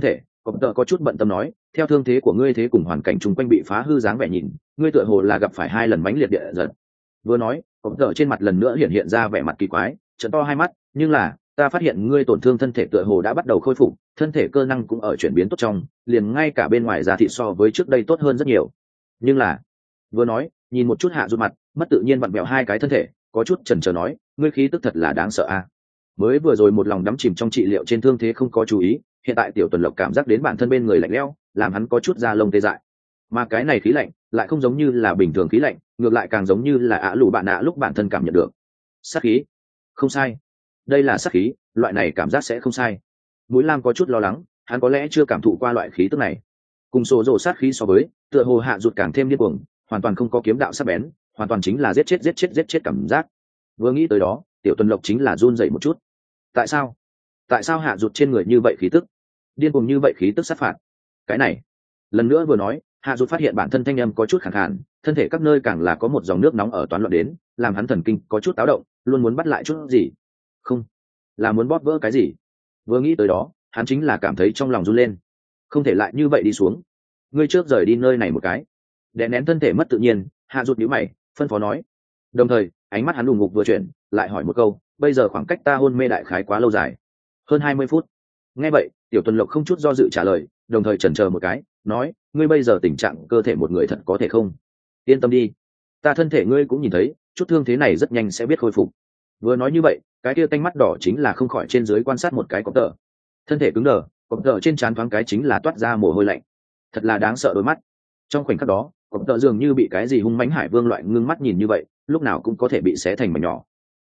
Cọp tợ có chút bận tâm nói, theo thương thế của ngươi thế cùng hoàn cảnh chung quanh bị phá hư dáng vẻ nhìn, ngươi tựa hồ là gặp phải 2 lần mãnh liệt địa giật. Vừa nói, Cọp tợ trên mặt lần nữa hiện ra vẻ mặt kỳ quái, trợn to hai mắt, nhưng là ta phát hiện ngươi tổn thương thân thể tựa hồ đã bắt đầu khôi phục, thân thể cơ năng cũng ở chuyển biến tốt trong, liền ngay cả bên ngoài da thịt so với trước đây tốt hơn rất nhiều. Nhưng là, vừa nói, nhìn một chút Hạ Dụt mặt, mất tự nhiên vặn vẹo hai cái thân thể, có chút chần chờ nói, ngươi khí tức thật là đáng sợ a. Mới vừa rồi một lòng đắm chìm trong trị liệu trên thương thế không có chú ý, hiện tại Tiểu Tuần Lộc cảm giác đến bản thân bên người lạnh lẽo, làm hắn có chút da lông tê dại. Mà cái này khí lạnh lại không giống như là bình thường khí lạnh, ngược lại càng giống như là lù bạn lúc bản thân cảm nhận được. Sát khí. Không sai. Đây là sát khí, loại này cảm giác sẽ không sai. Mũi Lam có chút lo lắng, hắn có lẽ chưa cảm thụ qua loại khí tức này. Cùng số rồ sát khí so với, tựa hồ Hạ Dụt càng thêm điên cuồng, hoàn toàn không có kiếm đạo sắc bén, hoàn toàn chính là giết chết cảm giác. Vừa nghĩ tới đó, Tiểu Tuần Lộc chính là run rẩy một chút. Tại sao Hạ Dụt trên người như vậy khí tức, điên cuồng như vậy khí tức sát phạt? Cái này, lần nữa vừa nói, Hạ Dụt phát hiện bản thân thanh âm có chút khàn khàn, thân thể các nơi càng là có một dòng nước nóng ở toán loạn đến, làm hắn thần kinh có chút táo động, luôn muốn bắt lại chút gì. Không, là muốn bóp vỡ cái gì? Vừa nghĩ tới đó, hắn chính là cảm thấy trong lòng run lên. Không thể lại như vậy đi xuống. Ngươi trước rời đi nơi này một cái. Đè nén thân thể mất tự nhiên, Hạ Dụt nhíu mày, phân phó nói. Đồng thời, ánh mắt hắn đùng ngục vừa chuyển, lại hỏi một câu, bây giờ khoảng cách ta hôn mê đại khái quá lâu dài. Hơn 20 phút. Nghe vậy, Tiểu Tuần Lộc không chút do dự trả lời, đồng thời chần chờ một cái, nói, ngươi bây giờ tình trạng cơ thể một người thật có thể không? Yên tâm đi, ta thân thể ngươi cũng nhìn thấy, chút thương thế này rất nhanh sẽ biết khôi phục. Vừa nói như vậy, cái kia tanh mắt đỏ chính là không khỏi trên dưới quan sát một cái cọp tợ. Thân thể cứng đờ, cọp tợ trên trán thoáng cái chính là toát ra mồ hôi lạnh. Thật là đáng sợ đôi mắt. Trong khoảnh khắc đó, cọp tợ dường như bị cái gì hung mãnh hải vương loại ngưng mắt nhìn như vậy, lúc nào cũng có thể bị xé thành mảnh nhỏ.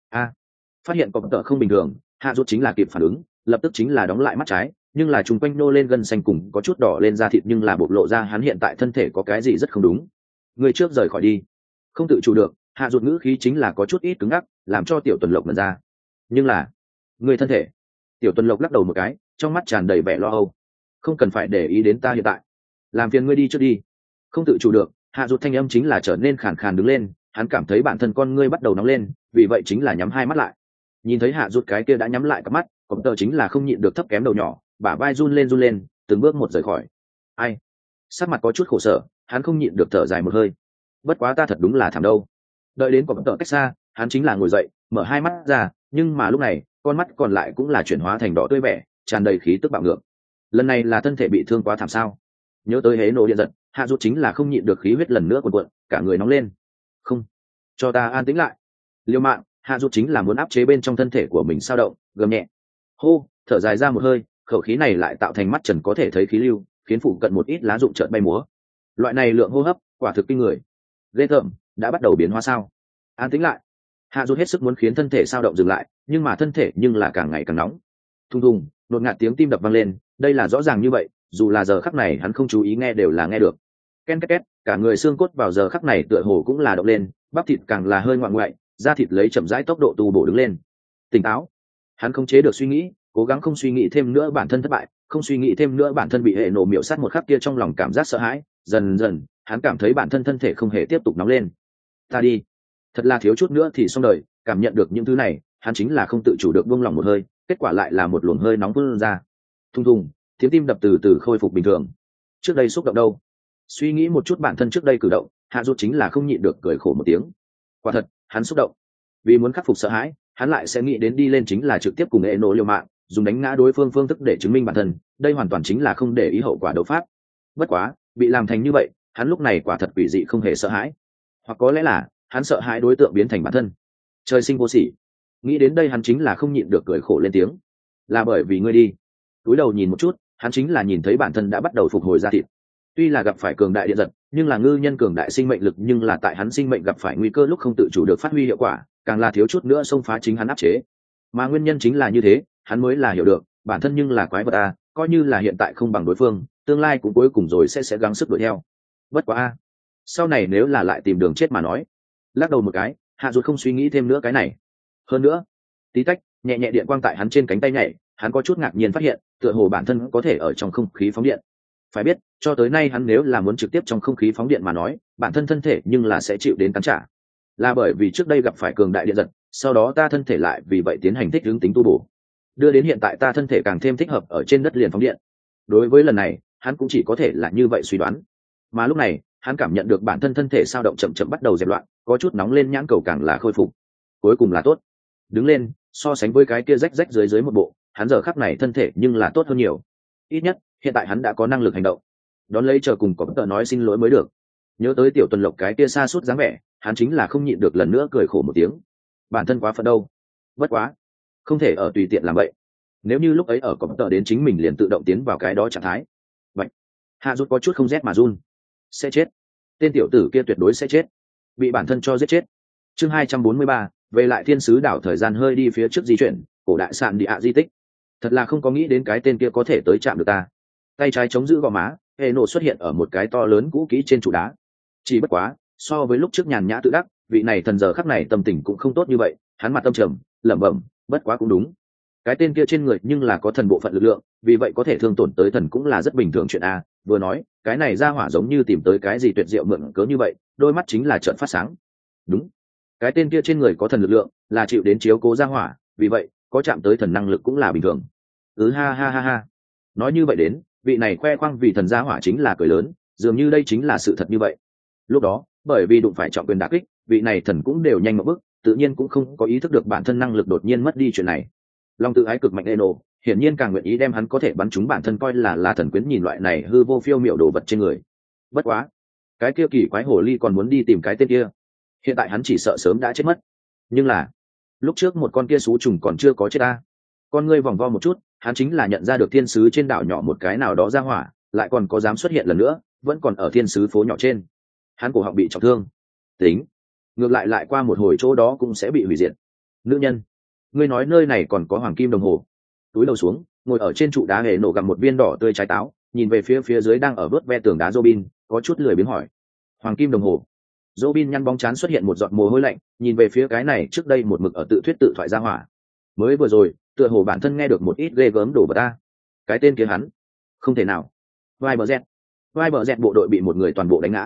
Phát hiện cọp tợ không bình thường, Hạ Dụt chính là kịp phản ứng, lập tức chính là đóng lại mắt trái, nhưng là trùng quanh nô lên gân xanh cùng có chút đỏ lên da thịt, nhưng là bộc lộ ra hắn hiện tại thân thể có cái gì rất không đúng. Người trước rời khỏi đi. Không tự chủ được, Hạ Dụt ngữ khí chính là có chút ít cứng ngắc, làm cho Tiểu Tuần Lộc mở ra. Nhưng là, người thân thể. Tiểu Tuần Lộc lắc đầu một cái, trong mắt tràn đầy vẻ lo âu. Không cần phải để ý đến ta hiện tại, làm phiền ngươi đi trước đi. Không tự chủ được, Hạ Dụt thanh âm chính là trở nên khàn khàn đứng lên, hắn cảm thấy bản thân con ngươi bắt đầu nóng lên, vì vậy chính là nhắm hai mắt lại. Nhìn thấy Hạ Dụt cái kia đã nhắm lại cặp mắt, cọp tờ chính là không nhịn được thấp kém đầu nhỏ, bả vai run lên, từng bước một rời khỏi. Ai? Sắc mặt có chút khổ sở, hắn không nhịn được thở dài một hơi. Bất quá ta thật đúng là thảm đâu. Đợi đến cọp tờ cách xa, hắn chính là ngồi dậy, mở hai mắt ra, nhưng mà lúc này, con mắt còn lại cũng là chuyển hóa thành đỏ tươi vẻ, tràn đầy khí tức bạo ngược. Lần này là thân thể bị thương quá thảm sao? Nhớ tới hế nổ điện giật, Hạ Dụt chính là không nhịn được khí huyết lần nữa cuồn cuộn, cả người nóng lên. Không, cho ta an tĩnh lại. Liêu mạng, Hạ Dụt chính là muốn áp chế bên trong thân thể của mình sao động, gầm nhẹ. Hô, thở dài ra một hơi, khẩu khí này lại tạo thành mắt trần có thể thấy khí lưu, khiến phụ cận một ít lá rụng trợn bay múa. Loại này lượng hô hấp, quả thực kinh người. Ghê tởm, đã bắt đầu biến hóa sao? An tĩnh lại. Hạ Dụt hết sức muốn khiến thân thể sao động dừng lại, nhưng mà thân thể nhưng là càng ngày càng nóng. Thùng thùng, đột ngạt tiếng tim đập vang lên, đây là rõ ràng như vậy, dù là giờ khắc này hắn không chú ý nghe đều là nghe được. Ken két két, cả người xương cốt vào giờ khắc này tựa hồ cũng là động lên, bắp thịt càng là hơi ngoạn ngoại, da thịt lấy chậm rãi tốc độ tu bổ đứng lên. Tỉnh táo. Hắn không chế được suy nghĩ, cố gắng không suy nghĩ thêm nữa bản thân thất bại, không suy nghĩ thêm nữa bản thân bị hệ nổ miểu sát một khắc kia, trong lòng cảm giác sợ hãi, dần dần, hắn cảm thấy bản thân thân thể không hề tiếp tục nóng lên. Ta đi. Thật là thiếu chút nữa thì xong đời, cảm nhận được những thứ này, hắn chính là không tự chủ được buông lòng một hơi, kết quả lại là một luồng hơi nóng vươn ra. Thùng thùng, tiếng tim đập từ từ khôi phục bình thường. Trước đây xúc động đâu? Suy nghĩ một chút bản thân trước đây cử động, Hạ Dụt chính là không nhịn được cười khổ một tiếng. Quả thật, hắn xúc động. Vì muốn khắc phục sợ hãi, hắn lại sẽ nghĩ đến đi lên chính là trực tiếp cùng hệ nổ liều mạng, dùng đánh ngã đối phương phương thức để chứng minh bản thân, đây hoàn toàn chính là không để ý hậu quả đấu pháp. Bất quá, bị làm thành như vậy, hắn lúc này quả thật quỷ dị không hề sợ hãi. Hoặc có lẽ là, hắn sợ hãi đối tượng biến thành bản thân. Trời sinh vô sỉ. Nghĩ đến đây hắn chính là không nhịn được cười khổ lên tiếng. Là bởi vì ngươi đi. Cúi đầu nhìn một chút, hắn chính là nhìn thấy bản thân đã bắt đầu phục hồi ra thịt. Tuy là gặp phải cường đại điện giật, nhưng là ngư nhân cường đại sinh mệnh lực, nhưng là tại hắn sinh mệnh gặp phải nguy cơ lúc không tự chủ được phát huy hiệu quả, càng là thiếu chút nữa xông phá chính hắn áp chế. Mà nguyên nhân chính là như thế, hắn mới là hiểu được, bản thân nhưng là quái vật a, coi như là hiện tại không bằng đối phương, tương lai cũng cuối cùng rồi sẽ gắng sức đuổi theo. Bất quá a, sau này nếu là lại tìm đường chết mà nói. Lắc đầu một cái, Hạ Dụt không suy nghĩ thêm nữa cái này. Hơn nữa, tí tách, nhẹ nhẹ điện quang tại hắn trên cánh tay nhảy, hắn có chút ngạc nhiên phát hiện, tựa hồ bản thân có thể ở trong không khí phóng điện. Phải biết, cho tới nay hắn nếu là muốn trực tiếp trong không khí phóng điện mà nói, bản thân thân thể nhưng là sẽ chịu đến cắn trả. Là bởi vì trước đây gặp phải cường đại điện giật, sau đó ta thân thể lại vì vậy tiến hành thích ứng tính tu bổ, đưa đến hiện tại ta thân thể càng thêm thích hợp ở trên đất liền phóng điện. đối với lần này hắn cũng chỉ có thể là như vậy suy đoán. Mà lúc này hắn cảm nhận được bản thân thân thể sao động chậm chậm bắt đầu dẹp loạn, có chút nóng lên, nhãn cầu càng là khôi phục. Cuối cùng là tốt, đứng lên. So sánh với cái kia rách rách dưới một bộ, hắn giờ khắc này thân thể nhưng là tốt hơn nhiều. Ít nhất hiện tại hắn đã có năng lực hành động. Đón lấy chờ cùng có bất tờ nói xin lỗi mới được. Nhớ tới Tiểu Tuần Lộc cái kia xa suốt dáng vẻ, hắn chính là không nhịn được lần nữa cười khổ một tiếng. Bản thân quá phận đâu, bất quá không thể ở tùy tiện làm vậy. Nếu như lúc ấy ở có bất tờ đến chính mình liền tự động tiến vào cái đó trạng thái, vậy hạ rút có chút không rét mà run. Sẽ chết, tên tiểu tử kia tuyệt đối sẽ chết, bị bản thân cho giết chết. Chương 243, về lại thiên sứ đảo. Thời gian hơi đi phía trước di chuyển, cổ đại sạn địa di tích. Thật là không có nghĩ đến cái tên kia có thể tới chạm được ta. Tay trái chống giữ gò má, hệ nổ xuất hiện ở một cái to lớn cũ kỹ trên trụ đá. Chỉ bất quá so với lúc trước nhàn nhã tự đắc, vị này thần giờ khắc này tâm tình cũng không tốt như vậy. Hắn mặt tâm trầm, lẩm bẩm, bất quá cũng đúng, cái tên kia trên người nhưng là có thần bộ phận lực lượng, vì vậy có thể thương tổn tới thần cũng là rất bình thường chuyện a. Vừa nói cái này ra hỏa giống như tìm tới cái gì tuyệt diệu mượn cớ như vậy, đôi mắt chính là trợn phát sáng. Đúng, cái tên kia trên người có thần lực lượng, là chịu đến chiếu cố ra hỏa, vì vậy có chạm tới thần năng lực cũng là bình thường. Ha ha ha ha. Nói như vậy đến, vị này khoe khoang vì thần gia hỏa chính là cười lớn, dường như đây chính là sự thật như vậy. Lúc đó bởi vì đụng phải trọng quyền đả kích, vị này thần cũng đều nhanh một bước, tự nhiên cũng không có ý thức được bản thân năng lực đột nhiên mất đi chuyện này. Long tự ái cực mạnh Eno hiển nhiên càng nguyện ý đem hắn có thể bắn trúng bản thân coi là thần quyến nhìn loại này hư vô phiêu miệu đồ vật trên người. Bất quá cái kia kỳ quái hồ ly còn muốn đi tìm cái tên kia, hiện tại hắn chỉ sợ sớm đã chết mất. Nhưng là lúc trước một con kia xú trùng còn chưa có chết ta. Con ngươi vòng vo một chút, hắn chính là nhận ra được thiên sứ trên đảo nhỏ một cái nào đó ra hỏa, lại còn có dám xuất hiện lần nữa, vẫn còn ở thiên sứ phố nhỏ trên. Hắn cổ họng bị trọng thương, tính ngược lại qua một hồi chỗ đó cũng sẽ bị hủy diệt. Nữ nhân, ngươi nói nơi này còn có hoàng kim đồng hồ? Túi đầu xuống, ngồi ở trên trụ đá hề nổ gặm một viên đỏ tươi trái táo, nhìn về phía dưới đang ở vớt ve tường đá Robin, có chút lười biếng hỏi. Hoàng kim đồng hồ? Robin nhăn bóng trán xuất hiện một giọt mồ hôi lạnh, nhìn về phía cái này trước đây một mực ở tự thuyết tự thoại ra hỏa. Mới vừa rồi tựa hồ bản thân nghe được một ít ghê gớm đổ vào ta. Cái tên kia hắn không thể nào. Vai bờ dẹt bộ đội bị một người toàn bộ đánh ngã.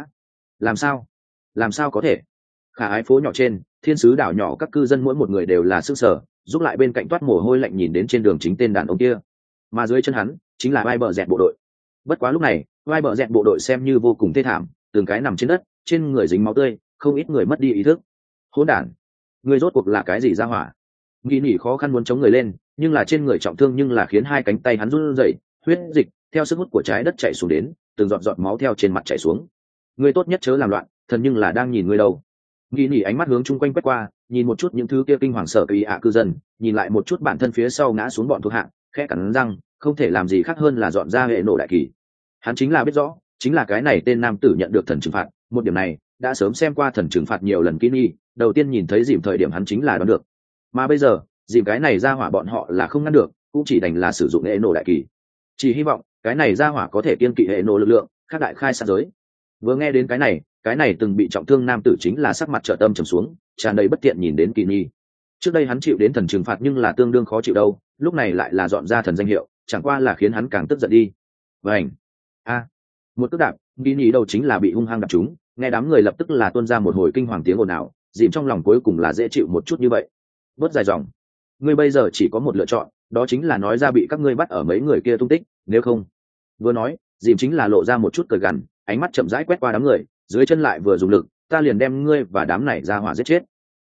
Làm sao có thể? Khả ái phố nhỏ trên thiên sứ đảo nhỏ, các cư dân mỗi một người đều là sức sở, giúp lại bên cạnh toát mồ hôi lạnh nhìn đến trên đường chính tên đàn ông kia, mà dưới chân hắn chính là vai bờ dẹt bộ đội. Bất quá lúc này vai bờ dẹt bộ đội xem như vô cùng thê thảm, từng cái nằm trên đất, trên người dính máu tươi, không ít người mất đi ý thức. Hỗn đản, người rốt cuộc là cái gì ra hỏa? Nghĩ nỉ khó khăn muốn chống người lên, nhưng là trên người trọng thương, nhưng là khiến hai cánh tay hắn run rẩy, huyết dịch theo sức hút của trái đất chảy xuống đến, từng giọt giọt máu theo trên mặt chảy xuống. Ngươi tốt nhất chớ làm loạn, thần nhưng là đang nhìn ngươi đâu. Nghĩ nỉ ánh mắt hướng chung quanh quét qua, nhìn một chút những thứ kia kinh hoàng sợ kỳ cư dân, nhìn lại một chút bản thân phía sau ngã xuống bọn thuộc hạ, khẽ cắn răng, không thể làm gì khác hơn là dọn ra hệ nổ đại kỳ. Hắn chính là biết rõ, chính là cái này tên nam tử nhận được thần trừng phạt, một điểm này đã sớm xem qua thần trừng phạt nhiều lần. Kini đầu tiên nhìn thấy dìm thời điểm hắn chính là đoán được, mà bây giờ dìm cái này ra hỏa bọn họ là không ngăn được, cũng chỉ đành là sử dụng hệ nổ đại kỳ. Chỉ hy vọng cái này ra hỏa có thể kiên kỵ hệ nổ lực lượng, khác đại khai sát giới. Vừa nghe đến cái này từng bị trọng thương nam tử chính là sắc mặt trợ tâm trầm xuống, tràn đầy bất tiện nhìn đến Kini. Trước đây hắn chịu đến thần trừng phạt nhưng là tương đương khó chịu đâu, lúc này lại là dọn ra thần danh hiệu, chẳng qua là khiến hắn càng tức giận đi. Vành một cước đạp, Kini đầu chính là bị hung hăng đạp trúng, nghe đám người lập tức là tuôn ra một hồi kinh hoàng tiếng ồn ào, dìm trong lòng cuối cùng là dễ chịu một chút như vậy. Bớt dài dòng, ngươi bây giờ chỉ có một lựa chọn, đó chính là nói ra bị các ngươi bắt ở mấy người kia tung tích, nếu không. Vừa nói dìm chính là lộ ra một chút cười gằn, ánh mắt chậm rãi quét qua đám người, dưới chân lại vừa dùng lực, ta liền đem ngươi và đám này ra hỏa giết chết.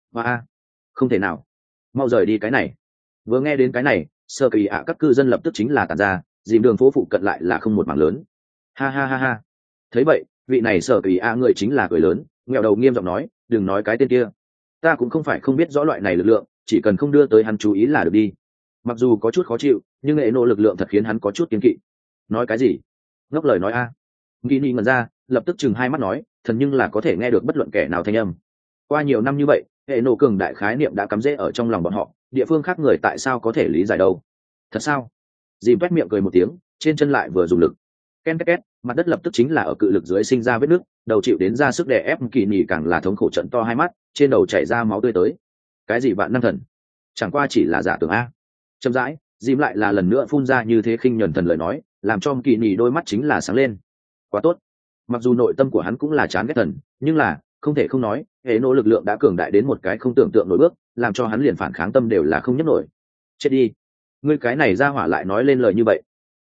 Không thể nào, mau rời đi cái này. Vừa nghe đến cái này, sơ kỳ các cư dân lập tức chính là tản ra, dìm đường phố phụ cận lại là không một mảng lớn. Ha. Thấy vậy, vị này sở kỳ người chính là cười lớn, nghẹo đầu nghiêm giọng nói, đừng nói cái tên kia, ta cũng không phải không biết rõ loại này lực lượng, chỉ cần không đưa tới hắn chú ý là được đi. Mặc dù có chút khó chịu, nhưng nghệ nộ lực lượng thật khiến hắn có chút kiêng kỵ. Nói cái gì? Ngốc lời nói a. Gini ngẩn ra, lập tức chừng hai mắt nói, thần nhưng là có thể nghe được bất luận kẻ nào thanh âm. Qua nhiều năm như vậy, hệ nộ cường đại khái niệm đã cắm rễ ở trong lòng bọn họ, địa phương khác người tại sao có thể lý giải đâu? Thật sao? Dìm toét miệng cười một tiếng, trên chân lại vừa dùng lực. Ken két két, mặt đất lập tức chính là ở cự lực dưới sinh ra vết nứt, đầu chịu đến ra sức đè ép, Kỳ nhì càng là thống khổ trận to hai mắt, trên đầu chảy ra máu tươi tới. Cái gì vạn năng thần? Chẳng qua chỉ là giả tưởng a. Chậm rãi, dìm lại là lần nữa phun ra như thế khinh nhẫn thần lời nói, làm cho Kỳ nhì đôi mắt chính là sáng lên. Quá tốt. Mặc dù nội tâm của hắn cũng là chán ghét thần, nhưng là không thể không nói, hệ nỗ lực lượng đã cường đại đến một cái không tưởng tượng nổi bước, làm cho hắn liền phản kháng tâm đều là không nhấc nổi. Chết đi, ngươi cái này ra hỏa lại nói lên lời như vậy.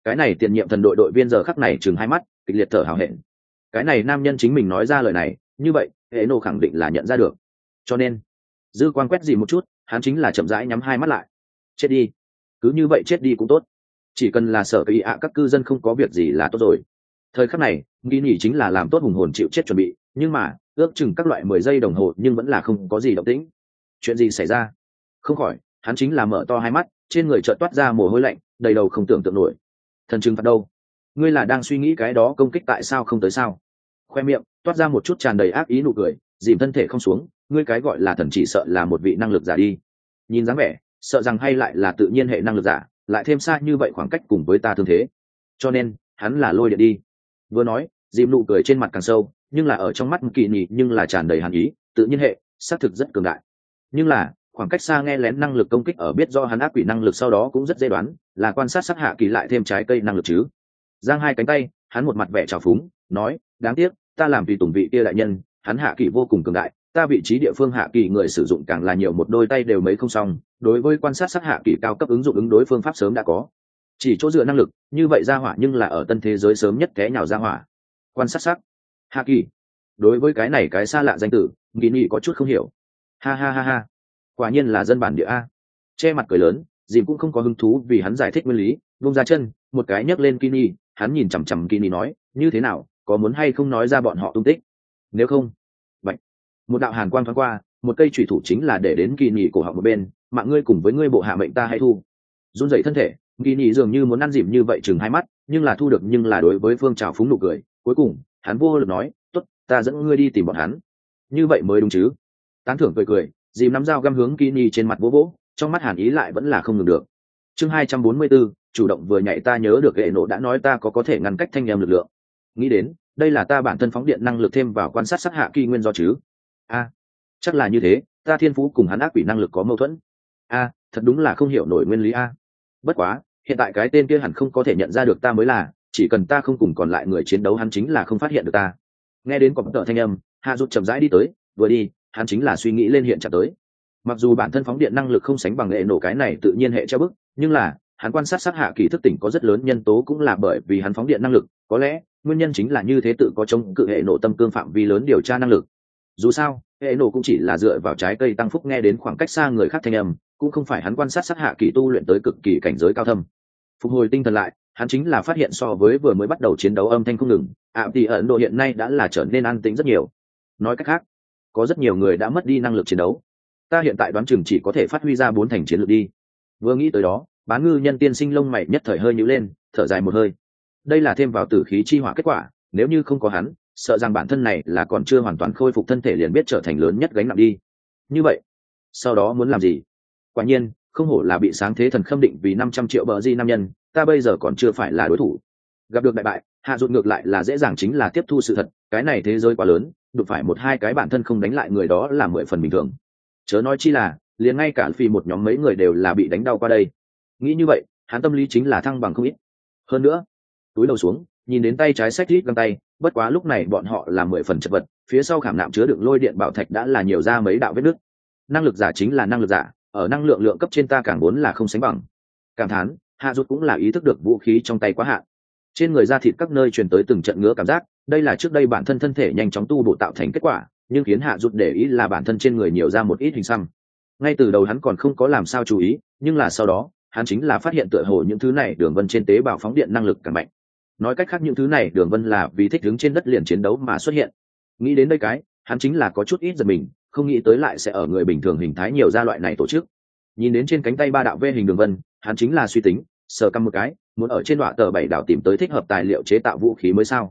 Cái này tiền nhiệm thần đội đội viên giờ khắc này chừng hai mắt kịch liệt thở hào hẹn. Cái này nam nhân chính mình nói ra lời này, như vậy hệ nổ khẳng định là nhận ra được, cho nên dư quan quét gì một chút, hắn chính là chậm rãi nhắm hai mắt lại. Chết đi, cứ như vậy chết đi cũng tốt, chỉ cần là sở kỳ ạ các cư dân không có việc gì là tốt rồi. Thời khắc này nghi nghỉ chính là làm tốt hùng hồn chịu chết chuẩn bị, nhưng mà ước chừng các loại 10 giây đồng hồ nhưng vẫn là không có gì động tĩnh. Chuyện gì xảy ra? Không khỏi hắn chính là mở to hai mắt, trên người chợt toát ra mồ hôi lạnh, đầy đầu không tưởng tượng nổi. Thần trừng phạt đâu? Ngươi là đang suy nghĩ cái đó công kích tại sao không tới sao? Khoe miệng toát ra một chút tràn đầy ác ý nụ cười, dìm thân thể không xuống. Ngươi cái gọi là thần chỉ sợ là một vị năng lực giả đi, nhìn dáng vẻ sợ rằng hay lại là tự nhiên hệ năng lực giả, lại thêm xa như vậy khoảng cách cùng với ta thương thế, cho nên hắn là lôi điện đi. Vừa nói dìm nụ cười trên mặt càng sâu, nhưng là ở trong mắt kỳ nhị nhưng là tràn đầy hàn ý. Tự nhiên hệ xác thực rất cường đại, nhưng là khoảng cách xa nghe lén năng lực công kích ở biết do hắn ác quỷ năng lực sau đó cũng rất dễ đoán là quan sát sắc hạ kỳ lại thêm trái cây năng lực chứ. Giang hai cánh tay hắn một mặt vẻ trào phúng nói, đáng tiếc ta làm tùy tùng vị kia đại nhân, hắn hạ kỳ vô cùng cường đại, ta vị trí địa phương hạ kỳ người sử dụng càng là nhiều, một đôi tay đều mấy không xong. Đối với quan sát sắc hạ kỳ cao cấp ứng dụng ứng đối phương pháp sớm đã có, chỉ chỗ dựa năng lực như vậy ra hỏa nhưng là ở tân thế giới sớm nhất té nhào ra hỏa. Quan sát sắc hạ kỳ, đối với cái này cái xa lạ danh tử nghĩ nghĩ có chút không hiểu. Ha ha ha ha, quả nhiên là dân bản địa a. Che mặt cười lớn, dìm cũng không có hứng thú vì hắn giải thích nguyên lý, vung ra chân một cái nhấc lên Kini. Hắn nhìn chằm chằm Kini nói, như thế nào, có muốn hay không nói ra bọn họ tung tích? Nếu không, vậy một đạo hàn quang thoáng qua, một cây chủy thủ chính là để đến Kini cổ họng một bên. Mạng ngươi cùng với ngươi bộ hạ mệnh ta hãy thu. Run rẩy thân thể Kini dường như muốn ăn dìm như vậy chừng hai mắt, nhưng là thu được nhưng là đối với phương trào phúng nụ cười. Cuối cùng hắn vô lực nói, tốt, ta dẫn ngươi đi tìm bọn hắn, như vậy mới đúng chứ. Tán thưởng cười cười, dìm nắm dao găm hướng Kini trên mặt vỗ vỗ, trong mắt hàn ý lại vẫn là không ngừng được. Chương 244, chủ động vừa nhảy. Ta nhớ được hệ nộ đã nói ta có thể ngăn cách thanh em lực lượng, nghĩ đến đây là ta bản thân phóng điện năng lực thêm vào quan sát sắc hạ kỳ nguyên do chứ. A, chắc là như thế, ta thiên phú cùng hắn ác quỷ năng lực có mâu thuẫn. A, thật đúng là không hiểu nổi nguyên lý a. Bất quá hiện tại cái tên kia hẳn không có thể nhận ra được ta mới là, chỉ cần ta không cùng còn lại người chiến đấu hắn chính là không phát hiện được ta. Nghe đến cọp tợ thanh âm, hạ rút chậm rãi đi tới, vừa đi hắn chính là suy nghĩ lên hiện trạng tới. Mặc dù bản thân phóng điện năng lực không sánh bằng hệ nổ cái này tự nhiên hệ treo bức, nhưng là hắn quan sát sát hạ kỳ thức tỉnh có rất lớn nhân tố cũng là bởi vì hắn phóng điện năng lực, có lẽ nguyên nhân chính là như thế, tự có chống cự hệ nổ tâm cương phạm vi lớn điều tra năng lực. Dù sao hệ nổ cũng chỉ là dựa vào trái cây tăng phúc nghe đến khoảng cách xa người khác thanh âm, cũng không phải hắn quan sát sát hạ kỳ tu luyện tới cực kỳ cảnh giới cao thâm. Phục hồi tinh thần lại, hắn chính là phát hiện so với vừa mới bắt đầu chiến đấu âm thanh không ngừng, thì Ấn Độ hiện nay đã là trở nên an tĩnh rất nhiều. Nói cách khác, có rất nhiều người đã mất đi năng lực chiến đấu. Ta hiện tại đoán chừng chỉ có thể phát huy ra 4 thành chiến lược đi. Vừa nghĩ tới đó, Bán Ngư nhân tiên sinh lông mày nhất thời hơi nhíu lên, thở dài một hơi. Đây là thêm vào tử khí chi hỏa kết quả, nếu như không có hắn, sợ rằng bản thân này là còn chưa hoàn toàn khôi phục thân thể liền biết trở thành lớn nhất gánh nặng đi. Như vậy, sau đó muốn làm gì? Quả nhiên, không hổ là bị sáng thế thần khâm định vì 500 triệu bờ di nam nhân, ta bây giờ còn chưa phải là đối thủ. Gặp được đại bại, hạ rụt ngược lại là dễ dàng, chính là tiếp thu sự thật, cái này thế giới quá lớn, đụng phải một hai cái bản thân không đánh lại người đó là 10 phần bình thường. Chớ nói chi là liền ngay cả phi một nhóm mấy người đều là bị đánh đau qua đây. Nghĩ như vậy, hắn tâm lý chính là thăng bằng không ít. Hơn nữa, túi đầu xuống nhìn đến tay trái xách rít găng tay, bất quá lúc này bọn họ là 10 phần chật vật, phía sau khảm nạm chứa đựng lôi điện bảo thạch đã là nhiều ra mấy đạo vết nứt. Năng lực giả chính là năng lực giả, ở năng lượng lượng cấp trên ta càng muốn là không sánh bằng. Cảm thán, hạ rút cũng là ý thức được vũ khí trong tay quá hạn, trên người da thịt các nơi truyền tới từng trận ngứa cảm giác, đây là trước đây bản thân thân thể nhanh chóng tu bổ tạo thành kết quả, nhưng khiến hạ rút để ý là bản thân trên người nhiều ra một ít hình xăm. Ngay từ đầu hắn còn không có làm sao chú ý, nhưng là sau đó hắn chính là phát hiện tựa hồ những thứ này đường vân trên tế bào phóng điện năng lực càng mạnh. Nói cách khác những thứ này đường vân là vì thích ứng trên đất liền chiến đấu mà xuất hiện. Nghĩ đến đây cái, hắn chính là có chút ít giật mình, không nghĩ tới lại sẽ ở người bình thường hình thái nhiều ra loại này tổ chức. Nhìn đến trên cánh tay 3 đạo V hình đường vân, hắn chính là suy tính, sờ căm một cái, muốn ở trên đoạn tờ 7 đảo tìm tới thích hợp tài liệu chế tạo vũ khí mới sao?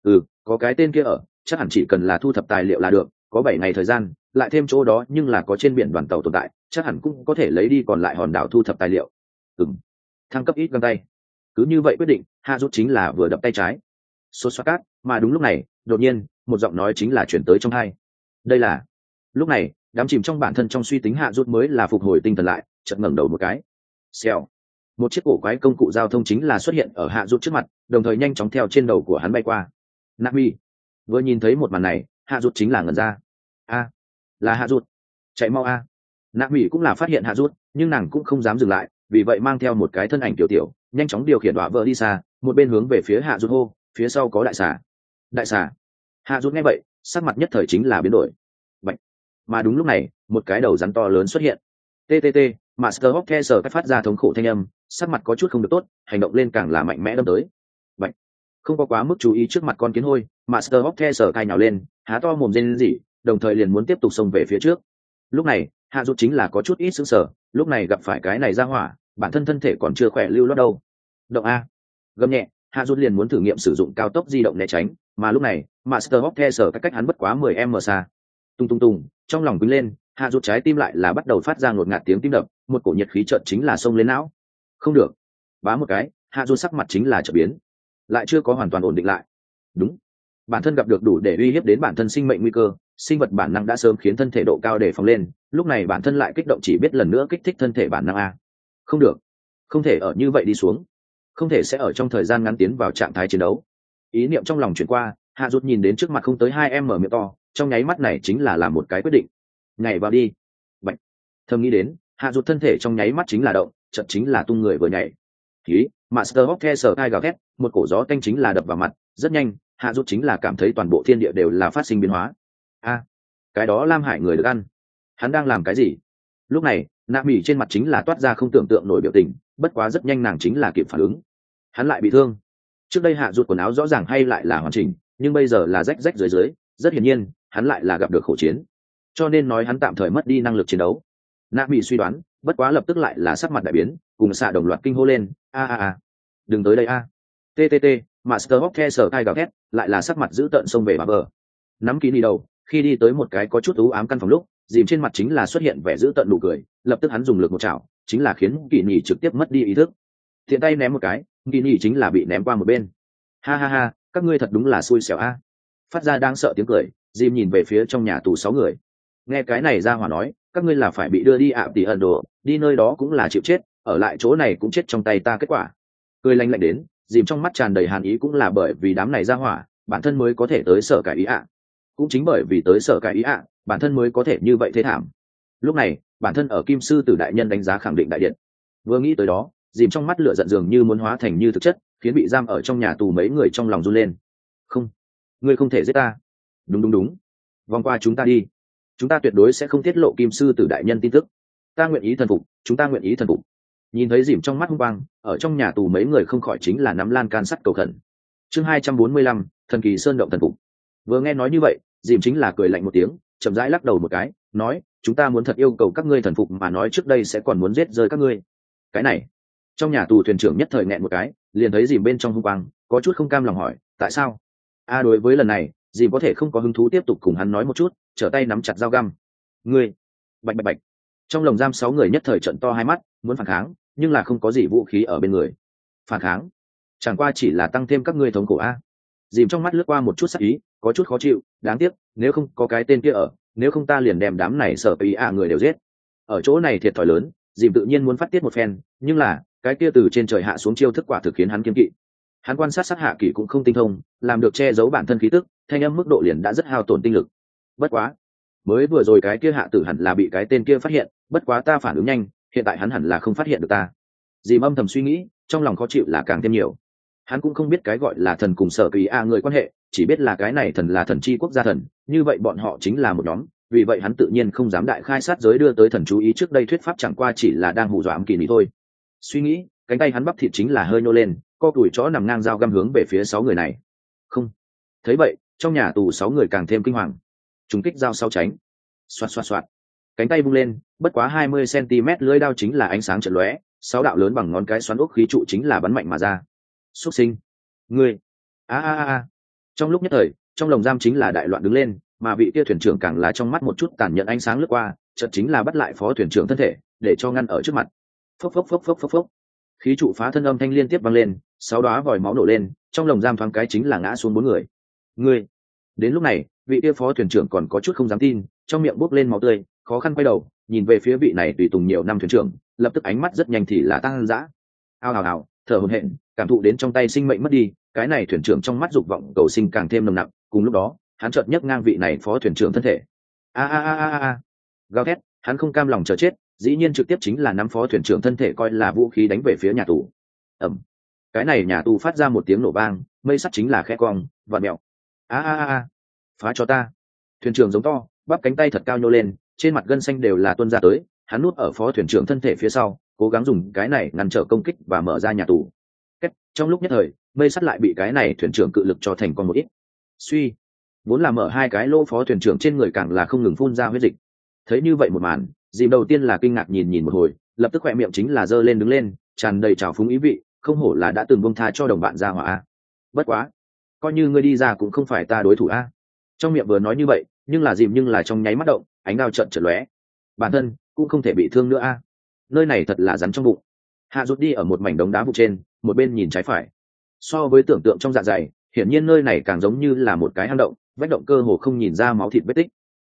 Có cái tên kia ở, chắc hẳn chỉ cần là thu thập tài liệu là được, có 7 ngày thời gian, lại thêm chỗ đó nhưng là có trên biển đoàn tàu tồn tại, chắc hẳn cũng có thể lấy đi còn lại hòn đảo thu thập tài liệu. Thăng cấp ít găng tay. Cứ như vậy quyết định, hạ rút chính là vừa đập tay trái xô xoát cát, mà đúng lúc này đột nhiên một giọng nói chính là chuyển tới trong tai. Đây là lúc này đám chìm trong bản thân trong suy tính hạ rút mới là phục hồi tinh thần lại, chợt ngẩng đầu một cái. Xèo, một chiếc cổ quái công cụ giao thông chính là xuất hiện ở hạ rút trước mặt, đồng thời nhanh chóng theo trên đầu của hắn bay qua. Nami vừa nhìn thấy một màn này, hạ rút chính là ngẩn ra. Là hạ rút, chạy mau a. Nami cũng là phát hiện hạ rút, nhưng nàng cũng không dám dừng lại, vì vậy mang theo một cái thân ảnh tiểu tiểu nhanh chóng điều khiển đọa vợ đi xa, một bên hướng về phía hạ rút hô, phía sau có đại xà. Đại xà. Hạ rút nghe vậy, sắc mặt nhất thời chính là biến đổi. Bạch. Mà đúng lúc này, một cái đầu rắn to lớn xuất hiện. TTT, Master of The Sở phát ra thống khổ thanh âm, sắc mặt có chút không được tốt, hành động lên càng là mạnh mẽ đâm tới. Bạch. Không có quá mức chú ý trước mặt con kiến hôi, Master of The Sở cai nhào lên, há to mồm rên rỉ, đồng thời liền muốn tiếp tục xông về phía trước. Lúc này, hạ rút chính là có chút ít sững sờ, lúc này gặp phải cái này ra hỏa, bản thân thân thể còn chưa khỏe lưu loát đâu. Động a. Gầm nhẹ, hạ rút liền muốn thử nghiệm sử dụng cao tốc di động né tránh, mà lúc này, Master of The Sở cách hắn bất quá 10m xa. Tung tung tung, trong lòng quýnh lên, hạ rút trái tim lại là bắt đầu phát ra ngột ngạt tiếng tim đập, một cổ nhiệt khí chợt chính là xông lên não. Không được. Bá một cái, hạ rút sắc mặt chính là chợt biến, lại chưa có hoàn toàn ổn định lại. Đúng, bản thân gặp được đủ để uy hiếp đến bản thân sinh mệnh nguy cơ, sinh vật bản năng đã sớm khiến thân thể độ cao để phóng lên, lúc này bản thân lại kích động chỉ biết lần nữa kích thích thân thể bản năng a. Không được, không thể ở như vậy đi xuống, không thể sẽ ở trong thời gian ngắn tiến vào trạng thái chiến đấu. Ý niệm trong lòng chuyển qua, hạ rút nhìn đến trước mặt không tới 2m miệng to, trong nháy mắt này chính là làm một cái quyết định. Nhảy vào đi. Bạch. Thầm nghĩ đến, hạ rút thân thể trong nháy mắt chính là động, chợt chính là tung người vừa nhảy. Khí, Master of The Sở gào thét, một cổ gió tanh chính là đập vào mặt, rất nhanh, hạ rút chính là cảm thấy toàn bộ thiên địa đều là phát sinh biến hóa. A, cái đó Lam Hải người được ăn, hắn đang làm cái gì? Lúc này, nạ mỉ trên mặt chính là toát ra không tưởng tượng nổi biểu tình, bất quá rất nhanh nàng chính là kịp phản ứng. Hắn lại bị thương. Trước đây hạ rút quần áo rõ ràng hay lại là hoàn chỉnh, nhưng bây giờ là rách rách dưới dưới, rất hiển nhiên, hắn lại là gặp được khổ chiến, cho nên nói hắn tạm thời mất đi năng lực chiến đấu. Nạ mỉ suy đoán, bất quá lập tức lại là sắc mặt đại biến, cùng xạ đồng loạt kinh hô lên, a, đừng tới đây a. TTT, Master of The Sở gào thét, lại là sắc mặt giữ tợn xông về bà bờ. Nắm kín đi đầu, khi đi tới một cái có chút u ám căn phòng lúc, dìm trên mặt chính là xuất hiện vẻ giữ tợn nụ cười, lập tức hắn dùng lực một chảo, chính là khiến kỳ nhỉ trực tiếp mất đi ý thức. Tiện tay ném một cái, kỳ nhỉ chính là bị ném qua một bên. Ha, các ngươi thật đúng là xui xẻo a. Phát ra đang sợ tiếng cười, dìm nhìn về phía trong nhà tù 6 người. Nghe cái này ra hỏa nói, các ngươi là phải bị đưa đi ạ tỷ ẩn đồ, đi nơi đó cũng là chịu chết, ở lại chỗ này cũng chết trong tay ta kết quả. Cười lạnh lạnh đến, dìm trong mắt tràn đầy hàn ý cũng là bởi vì đám này ra hỏa, bản thân mới có thể tới sở cải ý ạ. Cũng chính bởi vì tới sở cải ý ạ, bản thân mới có thể như vậy thế thảm. Lúc này, bản thân ở kim sư tử đại nhân đánh giá khẳng định đại điện. Vừa nghĩ tới đó, dìm trong mắt lửa giận dường như muốn hóa thành như thực chất, khiến bị giam ở trong nhà tù mấy người trong lòng run lên. Không, ngươi không thể giết ta. Đúng, vòng qua chúng ta đi, chúng ta tuyệt đối sẽ không tiết lộ kim sư tử đại nhân tin tức. Ta nguyện ý thần phục, chúng ta nguyện ý thần phục. Nhìn thấy dìm trong mắt hung quang, ở trong nhà tù mấy người không khỏi chính là nắm lan can sắt cầu khẩn. Chương 245, thần kỳ sơn động thần phục. Vừa nghe nói như vậy, dìm chính là cười lạnh một tiếng, chậm rãi lắc đầu một cái, nói, chúng ta muốn thật yêu cầu các ngươi thần phục mà nói trước đây sẽ còn muốn giết rơi các ngươi. Cái này, trong nhà tù thuyền trưởng nhất thời nghẹn một cái, liền thấy dìm bên trong hung quang, có chút không cam lòng hỏi, tại sao? Đối với lần này, dìm có thể không có hứng thú tiếp tục cùng hắn nói một chút, trở tay nắm chặt dao găm. Ngươi, bạch. Trong lồng giam 6 người nhất thời trợn to hai mắt, muốn phản kháng, nhưng là không có gì vũ khí ở bên người. Phản kháng, chẳng qua chỉ là tăng thêm các ngươi thống khổ a. Dìm trong mắt lướt qua một chút sắc ý, có chút khó chịu, đáng tiếc, nếu không có cái tên kia ở, nếu không ta liền đem đám này sở ý người đều giết. Ở chỗ này thiệt thòi lớn, dìm tự nhiên muốn phát tiết một phen, nhưng là, cái kia từ trên trời hạ xuống chiêu thức quả thực khiến hắn kiêng kỵ. Hắn quan sát sát hạ kỳ cũng không tinh thông, làm được che giấu bản thân khí tức, thanh âm mức độ liền đã rất hao tổn tinh lực. Bất quá, mới vừa rồi cái kia hạ tử hẳn là bị cái tên kia phát hiện, bất quá ta phản ứng nhanh, hiện tại hắn hẳn là không phát hiện được ta. Dìm âm thầm suy nghĩ, trong lòng khó chịu là càng thêm nhiều. Hắn cũng không biết cái gọi là thần cùng sở kỳ người quan hệ, chỉ biết là cái này thần là thần chi quốc gia thần, như vậy bọn họ chính là một nhóm, vì vậy hắn tự nhiên không dám đại khai sát giới đưa tới thần chú ý trước đây thuyết pháp chẳng qua chỉ là đang hù dọa kỳ lý thôi. Suy nghĩ, cánh tay hắn bắp thịt chính là hơi nô lên, co cùi chó nằm ngang dao găm hướng về phía 6 người này. Không. Thấy vậy, trong nhà tù 6 người càng thêm kinh hoàng. Trùng kích dao sau tránh. Xoạt. Cánh tay vung lên, bất quá 20 cm lưỡi đao chính là ánh sáng chợt lóe, 6 đạo lớn bằng ngón cái xoắn ốc khí trụ chính là bắn mạnh mà ra. Xuất sinh. Ngươi. A. Trong lúc nhất thời, trong lồng giam chính là đại loạn đứng lên, mà vị kia thuyền trưởng càng là trong mắt một chút tàn nhẫn ánh sáng lướt qua, chợt chính là bắt lại phó thuyền trưởng thân thể, để cho ngăn ở trước mặt. Phốc. Khí trụ phá thân âm thanh liên tiếp vang lên, 6 đóa vòi máu nổ lên, trong lồng giam thoáng cái chính là ngã xuống 4 người. Ngươi. Đến lúc này, vị kia phó thuyền trưởng còn có chút không dám tin, trong miệng bốc lên máu tươi, khó khăn quay đầu, nhìn về phía vị này tùy tùng nhiều năm thuyền trưởng, lập tức ánh mắt rất nhanh thì là tăng dã. Ào, thở hổn hển, cảm thụ đến trong tay sinh mệnh mất đi, cái này thuyền trưởng trong mắt dục vọng cầu sinh càng thêm nồng nặc, cùng lúc đó, hắn chợt nhấc ngang vị này phó thuyền trưởng thân thể. A. Gào thét, hắn không cam lòng chờ chết, dĩ nhiên trực tiếp chính là nắm phó thuyền trưởng thân thể coi là vũ khí đánh về phía nhà tù. ẩm, cái này nhà tù phát ra một tiếng nổ vang, mây sắt chính là khe cong vặn mẹo. A, phá cho ta. Thuyền trưởng giống to, bắp cánh tay thật cao nhô lên, trên mặt gân xanh đều là tuôn ra tới, hắn nuốt ở phó thuyền trưởng thân thể phía sau, cố gắng dùng cái này ngăn trở công kích và mở ra nhà tù. Trong lúc nhất thời, mây sắt lại bị cái này thuyền trưởng cự lực cho thành con một ít. Suy, vốn là mở hai cái lỗ phó thuyền trưởng trên người càng là không ngừng phun ra huyết dịch. Thấy như vậy một màn, dìm đầu tiên là kinh ngạc nhìn một hồi, lập tức khỏe miệng chính là giơ lên đứng lên, tràn đầy trào phúng ý vị, không hổ là đã từng buông tha cho đồng bạn ra hỏa. Bất quá, coi như ngươi đi ra cũng không phải ta đối thủ a. Trong miệng vừa nói như vậy, nhưng là trong nháy mắt động, ánh đao trận chợt lóe. Bản thân cũng không thể bị thương nữa a. Nơi này thật là rắn trong bụng. Hạ rút đi ở một mảnh đống đá vụ trên, một bên nhìn trái phải. So với tưởng tượng trong dạ dày, hiển nhiên nơi này càng giống như là một cái hang động, vách động cơ hồ không nhìn ra máu thịt vết tích.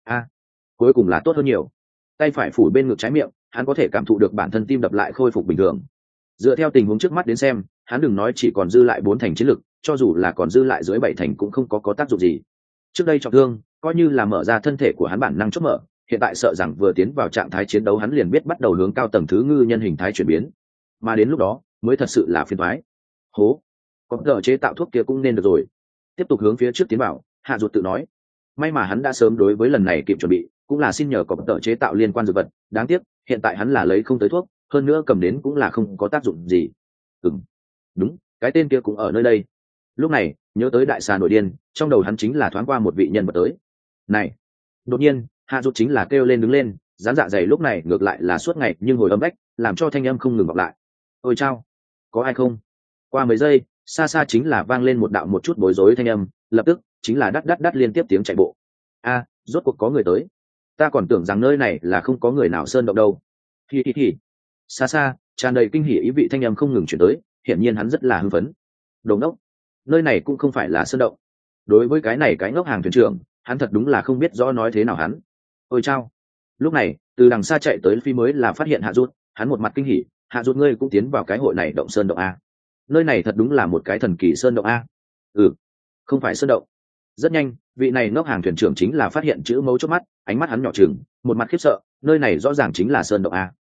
Cuối cùng là tốt hơn nhiều. Tay phải phủ bên ngực trái miệng, hắn có thể cảm thụ được bản thân tim đập lại khôi phục bình thường. Dựa theo tình huống trước mắt đến xem, hắn đừng nói chỉ còn dư lại 4 thành chiến lực, cho dù là còn dư lại dưới 7 thành cũng không có tác dụng gì. Trước đây trọng thương, coi như là mở ra thân thể của hắn bản năng chốt mở, hiện tại sợ rằng vừa tiến vào trạng thái chiến đấu hắn liền biết bắt đầu hướng cao tầng thứ ngư nhân hình thái chuyển biến, mà đến lúc đó mới thật sự là phiền toái. Hố, có tờ chế tạo thuốc kia cũng nên được rồi. Tiếp tục hướng phía trước tiến vào, Hạ Dụt tự nói. May mà hắn đã sớm đối với lần này kịp chuẩn bị, cũng là xin nhờ có tờ chế tạo liên quan dược vật, đáng tiếc hiện tại hắn là lấy không tới thuốc, hơn nữa cầm đến cũng là không có tác dụng gì. Đúng, cái tên kia cũng ở nơi đây. Lúc này nhớ tới đại xà nội điên, trong đầu hắn chính là thoáng qua một vị nhân vật tới. Này, đột nhiên Hạ Dụt chính là kêu lên đứng lên, dán dạ dày lúc này ngược lại là suốt ngày nhưng hồi âm ếch, làm cho thanh âm không ngừng vọng lại. Ôi chao, có ai không? Qua mấy giây, xa xa chính là vang lên một đạo một chút bối rối thanh âm, lập tức chính là đắt liên tiếp tiếng chạy bộ. Rốt cuộc có người tới. Ta còn tưởng rằng nơi này là không có người nào sơn động đâu. Hi. Xa xa, tràn đầy kinh hỉ ý vị thanh âm không ngừng chuyển tới, hiển nhiên hắn rất là hưng phấn. Đồ ngốc, nơi này cũng không phải là sơn động. Đối với cái này cái ngốc hàng thuyền trưởng, hắn thật đúng là không biết rõ nói thế nào hắn. Ôi chao. Lúc này, từ đằng xa chạy tới phi mới là phát hiện Hạ Dụt, hắn một mặt kinh hỉ, Hạ Dụt ngươi cũng tiến vào cái hội này động sơn động a. Nơi này thật đúng là một cái thần kỳ sơn động a. Không phải sơn động. Rất nhanh, vị này ngốc hàng thuyền trưởng chính là phát hiện chữ mấu chốt mắt, ánh mắt hắn nhỏ chừng, một mặt khiếp sợ, nơi này rõ ràng chính là sơn động a.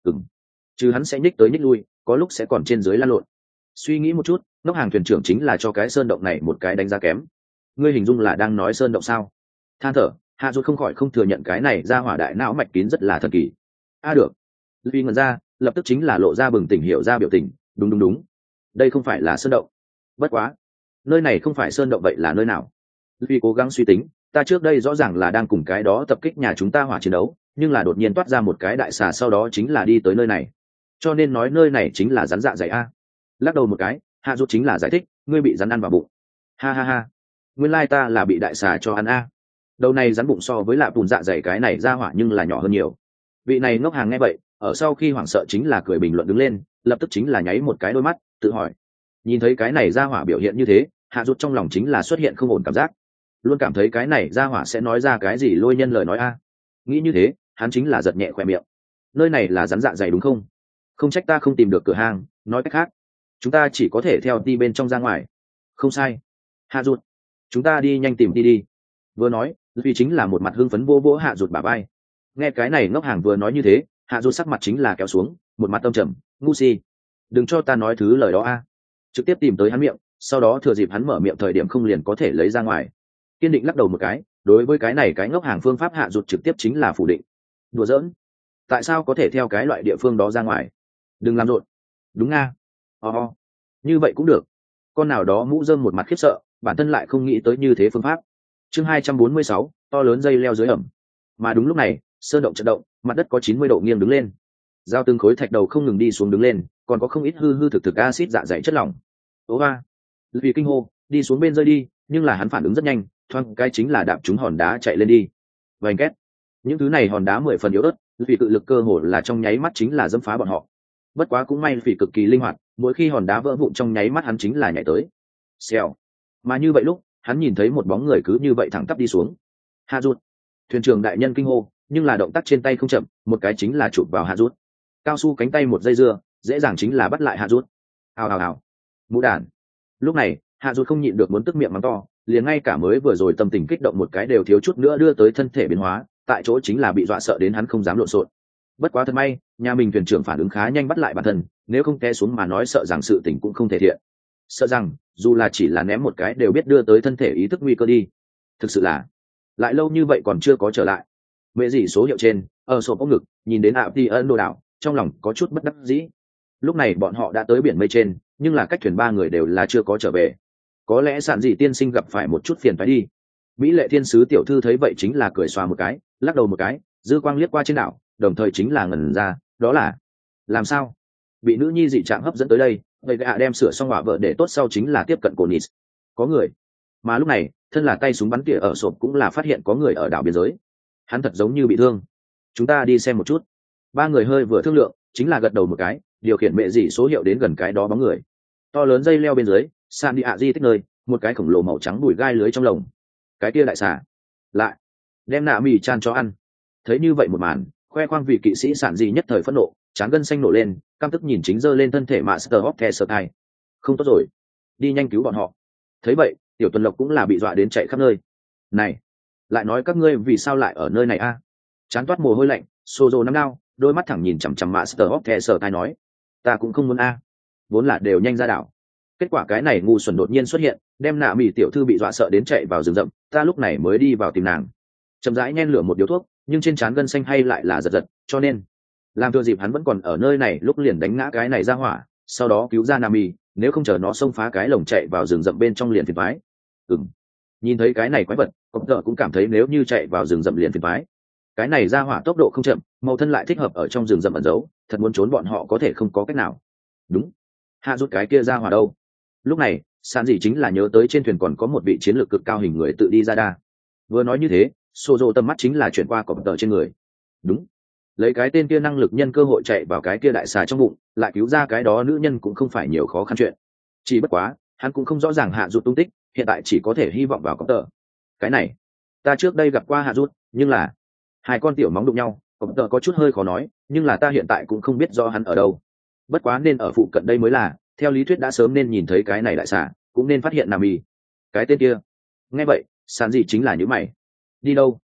Chứ hắn sẽ nhích tới nhích lui, có lúc sẽ còn trên dưới lăn lộn. Suy nghĩ một chút, ngốc hàng thuyền trưởng chính là cho cái sơn động này một cái đánh giá kém. Ngươi hình dung là đang nói sơn động sao? Than thở, Hạ Dụt không khỏi không thừa nhận cái này ra hỏa đại não mạch kín rất là thần kỳ. Được. Vì ngẩn ra, lập tức chính là lộ ra bừng tỉnh hiểu ra biểu tình, đúng. Đây không phải là sơn động. Bất quá, nơi này không phải sơn động vậy là nơi nào? Vì cố gắng suy tính, ta trước đây rõ ràng là đang cùng cái đó tập kích nhà chúng ta hỏa chiến đấu, nhưng là đột nhiên toát ra một cái đại xà sau đó chính là đi tới nơi này. Cho nên nói nơi này chính là rắn dạ dày a. Lắc đầu một cái, Hạ Dụt chính là giải thích, ngươi bị rắn ăn vào bụng. Ha. Nguyên lai ta là bị đại xà cho ăn a. Đầu này rắn bụng so với lạ bùn dạ dày cái này ra hỏa nhưng là nhỏ hơn nhiều. Vị này ngốc hàng nghe vậy, ở sau khi hoảng sợ chính là cười bình luận đứng lên, lập tức chính là nháy một cái đôi mắt, tự hỏi. Nhìn thấy cái này ra hỏa biểu hiện như thế, Hạ Dụt trong lòng chính là xuất hiện không ổn cảm giác, luôn cảm thấy cái này ra hỏa sẽ nói ra cái gì lôi nhân lời nói a. Nghĩ như thế, hắn chính là giật nhẹ khỏe miệng. Nơi này là rắn dạ dày đúng không? Không trách ta không tìm được cửa hàng, nói cách khác, chúng ta chỉ có thể theo đi bên trong ra ngoài. Không sai. Hạ Dụt, chúng ta đi nhanh tìm đi. Vừa nói, vì chính là một mặt hưng phấn vô Hạ Dụt bả vai. Nghe cái này ngốc hàng vừa nói như thế, Hạ Dụt sắc mặt chính là kéo xuống, một mặt tâm trầm, ngu si. Đừng cho ta nói thứ lời đó a. Trực tiếp tìm tới hắn miệng, sau đó thừa dịp hắn mở miệng thời điểm không liền có thể lấy ra ngoài. Kiên định lắc đầu một cái, đối với cái này cái ngốc hàng phương pháp Hạ Dụt trực tiếp chính là phủ định. Đùa giỡn, tại sao có thể theo cái loại địa phương đó ra ngoài? Đừng làm rộn. Đúng nga. Như vậy cũng được. Con nào đó mũ rơm một mặt khiếp sợ, bản thân lại không nghĩ tới như thế phương pháp. Chương 246, to lớn dây leo dưới ẩm. Mà đúng lúc này, sơn động chấn động, mặt đất có 90 độ nghiêng đứng lên. Giao từng khối thạch đầu không ngừng đi xuống đứng lên, còn có không ít hư thực axit dạ dày chất lỏng. Vì kinh hô, đi xuống bên rơi đi, nhưng là hắn phản ứng rất nhanh, thoáng cái chính là đạp trúng hòn đá chạy lên đi. Vành két. Những thứ này hòn đá 10 phần yếu ớt, vì tự lực cơ hồ là trong nháy mắt chính là dẫm phá bọn họ. Bất quá cũng may vì cực kỳ linh hoạt, mỗi khi hòn đá vỡ vụn trong nháy mắt hắn chính là nhảy tới. Xèo. Mà như vậy lúc, hắn nhìn thấy một bóng người cứ như vậy thẳng tắp đi xuống. Hạ Dụt. Thuyền trưởng đại nhân kinh hô, nhưng là động tác trên tay không chậm, một cái chính là chụp vào Hạ Dụt. Cao su cánh tay một dây dưa, dễ dàng chính là bắt lại Hạ Dụt. Hào. Mũ đàn. Lúc này, Hạ Dụt không nhịn được muốn tức miệng mắng to, liền ngay cả mới vừa rồi tâm tình kích động một cái đều thiếu chút nữa đưa tới thân thể biến hóa, tại chỗ chính là bị dọa sợ đến hắn không dám lộn xộn. bất quá thật may nhà mình thuyền trưởng phản ứng khá nhanh bắt lại bản thân, nếu không té xuống mà nói sợ rằng sự tình cũng không thể thiện, sợ rằng dù là chỉ là ném một cái đều biết đưa tới thân thể ý thức nguy cơ đi. Thực sự là lại lâu như vậy còn chưa có trở lại. Mẹ gì số hiệu trên ở sổ ống ngực nhìn đến ạ ti ấn đồ đảo, trong lòng có chút bất đắc dĩ. Lúc này bọn họ đã tới biển mây trên, nhưng là cách thuyền ba người đều là chưa có trở về. Có lẽ sản dị tiên sinh gặp phải một chút phiền phải đi. Mỹ lệ thiên sứ tiểu thư thấy vậy chính là cười xòa một cái, lắc đầu một cái, dư quang liếc qua trên đảo, đồng thời chính là ngẩn ra, đó là làm sao bị nữ nhi dị trạng hấp dẫn tới đây. Vậy gã đem sửa xong hỏa vợ để tốt sau chính là tiếp cận cổ nis. Có người. Mà lúc này thân là tay súng bắn tỉa ở sộp cũng là phát hiện có người ở đảo biên giới. Hắn thật giống như bị thương. Chúng ta đi xem một chút. Ba người hơi vừa thương lượng chính là gật đầu một cái, điều khiển mẹ dị số hiệu đến gần cái đó bóng người. To lớn dây leo bên dưới san đi ạ di tích nơi, một cái khổng lồ màu trắng bụi gai lưới trong lồng. Cái kia đại xà lại đem nạ mì chan cho ăn. Thấy như vậy một màn, khoe khoang vị kỵ sĩ sản dị nhất thời phẫn nộ, trán gân xanh nổ lên, căm tức nhìn chính giơ lên thân thể Master of the Sky. Không tốt rồi, đi nhanh cứu bọn họ. Thấy vậy tiểu tuần lộc cũng là bị dọa đến chạy khắp nơi. Này, lại nói các ngươi vì sao lại ở nơi này a? Chán toát mồ hôi lạnh, Sozo nắm đao, đôi mắt thẳng nhìn chằm chằm Master of the Sky nói, ta cũng không muốn a, vốn là đều nhanh ra đảo. Kết quả cái này ngu xuẩn đột nhiên xuất hiện, đem nạ mì tiểu thư bị dọa sợ đến chạy vào rừng rậm, ta lúc này mới đi vào tìm nàng. Chậm rãi nhen lửa một điếu thuốc, nhưng trên trán gân xanh hay lại là giật giật, cho nên làm thừa dịp hắn vẫn còn ở nơi này lúc liền đánh ngã cái này ra hỏa, sau đó cứu ra Nami, nếu không chờ nó xông phá cái lồng chạy vào rừng rậm bên trong liền phiền toái. Nhìn thấy cái này quái vật, cọp tợ cũng cảm thấy nếu như chạy vào rừng rậm liền phiền toái. Cái này ra hỏa tốc độ không chậm, màu thân lại thích hợp ở trong rừng rậm ẩn giấu, thật muốn trốn bọn họ có thể không có cách nào. Đúng, hạ rút cái kia ra hỏa đâu? Lúc này san dị chính là nhớ tới trên thuyền còn có một vị chiến lược cực cao hình người tự đi ra đa. Vừa nói như thế Sozo tầm mắt chính là chuyển qua cọp tợ trên người. Đúng, lấy cái tên kia năng lực nhân cơ hội chạy vào cái kia đại xà trong bụng, lại cứu ra cái đó nữ nhân cũng không phải nhiều khó khăn chuyện. Chỉ bất quá hắn cũng không rõ ràng hạ rút tung tích, hiện tại chỉ có thể hy vọng vào cọp tợ. Cái này ta trước đây gặp qua hạ rút, nhưng là hai con tiểu móng đụng nhau, cọp tợ có chút hơi khó nói, nhưng là ta hiện tại cũng không biết do hắn ở đâu. Bất quá nên ở phụ cận đây mới là, theo lý thuyết đã sớm nên nhìn thấy cái này đại xà, cũng nên phát hiện Nam Y. Cái tên kia. Nghe vậy sàn gì chính là những mày. Đi đâu?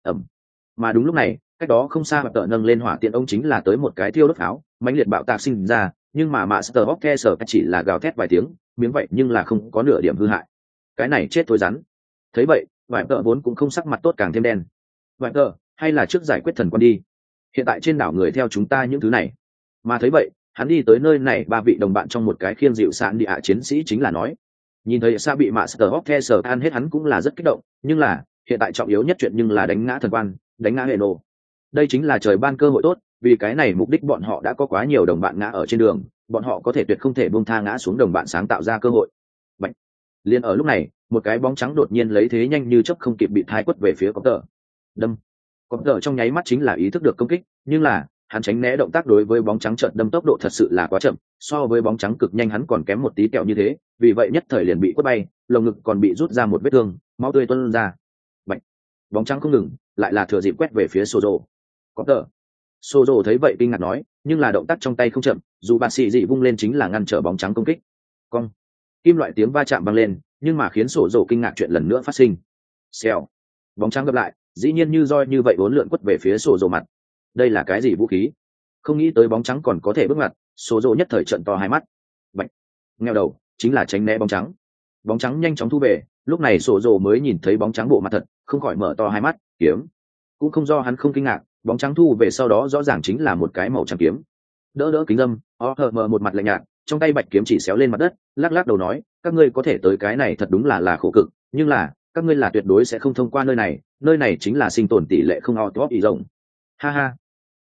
Mà đúng lúc này cách đó không xa mặt tợ nâng lên hỏa tiện ông chính là tới một cái thiêu đốt pháo, mãnh liệt bạo tạc sinh ra, nhưng mà Master of the Sở chỉ là gào thét vài tiếng, miếng vậy nhưng là không có nửa điểm hư hại. Cái này chết thôi rắn. Thấy vậy vải tợ vốn cũng không sắc mặt tốt càng thêm đen. Vải tợ, hay là trước giải quyết thần quan đi, hiện tại trên đảo người theo chúng ta những thứ này. Mà thấy vậy hắn đi tới nơi này, ba vị đồng bạn trong một cái khiêng dịu sạn đi ạ chiến sĩ chính là nói, nhìn thấy xa bị Master of the Sở ăn hết hắn cũng là rất kích động, nhưng là hiện tại trọng yếu nhất chuyện nhưng là đánh ngã thần quan, đánh ngã hệ nổ. Đây chính là trời ban cơ hội tốt, vì cái này mục đích bọn họ đã có quá nhiều đồng bạn ngã ở trên đường, bọn họ có thể tuyệt không thể buông tha ngã xuống đồng bạn sáng tạo ra cơ hội. Bạch. Liên ở lúc này một cái bóng trắng đột nhiên lấy thế nhanh như chớp không kịp bị thái quất về phía cọp tợ. Đâm. Cọp tợ trong nháy mắt chính là ý thức được công kích, nhưng là hắn tránh né động tác đối với bóng trắng chợt đâm tốc độ thật sự là quá chậm, so với bóng trắng cực nhanh hắn còn kém một tí kẹo như thế, vì vậy nhất thời liền bị quất bay, lồng ngực còn bị rút ra một vết thương, máu tươi tuôn ra. Bạch. Bóng trắng không ngừng, lại là thừa dịp quét về phía Sozo. Có tờ. Sozo thấy vậy kinh ngạc nói, nhưng là động tác trong tay không chậm, dù bác sĩ dị vung lên chính là ngăn trở bóng trắng công kích. Cong. Kim loại tiếng va chạm vang lên, nhưng mà khiến Sozo kinh ngạc chuyện lần nữa phát sinh. Xèo. Bóng trắng gặp lại, dĩ nhiên như roi như vậy vốn lượn quất về phía Sozo mặt. Đây là cái gì vũ khí? Không nghĩ tới bóng trắng còn có thể bước mặt, Sozo nhất thời trợn to hai mắt. Bạch. Ngheo đầu, chính là tránh né bóng trắng. Bóng trắng nhanh chóng thu về, lúc này Sozo mới nhìn thấy bóng trắng bộ mặt thật, không khỏi mở to hai mắt. Kiếm. Cũng không do hắn không kinh ngạc, bóng trắng thu về sau đó rõ ràng chính là một cái màu trắng kiếm. Đỡ kính dâm, mở một mặt lạnh nhạt, trong tay bạch kiếm chỉ xéo lên mặt đất, lắc lắc đầu nói, các ngươi có thể tới cái này thật đúng là khổ cực, nhưng là các ngươi là tuyệt đối sẽ không thông qua nơi này chính là sinh tồn tỷ lệ không top ý rộng. Ha ha.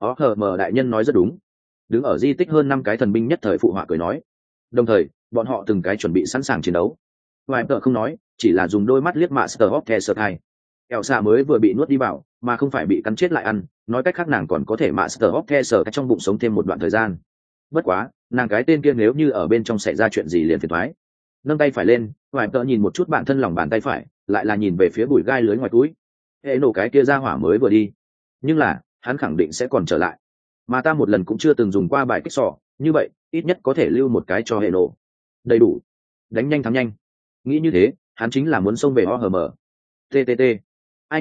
Mở đại nhân nói rất đúng. Đứng ở di tích hơn 5 cái thần binh nhất thời phụ họa cười nói. Đồng thời bọn họ từng cái chuẩn bị sẵn sàng chiến đấu. Vài tợ không nói, chỉ là dùng đôi mắt liếc Master of the Sky. Elsa mới vừa bị nuốt đi vào, mà không phải bị cắn chết lại ăn, nói cách khác nàng còn có thể Master of the Sky trong bụng sống thêm một đoạn thời gian. Bất quá, nàng cái tên kia nếu như ở bên trong xảy ra chuyện gì liền phiền toái. Nâng tay phải lên, vài tợ nhìn một chút bản thân lòng bàn tay phải, lại là nhìn về phía bụi gai lưới ngoài túi. Hệ nổ cái kia ra hỏa mới vừa đi, nhưng là hắn khẳng định sẽ còn trở lại, mà ta một lần cũng chưa từng dùng qua bài kích sọ, như vậy ít nhất có thể lưu một cái cho hệ nổ. Đầy đủ, đánh nhanh thắng nhanh. Nghĩ như thế hắn chính là muốn xông về OHM. TTT. Ai ngờ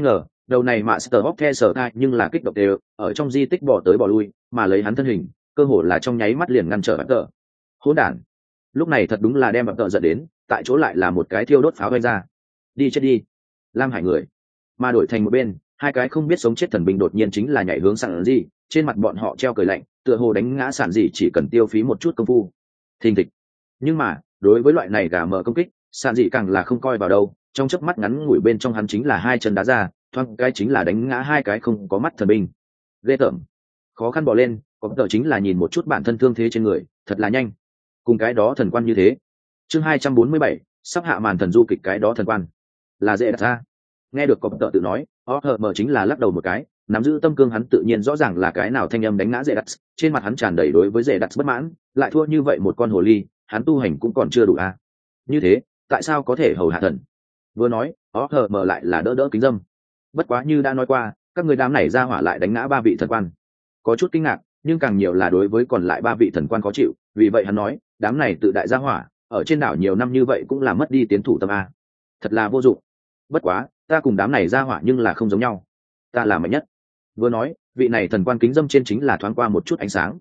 đầu này Master of the Sky nhưng là kích động đều, ở trong di tích bỏ tới bỏ lui, mà lấy hắn thân hình, cơ hồ là trong nháy mắt liền ngăn trở Bạch Tở. Hỗn đản. Lúc này thật đúng là đem Bạch Tở giận đến, tại chỗ lại là một cái thiêu đốt pháo vây ra. Đi chết đi. Lam Hải người. Mà đổi thành một bên, hai cái không biết sống chết thần binh đột nhiên chính là nhảy hướng Sản Dị, trên mặt bọn họ treo cười lạnh, tựa hồ đánh ngã Sản Dị chỉ cần tiêu phí một chút công phu. Thình thịch. Nhưng mà, đối với loại này gà mờ công kích, Sản Dị càng là không coi vào đâu, trong chớp mắt ngắn ngủi bên trong hắn chính là hai chân đá ra, thoáng cái chính là đánh ngã hai cái không có mắt thần binh. Ghê tởm. Khó khăn bò lên, có tờ chính là nhìn một chút bản thân thương thế trên người, thật là nhanh. Cùng cái đó thần quan như thế. Chương 247, sắp hạ màn thần du kịch cái đó thần quan. Là dễ đặt ra. Nghe được có tờ tự nói, mở chính là lắc đầu một cái, nắm giữ tâm cương hắn tự nhiên rõ ràng là cái nào thanh âm đánh ngã dễ đặt, trên mặt hắn tràn đầy đối với dễ đặt bất mãn, lại thua như vậy một con hồ ly, hắn tu hành cũng còn chưa đủ a. Như thế, tại sao có thể hầu hạ thần? Vừa nói, mở lại là đỡ đỡ kính dâm. Bất quá như đã nói qua, các người đám này ra hỏa lại đánh ngã ba vị thần quan. Có chút kinh ngạc, nhưng càng nhiều là đối với còn lại ba vị thần quan khó chịu, vì vậy hắn nói, đám này tự đại ra hỏa, ở trên đảo nhiều năm như vậy cũng là mất đi tiến thủ tâm a. Thật là vô dụng. Bất quá, ta cùng đám này ra hỏa nhưng là không giống nhau. Ta là mạnh nhất. Vừa nói, vị này thần quan kính dâm trên chính là thoáng qua một chút ánh sáng.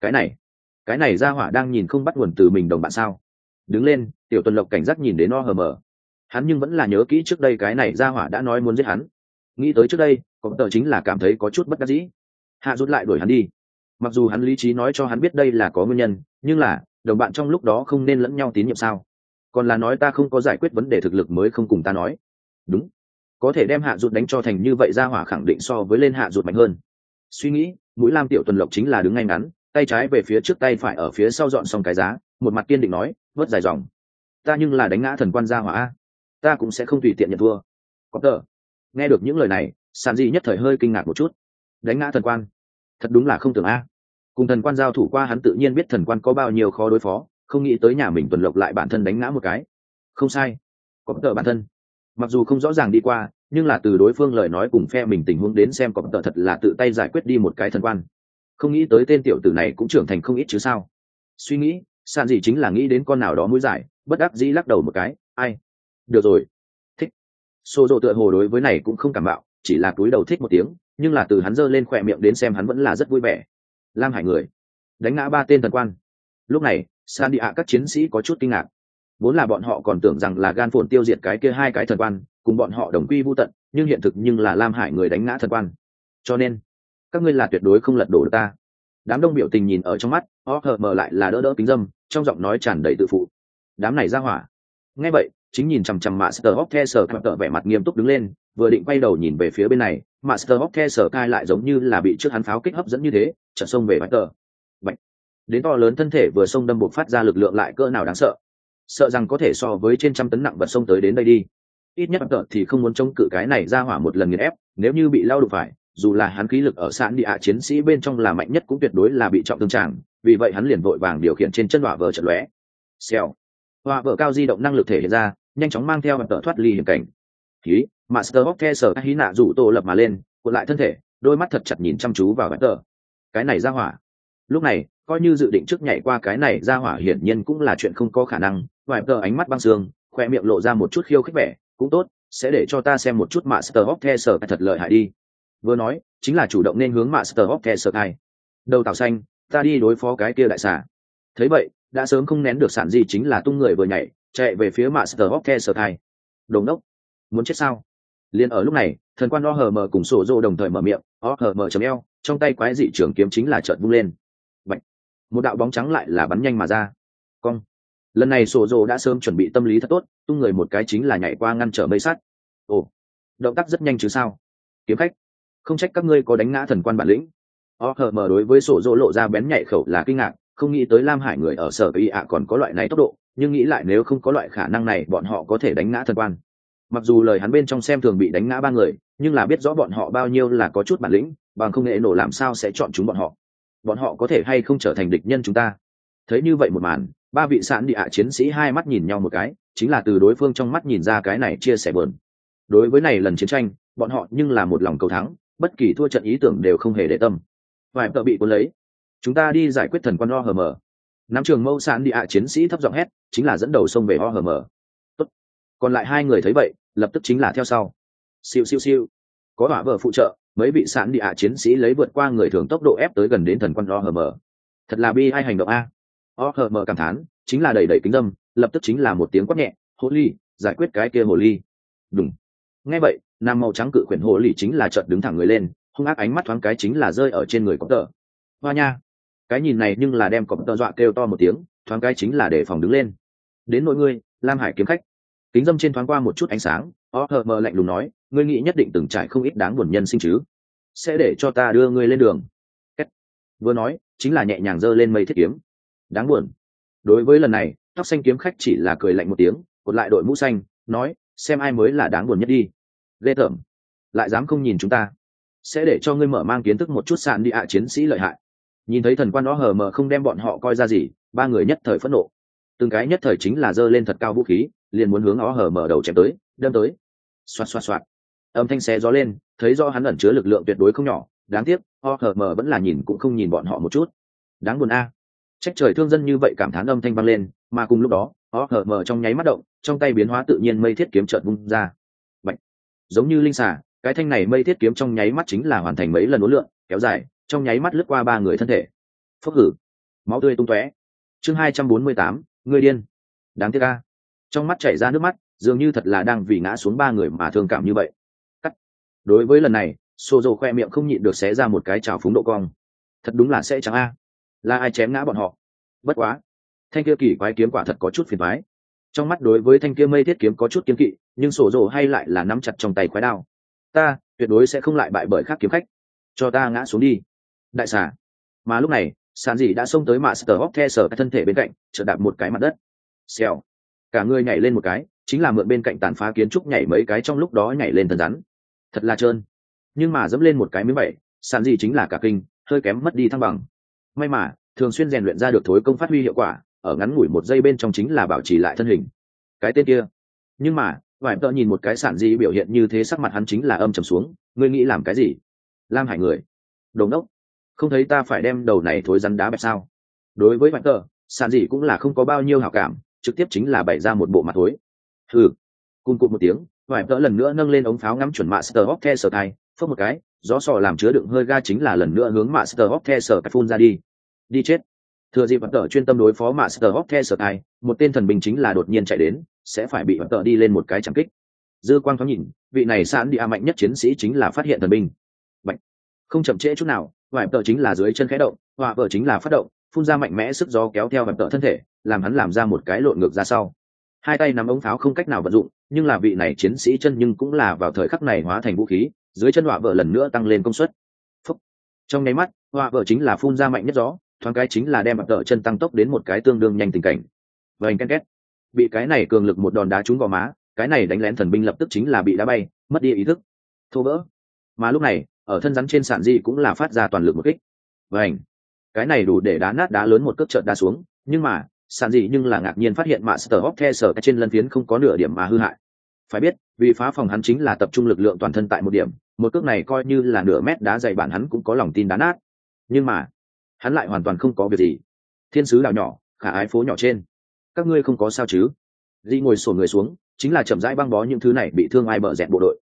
Cái này ra hỏa đang nhìn không bắt nguồn từ mình đồng bạn sao? Đứng lên, Tiểu Tuần Lộc cảnh giác nhìn đến mở. Hắn nhưng vẫn là nhớ kỹ trước đây cái này ra hỏa đã nói muốn giết hắn. Nghĩ tới trước đây, có tờ chính là cảm thấy có chút bất đắc dĩ. Hạ rút lại đuổi hắn đi. Mặc dù hắn lý trí nói cho hắn biết đây là có nguyên nhân, nhưng là đồng bạn trong lúc đó không nên lẫn nhau tín nhiệm sao? Còn là nói ta không có giải quyết vấn đề thực lực mới không cùng ta nói. Đúng, có thể đem hạ rụt đánh cho thành như vậy ra hỏa khẳng định so với lên hạ rụt mạnh hơn. Suy nghĩ, mũi lam Tiểu Tuần Lộc chính là đứng ngay ngắn, tay trái về phía trước, tay phải ở phía sau dọn xong cái giá, một mặt kiên định nói, vớt dài dòng. Ta nhưng là đánh ngã thần quan gia hỏa a, ta cũng sẽ không tùy tiện nhận thua. Có tờ. Nghe được những lời này, Sản Dị nhất thời hơi kinh ngạc một chút. Đánh ngã thần quan, thật đúng là không tưởng a. Cùng thần quan giao thủ qua hắn tự nhiên biết thần quan có bao nhiêu khó đối phó, không nghĩ tới nhà mình Tuần Lộc lại bản thân đánh ngã một cái. Không sai, có tờ bản thân. Mặc dù không rõ ràng đi qua, nhưng là từ đối phương lời nói cùng phe mình tình huống đến xem có tờ thật là tự tay giải quyết đi một cái thần quan. Không nghĩ tới tên tiểu tử này cũng trưởng thành không ít chứ sao. Suy nghĩ, Sản Dị chính là nghĩ đến con nào đó mũi giải, bất đắc dĩ lắc đầu một cái, ai. Được rồi. Thích. Xô Dô tựa hồ đối với này cũng không cảm bạo, chỉ là cúi đầu thích một tiếng, nhưng là từ hắn giơ lên khỏe miệng đến xem hắn vẫn là rất vui vẻ. Lam Hải người đánh ngã ba tên thần quan. Lúc này, San Đi ạ các chiến sĩ có chút kinh ngạc. Vốn là bọn họ còn tưởng rằng là gan phồn tiêu diệt cái kia hai cái thần quan, cùng bọn họ đồng quy vu tận, nhưng hiện thực nhưng là Lam Hải người đánh ngã thần quan. Cho nên, các ngươi là tuyệt đối không lật đổ được ta. Đám đông biểu tình nhìn ở trong mắt, mở lại là đỡ đỡ kính dâm, trong giọng nói tràn đầy tự phụ. Đám này ra hỏa. Nghe vậy, chính nhìn chằm chằm Master of the Sky vẻ mặt nghiêm túc đứng lên, vừa định quay đầu nhìn về phía bên này, Master of the Sky lại giống như là bị trước hắn pháo kích hấp dẫn như thế, chợt xông về Bạch Tở. Bạch. Đến to lớn thân thể vừa xông đâm buộc phát ra lực lượng lại cỡ nào đáng sợ. Sợ rằng có thể so với trên trăm tấn nặng vật xông tới đến đây đi. Ít nhất Bạch Tở thì không muốn chống cự cái này ra hỏa một lần nghiền ép, nếu như bị lao đụng phải, dù là hắn khí lực ở Sản Đi ạ chiến sĩ bên trong là mạnh nhất cũng tuyệt đối là bị trọng thương trạng, vì vậy hắn liền vội vàng điều khiển trên chân hỏa vợ chợt lóe. Xèo. Hỏa vợ cao di động năng lực thể hiện ra, nhanh chóng mang theo Bạch Tở thoát ly hiểm cảnh. Khí, Master of the Sky nạ rủ tổ lập mà lên, cuộn lại thân thể, đôi mắt thật chặt nhìn chăm chú vào Bạch Tở. Cái này ra hỏa. Lúc này, coi như dự định trước nhảy qua cái này ra hỏa hiển nhiên cũng là chuyện không có khả năng. Bạch Tở ánh mắt băng sương, khoe miệng lộ ra một chút khiêu khích vẻ, cũng tốt, sẽ để cho ta xem một chút Master of the Sky thật lợi hại đi. Vừa nói, chính là chủ động nên hướng Master of the Sky. Đầu tàu xanh, ta đi đối phó cái kia đại xà. Thấy vậy, đã sớm không nén được Sản Dị chính là tung người vừa nhảy, chạy về phía Master of the Sky. Đồng đốc, muốn chết sao? Liên ở lúc này, thần quan OHM cùng Sổ Dô đồng thời mở miệng, OHM.eo, trong tay quái dị trường kiếm chính là chợt vung lên. Bạch. Một đạo bóng trắng lại là bắn nhanh mà ra. Cong. Lần này Sổ Dô đã sớm chuẩn bị tâm lý thật tốt, tung người một cái chính là nhảy qua ngăn trở mây sắt. Ồ, động tác rất nhanh chứ sao? Kiếm khách, không trách các ngươi có đánh ngã thần quan bản lĩnh. OHM đối với Sổ Dô lộ ra bén nhạy khẩu là kinh ngạc, không nghĩ tới Lam Hải người ở sở kỳ ạ còn có loại này tốc độ, nhưng nghĩ lại nếu không có loại khả năng này bọn họ có thể đánh ngã thần quan. Mặc dù lời hắn bên trong xem thường bị đánh ngã ba người, nhưng là biết rõ bọn họ bao nhiêu là có chút bản lĩnh, bằng không nghệ nổ làm sao sẽ chọn chúng bọn họ có thể hay không trở thành địch nhân chúng ta. Thấy như vậy một màn, ba vị Sản Đi ạ chiến sĩ hai mắt nhìn nhau một cái, chính là từ đối phương trong mắt nhìn ra cái này chia sẻ bờn. Đối với này lần chiến tranh, bọn họ nhưng là một lòng cầu thắng, bất kỳ thua trận ý tưởng đều không hề để tâm. Vài tờ bị cuốn lấy, chúng ta đi giải quyết thần quan OHM. Nắm trường mâu Sản Đi ạ chiến sĩ thấp giọng hét, chính là dẫn đầu xông về OHM. Tốt. Còn lại hai người thấy vậy, lập tức chính là theo sau. Siêu siêu siêu. có hỏa vợ phụ trợ, mấy vị sạn địa chiến sĩ lấy vượt qua người thường tốc độ ép tới gần đến thần quan OHM. Thật là bi ai hành động a. OHM cảm thán, chính là đẩy đẩy kính dâm, lập tức chính là một tiếng quát nhẹ, hồ ly, giải quyết cái kia hồ ly. Đúng. Nghe vậy, nam màu trắng cự quyển hồ ly chính là chợt đứng thẳng người lên, hung ác ánh mắt thoáng cái chính là rơi ở trên người có tờ. Hoa nha. Cái nhìn này nhưng là đem có tờ dọa kêu to một tiếng, thoáng cái chính là để phòng đứng lên. Đến nội ngươi, Lam Hải kiếm khách. Kính dâm trên thoáng qua một chút ánh sáng, OHM lạnh lùng nói, ngươi nghĩ nhất định từng trải không ít đáng buồn nhân sinh chứ? Sẽ để cho ta đưa ngươi lên đường. Vừa nói, chính là nhẹ nhàng giơ lên mây thiết kiếm. Đáng buồn. Đối với lần này, tóc xanh kiếm khách chỉ là cười lạnh một tiếng, cột lại đội mũ xanh, nói, xem ai mới là đáng buồn nhất đi. Ghê tởm, lại dám không nhìn chúng ta, sẽ để cho ngươi mở mang kiến thức một chút sạn đi chiến sĩ lợi hại. Nhìn thấy thần quan đó hờ mờ không đem bọn họ coi ra gì, ba người nhất thời phẫn nộ, từng cái nhất thời chính là giơ lên thật cao vũ khí, liền muốn hướng ó hờ mở đầu chém tới, đâm tới. Xoạt xoạt xoạt, âm thanh xé gió lên, thấy rõ hắn ẩn chứa lực lượng tuyệt đối không nhỏ. Đáng tiếc ó hờ mở vẫn là nhìn cũng không nhìn bọn họ một chút. Đáng buồn a. Trách trời thương dân như vậy cảm thán âm thanh vang lên, mà cùng lúc đó ó hờ mở trong nháy mắt động, trong tay biến hóa tự nhiên mây thiết kiếm chợt vung ra. Bạch. Giống như linh xà, cái thanh này mây thiết kiếm trong nháy mắt chính là hoàn thành mấy lần uốn lượn kéo dài, trong nháy mắt lướt qua ba người thân thể. Phốc hử, máu tươi tung tóe. Chương 248, người điên. Đáng tiếc a. Trong mắt chảy ra nước mắt, dường như thật là đang vì ngã xuống ba người mà thương cảm như vậy. Cắt. Đối với lần này, Sô Dô khoe miệng không nhịn được xé ra một cái trào phúng độ cong. Thật đúng là sẽ chẳng a. Là ai chém ngã bọn họ? Bất quá, thanh kia kỳ quái kiếm quả thật có chút phiền toái. Trong mắt đối với thanh kia mây thiết kiếm có chút kiếm kỵ, nhưng Sô Dô hay lại là nắm chặt trong tay quái đao. Ta tuyệt đối sẽ không lại bại bởi khác kiếm khách. Cho ta ngã xuống đi, đại xà. Mà lúc này, sàn dị đã xông tới Master of The Sở thân thể bên cạnh, chợt đạp một cái mặt đất. Xèo. Cả người nhảy lên một cái, chính là mượn bên cạnh tàn phá kiến trúc nhảy mấy cái trong lúc đó nhảy lên thần rắn. Thật là trơn. Nhưng mà dẫm lên một cái miếng bậy, sàn dị chính là cả kinh, hơi kém mất đi thăng bằng. May mà, thường xuyên rèn luyện ra được thối công phát huy hiệu quả, ở ngắn ngủi một giây bên trong chính là bảo trì lại thân hình. Cái tên kia. Nhưng mà, vài tợ nhìn một cái sàn dị biểu hiện như thế, sắc mặt hắn chính là âm trầm xuống, ngươi nghĩ làm cái gì? Lam Hải người. Đồ ngốc. Không thấy ta phải đem đầu này thối rắn đá bẹp sao? Đối với vài tợ, sàn dị cũng là không có bao nhiêu hảo cảm, trực tiếp chính là bày ra một bộ mặt thối. Hừ. Cun cụt một tiếng, vài tợ lần nữa nâng lên ống pháo ngắm chuẩn Master of The Sở tay, phất một cái, gió sò làm chứa đựng hơi ga chính là lần nữa hướng Master of The Sở phun ra đi. Đi chết. Thừa dịp vật tợ chuyên tâm đối phó Master of The Sở tay, một tên thần binh chính là đột nhiên chạy đến, sẽ phải bị vật tợ đi lên một cái chẳng kích. Dư quang thoáng nhìn, vị này sẵn đi mạnh nhất chiến sĩ chính là phát hiện thần binh. Bạch. Không chậm trễ chút nào, vài tợ chính là dưới chân khẽ động, hỏa vợ chính là phát động, phun ra mạnh mẽ sức gió kéo theo vài tợ thân thể, làm hắn làm ra một cái lộn ngược ra sau. Hai tay nắm ống pháo không cách nào vận dụng, nhưng là vị này chiến sĩ chân nhưng cũng là vào thời khắc này hóa thành vũ khí, dưới chân hỏa vợ lần nữa tăng lên công suất. Phúc. Trong nháy mắt, hỏa vợ chính là phun ra mạnh nhất gió, thoáng cái chính là đem vài tợ chân tăng tốc đến một cái tương đương nhanh tình cảnh. Vành ken két. Bị cái này cường lực một đòn đá trúng vào má, cái này đánh lén thần binh lập tức chính là bị đá bay, mất đi ý thức, thô vỡ. Mà lúc này, ở thân rắn trên sàn di cũng là phát ra toàn lực một kích. Vành. Cái này đủ để đá nát đá lớn một cước chợt đá xuống, nhưng mà sàn dị nhưng là ngạc nhiên phát hiện Master of The Sở trên lân phiến không có nửa điểm mà hư hại. Phải biết, vì phá phòng hắn chính là tập trung lực lượng toàn thân tại một điểm, một cước này coi như là nửa mét đá dày bản hắn cũng có lòng tin đá nát. Nhưng mà, hắn lại hoàn toàn không có việc gì. Thiên sứ đảo nhỏ, khả ái phố nhỏ trên. Các ngươi không có sao chứ? Dị ngồi xổm người xuống, chính là chậm rãi băng bó những thứ này bị thương ai bợ dẹt bộ đội.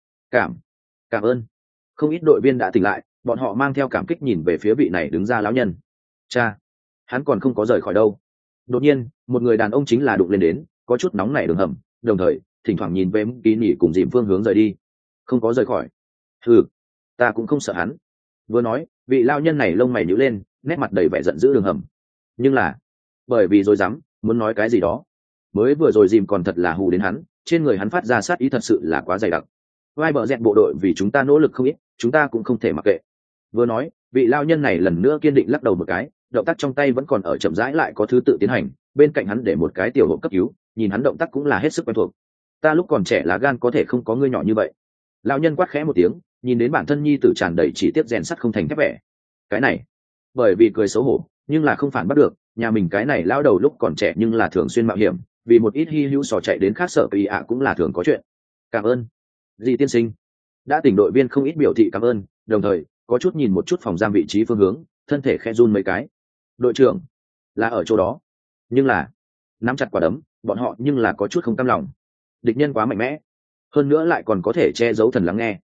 Cảm ơn. Không ít đội viên đã tỉnh lại, bọn họ mang theo cảm kích nhìn về phía vị này đứng ra lão nhân. Cha, hắn còn không có rời khỏi đâu. Đột nhiên, một người đàn ông chính là đụng lên đến, có chút nóng nảy đường hầm, đồng thời thỉnh thoảng nhìn về Ký Nỉ cùng dìm phương hướng rời đi. Không có rời khỏi. Ừ, ta cũng không sợ hắn. Vừa nói, vị lao nhân này lông mày nhíu lên, nét mặt đầy vẻ giận dữ đường hầm. Nhưng là, bởi vì rồi dám muốn nói cái gì đó, mới vừa rồi dìm còn thật là hù đến hắn, trên người hắn phát ra sát ý thật sự là quá dày đặc. Vai bờ dẹt bộ đội vì chúng ta nỗ lực không ít, chúng ta cũng không thể mặc kệ. Vừa nói, vị lao nhân này lần nữa kiên định lắc đầu một cái, động tác trong tay vẫn còn ở chậm rãi lại có thứ tự tiến hành, bên cạnh hắn để một cái tiểu hộp cấp cứu, nhìn hắn động tác cũng là hết sức quen thuộc. Ta lúc còn trẻ lá gan có thể không có ngươi nhỏ như vậy. Lão nhân quát khẽ một tiếng, nhìn đến bản thân nhi tử tràn đầy chỉ tiếc rèn sắt không thành thép vẻ. Cái này, bởi vì cười xấu hổ, nhưng là không phản bắt được, nhà mình cái này lao đầu lúc còn trẻ nhưng là thường xuyên mạo hiểm, vì một ít hy hữu sò chạy đến khác sở kỳ ạ cũng là thường có chuyện. Cảm ơn. Dì tiên sinh. Đã tỉnh đội viên không ít biểu thị cảm ơn, đồng thời có chút nhìn một chút phòng giam vị trí phương hướng, thân thể khe run mấy cái. Đội trưởng là ở chỗ đó, nhưng là nắm chặt quả đấm, bọn họ nhưng là có chút không cam lòng. Địch nhân quá mạnh mẽ, hơn nữa lại còn có thể che giấu thần lắng nghe.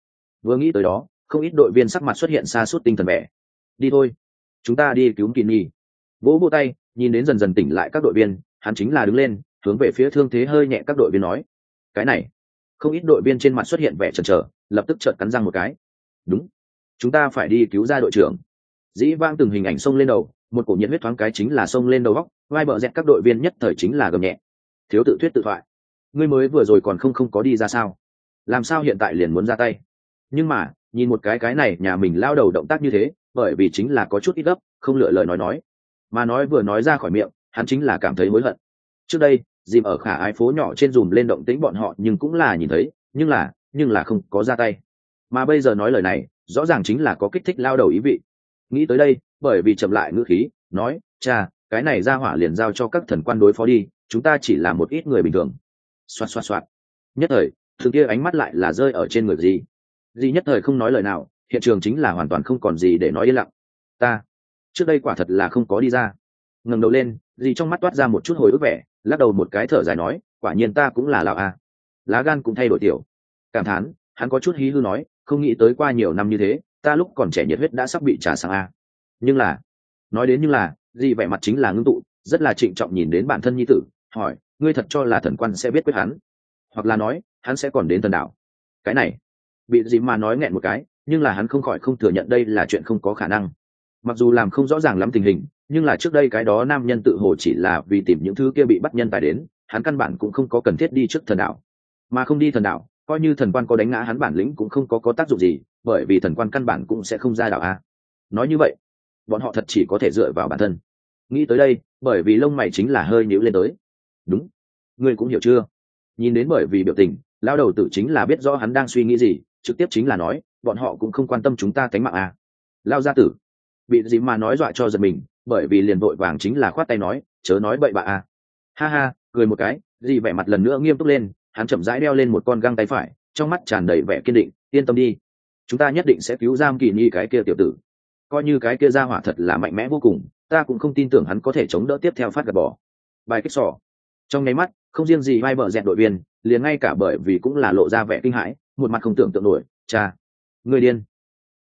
Vừa nghĩ tới đó, không ít đội viên sắc mặt xuất hiện sa sút tinh thần vẻ. Đi thôi, chúng ta đi cứu Kỳ Nhi. Vỗ vỗ tay, nhìn đến dần dần tỉnh lại các đội viên, hắn chính là đứng lên, hướng về phía thương thế hơi nhẹ các đội viên nói: cái này. Không ít đội viên trên mặt xuất hiện vẻ chần chờ, lập tức trợn cắn răng một cái. Đúng, chúng ta phải đi cứu ra đội trưởng. Dĩ vang từng hình ảnh xông lên đầu, một cổ nhiệt huyết thoáng cái chính là xông lên đầu góc, vai bờ dẹt các đội viên nhất thời chính là gầm nhẹ. Thiếu tự thuyết tự thoại, ngươi mới vừa rồi còn không có đi ra sao? Làm sao hiện tại liền muốn ra tay? Nhưng mà nhìn một cái này nhà mình lao đầu động tác như thế, bởi vì chính là có chút ít gấp, không lựa lời nói, mà nói vừa nói ra khỏi miệng, hắn chính là cảm thấy hối hận. Trước đây dìm ở khả ái phố nhỏ trên dùm lên động tĩnh bọn họ nhưng cũng là nhìn thấy, nhưng là không có ra tay, mà bây giờ nói lời này rõ ràng chính là có kích thích lao đầu ý vị. Nghĩ tới đây, bởi vì chậm lại ngữ khí nói: cha, cái này ra hỏa liền giao cho các thần quan đối phó đi, chúng ta chỉ là một ít người bình thường. Xoạt xoạt xoạt. Nhất thời thường kia ánh mắt lại là rơi ở trên người gì nhất thời không nói lời nào, hiện trường chính là hoàn toàn không còn gì để nói, yên lặng. Ta trước đây quả thật là không có đi ra. Ngẩng đầu lên, gì trong mắt toát ra một chút hồi ức vẻ, lắc đầu một cái thở dài nói: quả nhiên ta cũng là lão a, lá gan cũng thay đổi tiểu. Cảm thán, hắn có chút hí hư nói: không nghĩ tới qua nhiều năm như thế, ta lúc còn trẻ nhiệt huyết đã sắp bị trả sang a. Nhưng là, nói đến nhưng là, gì vẻ mặt chính là ngưng tụ, rất là trịnh trọng nhìn đến bản thân nhi tử, hỏi: ngươi thật cho là thần quan sẽ biết quyết hắn, hoặc là nói hắn sẽ còn đến thần đảo? Cái này bị gì mà nói nghẹn một cái, nhưng là hắn không khỏi không thừa nhận đây là chuyện không có khả năng. Mặc dù làm không rõ ràng lắm tình hình, nhưng là trước đây cái đó nam nhân tự hồ chỉ là vì tìm những thứ kia bị bắt nhân tài đến, hắn căn bản cũng không có cần thiết đi trước thần đảo. Mà không đi thần đảo, coi như thần quan có đánh ngã hắn bản lĩnh cũng không có tác dụng gì, bởi vì thần quan căn bản cũng sẽ không ra đảo a. Nói như vậy, bọn họ thật chỉ có thể dựa vào bản thân. Nghĩ tới đây, bởi vì lông mày chính là hơi nhíu lên tới. Đúng, ngươi cũng hiểu chưa? Nhìn đến bởi vì biểu tình, lão đầu tử chính là biết rõ hắn đang suy nghĩ gì, trực tiếp chính là nói: bọn họ cũng không quan tâm chúng ta cánh mạng a. Lao gia tử bị gì mà nói dọa cho giật mình, bởi vì liền vội vàng chính là khoát tay nói: chớ nói bậy bạ a. Ha ha, cười một cái, gì vẻ mặt lần nữa nghiêm túc lên, hắn chậm rãi đeo lên một con găng tay phải, trong mắt tràn đầy vẻ kiên định: yên tâm đi, chúng ta nhất định sẽ cứu giam Kỳ Nhi cái kia tiểu tử. Coi như cái kia ra hỏa thật là mạnh mẽ vô cùng, ta cũng không tin tưởng hắn có thể chống đỡ tiếp theo phát gạt bỏ. Bài kích sỏ. Trong nháy mắt, không riêng gì vai bờ dẹt đội viên, liền ngay cả bởi vì cũng là lộ ra vẻ kinh hãi, một mặt không tưởng tượng nổi: cha, người điên.